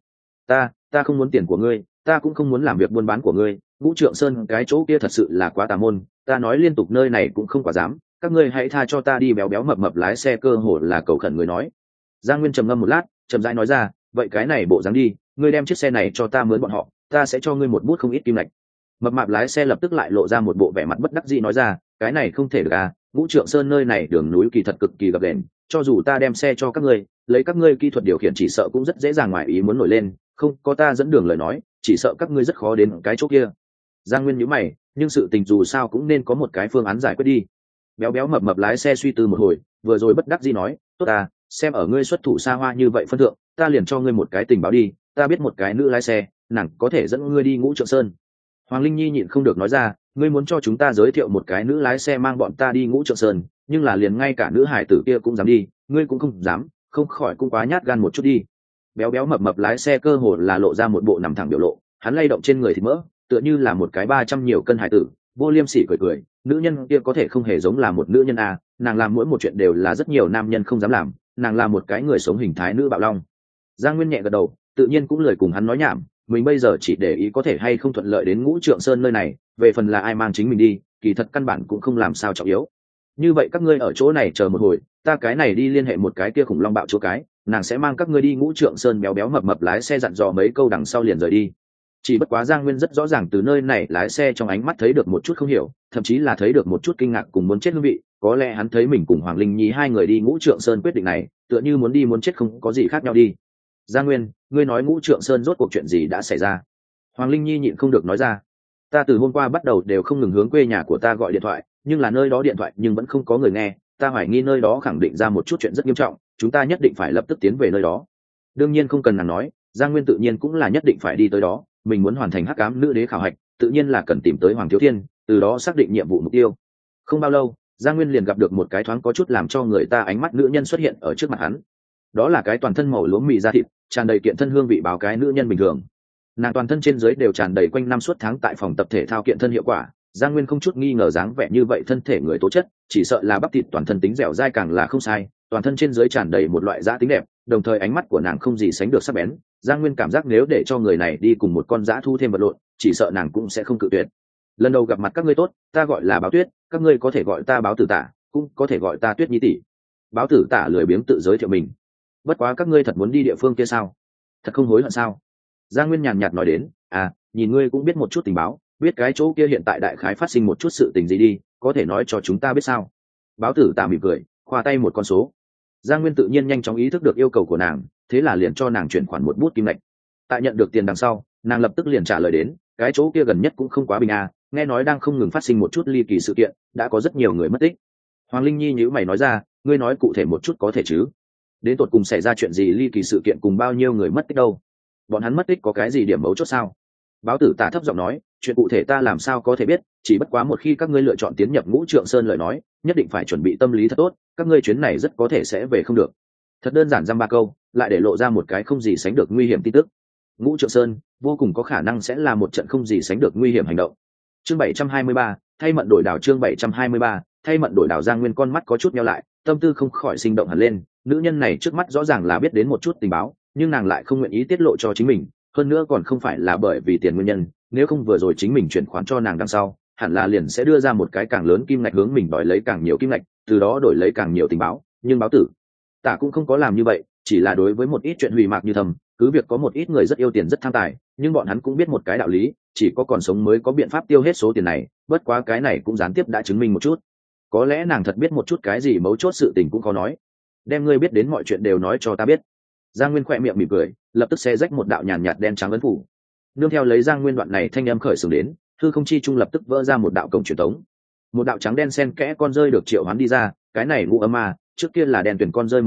Ta không muốn tiền của ngươi, ta cũng không muốn làm việc buôn bán của ngươi, Ngũ Trượng Sơn cái chỗ kia thật sự là quá tà môn, ta nói liên tục nơi này cũng không quá dám, các ngươi hãy tha cho ta đi. Béo béo mập mập lái xe cơ hồ là cầu khẩn người nói. Giang Nguyên trầm ngâm một lát, chậm rãi nói ra, vậy cái này bộ dáng đi, ngươi đem chiếc xe này cho ta mướn bọn họ, ta sẽ cho ngươi một bút không ít kim lạch. Mập mạp lái xe lập tức lại lộ ra một bộ vẻ mặt bất đắc dĩ nói ra, cái này không thể được à, Ngũ Trượng Sơn nơi này đường núi kỳ thật cực kỳ gập ghềnh, cho dù ta đem xe cho các ngươi, lấy các ngươi kỹ thuật điều khiển chỉ sợ cũng rất dễ dàng ngoài ý muốn nổi lên, không có ta dẫn đường lời nói, chỉ sợ các ngươi rất khó đến cái chỗ kia. Giang Nguyên nhíu mày, nhưng sự tình dù sao cũng nên có một cái phương án giải quyết đi. Béo béo mập mập lái xe suy tư một hồi, vừa rồi bất đắc dĩ nói, tốt à, xem ở ngươi xuất thủ xa hoa như vậy phân thượng, ta liền cho ngươi một cái tình báo đi, ta biết một cái nữ lái xe, nàng có thể dẫn ngươi đi Ngũ Trượng Sơn. Hoàng Linh Nhi nhịn không được nói ra, ngươi muốn cho chúng ta giới thiệu một cái nữ lái xe mang bọn ta đi Ngũ Trượng Sơn, nhưng là liền ngay cả nữ hải tử kia cũng dám đi, ngươi cũng không dám, không khỏi cũng quá nhát gan một chút đi. Béo béo mập mập lái xe cơ hồ là lộ ra một bộ nằm thẳng biểu lộ, hắn lay động trên người thịt mỡ, tựa như là một cái 300 nhiều cân hải tử, vô liêm sỉ cười cười, nữ nhân kia có thể không hề giống là một nữ nhân à, nàng làm mỗi một chuyện đều là rất nhiều nam nhân không dám làm, nàng là một cái người sống hình thái nữ bạo long. Giang Nguyên nhẹ gật đầu, tự nhiên cũng lời cùng hắn nói nhảm, mình bây giờ chỉ để ý có thể hay không thuận lợi đến Ngũ Trượng Sơn nơi này, về phần là ai mang chính mình đi, kỳ thật căn bản cũng không làm sao trọng yếu. Như vậy các ngươi ở chỗ này chờ một hồi, ta cái này đi liên hệ một cái kia khủng long bạo chỗ cái, nàng sẽ mang các ngươi đi Ngũ Trượng Sơn. Béo béo mập mập lái xe dặn dò mấy câu đằng sau liền rời đi. Chỉ bất quá Giang Nguyên rất rõ ràng từ nơi này lái xe trong ánh mắt thấy được một chút không hiểu, thậm chí là thấy được một chút kinh ngạc cùng muốn chết hương vị, có lẽ hắn thấy mình cùng Hoàng Linh Nhi hai người đi Ngũ Trượng Sơn quyết định này, tựa như muốn đi muốn chết không có gì khác nhau đi. Giang Nguyên, ngươi nói Ngũ Trượng Sơn rốt cuộc chuyện gì đã xảy ra? Hoàng Linh Nhi nhịn không được nói ra. Ta từ hôm qua bắt đầu đều không ngừng hướng quê nhà của ta gọi điện thoại, nhưng là nơi đó điện thoại nhưng vẫn không có người nghe, ta hoài nghi nơi đó khẳng định ra một chút chuyện rất nghiêm trọng, chúng ta nhất định phải lập tức tiến về nơi đó. Đương nhiên không cần nàng nói, Giang Nguyên tự nhiên cũng là nhất định phải đi tới đó, mình muốn hoàn thành hắc ám nữ đế khảo hạch, tự nhiên là cần tìm tới Hoàng Thiếu Thiên, từ đó xác định nhiệm vụ mục tiêu. Không bao lâu, Giang Nguyên liền gặp được một cái thoáng có chút làm cho người ta ánh mắt nữ nhân xuất hiện ở trước mặt hắn. Đó là cái toàn thân màu lúa mì da thịt, tràn đầy kiện thân hương vị báo cái nữ nhân bình thường. Nàng toàn thân trên dưới đều tràn đầy quanh năm suốt tháng tại phòng tập thể thao kiện thân hiệu quả. Giang Nguyên không chút nghi ngờ dáng vẻ như vậy thân thể người tố chất, chỉ sợ là bắp thịt toàn thân tính dẻo dai càng là không sai, toàn thân trên dưới tràn đầy một loại dã tính đẹp, đồng thời ánh mắt của nàng không gì sánh được sắc bén. Giang Nguyên cảm giác nếu để cho người này đi cùng một con dã thu thêm vật lộn, chỉ sợ nàng cũng sẽ không cự tuyệt. Lần đầu gặp mặt các ngươi tốt, ta gọi là Báo Tuyết, các ngươi có thể gọi ta Báo Tử Tả, cũng có thể gọi ta Tuyết Nhi tỷ. Báo Tử Tả lười biếng tự giới thiệu mình. Bất quá các ngươi thật muốn đi địa phương kia sao? Thật không hối hận sao? Giang Nguyên nhàn nhạt nói đến, nhìn ngươi cũng biết một chút tình báo, biết cái chỗ kia hiện tại đại khái phát sinh một chút sự tình gì đi, có thể nói cho chúng ta biết sao? Báo Tử Tả mỉm cười, khoa tay một con số. Giang Nguyên tự nhiên nhanh chóng ý thức được yêu cầu của nàng, thế là liền cho nàng chuyển khoản một bút kim lệch. Tại nhận được tiền đằng sau, nàng lập tức liền trả lời đến, cái chỗ kia gần nhất cũng không quá bình nghe nói đang không ngừng phát sinh một chút ly kỳ sự kiện, đã có rất nhiều người mất tích. Hoàng Linh Nhi nhíu mày nói ra, ngươi nói cụ thể một chút có thể chứ? Đến tột cùng xảy ra chuyện gì ly kỳ sự kiện cùng bao nhiêu người mất tích đâu? Bọn hắn mất tích có cái gì điểm mấu chốt sao? Báo Tử Tả thấp giọng nói, chuyện cụ thể ta làm sao có thể biết, chỉ bất quá một khi các ngươi lựa chọn tiến nhập Ngũ Trượng Sơn lời nói, nhất định phải chuẩn bị tâm lý thật tốt, các ngươi chuyến này rất có thể sẽ về không được. Thật đơn giản dăm ba câu, lại để lộ ra một cái không gì sánh được nguy hiểm tin tức. Ngũ Trượng Sơn vô cùng có khả năng sẽ là một trận không gì sánh được nguy hiểm hành động. Chương 723, thay mận đổi đảo. Chương 723, thay mận đổi đảo. Giang Nguyên con mắt có chút nheo lại, tâm tư không khỏi sinh động hẳn lên. Nữ nhân này trước mắt rõ ràng là biết đến một chút tình báo, nhưng nàng lại không nguyện ý tiết lộ cho chính mình, hơn nữa còn không phải là bởi vì tiền nguyên nhân, nếu không vừa rồi chính mình chuyển khoản cho nàng đằng sau, hẳn là liền sẽ đưa ra một cái càng lớn kim ngạch hướng mình đòi lấy càng nhiều kim ngạch, từ đó đổi lấy càng nhiều tình báo. Nhưng Báo Tử Tả cũng không có làm như vậy, chỉ là đối với một ít chuyện hủy mạc như thầm, cứ việc có một ít người rất yêu tiền rất tham tài, nhưng bọn hắn cũng biết một cái đạo lý, chỉ có còn sống mới có biện pháp tiêu hết số tiền này. Bất quá cái này cũng gián tiếp đã chứng minh một chút, có lẽ nàng thật biết một chút cái gì mấu chốt sự tình cũng khó nói. Đem ngươi biết đến mọi chuyện đều nói cho ta biết. Giang Nguyên khỏe miệng mỉm cười, lập tức xé rách một đạo nhàn nhạt đen trắng ấn phủ. Nương theo lấy Giang Nguyên đoạn này thanh âm khởi xướng đến, hư không chi trung lập tức vỡ ra một đạo cổng truyền tống. Một đạo trắng đen xen kẽ con rơi được triệu hoán đi ra, cái này ngũ âm ma, trước kia là đèn tuyển con rơi màu đen,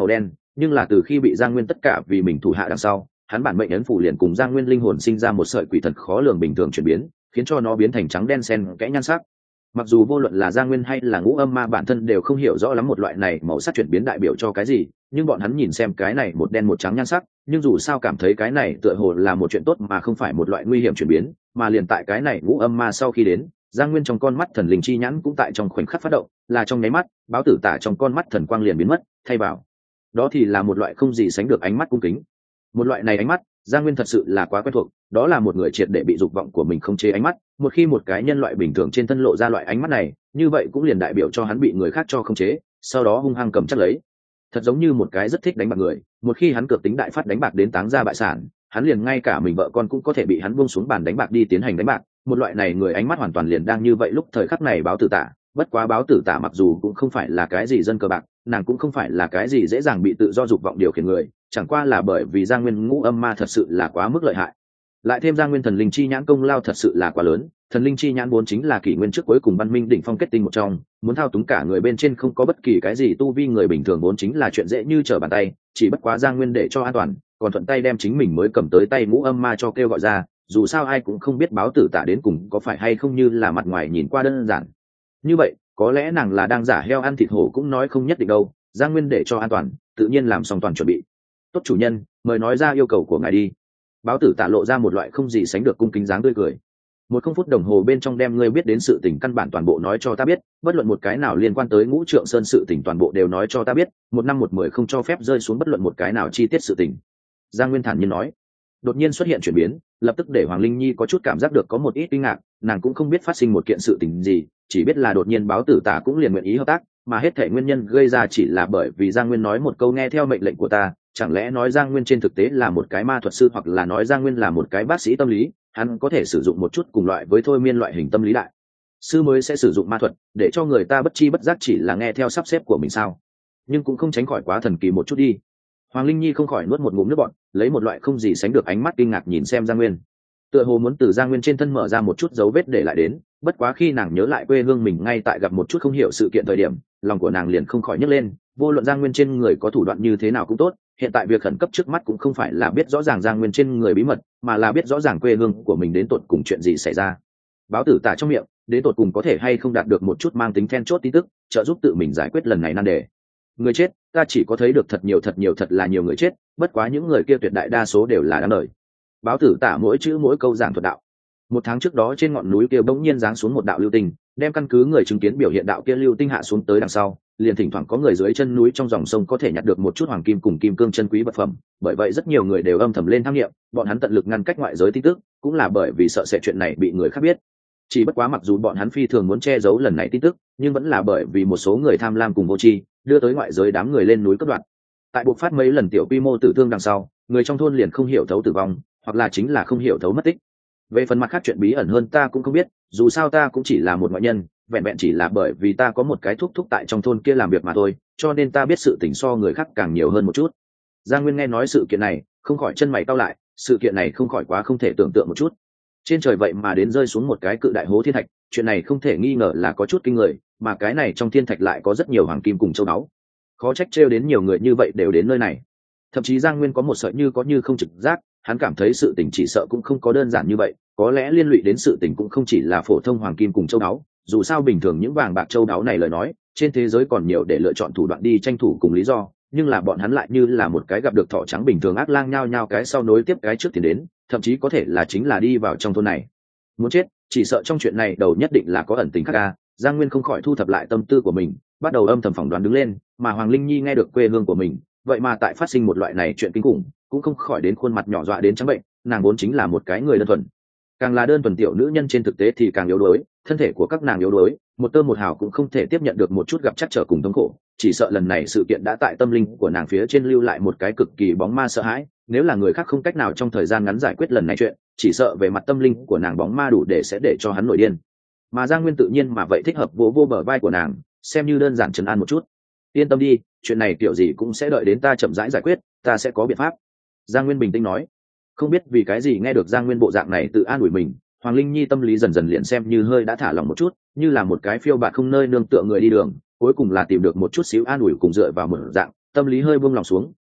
nhưng là từ khi bị Giang Nguyên tất cả vì mình thủ hạ đằng sau, hắn bản mệnh ấn phủ liền cùng Giang Nguyên linh hồn sinh ra một sợi quỷ thần khó lường bình thường chuyển biến, khiến cho nó biến thành trắng đen xen kẽ nhan sắc. Mặc dù vô luận là Giang Nguyên hay là Ngũ Âm Ma bản thân đều không hiểu rõ lắm một loại này màu sắc chuyển biến đại biểu cho cái gì, nhưng bọn hắn nhìn xem cái này một đen một trắng nhan sắc, nhưng dù sao cảm thấy cái này tựa hồ là một chuyện tốt mà không phải một loại nguy hiểm chuyển biến, mà liền tại cái này Ngũ Âm Ma sau khi đến, Giang Nguyên trong con mắt thần linh chi nhãn cũng tại trong khoảnh khắc phát động, là trong nháy mắt, báo tử tả trong con mắt thần quang liền biến mất, thay vào đó thì là một loại không gì sánh được ánh mắt cung kính. Một loại này ánh mắt, Giang Nguyên thật sự là quá quen thuộc, đó là một người triệt để bị dục vọng của mình khống chế ánh mắt, một khi một cái nhân loại bình thường trên thân lộ ra loại ánh mắt này, như vậy cũng liền đại biểu cho hắn bị người khác cho khống chế, sau đó hung hăng cầm chắc lấy. Thật giống như một cái rất thích đánh bạc người, một khi hắn cược tính đại phát đánh bạc đến táng ra bại sản, hắn liền ngay cả mình vợ con cũng có thể bị hắn buông xuống bàn đánh bạc đi tiến hành đánh bạc, một loại này người ánh mắt hoàn toàn liền đang như vậy lúc thời khắc này báo tử tả, bất quá báo tử tả mặc dù cũng không phải là cái gì dân cờ bạc, nàng cũng không phải là cái gì dễ dàng bị tự do dục vọng điều khiển người, chẳng qua là bởi vì Giang Nguyên Ngũ Âm Ma thật sự là quá mức lợi hại, lại thêm Giang Nguyên thần linh chi nhãn công lao thật sự là quá lớn. Thần linh chi nhãn vốn chính là kỷ nguyên trước cuối cùng văn minh đỉnh phong kết tinh một trong, muốn thao túng cả người bên trên không có bất kỳ cái gì tu vi người bình thường vốn chính là chuyện dễ như trở bàn tay, chỉ bất quá Giang Nguyên để cho an toàn, còn thuận tay đem chính mình mới cầm tới tay Ngũ Âm Ma cho kêu gọi ra, dù sao ai cũng không biết báo tử tả đến cùng có phải hay không như là mặt ngoài nhìn qua đơn giản như vậy, có lẽ nàng là đang giả heo ăn thịt hổ cũng nói không nhất định đâu. Giang Nguyên để cho an toàn, tự nhiên làm xong toàn chuẩn bị. Tốt chủ nhân, mời nói ra yêu cầu của ngài đi. Báo tử tả lộ ra một loại không gì sánh được cung kính dáng tươi cười. 1 phút đồng hồ bên trong đem ngươi biết đến sự tình căn bản toàn bộ nói cho ta biết, bất luận một cái nào liên quan tới Ngũ Trượng Sơn sự tình toàn bộ đều nói cho ta biết, 1 năm 1 10 không cho phép rơi xuống bất luận một cái nào chi tiết sự tình. Giang Nguyên thản nhiên nói. Đột nhiên xuất hiện chuyển biến, lập tức để Hoàng Linh Nhi có chút cảm giác được có một ít kinh ngạc, nàng cũng không biết phát sinh một kiện sự tình gì, chỉ biết là đột nhiên báo tử tả cũng liền nguyện ý hợp tác, mà hết thảy nguyên nhân gây ra chỉ là bởi vì Giang Nguyên nói một câu nghe theo mệnh lệnh của ta. Chẳng lẽ nói Giang Nguyên trên thực tế là một cái ma thuật sư, hoặc là nói Giang Nguyên là một cái bác sĩ tâm lý, hắn có thể sử dụng một chút cùng loại với thôi miên loại hình tâm lý đại sư mới sẽ sử dụng ma thuật để cho người ta bất chi bất giác chỉ là nghe theo sắp xếp của mình sao? Nhưng cũng không tránh khỏi quá thần kỳ một chút đi. Hoàng Linh Nhi không khỏi nuốt một ngụm nước bọt, lấy một loại không gì sánh được ánh mắt kinh ngạc nhìn xem Giang Nguyên, tựa hồ muốn từ Giang Nguyên trên thân mở ra một chút dấu vết để lại đến. Bất quá khi nàng nhớ lại quê hương mình ngay tại gặp một chút không hiểu sự kiện thời điểm, lòng của nàng liền không khỏi nhấc lên. Vô luận Giang Nguyên trên người có thủ đoạn như thế nào cũng tốt, hiện tại việc khẩn cấp trước mắt cũng không phải là biết rõ ràng Giang Nguyên trên người bí mật, mà là biết rõ ràng quê hương của mình đến tột cùng chuyện gì xảy ra. Báo tử tả trong miệng, đến tột cùng có thể hay không đạt được một chút mang tính then chốt tin tức, trợ giúp tự mình giải quyết lần này nan đề. Người chết, ta chỉ có thấy được thật nhiều thật là nhiều người chết, bất quá những người kia tuyệt đại đa số đều là đáng đời. Báo tử tả mỗi chữ mỗi câu giảng thuật đạo. 1 tháng trước đó trên ngọn núi kia bỗng nhiên giáng xuống một đạo lưu tinh, đem căn cứ người chứng kiến biểu hiện đạo kia lưu tinh hạ xuống tới đằng sau, liền thỉnh thoảng có người dưới chân núi trong dòng sông có thể nhặt được một chút hoàng kim cùng kim cương chân quý vật phẩm, bởi vậy rất nhiều người đều âm thầm lên tham nghiệm, bọn hắn tận lực ngăn cách ngoại giới tin tức, cũng là bởi vì sợ sẽ chuyện này bị người khác biết. Chỉ bất quá mặc dù bọn hắn phi thường muốn che giấu lần này tin tức, nhưng vẫn là bởi vì một số người tham lam cùng vô tri, đưa tới ngoại giới đám người lên núi cướp đoạt. Tại buộc phát mấy lần tiểu quy mô tử thương đằng sau, người trong thôn liền không hiểu thấu tử vong, hoặc là chính là không hiểu thấu mất tích. Về phần mặt khác chuyện bí ẩn hơn ta cũng không biết, dù sao ta cũng chỉ là một ngoại nhân, vẹn vẹn chỉ là bởi vì ta có một cái thúc thúc tại trong thôn kia làm việc mà thôi, cho nên ta biết sự tình so người khác càng nhiều hơn một chút. Giang Nguyên nghe nói sự kiện này, không khỏi chân mày cau lại, sự kiện này không khỏi quá không thể tưởng tượng một chút. Trên trời vậy mà đến rơi xuống một cái cự đại hố thiên thạch, chuyện này không thể nghi ngờ là có chút kinh người, mà cái này trong thiên thạch lại có rất nhiều hoàng kim cùng châu báu. Khó trách trêu đến nhiều người như vậy đều đến nơi này. Thậm chí Giang Nguyên có một sợi như có như không trực giác, hắn cảm thấy sự tình chỉ sợ cũng không có đơn giản như vậy, có lẽ liên lụy đến sự tình cũng không chỉ là phổ thông hoàng kim cùng châu báu, dù sao bình thường những vàng bạc châu báu này lời nói, trên thế giới còn nhiều để lựa chọn thủ đoạn đi tranh thủ cùng lý do, nhưng là bọn hắn lại như là một cái gặp được thỏ trắng bình thường ác lang nhao nhao cái sau nối tiếp cái trước thì đến, thậm chí có thể là chính là đi vào trong thôn này. Muốn chết, chỉ sợ trong chuyện này đầu nhất định là có ẩn tình khác ca. Giang Nguyên không khỏi thu thập lại tâm tư của mình, bắt đầu âm thầm phỏng đoán đứng lên, mà Hoàng Linh Nhi nghe được quê hương của mình, vậy mà tại phát sinh một loại này chuyện kinh khủng, cũng không khỏi đến khuôn mặt nhỏ dọa đến trắng bệnh. Nàng vốn chính là một cái người đơn thuần, càng là đơn thuần tiểu nữ nhân trên thực tế thì càng yếu đuối, thân thể của các nàng yếu đuối, một tơ một hào cũng không thể tiếp nhận được một chút gặp trắc trở cùng thống khổ. Chỉ sợ lần này sự kiện đã tại tâm linh của nàng phía trên lưu lại một cái cực kỳ bóng ma sợ hãi, nếu là người khác không cách nào trong thời gian ngắn giải quyết lần này chuyện, chỉ sợ về mặt tâm linh của nàng bóng ma đủ để cho hắn nổi điên. Mà Giang Nguyên tự nhiên mà vậy thích hợp vô bờ vai của nàng, xem như đơn giản trấn an một chút. Yên tâm đi, chuyện này kiểu gì cũng sẽ đợi đến ta chậm rãi giải quyết, ta sẽ có biện pháp. Giang Nguyên bình tĩnh nói. Không biết vì cái gì nghe được Giang Nguyên bộ dạng này tự an ủi mình, Hoàng Linh Nhi tâm lý dần dần liền xem như hơi đã thả lỏng một chút, như là một cái phiêu bạt không nơi nương tựa người đi đường, cuối cùng là tìm được một chút xíu an ủi cùng dựa vào một dạng, tâm lý hơi buông lòng xuống,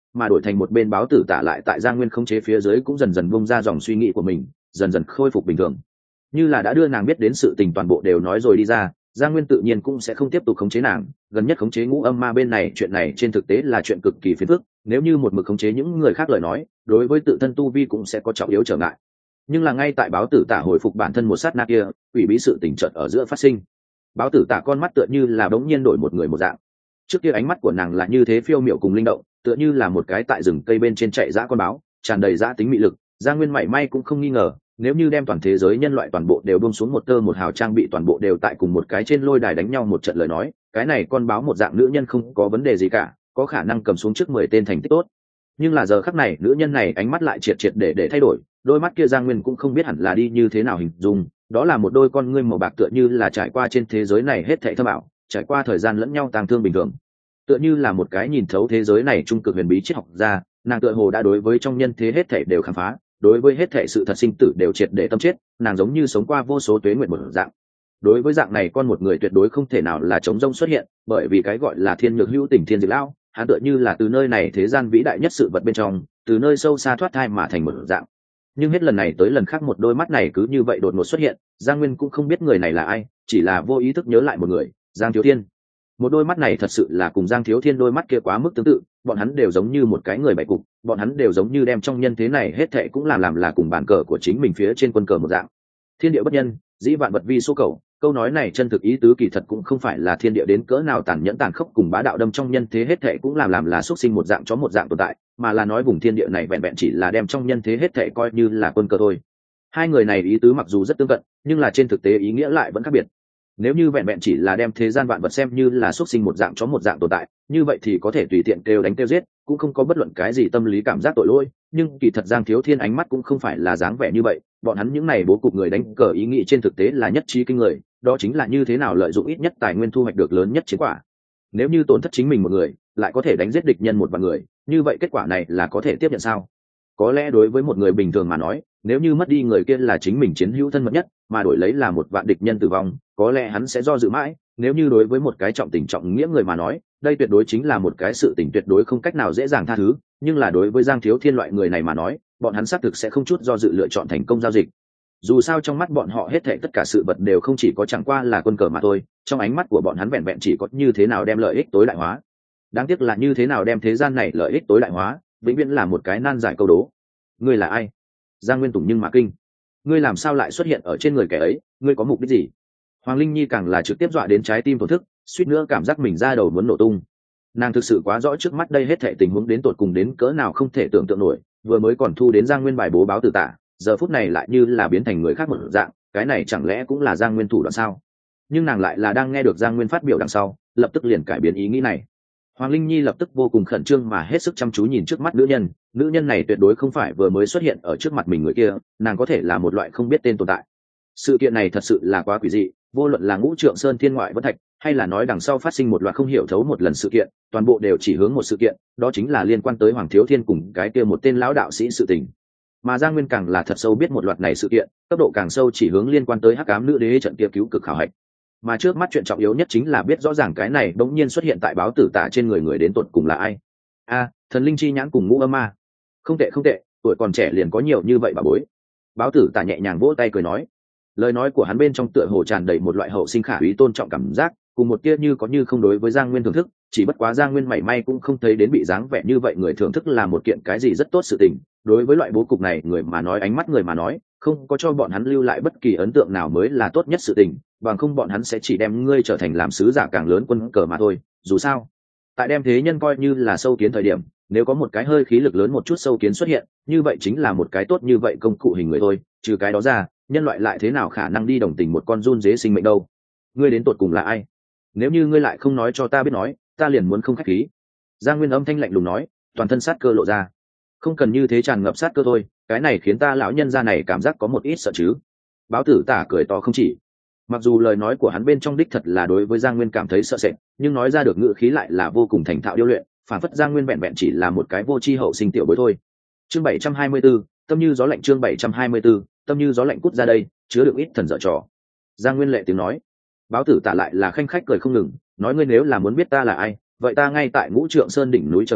mà đổi thành một bên báo tử tả lại tại Giang Nguyên khống chế phía dưới cũng dần dần bung ra dòng suy nghĩ của mình, dần dần khôi phục bình thường. Như là đã đưa nàng biết đến sự tình toàn bộ đều nói rồi đi ra, Giang Nguyên tự nhiên cũng sẽ không tiếp tục khống chế nàng, gần nhất khống chế Ngũ Âm Ma bên này, chuyện này trên thực tế là chuyện cực kỳ phiền phức, nếu như một mực khống chế những người khác lời nói, đối với tự thân tu vi cũng sẽ có trọng yếu trở ngại. Nhưng là ngay tại báo tử tả hồi phục bản thân một sát na kia, quỷ bí sự tình chợt ở giữa phát sinh. Báo tử tả con mắt tựa như là bỗng nhiên đổi một người một dạng. Trước kia ánh mắt của nàng là như thế phiêu miểu cùng linh động, tựa như là một cái tại rừng cây bên trên chạy dã con báo, tràn đầy dã tính mị lực. Giang Nguyên mảy may cũng không nghi ngờ, nếu như đem toàn thế giới nhân loại toàn bộ đều buông xuống một tơ một hào trang bị toàn bộ đều tại cùng một cái trên lôi đài đánh nhau một trận lời nói, cái này con báo một dạng nữ nhân không có vấn đề gì cả, có khả năng cầm xuống trước 10 tên thành tích tốt. Nhưng là giờ khắc này, nữ nhân này ánh mắt lại triệt triệt để thay đổi, đôi mắt kia Giang Nguyên cũng không biết hẳn là đi như thế nào hình dung, đó là một đôi con ngươi màu bạc tựa như là trải qua trên thế giới này hết thảy thâm ảo, trải qua thời gian lẫn nhau tang thương bình thường. Tựa như là một cái nhìn thấu thế giới này trung cực huyền bí triết học gia, nàng tựa hồ đã đối với trong nhân thế hết thảy đều khám phá, đối với hết thảy sự thật sinh tử đều triệt để tâm chết, nàng giống như sống qua vô số tuế nguyệt một dạng. Đối với dạng này con một người tuyệt đối không thể nào là trống rỗng xuất hiện, bởi vì cái gọi là thiên nhược hữu tình thiên diệt lão, hắn tựa như là từ nơi này thế gian vĩ đại nhất sự vật bên trong, từ nơi sâu xa thoát thai mà thành một dạng. Nhưng hết lần này tới lần khác một đôi mắt này cứ như vậy đột ngột xuất hiện, Giang Nguyên cũng không biết người này là ai, chỉ là vô ý thức nhớ lại một người, Giang Thiếu Thiên. Một đôi mắt này thật sự là cùng Giang Thiếu Thiên đôi mắt kia quá mức tương tự, bọn hắn đều giống như một cái người bảy cục, bọn hắn đều giống như đem trong nhân thế này hết thệ cũng làm là cùng bàn cờ của chính mình phía trên quân cờ một dạng. Thiên địa bất nhân, dĩ vạn vật vi số cầu, câu nói này chân thực ý tứ kỳ thật cũng không phải là thiên địa đến cỡ nào tàn nhẫn tàn khốc cùng bá đạo đâm trong nhân thế hết thệ cũng làm là xuất sinh một dạng chó một dạng tồn tại, mà là nói vùng thiên địa này vẹn vẹn chỉ là đem trong nhân thế hết thệ coi như là quân cờ thôi. Hai người này ý tứ mặc dù rất tương cận, nhưng là trên thực tế ý nghĩa lại vẫn khác biệt. Nếu như vẹn vẹn chỉ là đem thế gian vạn vật xem như là xuất sinh một dạng chó một dạng tồn tại, như vậy thì có thể tùy tiện kêu đánh kêu giết, cũng không có bất luận cái gì tâm lý cảm giác tội lỗi. Nhưng kỳ thật Giang Thiếu Thiên ánh mắt cũng không phải là dáng vẻ như vậy, bọn hắn những này bố cục người đánh cờ ý nghĩ trên thực tế là nhất trí kinh người, đó chính là như thế nào lợi dụng ít nhất tài nguyên thu hoạch được lớn nhất chiến quả. Nếu như tổn thất chính mình một người, lại có thể đánh giết địch nhân một vạn người, như vậy kết quả này là có thể tiếp nhận sao? Có lẽ đối với một người bình thường mà nói, nếu như mất đi người kia là chính mình chiến hữu thân mật nhất, mà đổi lấy là một vạn địch nhân tử vong, có lẽ hắn sẽ do dự mãi. Nếu như đối với một cái trọng tình trọng nghĩa người mà nói, đây tuyệt đối chính là một cái sự tình tuyệt đối không cách nào dễ dàng tha thứ. Nhưng là đối với Giang Thiếu Thiên loại người này mà nói, bọn hắn xác thực sẽ không chút do dự lựa chọn thành công giao dịch. Dù sao trong mắt bọn họ hết thảy tất cả sự vật đều không chỉ có chẳng qua là quân cờ mà thôi, trong ánh mắt của bọn hắn vẹn vẹn chỉ có như thế nào đem lợi ích tối đại hóa. Đáng tiếc là như thế nào đem thế gian này lợi ích tối đại hóa, vĩnh viễn là một cái nan giải câu đố. Ngươi là ai? Giang Nguyên tùng nhưng mà kinh. Ngươi làm sao lại xuất hiện ở trên người kẻ ấy, ngươi có mục đích gì? Hoàng Linh Nhi càng là trực tiếp dọa đến trái tim thổn thức, suýt nữa cảm giác mình ra đầu muốn nổ tung. Nàng thực sự quá rõ trước mắt đây hết thảy tình huống đến tột cùng đến cỡ nào không thể tưởng tượng nổi, vừa mới còn thu đến Giang Nguyên bài bố báo tử tả, giờ phút này lại như là biến thành người khác một dạng, cái này chẳng lẽ cũng là Giang Nguyên thủ đoạn sao? Nhưng nàng lại là đang nghe được Giang Nguyên phát biểu đằng sau, lập tức liền cải biến ý nghĩ này. Hoàng Linh Nhi lập tức vô cùng khẩn trương mà hết sức chăm chú nhìn trước mắt nữ nhân này tuyệt đối không phải vừa mới xuất hiện ở trước mặt mình người kia, nàng có thể là một loại không biết tên tồn tại. Sự kiện này thật sự là quá quỷ dị, vô luận là Ngũ Trượng Sơn Thiên Ngoại Vân Thạch, hay là nói đằng sau phát sinh một loạt không hiểu thấu một lần sự kiện, toàn bộ đều chỉ hướng một sự kiện, đó chính là liên quan tới Hoàng Thiếu Thiên cùng cái kia một tên lão đạo sĩ sự tình. Mà Giang Nguyên càng là thật sâu biết một loạt này sự kiện, cấp độ càng sâu chỉ hướng liên quan tới Hắc Ám Nữ Đế trận kia cứu cực khảo hạch. Mà trước mắt chuyện trọng yếu nhất chính là biết rõ ràng cái này bỗng nhiên xuất hiện tại báo tử tả trên người đến tột cùng là ai. Thần linh chi nhãn cùng Ngũ Âm Ma. Không tệ, tuổi còn trẻ liền có nhiều như vậy bà bối. Báo tử tả nhẹ nhàng vỗ tay cười nói. Lời nói của hắn bên trong tựa hồ tràn đầy một loại hậu sinh khả úy tôn trọng cảm giác, cùng một tia như có như không đối với Giang Nguyên thưởng thức, chỉ bất quá Giang Nguyên mảy may cũng không thấy đến bị dáng vẻ như vậy người thưởng thức là một kiện cái gì rất tốt sự tình. Đối với loại bố cục này người mà nói, ánh mắt người mà nói, không có cho bọn hắn lưu lại bất kỳ ấn tượng nào mới là tốt nhất sự tình, bằng không bọn hắn sẽ chỉ đem ngươi trở thành làm sứ giả càng lớn quân cờ mà thôi. Dù sao, tại đem thế nhân coi như là sâu kiến thời điểm, nếu có một cái hơi khí lực lớn một chút sâu kiến xuất hiện, như vậy chính là một cái tốt như vậy công cụ hình người thôi. Trừ cái đó ra, nhân loại lại thế nào khả năng đi đồng tình một con run dế sinh mệnh đâu? Ngươi đến tột cùng là ai? Nếu như ngươi lại không nói cho ta biết nói, ta liền muốn không khách khí. Giang Nguyên âm thanh lạnh lùng nói, toàn thân sát cơ lộ ra. Không cần như thế tràn ngập sát cơ thôi, cái này khiến ta lão nhân gia này cảm giác có một ít sợ chứ. Báo tử tả cười to không chỉ. Mặc dù lời nói của hắn bên trong đích thật là đối với Giang Nguyên cảm thấy sợ sệt, nhưng nói ra được ngữ khí lại là vô cùng thành thạo điêu luyện, phản phất Giang Nguyên vẹn vẹn chỉ là một cái vô tri hậu sinh tiểu bối thôi. Chương 724, tâm như gió lạnh. Chương 724, tâm như gió lạnh cút ra đây, chứa được ít thần dở trò. Giang Nguyên lệ tiếng nói. Báo tử tả lại là khanh khách cười không ngừng, nói ngươi nếu là muốn biết ta là ai, vậy ta ngay tại Ngũ Trượng Sơn đỉnh núi chờ ngươi,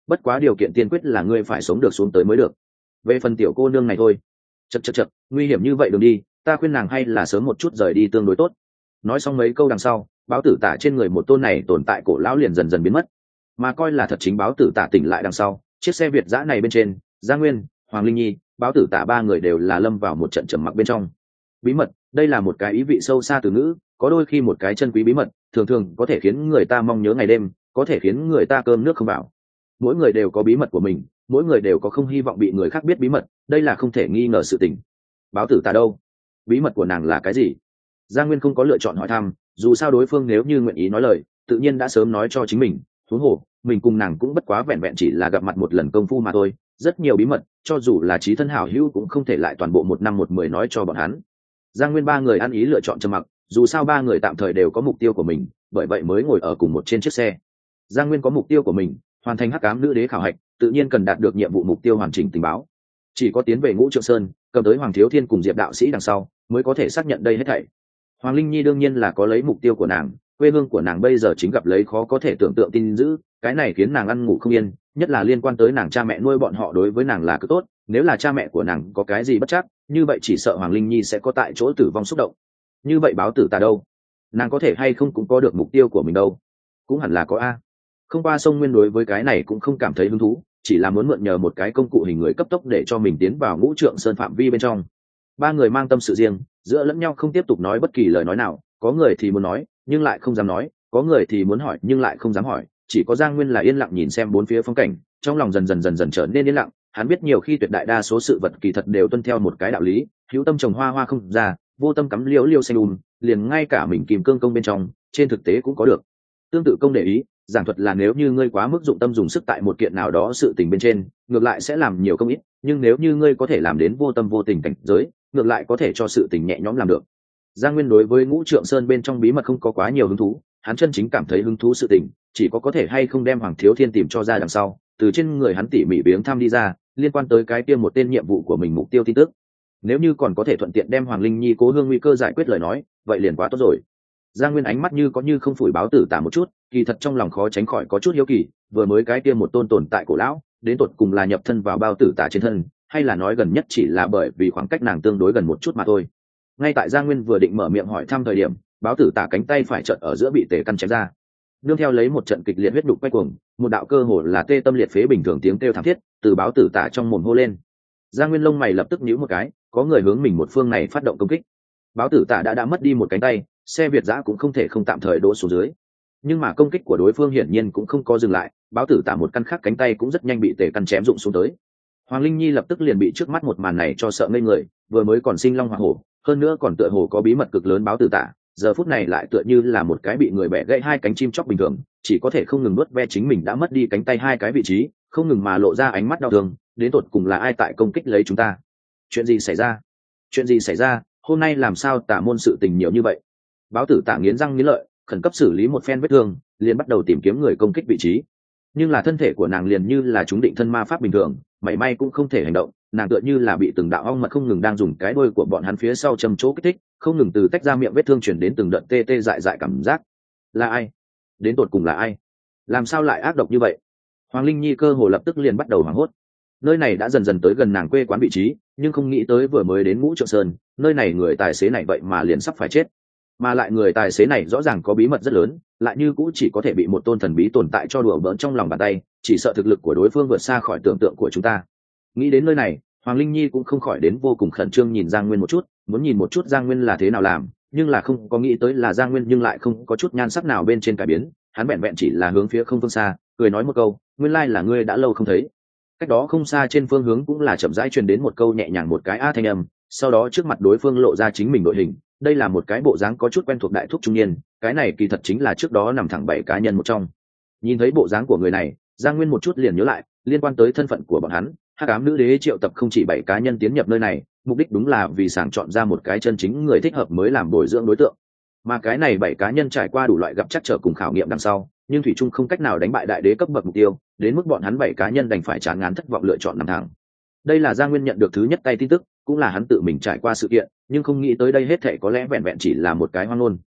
bất quá điều kiện tiên quyết là ngươi phải sống được xuống tới mới được. Về phần tiểu cô nương này thôi, chật, nguy hiểm như vậy đường đi, ta khuyên nàng hay là sớm một chút rời đi tương đối tốt. Nói xong mấy câu đằng sau, báo tử tả trên người một tôn này tồn tại cổ lão liền dần dần biến mất, mà coi là thật chính báo tử tả tỉnh lại đằng sau, chiếc xe việt giã này bên trên, Gia Nguyên, Hoàng Linh Nhi, báo tử tả ba người đều là lâm vào một trận trầm mặc bên trong. Bí mật, đây là một cái ý vị sâu xa từ ngữ, có đôi khi một cái chân quý bí mật thường thường có thể khiến người ta mong nhớ ngày đêm, có thể khiến người ta cơm nước không vào. Mỗi người đều có bí mật của mình, mỗi người đều có không hy vọng bị người khác biết bí mật, đây là không thể nghi ngờ sự tình. Báo tử tả đâu? Bí mật của nàng là cái gì? Giang Nguyên không có lựa chọn hỏi thăm, dù sao đối phương nếu như nguyện ý nói lời, tự nhiên đã sớm nói cho chính mình. Huống hồ, mình cùng nàng cũng bất quá vẹn vẹn chỉ là gặp mặt một lần công phu mà thôi, rất nhiều bí mật, cho dù là chí thân hảo hữu cũng không thể lại toàn bộ 1 năm 1 mười nói cho bọn hắn. Giang Nguyên ba người ăn ý lựa chọn trầm mặc, dù sao ba người tạm thời đều có mục tiêu của mình, bởi vậy mới ngồi ở cùng một trên chiếc xe. Giang Nguyên có mục tiêu của mình, hoàn thành hắc ám nữ đế khảo hạch, tự nhiên cần đạt được nhiệm vụ mục tiêu hoàn chỉnh tình báo. Chỉ có tiến về Ngũ Trượng Sơn, cầm tới Hoàng Thiếu Thiên cùng Diệp đạo sĩ đằng sau, mới có thể xác nhận đây hết thảy. Hoàng Linh Nhi đương nhiên là có lấy mục tiêu của nàng, quê hương của nàng bây giờ chính gặp lấy khó có thể tưởng tượng tin dữ, cái này khiến nàng ăn ngủ không yên, nhất là liên quan tới nàng cha mẹ nuôi bọn họ đối với nàng là cực tốt, nếu là cha mẹ của nàng có cái gì bất chắc, như vậy chỉ sợ Hoàng Linh Nhi sẽ có tại chỗ tử vong xúc động. Như vậy báo tử tả đâu? Nàng có thể hay không cũng có được mục tiêu của mình đâu? Cũng hẳn là có a. Không qua sông Nguyên đối với cái này cũng không cảm thấy hứng thú, chỉ là muốn mượn nhờ một cái công cụ hình người cấp tốc để cho mình tiến vào Ngũ Trượng Sơn phạm vi bên trong. Ba người mang tâm sự riêng, giữa lẫn nhau không tiếp tục nói bất kỳ lời nói nào, có người thì muốn nói nhưng lại không dám nói, có người thì muốn hỏi nhưng lại không dám hỏi, chỉ có Giang Nguyên là yên lặng nhìn xem bốn phía phong cảnh, trong lòng dần dần trở nên yên lặng. Hắn biết nhiều khi tuyệt đại đa số sự vật kỳ thật đều tuân theo một cái đạo lý, hữu tâm trồng hoa hoa không ra, vô tâm cắm liễu liễu xanh liền ngay cả mình kìm cương công bên trong trên thực tế cũng có được tương tự công để ý. Giảng thuật là nếu như ngươi quá mức dụng tâm dùng sức tại một kiện nào đó sự tình bên trên, ngược lại sẽ làm nhiều công ít, nhưng nếu như ngươi có thể làm đến vô tâm vô tình cảnh giới, ngược lại có thể cho sự tình nhẹ nhõm làm được. Giang Nguyên đối với Ngũ Trượng Sơn bên trong bí mật không có quá nhiều hứng thú, hắn chân chính cảm thấy hứng thú sự tình chỉ có thể hay không đem Hoàng Thiếu Thiên tìm cho ra đằng sau, từ trên người hắn tỉ mỉ viếng thăm đi ra liên quan tới cái kia một tên nhiệm vụ của mình mục tiêu tin tức. Nếu như còn có thể thuận tiện đem Hoàng Linh Nhi Cố Hương nguy cơ giải quyết lời nói, vậy liền quá tốt rồi. Giang Nguyên ánh mắt như có như không phủi báo tử tả một chút, kỳ thật trong lòng khó tránh khỏi có chút hiếu kỳ, vừa mới cái kia một tôn tồn tại cổ lão, đến tột cùng là nhập thân vào bao tử tả trên thân, hay là nói gần nhất chỉ là bởi vì khoảng cách nàng tương đối gần một chút mà thôi. Ngay tại Giang Nguyên vừa định mở miệng hỏi thăm thời điểm, báo tử tả cánh tay phải chợt ở giữa bị tề căn chém ra, nương theo lấy một trận kịch liệt huyết đục quay cuồng, một đạo cơ hồ là tê tâm liệt phế bình thường tiếng kêu thảm thiết từ báo tử tả trong mồm hô lên. Giang Nguyên lông mày lập tức nhíu một cái, có người hướng mình một phương này phát động công kích. Báo tử tả đã mất đi một cánh tay, xe việt giã cũng không thể không tạm thời đỗ xuống dưới, nhưng mà công kích của đối phương hiển nhiên cũng không có dừng lại, báo tử tả một căn khác cánh tay cũng rất nhanh bị tề căn chém rụng xuống tới. Hoàng Linh Nhi lập tức liền bị trước mắt một màn này cho sợ ngây người, vừa mới còn sinh long hỏa hổ, hơn nữa còn tựa hồ có bí mật cực lớn báo tử tả, giờ phút này lại tựa như là một cái bị người bẻ gãy hai cánh chim chóc bình thường, chỉ có thể không ngừng nuốt ve chính mình đã mất đi cánh tay hai cái vị trí, không ngừng mà lộ ra ánh mắt đau thương. Đến tột cùng là ai tại công kích lấy chúng ta? Chuyện gì xảy ra? Chuyện gì xảy ra? Hôm nay làm sao tả môn sự tình nhiều như vậy? Báo tử tả nghiến răng nghiến lợi, khẩn cấp xử lý một phen vết thương, liền bắt đầu tìm kiếm người công kích vị trí. Nhưng là thân thể của nàng liền như là chúng định thân ma pháp bình thường, mảy may cũng không thể hành động, nàng tựa như là bị từng đạo ong mật không ngừng đang dùng cái đuôi của bọn hắn phía sau châm chỗ kích thích, không ngừng từ tách ra miệng vết thương truyền đến từng đợt tê tê dại dại cảm giác. Là ai? Đến tột cùng là ai? Làm sao lại ác độc như vậy? Hoàng Linh Nhi cơ hồ lập tức liền bắt đầu hoảng hốt. Nơi này đã dần dần tới gần nàng quê quán vị trí, nhưng không nghĩ tới vừa mới đến Ngũ Trượng Sơn, nơi này người tài xế này vậy mà liền sắp phải chết. Mà lại người tài xế này rõ ràng có bí mật rất lớn, lại như cũ chỉ có thể bị một tôn thần bí tồn tại cho đùa bỡn trong lòng bàn tay, chỉ sợ thực lực của đối phương vượt xa khỏi tưởng tượng của chúng ta. Nghĩ đến nơi này, Hoàng Linh Nhi cũng không khỏi đến vô cùng khẩn trương nhìn Giang Nguyên một chút, muốn nhìn một chút Giang Nguyên là thế nào làm, nhưng là không có nghĩ tới là Giang Nguyên nhưng lại không có chút nhan sắc nào bên trên cải biến, hắn vẹn vẹn chỉ là hướng phía không phương xa, cười nói một câu, nguyên lai là ngươi đã lâu không thấy. Cách đó không xa trên phương hướng cũng là chậm rãi truyền đến một câu nhẹ nhàng một cái a thanh âm, sau đó trước mặt đối phương lộ ra chính mình đội hình, đây là một cái bộ dáng có chút quen thuộc đại thúc trung niên, cái này kỳ thật chính là trước đó nằm thẳng 7 cá nhân một trong. Nhìn thấy bộ dáng của người này, Giang Nguyên một chút liền nhớ lại, liên quan tới thân phận của bọn hắn, Hắc Ám Nữ Đế triệu tập không chỉ 7 cá nhân tiến nhập nơi này, mục đích đúng là vì sàng chọn ra một cái chân chính người thích hợp mới làm bồi dưỡng đối tượng. Mà cái này 7 cá nhân trải qua đủ loại gặp trắc trở cùng khảo nghiệm đằng sau, nhưng thủy chung không cách nào đánh bại đại đế cấp bậc mục tiêu, đến mức bọn hắn 7 cá nhân đành phải chán ngán thất vọng lựa chọn nằm thẳng. Đây là Giang Nguyên nhận được thứ nhất tay tin tức, cũng là hắn tự mình trải qua sự kiện, nhưng không nghĩ tới đây hết thảy có lẽ vẹn vẹn chỉ là một cái hoang ngôn.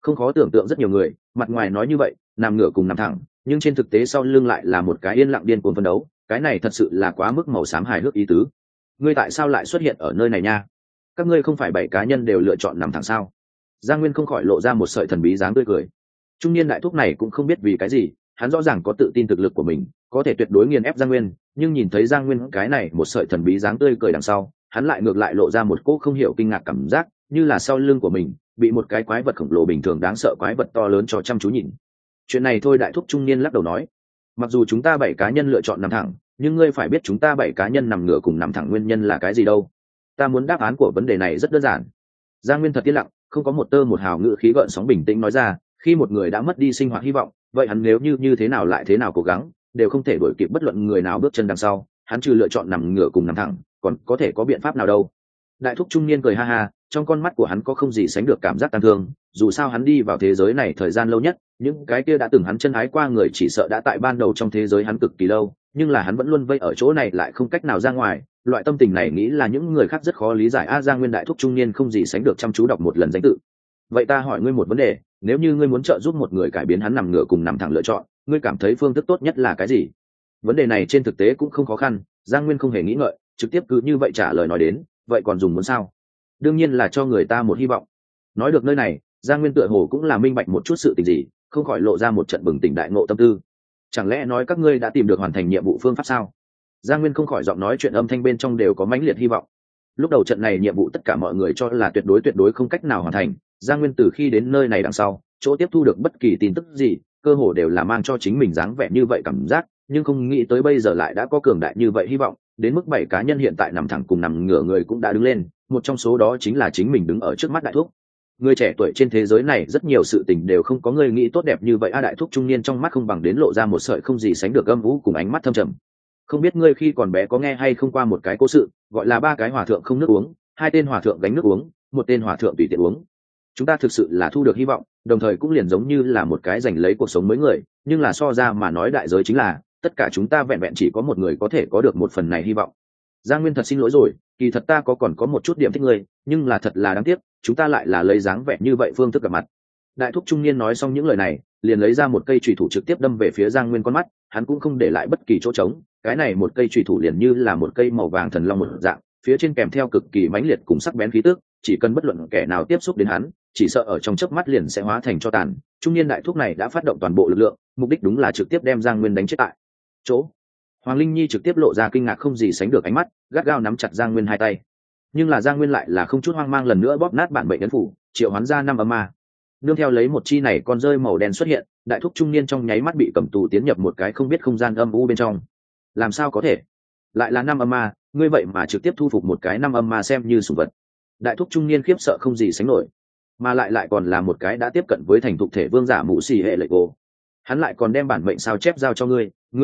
Không khó tưởng tượng rất nhiều người mặt ngoài nói như vậy nằm ngửa cùng nằm thẳng, nhưng trên thực tế sau lưng lại là một cái yên lặng điên cuồng phân đấu. Cái này thật sự là quá mức màu xám hài hước ý tứ. Ngươi tại sao lại xuất hiện ở nơi này nha? Các ngươi không phải 7 cá nhân đều lựa chọn nằm thẳng sao? Giang Nguyên không khỏi lộ ra một sợi thần bí dáng tươi cười. Trung niên đại thúc này cũng không biết vì cái gì, hắn rõ ràng có tự tin thực lực của mình, có thể tuyệt đối nghiền ép Giang Nguyên, nhưng nhìn thấy Giang Nguyên cái này một sợi thần bí dáng tươi cười đằng sau, hắn lại ngược lại lộ ra một cỗ không hiểu kinh ngạc cảm giác, như là sau lưng của mình bị một cái quái vật khổng lồ bình thường đáng sợ quái vật to lớn cho chăm chú nhìn. Chuyện này thôi, đại thúc trung niên lắc đầu nói, mặc dù chúng ta 7 cá nhân lựa chọn nằm thẳng, nhưng ngươi phải biết chúng ta 7 cá nhân nằm ngửa cùng nằm thẳng nguyên nhân là cái gì đâu. Ta muốn đáp án của vấn đề này rất đơn giản. Giang Nguyên thật yên lặng, không có một tơ một hào ngữ khí gợn sóng, bình tĩnh nói ra, khi một người đã mất đi sinh hoạt hy vọng, vậy hắn nếu như thế nào lại thế nào cố gắng đều không thể đuổi kịp bất luận người nào bước chân đằng sau, hắn trừ lựa chọn nằm ngửa cùng nằm thẳng còn có thể có biện pháp nào đâu. Đại thúc trung niên cười ha ha, trong con mắt của hắn có không gì sánh được cảm giác tang thương. Dù sao hắn đi vào thế giới này thời gian lâu nhất, những cái kia đã từng hắn chân ái qua người chỉ sợ đã tại ban đầu trong thế giới hắn cực kỳ lâu, nhưng là hắn vẫn luôn vây ở chỗ này lại không cách nào ra ngoài. Loại tâm tình này nghĩ là những người khác rất khó lý giải. Giang Nguyên đại thúc trung niên không gì sánh được chăm chú đọc một lần danh tự. Vậy ta hỏi ngươi một vấn đề, nếu như ngươi muốn trợ giúp một người cải biến hắn nằm ngửa cùng nằm thẳng lựa chọn, ngươi cảm thấy phương thức tốt nhất là cái gì? Vấn đề này trên thực tế cũng không khó khăn. Giang Nguyên không hề nghĩ ngợi, trực tiếp cứ như vậy trả lời nói đến, vậy còn dùng muốn sao? Đương nhiên là cho người ta một hy vọng. Nói được nơi này, Giang Nguyên tựa hồ cũng là minh bạch một chút sự tình gì, không khỏi lộ ra một trận bừng tỉnh đại ngộ tâm tư. Chẳng lẽ nói các ngươi đã tìm được hoàn thành nhiệm vụ phương pháp sao? Giang Nguyên không khỏi giọng nói chuyện âm thanh bên trong đều có mãnh liệt hy vọng. Lúc đầu trận này nhiệm vụ tất cả mọi người cho là tuyệt đối không cách nào hoàn thành. Giang Nguyên từ khi đến nơi này đằng sau, chỗ tiếp thu được bất kỳ tin tức gì, cơ hồ đều là mang cho chính mình dáng vẻ như vậy cảm giác, nhưng không nghĩ tới bây giờ lại đã có cường đại như vậy hy vọng, đến mức 7 cá nhân hiện tại nằm thẳng cùng nằm ngửa người cũng đã đứng lên, một trong số đó chính là chính mình đứng ở trước mắt đại thúc. Người trẻ tuổi trên thế giới này rất nhiều sự tình đều không có người nghĩ tốt đẹp như vậy. Đại thúc trung niên trong mắt không bằng đến lộ ra một sợi không gì sánh được âm u cùng ánh mắt thâm trầm. Không biết ngươi khi còn bé có nghe hay không qua một cái cố sự, gọi là 3 cái hòa thượng không nước uống, 2 tên hòa thượng gánh nước uống, 1 tên hòa thượng tùy tiện uống. Chúng ta thực sự là thu được hy vọng, đồng thời cũng liền giống như là một cái giành lấy cuộc sống mới người, nhưng là so ra mà nói đại giới chính là tất cả chúng ta vẹn vẹn chỉ có một người có thể có được một phần này hy vọng. Giang Nguyên thật xin lỗi rồi, kỳ thật ta còn có một chút điểm thích ngươi, nhưng là thật là đáng tiếc, chúng ta lại là lấy dáng vẻ như vậy phương thức gặp mặt. Đại thúc trung niên nói xong những lời này, liền lấy ra một cây chùy thủ trực tiếp đâm về phía Giang Nguyên con mắt, hắn cũng không để lại bất kỳ chỗ trống, cái này một cây chùy thủ liền như là một cây màu vàng thần long một dạng, phía trên kèm theo cực kỳ mãnh liệt cùng sắc bén khí tức, chỉ cần bất luận kẻ nào tiếp xúc đến hắn, chỉ sợ ở trong chớp mắt liền sẽ hóa thành tro tàn. Trung niên đại thúc này đã phát động toàn bộ lực lượng, mục đích đúng là trực tiếp đem Giang Nguyên đánh chết tại chỗ. Hoàng Linh Nhi trực tiếp lộ ra kinh ngạc không gì sánh được ánh mắt, gắt gao nắm chặt Giang Nguyên 2 tay. Nhưng là Giang Nguyên lại là không chút hoang mang lần nữa bóp nát bản mệnh ấn phủ, triệu hoán ra 5 âm ma. Nương theo lấy một chi này con rơi màu đen xuất hiện, đại thúc trung niên trong nháy mắt bị cầm tù tiến nhập một cái không biết không gian âm u bên trong. Làm sao có thể? Lại là 5 âm ma, ngươi vậy mà trực tiếp thu phục một cái 5 âm ma xem như sủng vật. Đại thúc trung niên khiếp sợ không gì sánh nổi, mà lại còn là một cái đã tiếp cận với thành thục thể vương giả mũ xì hệ lệ cô. Hắn lại còn đem bản mệnh sao chép giao cho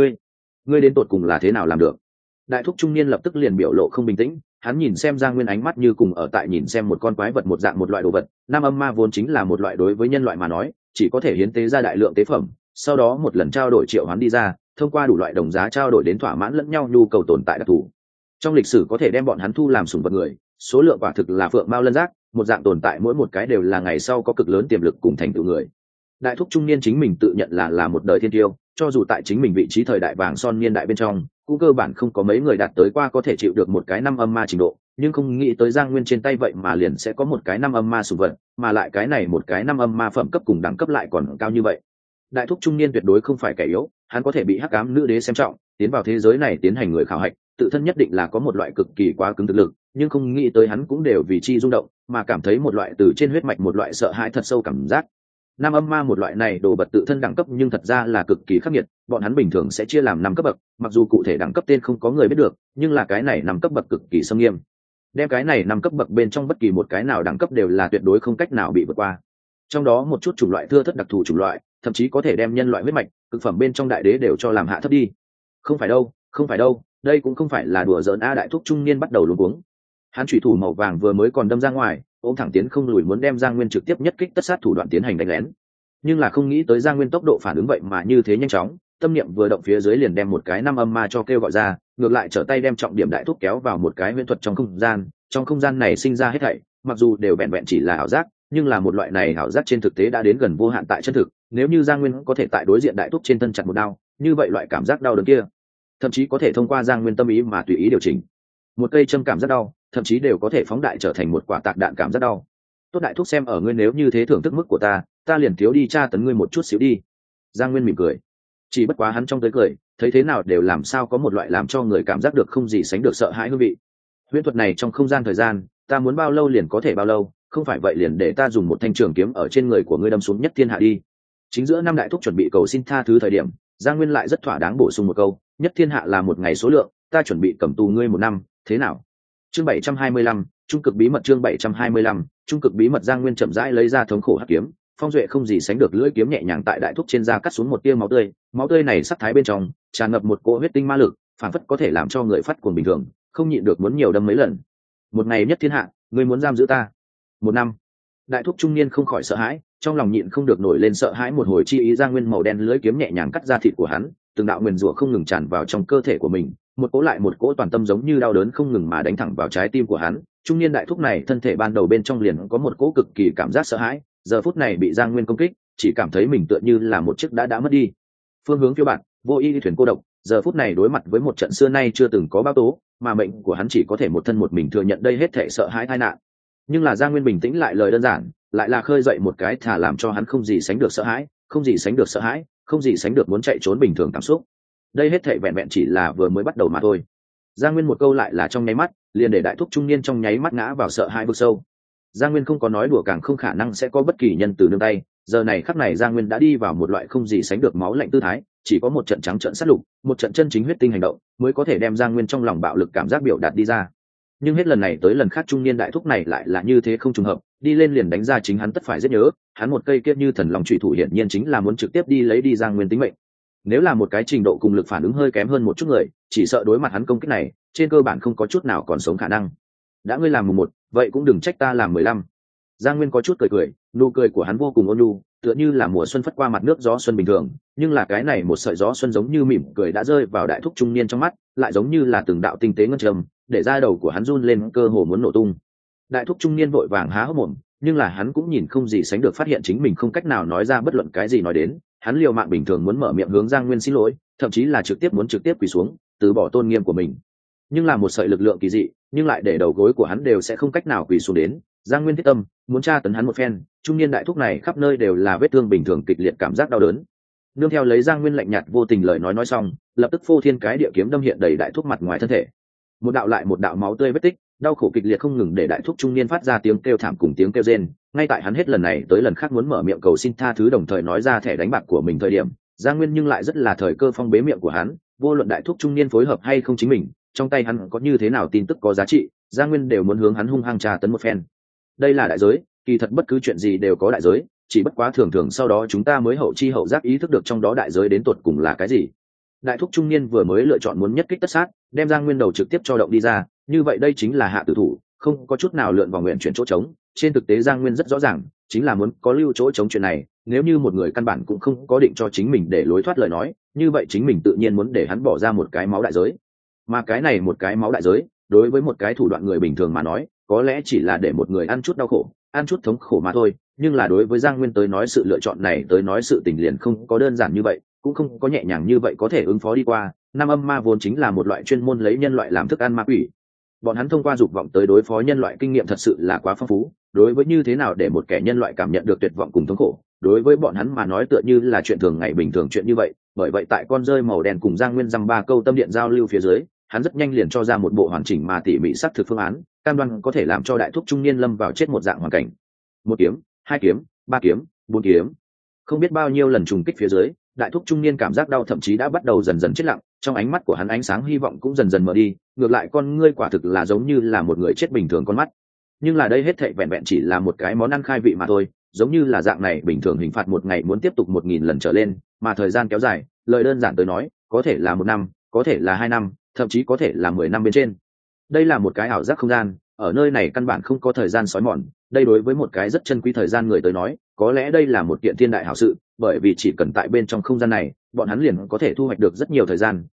ngươi đến tột cùng là thế nào làm được? Đại thúc trung niên lập tức liền biểu lộ không bình tĩnh, hắn nhìn xem Giang Nguyên ánh mắt như cùng ở tại nhìn xem một con quái vật một dạng một loại đồ vật. 5 âm ma vốn chính là một loại đối với nhân loại mà nói chỉ có thể hiến tế ra đại lượng tế phẩm, sau đó một lần trao đổi triệu hoán đi ra, thông qua đủ loại đồng giá trao đổi đến thỏa mãn lẫn nhau nhu cầu tồn tại đặc thù. Trong lịch sử có thể đem bọn hắn thu làm sủng vật người, số lượng quả thực là phượng mao lân giác, một dạng tồn tại mỗi một cái đều là ngày sau có cực lớn tiềm lực cùng thành tựu người. Đại thúc trung niên chính mình tự nhận là một đời thiên tiêu, cho dù tại chính mình vị trí thời đại vàng son niên đại bên trong cũng cơ bản không có mấy người đạt tới qua có thể chịu được một cái 5 âm ma trình độ, nhưng không nghĩ tới Giang Nguyên trên tay vậy mà liền sẽ có một cái 5 âm ma sủng vật, mà lại cái này một cái 5 âm ma phẩm cấp cùng đẳng cấp lại còn cao như vậy. Đại thúc trung niên tuyệt đối không phải kẻ yếu, hắn có thể bị hắc ám nữ đế xem trọng, tiến vào thế giới này tiến hành người khảo hạch, tự thân nhất định là có một loại cực kỳ quá cứng thực lực, nhưng không nghĩ tới hắn cũng đều vì chi rung động, mà cảm thấy một loại từ trên huyết mạch một loại sợ hãi thật sâu cảm giác. 5 âm ma một loại này đồ vật tự thân đẳng cấp nhưng thật ra là cực kỳ khắc nghiệt, bọn hắn bình thường sẽ chia làm 5 cấp bậc, mặc dù cụ thể đẳng cấp tên không có người biết được, nhưng là cái này 5 cấp bậc cực kỳ nghiêm nghiêm. Đem cái này 5 cấp bậc bên trong bất kỳ một cái nào đẳng cấp đều là tuyệt đối không cách nào bị vượt qua. Trong đó một chút chủng loại thưa thất đặc thù chủng loại, thậm chí có thể đem nhân loại huyết mạch, cực phẩm bên trong đại đế đều cho làm hạ thấp đi. Không phải đâu, đây cũng không phải là đùa giỡn. Đại thúc trung niên bắt đầu luống cuống. Hắn chủy thủ màu vàng vừa mới còn đâm ra ngoài, ôm thẳng tiến không lùi muốn đem Giang Nguyên trực tiếp nhất kích tất sát thủ đoạn tiến hành đánh lén. Nhưng là không nghĩ tới Giang Nguyên tốc độ phản ứng vậy mà như thế nhanh chóng, tâm niệm vừa động phía dưới liền đem một cái 5 âm ma cho kêu gọi ra, ngược lại trở tay đem trọng điểm đại thúc kéo vào một cái huyễn thuật trong không gian này sinh ra hết thảy, mặc dù đều vẹn vẹn chỉ là ảo giác, nhưng là một loại này ảo giác trên thực tế đã đến gần vô hạn tại chân thực. Nếu như Giang Nguyên có thể tại đối diện đại thúc trên thân chặt một đao, như vậy loại cảm giác đau đớn kia thậm chí có thể thông qua Giang Nguyên tâm ý mà tùy ý điều chỉnh. Một cây châm cảm giác đau thậm chí đều có thể phóng đại trở thành một quả tạc đạn cảm giác đau. Tốt đại thúc xem ở ngươi nếu như thế thưởng thức mức của ta liền thiếu đi tra tấn ngươi một chút xíu đi. Giang Nguyên mỉm cười, chỉ bất quá hắn trong tới cười thấy thế nào đều làm sao có một loại làm cho người cảm giác được không gì sánh được sợ hãi hương vị. Huyễn thuật này trong không gian thời gian, ta muốn bao lâu liền có thể bao lâu, không phải vậy liền để ta dùng một thanh trường kiếm ở trên người của ngươi đâm xuống nhất thiên hạ đi. Chính giữa năm đại thúc chuẩn bị cầu xin tha thứ thời điểm, Giang Nguyên lại rất thỏa đáng bổ sung một câu, nhất thiên hạ là một ngày số lượng, ta chuẩn bị cầm tù ngươi 1 năm, thế nào? Chương 725, trung cực bí mật. Chương 725, trung cực bí mật. Giang Nguyên chậm rãi lấy ra thống khổ hắc kiếm, Phong Duệ không gì sánh được lưỡi kiếm nhẹ nhàng tại đại thúc trên da cắt xuống một tia máu tươi này sắc thái bên trong tràn ngập một cỗ huyết tinh ma lực, phản phất có thể làm cho người phát cuồng bình thường, không nhịn được muốn nhiều đâm mấy lần. Một ngày nhất thiên hạ, ngươi muốn giam giữ ta 1 năm. Đại thúc trung niên không khỏi sợ hãi, trong lòng nhịn không được nổi lên sợ hãi một hồi chi ý. Giang Nguyên màu đen lưỡi kiếm nhẹ nhàng cắt ra thịt của hắn, từng đạo nguyền rủa không ngừng tràn vào trong cơ thể của mình, một cỗ lại một cỗ toàn tâm giống như đau đớn không ngừng mà đánh thẳng vào trái tim của hắn. Trung niên đại thúc này thân thể ban đầu bên trong liền có một cỗ cực kỳ cảm giác sợ hãi, giờ phút này bị Giang Nguyên công kích, chỉ cảm thấy mình tựa như là một chiếc đã mất đi phương hướng phiêu bạt, vô ý thuyền cô độc, giờ phút này đối mặt với một trận xưa nay chưa từng có báo tố, mà mệnh của hắn chỉ có thể một thân một mình thừa nhận đây hết thảy sợ hãi tai nạn. Nhưng là Giang Nguyên bình tĩnh lại lời đơn giản, lại là khơi dậy một cái thả làm cho hắn không gì sánh được sợ hãi, không gì sánh được sợ hãi, không gì sánh được muốn chạy trốn bình thường cảm xúc. Đây hết thảy vẹn vẹn chỉ là vừa mới bắt đầu mà thôi. Giang Nguyên một câu lại là trong nháy mắt, liền để đại thúc trung niên trong nháy mắt ngã vào sợ hãi vực sâu. Giang Nguyên không có nói đùa, càng không khả năng sẽ có bất kỳ nhân từ nương tay, giờ này khắc này Giang Nguyên đã đi vào một loại không gì sánh được máu lạnh tư thái, chỉ có một trận trắng trợn sát lục, một trận chân chính huyết tinh hành động mới có thể đem Giang Nguyên trong lòng bạo lực cảm giác biểu đạt đi ra. Nhưng hết lần này tới lần khác trung niên đại thúc này lại là như thế không trùng hợp, đi lên liền đánh ra chính hắn tất phải rất nhớ, hắn một cây kiếp như thần long chủy thủ hiển nhiên chính là muốn trực tiếp đi lấy đi Giang Nguyên tính mệnh. Nếu là một cái trình độ cùng lực phản ứng hơi kém hơn một chút người, chỉ sợ đối mặt hắn công kích này, trên cơ bản không có chút nào còn sống khả năng. Đã ngươi làm 11, vậy cũng đừng trách ta làm 15. Giang Nguyên có chút cười, nụ cười của hắn vô cùng ôn nhu, tựa như là mùa xuân phất qua mặt nước gió xuân bình thường, nhưng là cái này một sợi gió xuân giống như mỉm cười đã rơi vào đại thúc trung niên trong mắt, lại giống như là từng đạo tinh tế ngân trầm, để da đầu của hắn run lên cơ hồ muốn nổ tung. Đại thúc trung niên vội vàng há hốc mồm, nhưng là hắn cũng nhìn không gì sánh được phát hiện chính mình không cách nào nói ra bất luận cái gì nói đến, hắn liều mạng bình thường muốn mở miệng hướng Giang Nguyên xin lỗi, thậm chí là trực tiếp quỳ xuống, từ bỏ tôn nghiêm của mình. Nhưng là một sợi lực lượng kỳ dị, nhưng lại để đầu gối của hắn đều sẽ không cách nào quỳ xuống đến. Giang Nguyên thiết tâm muốn tra tấn hắn một phen, trung niên đại thúc này khắp nơi đều là vết thương bình thường kịch liệt cảm giác đau đớn. Nương theo lấy Giang Nguyên lạnh nhạt vô tình lời nói xong, lập tức phô thiên cái địa kiếm đâm hiện đầy đại thúc mặt ngoài thân thể. Một đạo lại một đạo máu tươi vết tích, đau khổ kịch liệt không ngừng để đại thúc trung niên phát ra tiếng kêu thảm cùng tiếng kêu rên. Ngay tại hắn hết lần này tới lần khác muốn mở miệng cầu xin tha thứ đồng thời nói ra thẻ đánh bạc của mình thời điểm, Giang Nguyên nhưng lại rất là thời cơ phong bế miệng của hắn, vô luận đại thúc trung niên phối hợp hay không chính mình, trong tay hắn có như thế nào tin tức có giá trị, Giang Nguyên đều muốn hướng hắn hung hăng tra tấn một phen. Đây là đại giới, kỳ thật bất cứ chuyện gì đều có đại giới, chỉ bất quá thường thường sau đó chúng ta mới hậu chi hậu giác ý thức được trong đó đại giới đến tột cùng là cái gì. Đại thúc trung niên vừa mới lựa chọn muốn nhất kích tất sát, đem Giang Nguyên đầu trực tiếp cho động đi ra, như vậy đây chính là hạ tử thủ, không có chút nào lượn vào nguyện chuyển chỗ trống. Trên thực tế Giang Nguyên rất rõ ràng, chính là muốn có lưu chỗ trống chuyện này, nếu như một người căn bản cũng không có định cho chính mình để lối thoát lời nói, như vậy chính mình tự nhiên muốn để hắn bỏ ra một cái máu đại giới. Mà cái này một cái máu đại giới, đối với một cái thủ đoạn người bình thường mà nói, có lẽ chỉ là để một người ăn chút đau khổ, ăn chút thống khổ mà thôi, nhưng là đối với Giang Nguyên tới nói sự lựa chọn này tới nói sự tình liền không có đơn giản như vậy, cũng không có nhẹ nhàng như vậy có thể ứng phó đi qua. Năm âm ma vốn chính là một loại chuyên môn lấy nhân loại làm thức ăn ma quỷ, bọn hắn thông qua dục vọng tới đối phó nhân loại kinh nghiệm thật sự là quá phong phú, đối với như thế nào để một kẻ nhân loại cảm nhận được tuyệt vọng cùng thống khổ, đối với bọn hắn mà nói tựa như là chuyện thường ngày bình thường chuyện như vậy. Bởi vậy tại con rơi màu đen cùng Giang Nguyên dăm ba câu tâm điện giao lưu phía dưới, hắn rất nhanh liền cho ra một bộ hoàn chỉnh mà tỉ mỉ xác thực phương án, cam đoan có thể làm cho đại thúc trung niên lâm vào chết một dạng hoàn cảnh. Một kiếm, hai kiếm, ba kiếm, bốn kiếm, không biết bao nhiêu lần trùng kích phía dưới, đại thúc trung niên cảm giác đau thậm chí đã bắt đầu dần dần chết lặng, trong ánh mắt của hắn ánh sáng hy vọng cũng dần dần mở đi, ngược lại con ngươi quả thực là giống như là một người chết bình thường con mắt. Nhưng là đây hết thảy vẹn vẹn chỉ là một cái món ăn khai vị mà thôi, giống như là dạng này bình thường hình phạt một ngày muốn tiếp tục 1000 lần trở lên, mà thời gian kéo dài, lời đơn giản tới nói, có thể là 1 năm, có thể là 2 năm, thậm chí có thể là 10 năm bên trên. Đây là một cái ảo giác không gian, ở nơi này căn bản không có thời gian sói mòn, đây đối với một cái rất chân quý thời gian người tới nói, có lẽ đây là một kiện thiên đại hảo sự, bởi vì chỉ cần tại bên trong không gian này, bọn hắn liền có thể thu hoạch được rất nhiều thời gian,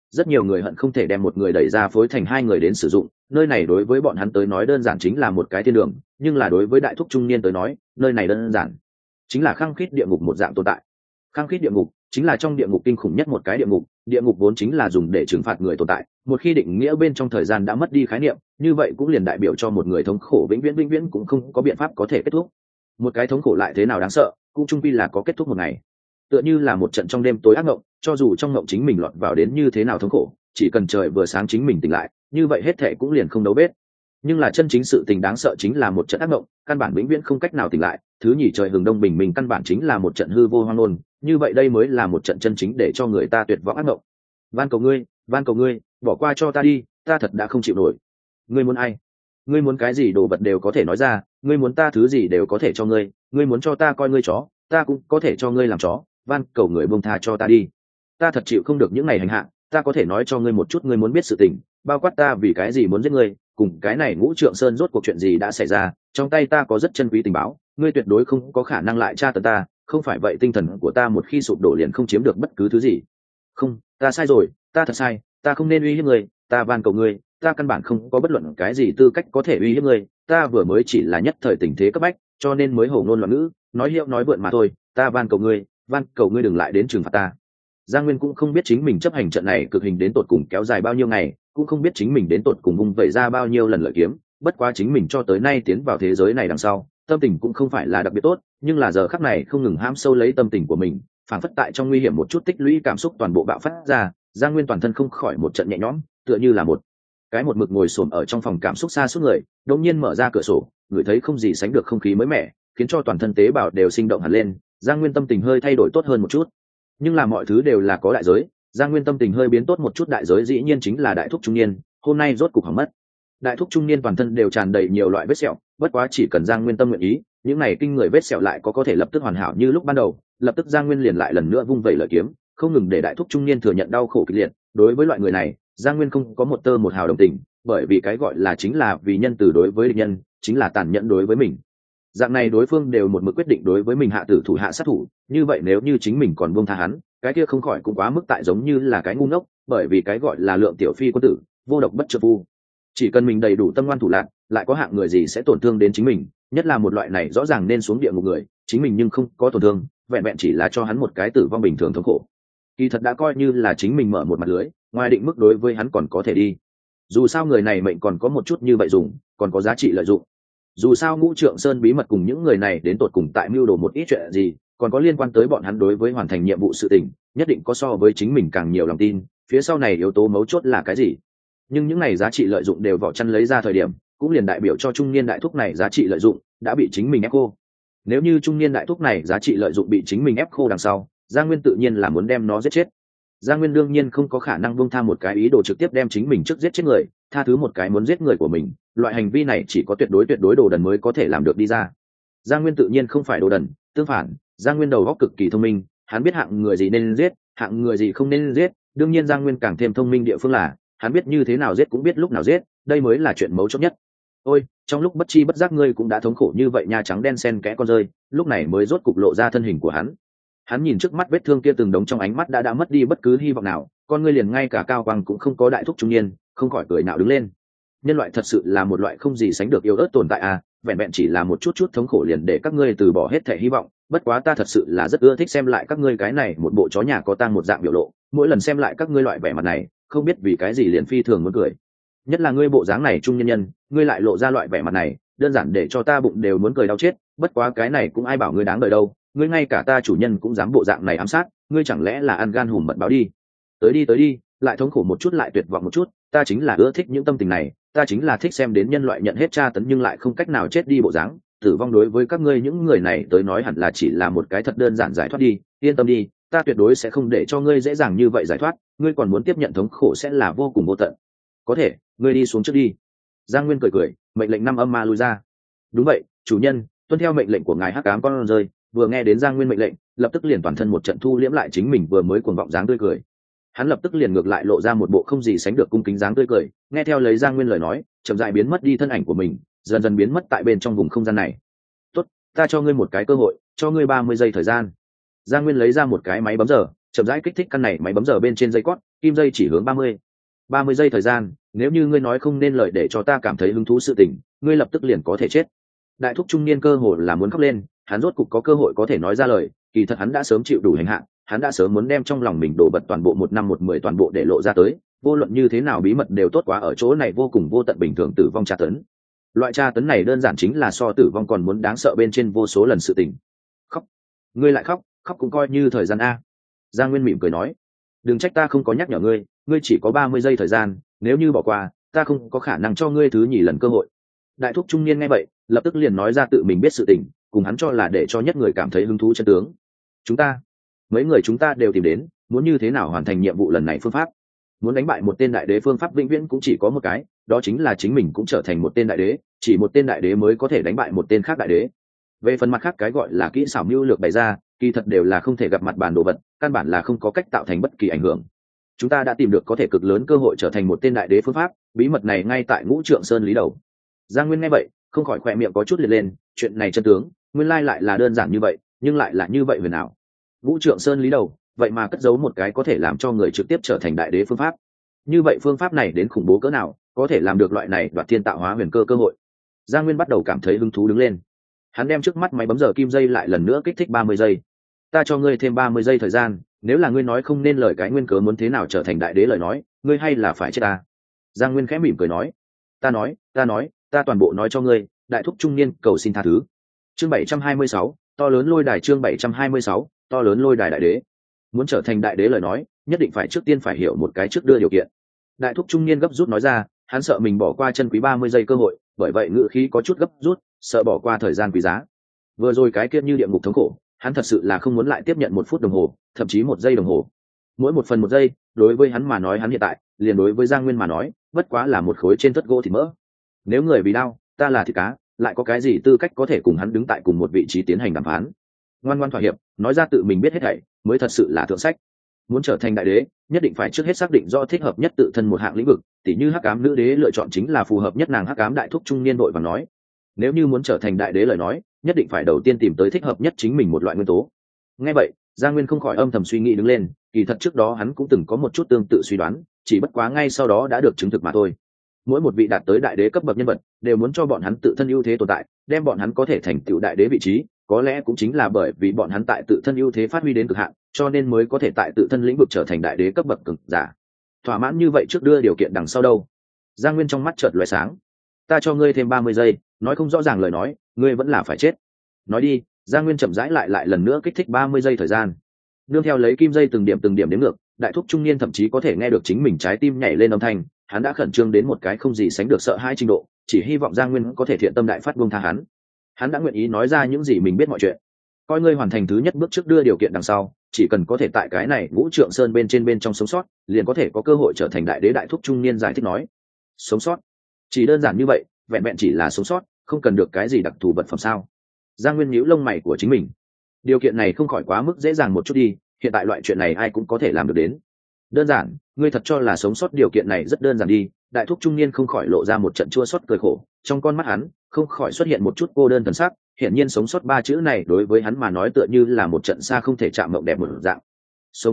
rất nhiều người hận không thể đem một người đẩy ra phối thành hai người đến sử dụng, nơi này đối với bọn hắn tới nói đơn giản chính là một cái thiên đường, nhưng là đối với đại thúc trung niên tới nói nơi này đơn giản chính là khăng khít địa ngục một dạng tồn tại. Khăng khít địa ngục chính là trong địa ngục kinh khủng nhất một cái địa ngục, địa ngục vốn chính là dùng để trừng phạt người tồn tại, một khi định nghĩa bên trong thời gian đã mất đi khái niệm, như vậy cũng liền đại biểu cho một người thống khổ vĩnh viễn cũng không có biện pháp có thể kết thúc. Một cái thống khổ lại thế nào đáng sợ, cũng chung quy là có kết thúc một ngày. Tựa như là một trận trong đêm tối ác mộng, cho dù trong mộng chính mình lọt vào đến như thế nào thống khổ, chỉ cần trời vừa sáng chính mình tỉnh lại, như vậy hết thệ cũng liền không đấu bết. Nhưng là chân chính sự tình đáng sợ chính là một trận ác mộng, căn bản vĩnh viễn không cách nào tỉnh lại, thứ nhì trời hừng đông bình minh căn bản chính là một trận hư vô hoang ngôn, như vậy đây mới là một trận chân chính để cho người ta tuyệt vọng ác mộng. Van cầu ngươi, bỏ qua cho ta đi, ta thật đã không chịu nổi. Ngươi muốn ai? Ngươi muốn cái gì đồ vật đều có thể nói ra, ngươi muốn ta thứ gì đều có thể cho ngươi, ngươi muốn cho ta coi ngươi chó, ta cũng có thể cho ngươi làm chó, van cầu người buông tha cho ta đi. Ta thật chịu không được những ngày hành hạ, ta có thể nói cho ngươi một chút ngươi muốn biết sự tình, bao quát ta vì cái gì muốn giết ngươi, cùng cái này Ngũ Trượng Sơn rốt cuộc chuyện gì đã xảy ra, trong tay ta có rất chân quý tình báo, ngươi tuyệt đối không có khả năng lại tra tấn ta, không phải vậy tinh thần của ta một khi sụp đổ liền không chiếm được bất cứ thứ gì. Không, ta sai rồi, ta thật sai, ta không nên uy hiếp ngươi, ta van cầu ngươi, ta căn bản không có bất luận cái gì tư cách có thể uy hiếp ngươi, ta vừa mới chỉ là nhất thời tình thế cấp bách, cho nên mới hồ ngôn loạn ngữ, nói hiệu nói vượn mà thôi, ta van cầu ngươi đừng lại đến trừng phạt ta. Giang Nguyên cũng không biết chính mình chấp hành trận này cực hình đến tột cùng kéo dài bao nhiêu ngày, cũng không biết chính mình đến tột cùng vung vẩy ra bao nhiêu lần lợi kiếm, bất quá chính mình cho tới nay tiến vào thế giới này đằng sau, tâm tình cũng không phải là đặc biệt tốt, nhưng là giờ khắc này không ngừng hãm sâu lấy tâm tình của mình, phản phất tại trong nguy hiểm một chút tích lũy cảm xúc toàn bộ bạo phát ra, Giang Nguyên toàn thân không khỏi một trận nhẹ nhõm, tựa như là một mực ngồi xổm ở trong phòng cảm xúc xa suốt người, đột nhiên mở ra cửa sổ, ngửi thấy không gì sánh được không khí mới mẻ, khiến cho toàn thân tế bào đều sinh động hẳn lên, Giang Nguyên tâm tình hơi thay đổi tốt hơn một chút. Nhưng là mọi thứ đều là có đại giới, Giang Nguyên tâm tình hơi biến tốt một chút, đại giới dĩ nhiên chính là đại thúc trung niên, hôm nay rốt cục hỏng mất. Đại thúc trung niên toàn thân đều tràn đầy nhiều loại vết sẹo, bất quá chỉ cần Giang Nguyên tâm nguyện ý, những này kinh người vết sẹo lại có thể lập tức hoàn hảo như lúc ban đầu, lập tức Giang Nguyên liền lại lần nữa vung vẩy lợi kiếm, không ngừng để đại thúc trung niên thừa nhận đau khổ kịch liệt. Đối với loại người này, Giang Nguyên không có một tơ một hào đồng tình, bởi vì cái gọi là chính là vì nhân từ đối với địch nhân, chính là tàn nhẫn đối với mình. Dạng này đối phương đều một mực quyết định đối với mình hạ tử thủ hạ sát thủ, như vậy nếu như chính mình còn buông tha hắn, cái kia không khỏi cũng quá mức tại giống như là cái ngu ngốc, bởi vì cái gọi là lượng tiểu phi quân tử, vô độc bất trợ phu. Chỉ cần mình đầy đủ tâm ngoan thủ lạn, lại có hạng người gì sẽ tổn thương đến chính mình, nhất là một loại này rõ ràng nên xuống địa ngục người, chính mình nhưng không có tổn thương, vẹn vẹn chỉ là cho hắn một cái tử vong bình thường thống khổ. Kỳ thật đã coi như là chính mình mở một mặt lưới, ngoài định mức đối với hắn còn có thể đi. Dù sao người này mệnh còn có một chút như vậy dùng, còn có giá trị lợi dụng. Dù sao Ngũ Trượng Sơn bí mật cùng những người này đến tột cùng tại mưu đồ một ít chuyện gì, còn có liên quan tới bọn hắn đối với hoàn thành nhiệm vụ sự tình, nhất định có so với chính mình càng nhiều lòng tin, phía sau này yếu tố mấu chốt là cái gì. Nhưng những này giá trị lợi dụng đều vỏ chăn lấy ra thời điểm, cũng liền đại biểu cho trung niên đại thúc này giá trị lợi dụng đã bị chính mình ép khô. Nếu như trung niên đại thúc này giá trị lợi dụng bị chính mình ép khô đằng sau, Giang Nguyên tự nhiên là muốn đem nó giết chết. Giang Nguyên đương nhiên không có khả năng buông tha một cái ý đồ trực tiếp đem chính mình trước giết chết người, tha thứ một cái muốn giết người của mình, loại hành vi này chỉ có tuyệt đối đồ đần mới có thể làm được đi ra. Giang Nguyên tự nhiên không phải đồ đần, tương phản, Giang Nguyên đầu óc cực kỳ thông minh, hắn biết hạng người gì nên giết, hạng người gì không nên giết, đương nhiên Giang Nguyên càng thêm thông minh địa phương là, hắn biết như thế nào giết cũng biết lúc nào giết, đây mới là chuyện mấu chốt nhất. Ôi, trong lúc bất chi bất giác ngươi cũng đã thống khổ như vậy nha, trắng đen xen kẽ con rơi, lúc này mới rốt cục lộ ra thân hình của hắn. Hắn nhìn trước mắt vết thương kia từng đống trong ánh mắt đã mất đi bất cứ hy vọng nào, con ngươi liền ngay cả cao quang cũng không có, đại thúc trung niên không khỏi cười nhạo đứng lên. Nhân loại thật sự là một loại không gì sánh được yếu ớt tồn tại à, vẹn vẹn chỉ là một chút thống khổ liền để các ngươi từ bỏ hết thể hy vọng, bất quá ta thật sự là rất ưa thích xem lại các ngươi cái này một bộ chó nhà có tang một dạng biểu lộ, mỗi lần xem lại các ngươi loại vẻ mặt này, không biết vì cái gì liền phi thường muốn cười. Nhất là ngươi bộ dáng này trung nhân nhân, ngươi lại lộ ra loại vẻ mặt này, đơn giản để cho ta bụng đều muốn cười đau chết, bất quá cái này cũng ai bảo ngươi đáng đời đâu, ngươi ngay cả ta chủ nhân cũng dám bộ dạng này ám sát, ngươi chẳng lẽ là ăn gan hùm mật báo đi. Tới đi, lại thống khổ một chút lại tuyệt vọng một chút, ta chính là ưa thích những tâm tình này, ta chính là thích xem đến nhân loại nhận hết tra tấn nhưng lại không cách nào chết đi bộ dáng, tử vong đối với các ngươi những người này tới nói hẳn là chỉ là một cái thật đơn giản giải thoát đi, yên tâm đi, ta tuyệt đối sẽ không để cho ngươi dễ dàng như vậy giải thoát, ngươi còn muốn tiếp nhận thống khổ sẽ là vô cùng vô tận. Có thể, ngươi đi xuống trước đi. Giang Nguyên cười, mệnh lệnh năm âm ma lui ra. Đúng vậy, chủ nhân, tuân theo mệnh lệnh của ngài hắc ám con rơi. Vừa nghe đến Giang Nguyên mệnh lệnh, lập tức liền toàn thân một trận thu liễm lại chính mình vừa mới cuồng vọng dáng tươi cười. Hắn lập tức liền ngược lại lộ ra một bộ không gì sánh được cung kính dáng tươi cười, nghe theo lấy Giang Nguyên lời nói, chậm rãi biến mất đi thân ảnh của mình, dần dần biến mất tại bên trong vùng không gian này. Tốt, ta cho ngươi một cái cơ hội, cho ngươi 30 giây thời gian. Giang Nguyên lấy ra một cái máy bấm giờ, chậm rãi kích thích căn này máy bấm giờ bên trên dây cót, kim dây chỉ hướng 30 giây thời gian, nếu như ngươi nói không nên lời để cho ta cảm thấy hứng thú sự tình, ngươi lập tức liền có thể chết. Đại thúc trung niên cơ hồ là muốn khóc lên, hắn rốt cục có cơ hội có thể nói ra lời, kỳ thật hắn đã sớm chịu đủ hành hạ, hắn đã sớm muốn đem trong lòng mình đổ bật toàn bộ 1 năm 1 10 toàn bộ để lộ ra tới, vô luận như thế nào bí mật đều tốt quá ở chỗ này vô cùng vô tận bình thường tử vong tra tấn. Loại tra tấn này đơn giản chính là so tử vong còn muốn đáng sợ bên trên vô số lần sự tình. Khóc, ngươi lại khóc, khóc cũng coi như thời gian a. Giang Nguyên mỉm cười nói, đừng trách ta không có nhắc nhở ngươi, ngươi chỉ có 30 giây thời gian, nếu như bỏ qua, ta không có khả năng cho ngươi thứ nhì lần cơ hội. Đại thúc trung niên nghe vậy, lập tức liền nói ra tự mình biết sự tình, cùng hắn cho là để cho nhất người cảm thấy hứng thú chân tướng. Mấy người chúng ta đều tìm đến, muốn như thế nào hoàn thành nhiệm vụ lần này phương pháp. Muốn đánh bại một tên đại đế phương pháp vĩnh viễn cũng chỉ có một cái, đó chính là chính mình cũng trở thành một tên đại đế, chỉ một tên đại đế mới có thể đánh bại một tên khác đại đế. Về phần mặt khác cái gọi là kỹ xảo mưu lược bày ra, kỳ thật đều là không thể gặp mặt bàn đồ vật, căn bản là không có cách tạo thành bất kỳ ảnh hưởng. Chúng ta đã tìm được có thể cực lớn cơ hội trở thành một tên đại đế phương pháp, bí mật này ngay tại Ngũ Trượng Sơn Lý Đầu. Giang Nguyên nghe vậy, không khỏi khỏe miệng có chút liệt lên, chuyện này chân tướng, nguyên lai lại là đơn giản như vậy, nhưng lại là như vậy huyền ảo. Ngũ Trượng Sơn Lý Đầu, vậy mà cất giấu một cái có thể làm cho người trực tiếp trở thành đại đế phương pháp. Như vậy phương pháp này đến khủng bố cỡ nào, có thể làm được loại này đoạt thiên tạo hóa huyền cơ cơ hội. Giang Nguyên bắt đầu cảm thấy hứng thú đứng lên. Hắn đem trước mắt máy bấm giờ kim dây lại lần nữa kích thích 30 giây. Ta cho ngươi thêm 30 giây thời gian, nếu là ngươi nói không nên lời cái nguyên cớ muốn thế nào trở thành đại đế lời nói, ngươi hay là phải chết ta. Giang Nguyên khẽ mỉm cười nói, ta toàn bộ nói cho ngươi. Đại thúc trung niên cầu xin tha thứ. Chương 726, to lớn lôi đài. Chương 726, to lớn lôi đài đại đế. Muốn trở thành đại đế lời nói, nhất định phải trước tiên phải hiểu một cái trước đưa điều kiện. Đại thúc trung niên gấp rút nói ra, hắn sợ mình bỏ qua chân quý 30 giây cơ hội, bởi vậy ngữ khí có chút gấp rút, sợ bỏ qua thời gian quý giá. Vừa rồi cái kia như địa ngục thống khổ, hắn thật sự là không muốn lại tiếp nhận 1 phút đồng hồ, thậm chí 1 giây đồng hồ. Mỗi 1 phần 1 giây, đối với hắn mà nói hắn hiện tại, liền đối với Giang Nguyên mà nói, bất quá là một khối trên tất gỗ thịt mỡ. Nếu người vì đau, ta là thịt cá, lại có cái gì tư cách có thể cùng hắn đứng tại cùng một vị trí tiến hành đàm phán. Ngoan ngoan thỏa hiệp, nói ra tự mình biết hết thảy, mới thật sự là thượng sách. Muốn trở thành đại đế, nhất định phải trước hết xác định do thích hợp nhất tự thân một hạng lĩnh vực, tỉ như hắc ám nữ đế lựa chọn chính là phù hợp nhất nàng. Hắc ám đại thúc trung niên đội và nói, nếu như muốn trở thành đại đế lời nói, nhất định phải đầu tiên tìm tới thích hợp nhất chính mình một loại nguyên tố. Nghe vậy, Giang Nguyên không khỏi âm thầm suy nghĩ đứng lên, kỳ thật trước đó hắn cũng từng có một chút tương tự suy đoán, chỉ bất quá ngay sau đó đã được chứng thực mà thôi. Mỗi một vị đạt tới đại đế cấp bậc nhân vật đều muốn cho bọn hắn tự thân ưu thế tồn tại, đem bọn hắn có thể thành tựu đại đế vị trí, có lẽ cũng chính là bởi vì bọn hắn tại tự thân ưu thế phát huy đến cực hạn, cho nên mới có thể tại tự thân lĩnh vực trở thành đại đế cấp bậc cường giả. Thỏa mãn như vậy trước đưa điều kiện đằng sau đâu? Giang Nguyên trong mắt chợt lóe sáng. Ta cho ngươi thêm 30 giây, nói không rõ ràng lời nói, ngươi vẫn là phải chết. Nói đi. Giang Nguyên chậm rãi lại lần nữa kích thích 30 giây thời gian. Nương theo lấy kim dây từng điểm đếm ngược, đại thúc trung niên thậm chí có thể nghe được chính mình trái tim nhảy lên âm thanh, hắn đã khẩn trương đến một cái không gì sánh được sợ hãi trình độ, chỉ hy vọng Giang Nguyên có thể thiện tâm đại phát buông tha hắn. Hắn đã nguyện ý nói ra những gì mình biết mọi chuyện. Coi ngươi hoàn thành thứ nhất bước trước đưa điều kiện đằng sau, chỉ cần có thể tại cái này Ngũ Trượng Sơn bên trong sống sót, liền có thể có cơ hội trở thành đại đế. Đại thúc trung niên giải thích nói, sống sót, chỉ đơn giản như vậy, vẹn vẹn chỉ là sống sót, không cần được cái gì đặc thù vật phẩm sao? Giang Nguyên nhíu lông mày của chính mình. Điều kiện này không khỏi quá mức dễ dàng một chút đi, hiện tại loại chuyện này ai cũng có thể làm được đến. Đơn giản, ngươi thật cho là sống sót điều kiện này rất đơn giản đi. Đại thúc trung niên không khỏi lộ ra một trận chua xót cười khổ, trong con mắt hắn không khỏi xuất hiện một chút cô đơn thần sắc. Hiển nhiên sống sót 3 chữ này đối với hắn mà nói tựa như là một trận xa không thể chạm mộng đẹp một dạng. Sống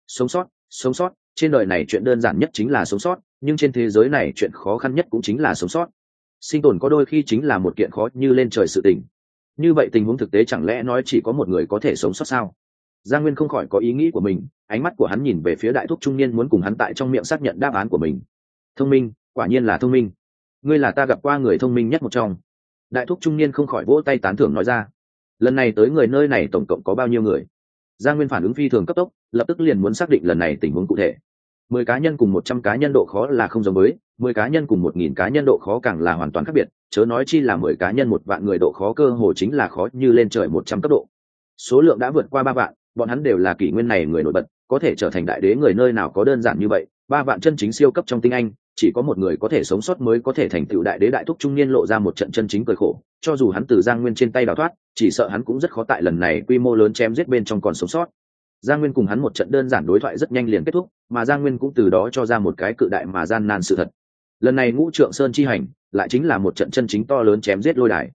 sót, trên đời này chuyện đơn giản nhất chính là sống sót, nhưng trên thế giới này chuyện khó khăn nhất cũng chính là sống sót. Sinh tồn có đôi khi chính là một kiện khó như lên trời sự tình. Như vậy tình huống thực tế chẳng lẽ nói chỉ có một người có thể sống sót sao? Giang Nguyên không khỏi có ý nghĩ của mình, ánh mắt của hắn nhìn về phía đại thúc trung niên muốn cùng hắn tại trong miệng xác nhận đáp án của mình. Thông minh, quả nhiên là thông minh. Ngươi là ta gặp qua người thông minh nhất một trong. Đại thúc trung niên không khỏi vỗ tay tán thưởng nói ra. Lần này tới người nơi này tổng cộng có bao nhiêu người? Giang Nguyên phản ứng phi thường cấp tốc, lập tức liền muốn xác định lần này tình huống cụ thể. 10 cá nhân cùng 100 cá nhân độ khó là không giống với, 10 cá nhân cùng 1000 cá nhân độ khó càng là hoàn toàn khác biệt, chớ nói chi là 10 cá nhân 1 vạn người độ khó cơ hồ chính là khó như lên trời 100 cấp độ. Số lượng đã vượt qua 3 vạn, bọn hắn đều là kỷ nguyên này người nổi bật, có thể trở thành đại đế người nơi nào có đơn giản như vậy. 3 vạn chân chính siêu cấp trong tinh anh, chỉ có một người có thể sống sót mới có thể thành tựu đại đế. Đại thúc trung niên lộ ra một trận chân chính cười khổ, cho dù hắn từ Giang Nguyên trên tay đào thoát, chỉ sợ hắn cũng rất khó tại lần này quy mô lớn chém giết bên trong còn sống sót. Giang Nguyên cùng hắn một trận đơn giản đối thoại rất nhanh liền kết thúc, mà Giang Nguyên cũng từ đó cho ra một cái cự đại mà gian nan sự thật. Lần này Ngũ Trượng Sơn chi hành, lại chính là một trận chân chính to lớn chém giết lôi đài.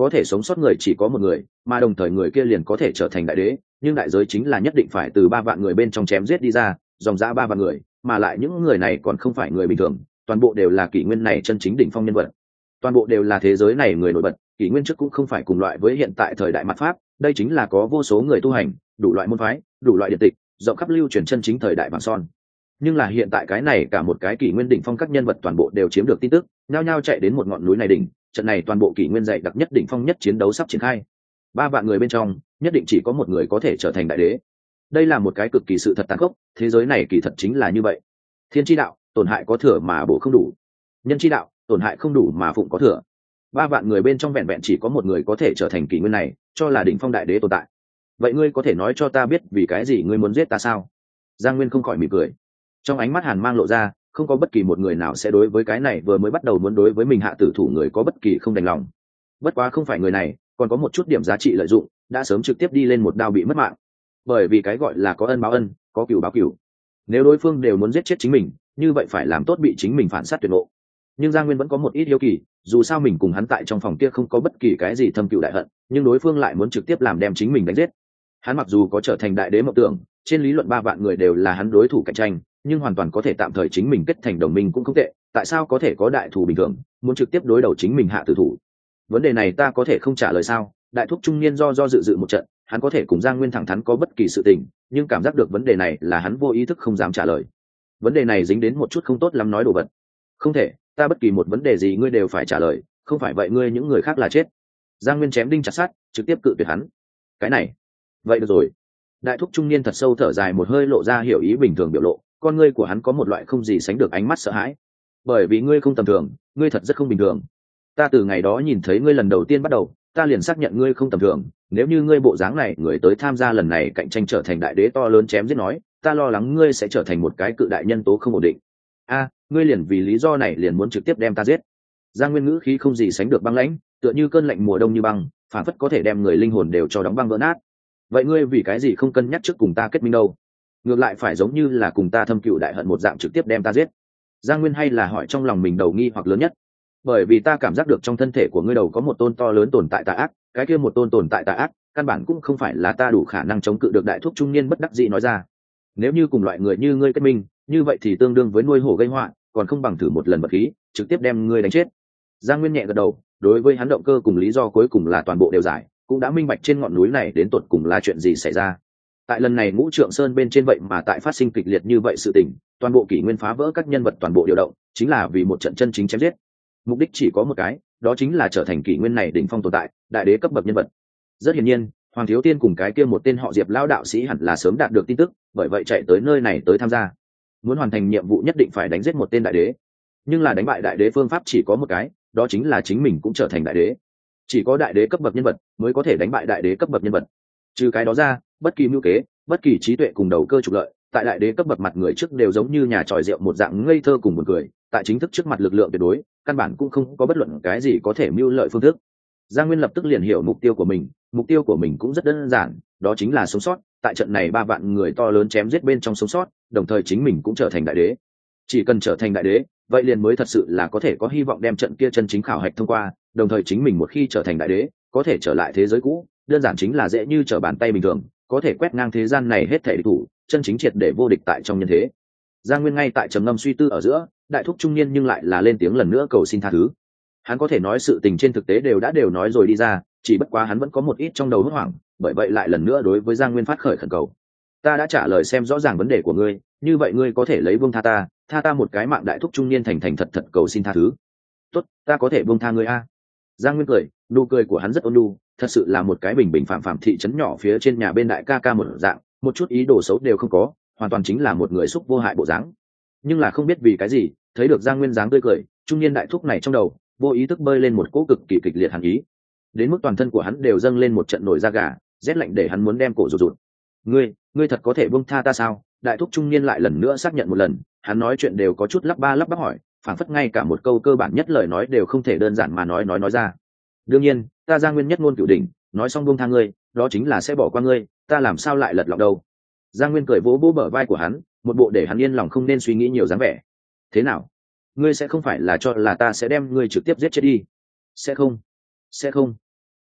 có thể sống sót người chỉ có một người, mà đồng thời người kia liền có thể trở thành đại đế, nhưng đại giới chính là nhất định phải từ 3 vạn người bên trong chém giết đi ra, dòng dã 3 vạn người, mà lại những người này còn không phải người bình thường, toàn bộ đều là kỷ nguyên này chân chính đỉnh phong nhân vật, toàn bộ đều là thế giới này người nổi bật. Kỷ nguyên trước cũng không phải cùng loại với hiện tại thời đại mặt pháp, đây chính là có vô số người tu hành, đủ loại môn phái, đủ loại điện tịch, rộng khắp lưu truyền chân chính thời đại vàng son. Nhưng là hiện tại cái này cả một cái kỷ nguyên đỉnh phong các nhân vật toàn bộ đều chiếm được tin tức, nhao nhao chạy đến một ngọn núi này đỉnh, trận này toàn bộ kỷ nguyên dày đặc nhất đỉnh phong nhất chiến đấu sắp triển khai. 3 vạn người bên trong, nhất định chỉ có một người có thể trở thành đại đế. Đây là một cái cực kỳ sự thật tàn khốc, thế giới này kỳ thật chính là như vậy. Thiên chi đạo, tổn hại có thừa mà bổ không đủ. Nhân chi đạo, tổn hại không đủ mà phụng có thừa. 3 vạn người bên trong vẹn vẹn chỉ có một người có thể trở thành kỷ nguyên này, cho là đỉnh phong đại đế tồn tại. Vậy ngươi có thể nói cho ta biết vì cái gì ngươi muốn giết ta sao? Giang Nguyên không khỏi mỉm cười, trong ánh mắt hàn mang lộ ra, không có bất kỳ một người nào sẽ đối với cái này vừa mới bắt đầu muốn đối với mình hạ tử thủ người có bất kỳ không đành lòng. Bất quá không phải người này, còn có một chút điểm giá trị lợi dụng, đã sớm trực tiếp đi lên một đao bị mất mạng. Bởi vì cái gọi là có ân báo ân, có cừu báo cừu. Nếu đối phương đều muốn giết chết chính mình, như vậy phải làm tốt bị chính mình phản sát tuyệt ngộ. Nhưng Giang Nguyên vẫn có một ít hiếu kỳ, dù sao mình cùng hắn tại trong phòng kia không có bất kỳ cái gì thâm cừu đại hận, nhưng đối phương lại muốn trực tiếp làm đem chính mình đánh giết. Hắn mặc dù có trở thành đại đế mộng tưởng, trên lý luận 3 vạn người đều là hắn đối thủ cạnh tranh, nhưng hoàn toàn có thể tạm thời chính mình kết thành đồng minh cũng không tệ, tại sao có thể có đại thủ bình thường muốn trực tiếp đối đầu chính mình hạ tử thủ? Vấn đề này ta có thể không trả lời sao? Đại thúc trung niên do dự một trận, hắn có thể cùng Giang Nguyên thẳng thắn có bất kỳ sự tình, nhưng cảm giác được vấn đề này là hắn vô ý thức không dám trả lời. Vấn đề này dính đến một chút không tốt lắm nói đồ vật. Không thể, ta bất kỳ một vấn đề gì ngươi đều phải trả lời, không phải vậy ngươi những người khác là chết. Giang Nguyên chém đinh chặt sắt, trực tiếp cự tuyệt hắn. Cái này, vậy được rồi. Đại thúc trung niên thật sâu thở dài một hơi, lộ ra hiểu ý bình thường biểu lộ, con ngươi của hắn có một loại không gì sánh được ánh mắt sợ hãi. Bởi vì ngươi không tầm thường, ngươi thật rất không bình thường. Ta từ ngày đó nhìn thấy ngươi lần đầu tiên bắt đầu, ta liền xác nhận ngươi không tầm thường. Nếu như ngươi bộ dáng này người tới tham gia lần này cạnh tranh trở thành đại đế to lớn chém giết nói, ta lo lắng ngươi sẽ trở thành một cái cự đại nhân tố không ổn định. Ngươi liền vì lý do này liền muốn trực tiếp đem ta giết. Giang Nguyên ngữ khí không gì sánh được băng lãnh, tựa như cơn lạnh mùa đông như băng, phản phất có thể đem người linh hồn đều cho đóng băng vỡ nát. Vậy ngươi vì cái gì không cân nhắc trước cùng ta kết minh đâu, ngược lại phải giống như là cùng ta thâm cựu đại hận một dạng trực tiếp đem ta giết? Giang Nguyên hay là hỏi trong lòng mình đầu nghi hoặc lớn nhất. Bởi vì ta cảm giác được trong thân thể của ngươi đầu có một tôn to lớn tồn tại tà ác, cái kia một tôn tồn tại tà ác căn bản cũng không phải là ta đủ khả năng chống cự được. Đại thúc trung niên bất đắc dĩ nói ra. Nếu như cùng loại người như ngươi kết minh, như vậy thì tương đương với nuôi hổ gây họa, còn không bằng thử một lần vật khí, trực tiếp đem ngươi đánh chết. Giang Nguyên nhẹ gật đầu, đối với hắn động cơ cùng lý do cuối cùng là toàn bộ đều giải, cũng đã minh bạch trên ngọn núi này đến tột cùng là chuyện gì xảy ra. Tại lần này Ngũ Trượng Sơn bên trên vậy mà tại phát sinh kịch liệt như vậy sự tình, toàn bộ kỷ nguyên phá vỡ các nhân vật toàn bộ điều động, chính là vì một trận chân chính chém giết. Mục đích chỉ có một cái, đó chính là trở thành kỷ nguyên này đỉnh phong tồn tại, đại đế cấp bậc nhân vật. Rất hiển nhiên, Hoàng Thiếu Tiên cùng cái kia một tên họ Diệp lão đạo sĩ hẳn là sớm đạt được tin tức, bởi vậy chạy tới nơi này tới tham gia. Muốn hoàn thành nhiệm vụ nhất định phải đánh giết một tên đại đế, nhưng là đánh bại đại đế phương pháp chỉ có một cái, đó chính là chính mình cũng trở thành đại đế. Chỉ có đại đế cấp bậc nhân vật mới có thể đánh bại đại đế cấp bậc nhân vật. Trừ cái đó ra, bất kỳ mưu kế, bất kỳ trí tuệ cùng đầu cơ trục lợi, tại đại đế cấp bậc mặt người trước đều giống như nhà tròi rượu một dạng ngây thơ cùng buồn cười, tại chính thức trước mặt lực lượng tuyệt đối, căn bản cũng không có bất luận cái gì có thể mưu lợi phương thức. Giang Nguyên lập tức liền hiểu mục tiêu của mình cũng rất đơn giản, đó chính là sống sót, tại trận này 3 vạn người to lớn chém giết bên trong sống sót, đồng thời chính mình cũng trở thành đại đế. Chỉ cần trở thành đại đế, vậy liền mới thật sự là có thể có hy vọng đem trận kia chân chính khảo hạch thông qua, đồng thời chính mình một khi trở thành đại đế, có thể trở lại thế giới cũ, đơn giản chính là dễ như trở bàn tay bình thường, có thể quét ngang thế gian này hết thảy địch thủ, chân chính triệt để vô địch tại trong nhân thế. Giang Nguyên ngay tại trầm ngâm suy tư ở giữa, đại thúc trung niên nhưng lại là lên tiếng lần nữa cầu xin tha thứ. Hắn có thể nói sự tình trên thực tế đều nói rồi đi ra, chỉ bất quá hắn vẫn có một ít trong đầu hốt hoảng, bởi vậy lại lần nữa đối với Giang Nguyên phát khởi khẩn cầu. Ta đã trả lời xem rõ ràng vấn đề của ngươi, như vậy ngươi có thể lấy buông tha ta một cái mạng. Đại thúc trung niên thành thật cầu xin tha thứ. Tốt, ta có thể buông tha ngươi a. Giang Nguyên cười, nụ cười của hắn rất ôn nhu, thật sự là một cái bình bình phạm thị trấn nhỏ phía trên nhà bên đại ca một dạng, một chút ý đồ xấu đều không có, hoàn toàn chính là một người xúc vô hại bộ dáng. Nhưng là không biết vì cái gì, thấy được Giang Nguyên dáng tươi cười, trung niên đại thúc này trong đầu vô ý thức bơi lên một cỗ cực kỳ kịch liệt hàn ý, đến mức toàn thân của hắn đều dâng lên một trận nổi da gà, rét lạnh để hắn muốn đem cổ rụt. Ngươi thật có thể buông tha ta sao? Đại thúc trung niên lại lần nữa xác nhận một lần, hắn nói chuyện đều có chút lắp ba lắp bắp hỏi, phảng phất ngay cả một câu cơ bản nhất lời nói đều không thể đơn giản mà nói ra. Đương nhiên, ta Giang Nguyên nhất ngôn cửu đỉnh, nói xong buông tha ngươi, đó chính là sẽ bỏ qua ngươi, ta làm sao lại lật lọng đâu. Giang Nguyên cười vỗ vỗ bờ vai của hắn, một bộ để hắn yên lòng không nên suy nghĩ nhiều dáng vẻ. Thế nào? Ngươi sẽ không phải là cho là ta sẽ đem ngươi trực tiếp giết chết đi? Sẽ không.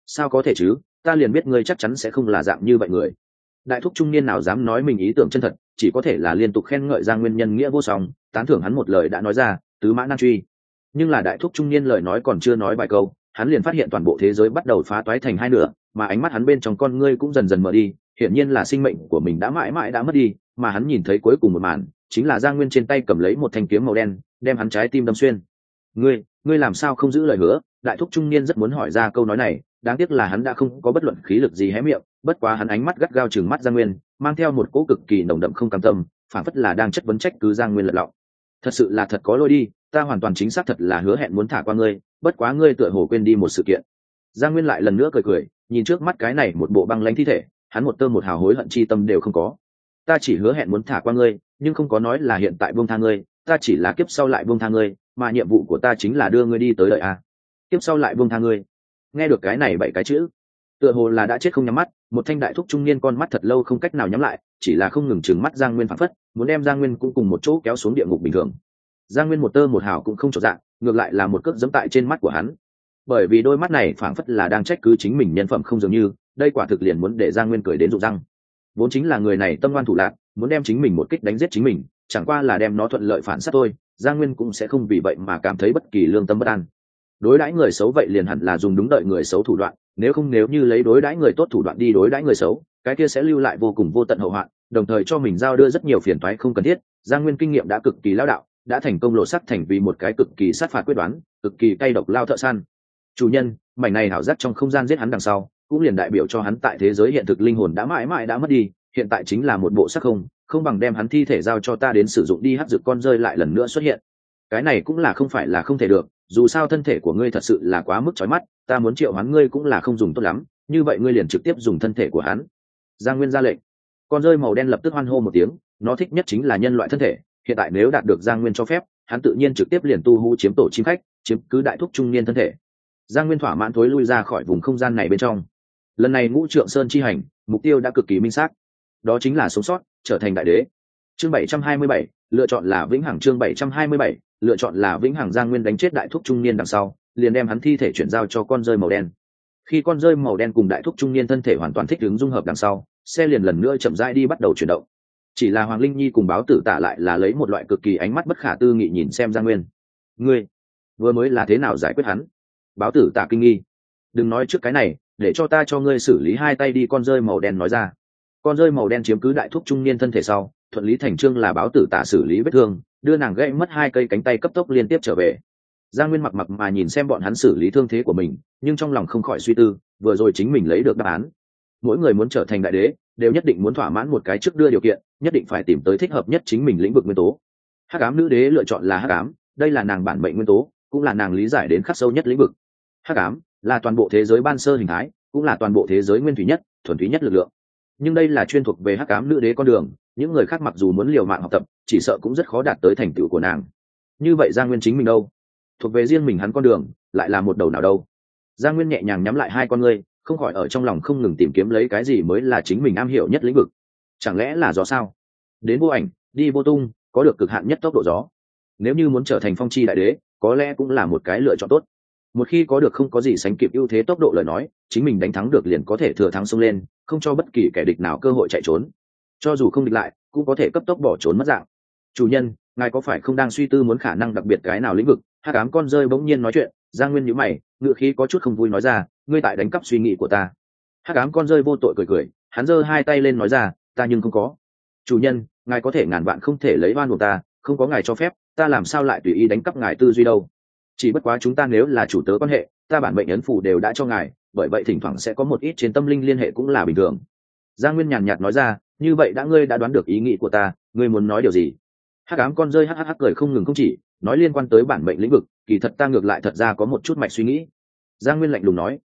sao có thể chứ, ta liền biết ngươi chắc chắn sẽ không là dạng như vậy người. Đại thúc trung niên nào dám nói mình ý tưởng chân thật, chỉ có thể là liên tục khen ngợi Giang Nguyên nhân nghĩa vô song, tán thưởng hắn một lời đã nói ra, tứ mã nan truy. Nhưng là đại thúc trung niên lời nói còn chưa nói vài câu, hắn liền phát hiện toàn bộ thế giới bắt đầu phá toái thành hai nửa, mà ánh mắt hắn bên trong con ngươi cũng dần dần mở đi, hiển nhiên là sinh mệnh của mình đã mãi mãi đã mất đi, mà hắn nhìn thấy cuối cùng một màn, chính là Giang Nguyên trên tay cầm lấy một thanh kiếm màu đen, đem hắn trái tim đâm xuyên. Ngươi làm sao không giữ lời hứa? Đại thúc trung niên rất muốn hỏi ra câu nói này, đáng tiếc là hắn đã không có bất luận khí lực gì hé miệng, bất quá hắn ánh mắt gắt gao trừng mắt Giang Nguyên, mang theo một cỗ cực kỳ nồng đậm không cam tâm, phản phất là đang chất vấn trách cứ Giang Nguyên lật lọng. Thật sự là thật có lỗi đi, ta hoàn toàn chính xác thật là hứa hẹn muốn thả qua ngươi, bất quá ngươi tựa hồ quên đi một sự kiện. Giang Nguyên lại lần nữa cười cười, nhìn trước mắt cái này một bộ băng lãnh thi thể, hắn một tơ một hào hối hận chi tâm đều không có. Ta chỉ hứa hẹn muốn thả qua ngươi, nhưng không có nói là hiện tại buông tha ngươi, ta chỉ là kiếp sau lại buông tha ngươi, mà nhiệm vụ của ta chính là đưa ngươi đi tới đời a. Kiếp sau lại buông tha ngươi. Nghe được cái này bảy cái chữ, tựa hồ là đã chết không nhắm mắt, một thanh đại thúc trung niên con mắt thật lâu không cách nào nhắm lại, chỉ là không ngừng trừng mắt Giang Nguyên phảng phất muốn đem Giang Nguyên cũng cùng một chỗ kéo xuống địa ngục bình thường. Giang Nguyên một tơ một hào cũng không trọn dạng, ngược lại là một cước giẫm tại trên mắt của hắn, bởi vì đôi mắt này phảng phất là đang trách cứ chính mình nhân phẩm không dường như, đây quả thực liền muốn để Giang Nguyên cười đến rụng răng. Vốn chính là người này tâm ngoan thủ lạn, muốn đem chính mình một kích đánh giết chính mình, chẳng qua là đem nó thuận lợi phản sát thôi, Giang Nguyên cũng sẽ không vì vậy mà cảm thấy bất kỳ lương tâm bất an. Đối đãi người xấu vậy liền hẳn là dùng đúng đợi người xấu thủ đoạn, nếu như lấy đối đãi người tốt thủ đoạn đi đối đãi người xấu, cái kia sẽ lưu lại vô cùng vô tận hậu hoạn, đồng thời cho mình giao đưa rất nhiều phiền toái không cần thiết. Giang Nguyên kinh nghiệm đã cực kỳ lão đạo, đã thành công lộ sắc thành vì một cái cực kỳ sát phạt quyết đoán, cực kỳ cay độc lao thợ săn. Chủ nhân, mảnh này hảo giác trong không gian giết hắn đằng sau, cũng liền đại biểu cho hắn tại thế giới hiện thực linh hồn đã mãi mãi đã mất đi, hiện tại chính là một bộ xác không bằng đem hắn thi thể giao cho ta đến sử dụng đi, hắc dược con rơi lại lần nữa xuất hiện. Cái này cũng là không phải là không thể được, dù sao thân thể của ngươi thật sự là quá mức chói mắt, ta muốn triệu hắn ngươi cũng là không dùng tốt lắm, như vậy ngươi liền trực tiếp dùng thân thể của hắn. Giang Nguyên ra lệnh. Con rơi màu đen lập tức hoan hô một tiếng, nó thích nhất chính là nhân loại thân thể, hiện tại nếu đạt được Giang Nguyên cho phép, hắn tự nhiên trực tiếp liền tu hú chiếm tổ chim khách, chiếm cứ đại thúc trung niên thân thể. Giang Nguyên thỏa mãn thối lui ra khỏi vùng không gian này bên trong. Lần này Ngũ Trượng Sơn chi hành, mục tiêu đã cực kỳ minh xác, đó chính là sống sót, trở thành đại đế. Chương 727, lựa chọn là vĩnh hằng. Chương 727, lựa chọn là vĩnh hằng. Giang Nguyên đánh chết đại thúc trung niên đằng sau, liền đem hắn thi thể chuyển giao cho con rơi màu đen. Khi con rơi màu đen cùng đại thúc trung niên thân thể hoàn toàn thích ứng dung hợp đằng sau, xe liền lần nữa chậm rãi đi bắt đầu chuyển động. Chỉ là Hoàng Linh Nhi cùng Báo Tử Tả lại là lấy một loại cực kỳ ánh mắt bất khả tư nghị nhìn xem Giang Nguyên. Ngươi vừa mới là thế nào giải quyết hắn? Báo Tử Tả kinh nghi. Đừng nói trước cái này, để cho ta cho ngươi xử lý hai tay đi. Con rơi màu đen nói ra. Con rơi màu đen chiếm cứ đại thúc trung niên thân thể sau, thuận lý thành chương là Báo Tử Tả xử lý vết thương, đưa nàng gãy mất hai cây cánh tay cấp tốc liên tiếp trở về. Giang Nguyên mặc mà nhìn xem bọn hắn xử lý thương thế của mình, nhưng trong lòng không khỏi suy tư, vừa rồi chính mình lấy được đáp án. Mỗi người muốn trở thành đại đế, đều nhất định muốn thỏa mãn một cái trước đưa điều kiện, nhất định phải tìm tới thích hợp nhất chính mình lĩnh vực nguyên tố. Hắc ám nữ đế lựa chọn là hắc ám, đây là nàng bản mệnh nguyên tố, cũng là nàng lý giải đến khắc sâu nhất lĩnh vực. Hắc ám là toàn bộ thế giới ban sơ hình thái, cũng là toàn bộ thế giới nguyên thủy nhất, thuần túy nhất lực lượng. Nhưng đây là chuyên thuộc về hắc ám nữ đế con đường, những người khác mặc dù muốn liều mạng học tập, chỉ sợ cũng rất khó đạt tới thành tựu của nàng. Như vậy Giang Nguyên chính mình đâu? Thuộc về riêng mình hắn con đường, lại là một đầu nào đâu? Giang Nguyên nhẹ nhàng nhắm lại hai con ngươi, không khỏi ở trong lòng không ngừng tìm kiếm lấy cái gì mới là chính mình am hiểu nhất lĩnh vực. Chẳng lẽ là gió sao? Đến vô ảnh, đi vô tung, có được cực hạn nhất tốc độ gió. Nếu như muốn trở thành phong chi đại đế, có lẽ cũng là một cái lựa chọn tốt. Một khi có được không có gì sánh kịp ưu thế tốc độ lời nói, chính mình đánh thắng được liền có thể thừa thắng xông lên, không cho bất kỳ kẻ địch nào cơ hội chạy trốn. Cho dù không địch lại, cũng có thể cấp tốc bỏ trốn mất dạng. Chủ nhân, ngài có phải không đang suy tư muốn khả năng đặc biệt cái nào lĩnh vực? Hắc ám con rơi bỗng nhiên nói chuyện. Giang Nguyên nhíu mày, ngựa khí có chút không vui nói ra, ngươi tại đánh cắp suy nghĩ của ta. Hắc ám con rơi vô tội cười cười, hắn giơ hai tay lên nói ra, ta nhưng không có. Chủ nhân, ngài có thể ngàn vạn không thể lấy oan của ta, không có ngài cho phép, ta làm sao lại tùy ý đánh cắp ngài tư duy đâu. Chỉ bất quá chúng ta nếu là chủ tớ quan hệ, ta bản mệnh ấn phù đều đã cho ngài, bởi vậy thỉnh thoảng sẽ có một ít trên tâm linh liên hệ cũng là bình thường. Giang Nguyên nhàn nhạt nói ra, như vậy ngươi đã đoán được ý nghĩ của ta, ngươi muốn nói điều gì? Hắc ám con rơi hắc hắc cười không ngừng không chỉ, nói liên quan tới bản mệnh lĩnh vực, kỳ thật ta ngược lại thật ra có một chút mạch suy nghĩ. Giang Nguyên lạnh lùng nói,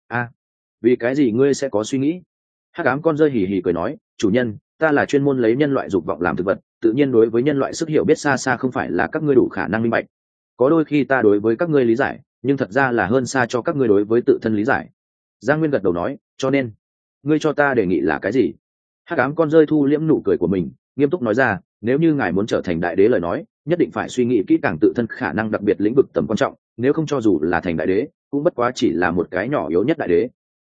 vì cái gì ngươi sẽ có suy nghĩ? Hắc ám con rơi hì hì cười nói, chủ nhân, ta là chuyên môn lấy nhân loại dục vọng làm thực vật, tự nhiên đối với nhân loại sức hiểu biết xa xa không phải là các ngươi đủ khả năng minh bạch. Có đôi khi ta đối với các ngươi lý giải, nhưng thật ra là hơn xa cho các ngươi đối với tự thân lý giải. Giang Nguyên gật đầu nói, cho nên ngươi cho ta đề nghị là cái gì? Hắc ám con rơi thu liễm nụ cười của mình, nghiêm túc nói ra, nếu như ngài muốn trở thành đại đế lời nói, nhất định phải suy nghĩ kỹ càng tự thân khả năng đặc biệt lĩnh vực tầm quan trọng, nếu không cho dù là thành đại đế, cũng bất quá chỉ là một cái nhỏ yếu nhất đại đế.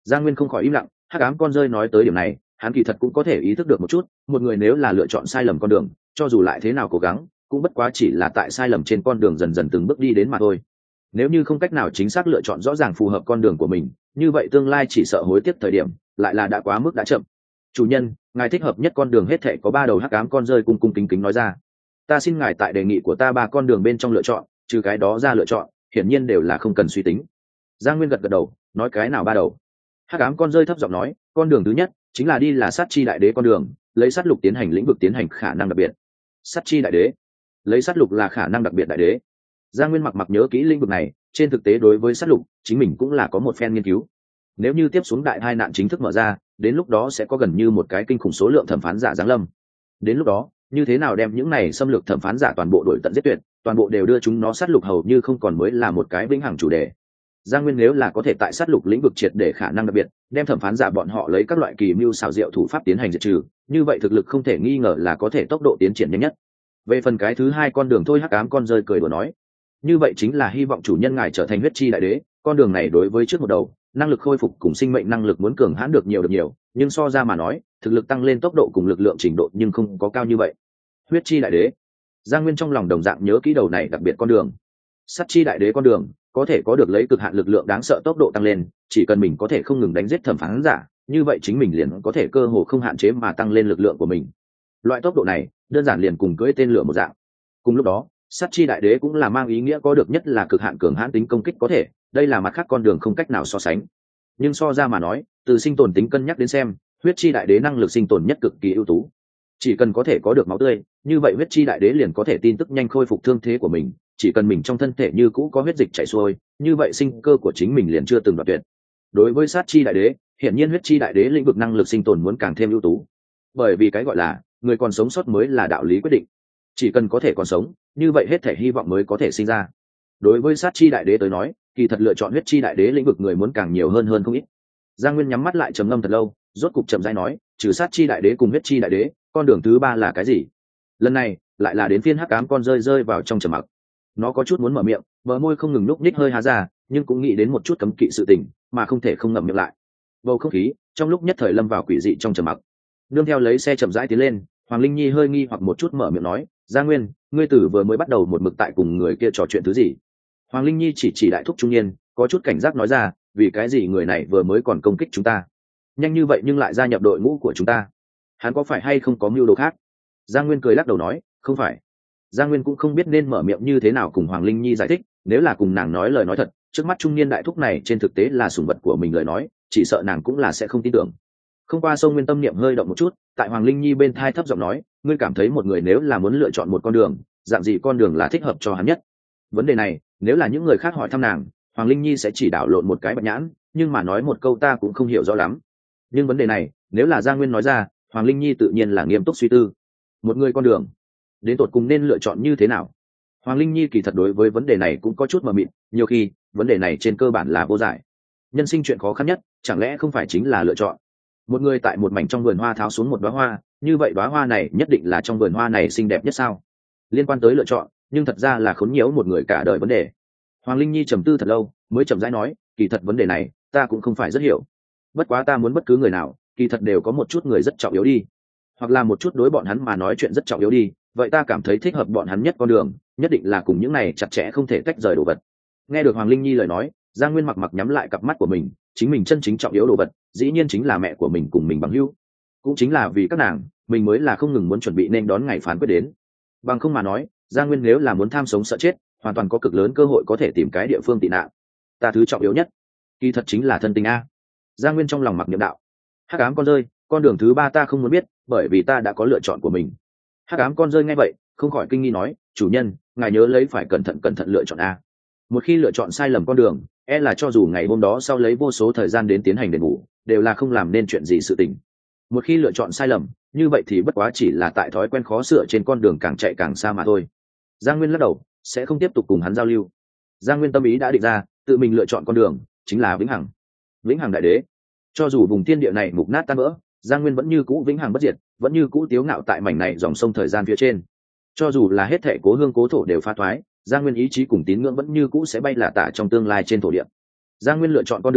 Giang Nguyên không khỏi im lặng, hắc ám con rơi nói tới điểm này, hắn kỳ thật cũng có thể ý thức được một chút, một người nếu là lựa chọn sai lầm con đường, cho dù lại thế nào cố gắng, cũng bất quá chỉ là tại sai lầm trên con đường dần dần từng bước đi đến mà thôi. Nếu như không cách nào chính xác lựa chọn rõ ràng phù hợp con đường của mình, như vậy tương lai chỉ sợ hối tiếc thời điểm, lại là đã quá mức đã chậm. Chủ nhân, ngài thích hợp nhất con đường hết thảy có 3 đầu hắc ám con rơi cung cung kính kính nói ra. Ta xin ngài tại đề nghị của ta 3 con đường bên trong lựa chọn, trừ cái đó ra lựa chọn, hiển nhiên đều là không cần suy tính. Giang Nguyên gật gật đầu, nói cái nào 3 đầu. Hắc ám con rơi thấp giọng nói, con đường thứ nhất chính là đi là sát chi đại đế con đường, lấy sát lục tiến hành lĩnh vực tiến hành khả năng đặc biệt. Sát chi đại đế, lấy sát lục là khả năng đặc biệt đại đế. Giang Nguyên mặc nhớ kỹ lĩnh vực này, trên thực tế đối với sát lục, chính mình cũng là có một phen nghiên cứu. Nếu như tiếp xuống đại tai nạn chính thức mở ra, đến lúc đó sẽ có gần như một cái kinh khủng số lượng thẩm phán giả giáng lâm. Đến lúc đó, như thế nào đem những này xâm lược thẩm phán giả toàn bộ đổi tận giết tuyệt, toàn bộ đều đưa chúng nó sát lục hầu như không còn mới là một cái vĩnh hằng chủ đề. Giang Nguyên nếu là có thể tại sát lục lĩnh vực triệt để khả năng đặc biệt, đem thẩm phán giả bọn họ lấy các loại kỳ mưu xảo diệu thủ pháp tiến hành diệt trừ, như vậy thực lực không thể nghi ngờ là có thể tốc độ tiến triển nhanh nhất. Về phần cái thứ hai con đường thôi hắc ám con rơi cười đùa nói, như vậy chính là hy vọng chủ nhân ngài trở thành huyết chi đại đế, con đường này đối với trước một đầu, năng lực khôi phục cùng sinh mệnh năng lực muốn cường hãn được nhiều, nhưng so ra mà nói, thực lực tăng lên tốc độ cùng lực lượng trình độ nhưng không có cao như vậy. Huyết chi đại đế, Giang Nguyên trong lòng đồng dạng nhớ kỹ đầu này đặc biệt con đường. Sát chi đại đế con đường, có thể có được lấy cực hạn lực lượng đáng sợ tốc độ tăng lên, chỉ cần mình có thể không ngừng đánh giết thẩm phán giả, như vậy chính mình liền có thể cơ hồ không hạn chế mà tăng lên lực lượng của mình. Loại tốc độ này, đơn giản liền cùng cưỡi tên lửa một dạng. Cùng lúc đó, sát chi đại đế cũng là mang ý nghĩa có được nhất là cực hạn cường hãn tính công kích có thể, đây là mặt khác con đường không cách nào so sánh. Nhưng so ra mà nói, từ sinh tồn tính cân nhắc đến xem, huyết chi đại đế năng lực sinh tồn nhất cực kỳ ưu tú. Chỉ cần có thể có được máu tươi, như vậy huyết chi đại đế liền có thể tin tức nhanh khôi phục thương thế của mình, chỉ cần mình trong thân thể như cũ có huyết dịch chảy xuôi, như vậy sinh cơ của chính mình liền chưa từng đoạn tuyệt. Đối với sát chi đại đế, hiển nhiên huyết chi đại đế lĩnh vực năng lực sinh tồn muốn càng thêm ưu tú. Bởi vì cái gọi là người còn sống sót mới là đạo lý quyết định. Chỉ cần có thể còn sống, như vậy hết thể hy vọng mới có thể sinh ra. Đối với sát chi đại đế tới nói, kỳ thật lựa chọn huyết chi đại đế lĩnh vực người muốn càng nhiều hơn không ít. Giang Nguyên nhắm mắt lại trầm ngâm thật lâu, rốt cục chậm rãi nói, trừ sát chi đại đế cùng huyết chi đại đế, con đường thứ 3 là cái gì? Lần này lại là đến phiên hắc ám con rơi vào trong trầm mặc. Nó có chút muốn mở miệng, bờ môi không ngừng núc ních hơi há ra, nhưng cũng nghĩ đến một chút cấm kỵ sự tình, mà không thể không ngậm miệng lại. Bầu không khí trong lúc nhất thời lâm vào quỷ dị trong trầm mặc. Nương theo lấy xe chậm rãi tiến lên, Hoàng Linh Nhi hơi nghi hoặc một chút mở miệng nói, Giang Nguyên, ngươi tử vừa mới bắt đầu một mực tại cùng người kia trò chuyện thứ gì? Hoàng Linh Nhi chỉ đại thúc trung niên, có chút cảnh giác nói ra, vì cái gì người này vừa mới còn công kích chúng ta, nhanh như vậy nhưng lại gia nhập đội ngũ của chúng ta, hắn có phải hay không có mưu đồ khác? Giang Nguyên cười lắc đầu nói, không phải. Giang Nguyên cũng không biết nên mở miệng như thế nào cùng Hoàng Linh Nhi giải thích, nếu là cùng nàng nói lời nói thật, trước mắt trung niên đại thúc này trên thực tế là sủng vật của mình lời nói, chỉ sợ nàng cũng là sẽ không tin tưởng. Không qua sông Nguyên tâm niệm hơi động một chút, tại Hoàng Linh Nhi bên thai thấp giọng nói, ngươi cảm thấy một người nếu là muốn lựa chọn một con đường, dạng gì con đường là thích hợp cho hắn nhất? Vấn đề này, nếu là những người khác hỏi thăm nàng, Hoàng Linh Nhi sẽ chỉ đảo lộn một cái bạch nhãn, nhưng mà nói một câu ta cũng không hiểu rõ lắm. Nhưng vấn đề này, nếu là Giang Nguyên nói ra, Hoàng Linh Nhi tự nhiên là nghiêm túc suy tư. Một người con đường, đến tột cùng nên lựa chọn như thế nào? Hoàng Linh Nhi kỳ thật đối với vấn đề này cũng có chút mờ mịt, nhiều khi vấn đề này trên cơ bản là vô giải. Nhân sinh chuyện khó khăn nhất, chẳng lẽ không phải chính là lựa chọn? Một người tại một mảnh trong vườn hoa tháo xuống một đóa hoa, như vậy đóa hoa này nhất định là trong vườn hoa này xinh đẹp nhất sao? Liên quan tới lựa chọn, nhưng thật ra là khốn nhiễu một người cả đời vấn đề. Hoàng Linh Nhi trầm tư thật lâu, mới chậm rãi nói, kỳ thật vấn đề này, ta cũng không phải rất hiểu. Bất quá ta muốn bất cứ người nào, kỳ thật đều có một chút người rất trọng yếu đi, hoặc là một chút đối bọn hắn mà nói chuyện rất trọng yếu đi, vậy ta cảm thấy thích hợp bọn hắn nhất con đường, nhất định là cùng những này chặt chẽ không thể tách rời đồ vật. Nghe được Hoàng Linh Nhi lời nói, Giang Nguyên mặc nhắm lại cặp mắt của mình, chính mình chân chính trọng yếu đồ vật, dĩ nhiên chính là mẹ của mình cùng mình bằng hữu. Cũng chính là vì các nàng, mình mới là không ngừng muốn chuẩn bị nên đón ngày phán quyết đến. Bằng không mà nói, Giang Nguyên nếu là muốn tham sống sợ chết, hoàn toàn có cực lớn cơ hội có thể tìm cái địa phương tị nạn. Ta thứ trọng yếu nhất, kỳ thật chính là thân tình a. Giang Nguyên trong lòng mặc niệm đạo. Hắc ám con rơi, con đường thứ 3 ta không muốn biết, bởi vì ta đã có lựa chọn của mình. Hắc ám con rơi nghe vậy, không khỏi kinh nghi nói, chủ nhân, ngài nhớ lấy phải cẩn thận lựa chọn a. Một khi lựa chọn sai lầm con đường, e là cho dù ngày hôm đó sau lấy vô số thời gian đến tiến hành đền bù, đều là không làm nên chuyện gì sự tình. Một khi lựa chọn sai lầm, như vậy thì bất quá chỉ là tại thói quen khó sửa trên con đường càng chạy càng xa mà thôi. Giang Nguyên lắc đầu, sẽ không tiếp tục cùng hắn giao lưu. Giang Nguyên tâm ý đã định ra, tự mình lựa chọn con đường chính là vĩnh hằng đại đế. Cho dù vùng thiên địa này mục nát tan vỡ, Giang Nguyên vẫn như cũ vĩnh hằng bất diệt, vẫn như cũ tiếu ngạo tại mảnh này dòng sông thời gian phía trên. Cho dù là hết thảy cố hương cố thổ đều phá thoái, Giang Nguyên ý chí cùng tín ngưỡng vẫn như cũ sẽ bay lả tả trong tương lai trên thổ địa. Giang Nguyên lựa chọn con đường,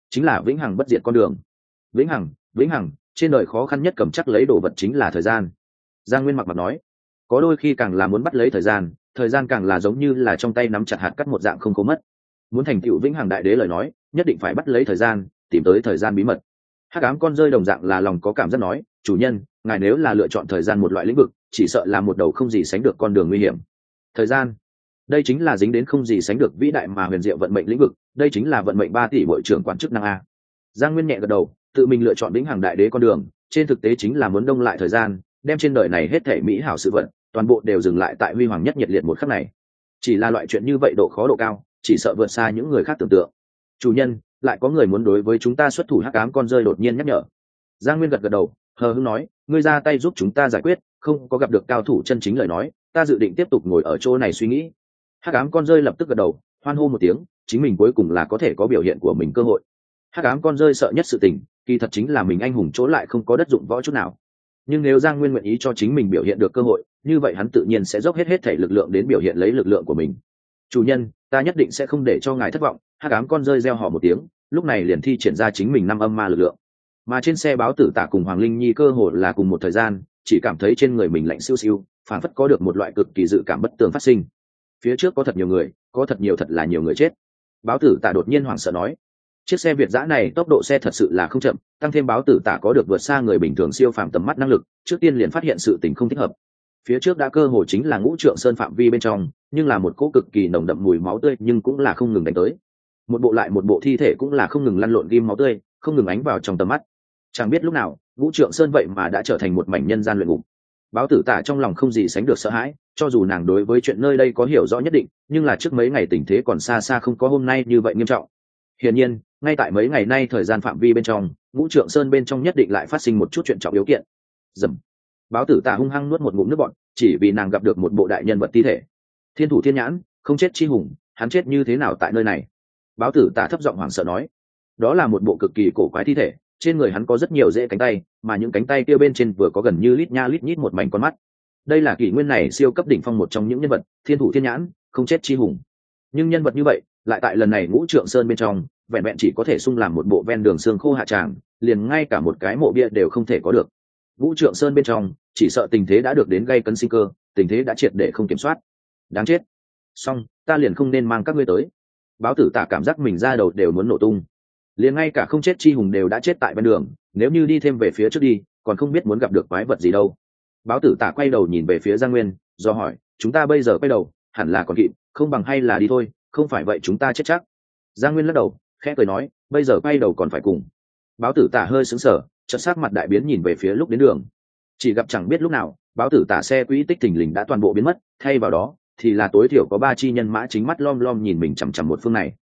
chính là vĩnh hằng bất diệt con đường. Vĩnh hằng trên đời khó khăn nhất cầm chắc lấy đồ vật chính là thời gian. Giang Nguyên mặc mặt nói, có đôi khi càng là muốn bắt lấy thời gian càng là giống như là trong tay nắm chặt hạt cắt một dạng không có mất. Muốn thành tựu vĩnh hằng đại đế lời nói, nhất định phải bắt lấy thời gian, tìm tới thời gian bí mật. Hắc ám con rơi đồng dạng là lòng có cảm giác nói, chủ nhân, ngài nếu là lựa chọn thời gian một loại lĩnh vực, chỉ sợ là một đầu không gì sánh được con đường nguy hiểm. Thời gian, đây chính là dính đến không gì sánh được vĩ đại mà huyền diệu vận mệnh lĩnh vực, đây chính là vận mệnh 3 tỷ bộ trưởng quản chức năng a. Giang Nguyên nhẹ gật đầu, tự mình lựa chọn vĩnh hằng đại đế con đường, trên thực tế chính là muốn đông lại thời gian, đem trên đời này hết thảy mỹ hảo sự vận, toàn bộ đều dừng lại tại huy hoàng nhất nhiệt liệt một khắc này. Chỉ là loại chuyện như vậy độ khó độ cao, chỉ sợ vượt xa những người khác tưởng tượng. Chủ nhân, lại có người muốn đối với chúng ta xuất thủ. Hắc ám con rơi đột nhiên nhắc nhở. Giang Nguyên gật gật đầu, hờ hững nói, ngươi ra tay giúp chúng ta giải quyết, không có gặp được cao thủ chân chính lời nói, ta dự định tiếp tục ngồi ở chỗ này suy nghĩ. Hắc ám con rơi lập tức gật đầu, hoan hô một tiếng, chính mình cuối cùng là có thể có biểu hiện của mình cơ hội. Hắc ám con rơi sợ nhất sự tình, kỳ thật chính là mình anh hùng chỗ lại không có đất dụng võ chút nào. Nhưng nếu Giang Nguyên nguyện ý cho chính mình biểu hiện được cơ hội, như vậy hắn tự nhiên sẽ dốc hết thể lực lượng đến biểu hiện lấy lực lượng của mình. Chủ nhân, ta nhất định sẽ không để cho ngài thất vọng. Hắc ám con rơi reo hò một tiếng, lúc này liền thi triển ra chính mình 5 âm ma lực lượng. Mà trên xe báo tử tả cùng Hoàng Linh Nhi cơ hồ là cùng một thời gian, chỉ cảm thấy trên người mình lạnh siêu siêu, phản phất có được một loại cực kỳ dự cảm bất tường phát sinh. Phía trước có thật nhiều người, có thật là nhiều người chết. Báo tử tả đột nhiên hoảng sợ nói, chiếc xe Việt dã này tốc độ xe thật sự là không chậm, tăng thêm báo tử tả có được vượt xa người bình thường siêu phàm tầm mắt năng lực, trước tiên liền phát hiện sự tình không thích hợp. Phía trước đã cơ hồ chính là Ngũ Trượng Sơn phạm vi bên trong, nhưng là một cỗ cực kỳ nồng đậm mùi máu tươi nhưng cũng là không ngừng đánh tới. Một bộ lại một bộ thi thể cũng là không ngừng lăn lộn ghim máu tươi, không ngừng ánh vào trong tầm mắt. Chẳng biết lúc nào, Ngũ Trượng Sơn vậy mà đã trở thành một mảnh nhân gian luyện ngục. Báo tử tả trong lòng không gì sánh được sợ hãi, cho dù nàng đối với chuyện nơi đây có hiểu rõ nhất định, nhưng là trước mấy ngày tình thế còn xa xa không có hôm nay như vậy nghiêm trọng. Hiển nhiên, ngay tại mấy ngày nay thời gian phạm vi bên trong, Ngũ Trượng Sơn bên trong nhất định lại phát sinh một chút chuyện trọng yếu kiện. Dầm. Báo tử tả hung hăng nuốt một ngụm nước bọt, chỉ vì nàng gặp được một bộ đại nhân vật thi thể. Thiên thủ thiên nhãn, không chết chi hùng, hắn chết như thế nào tại nơi này? Báo tử tả thấp giọng hoảng sợ nói, đó là một bộ cực kỳ cổ quái thi thể, trên người hắn có rất nhiều rễ cánh tay, mà những cánh tay kia bên trên vừa có gần như lít nha lít nhít một mảnh con mắt. Đây là kỷ nguyên này siêu cấp đỉnh phong một trong những nhân vật, thiên thủ thiên nhãn, không chết chi hùng. Nhưng nhân vật như vậy, lại tại lần này Ngũ Trượng Sơn bên trong, vẹn vẹn chỉ có thể sung làm một bộ ven đường xương khô hạ tràng, liền ngay cả một cái mộ bia đều không thể có được. Ngũ Trượng Sơn bên trong, chỉ sợ tình thế đã được đến gây cấn sinh cơ, tình thế đã triệt để không kiểm soát. Đáng chết. Xong, ta liền không nên mang các ngươi tới. Báo tử tả cảm giác mình ra đầu đều muốn nổ tung. Liền ngay cả không chết chi hùng đều đã chết tại bên đường, nếu như đi thêm về phía trước đi, còn không biết muốn gặp được quái vật gì đâu. Báo tử tả quay đầu nhìn về phía Giang Nguyên, do hỏi, chúng ta bây giờ quay đầu, hẳn là còn kịp, không bằng hay là đi thôi, không phải vậy chúng ta chết chắc. Giang Nguyên lắc đầu, khẽ cười nói, bây giờ quay đầu còn phải cùng. Báo tử tả hơi sững sờ, chợt sắc mặt đại biến nhìn về phía lúc đến đường. Chỉ gặp chẳng biết lúc nào, báo tử tả xe quỹ tích thình lình đã toàn bộ biến mất, thay vào đó thì là tối thiểu có 3 chi nhân mã chính mắt lom lom nhìn mình chằm chằm một phương này.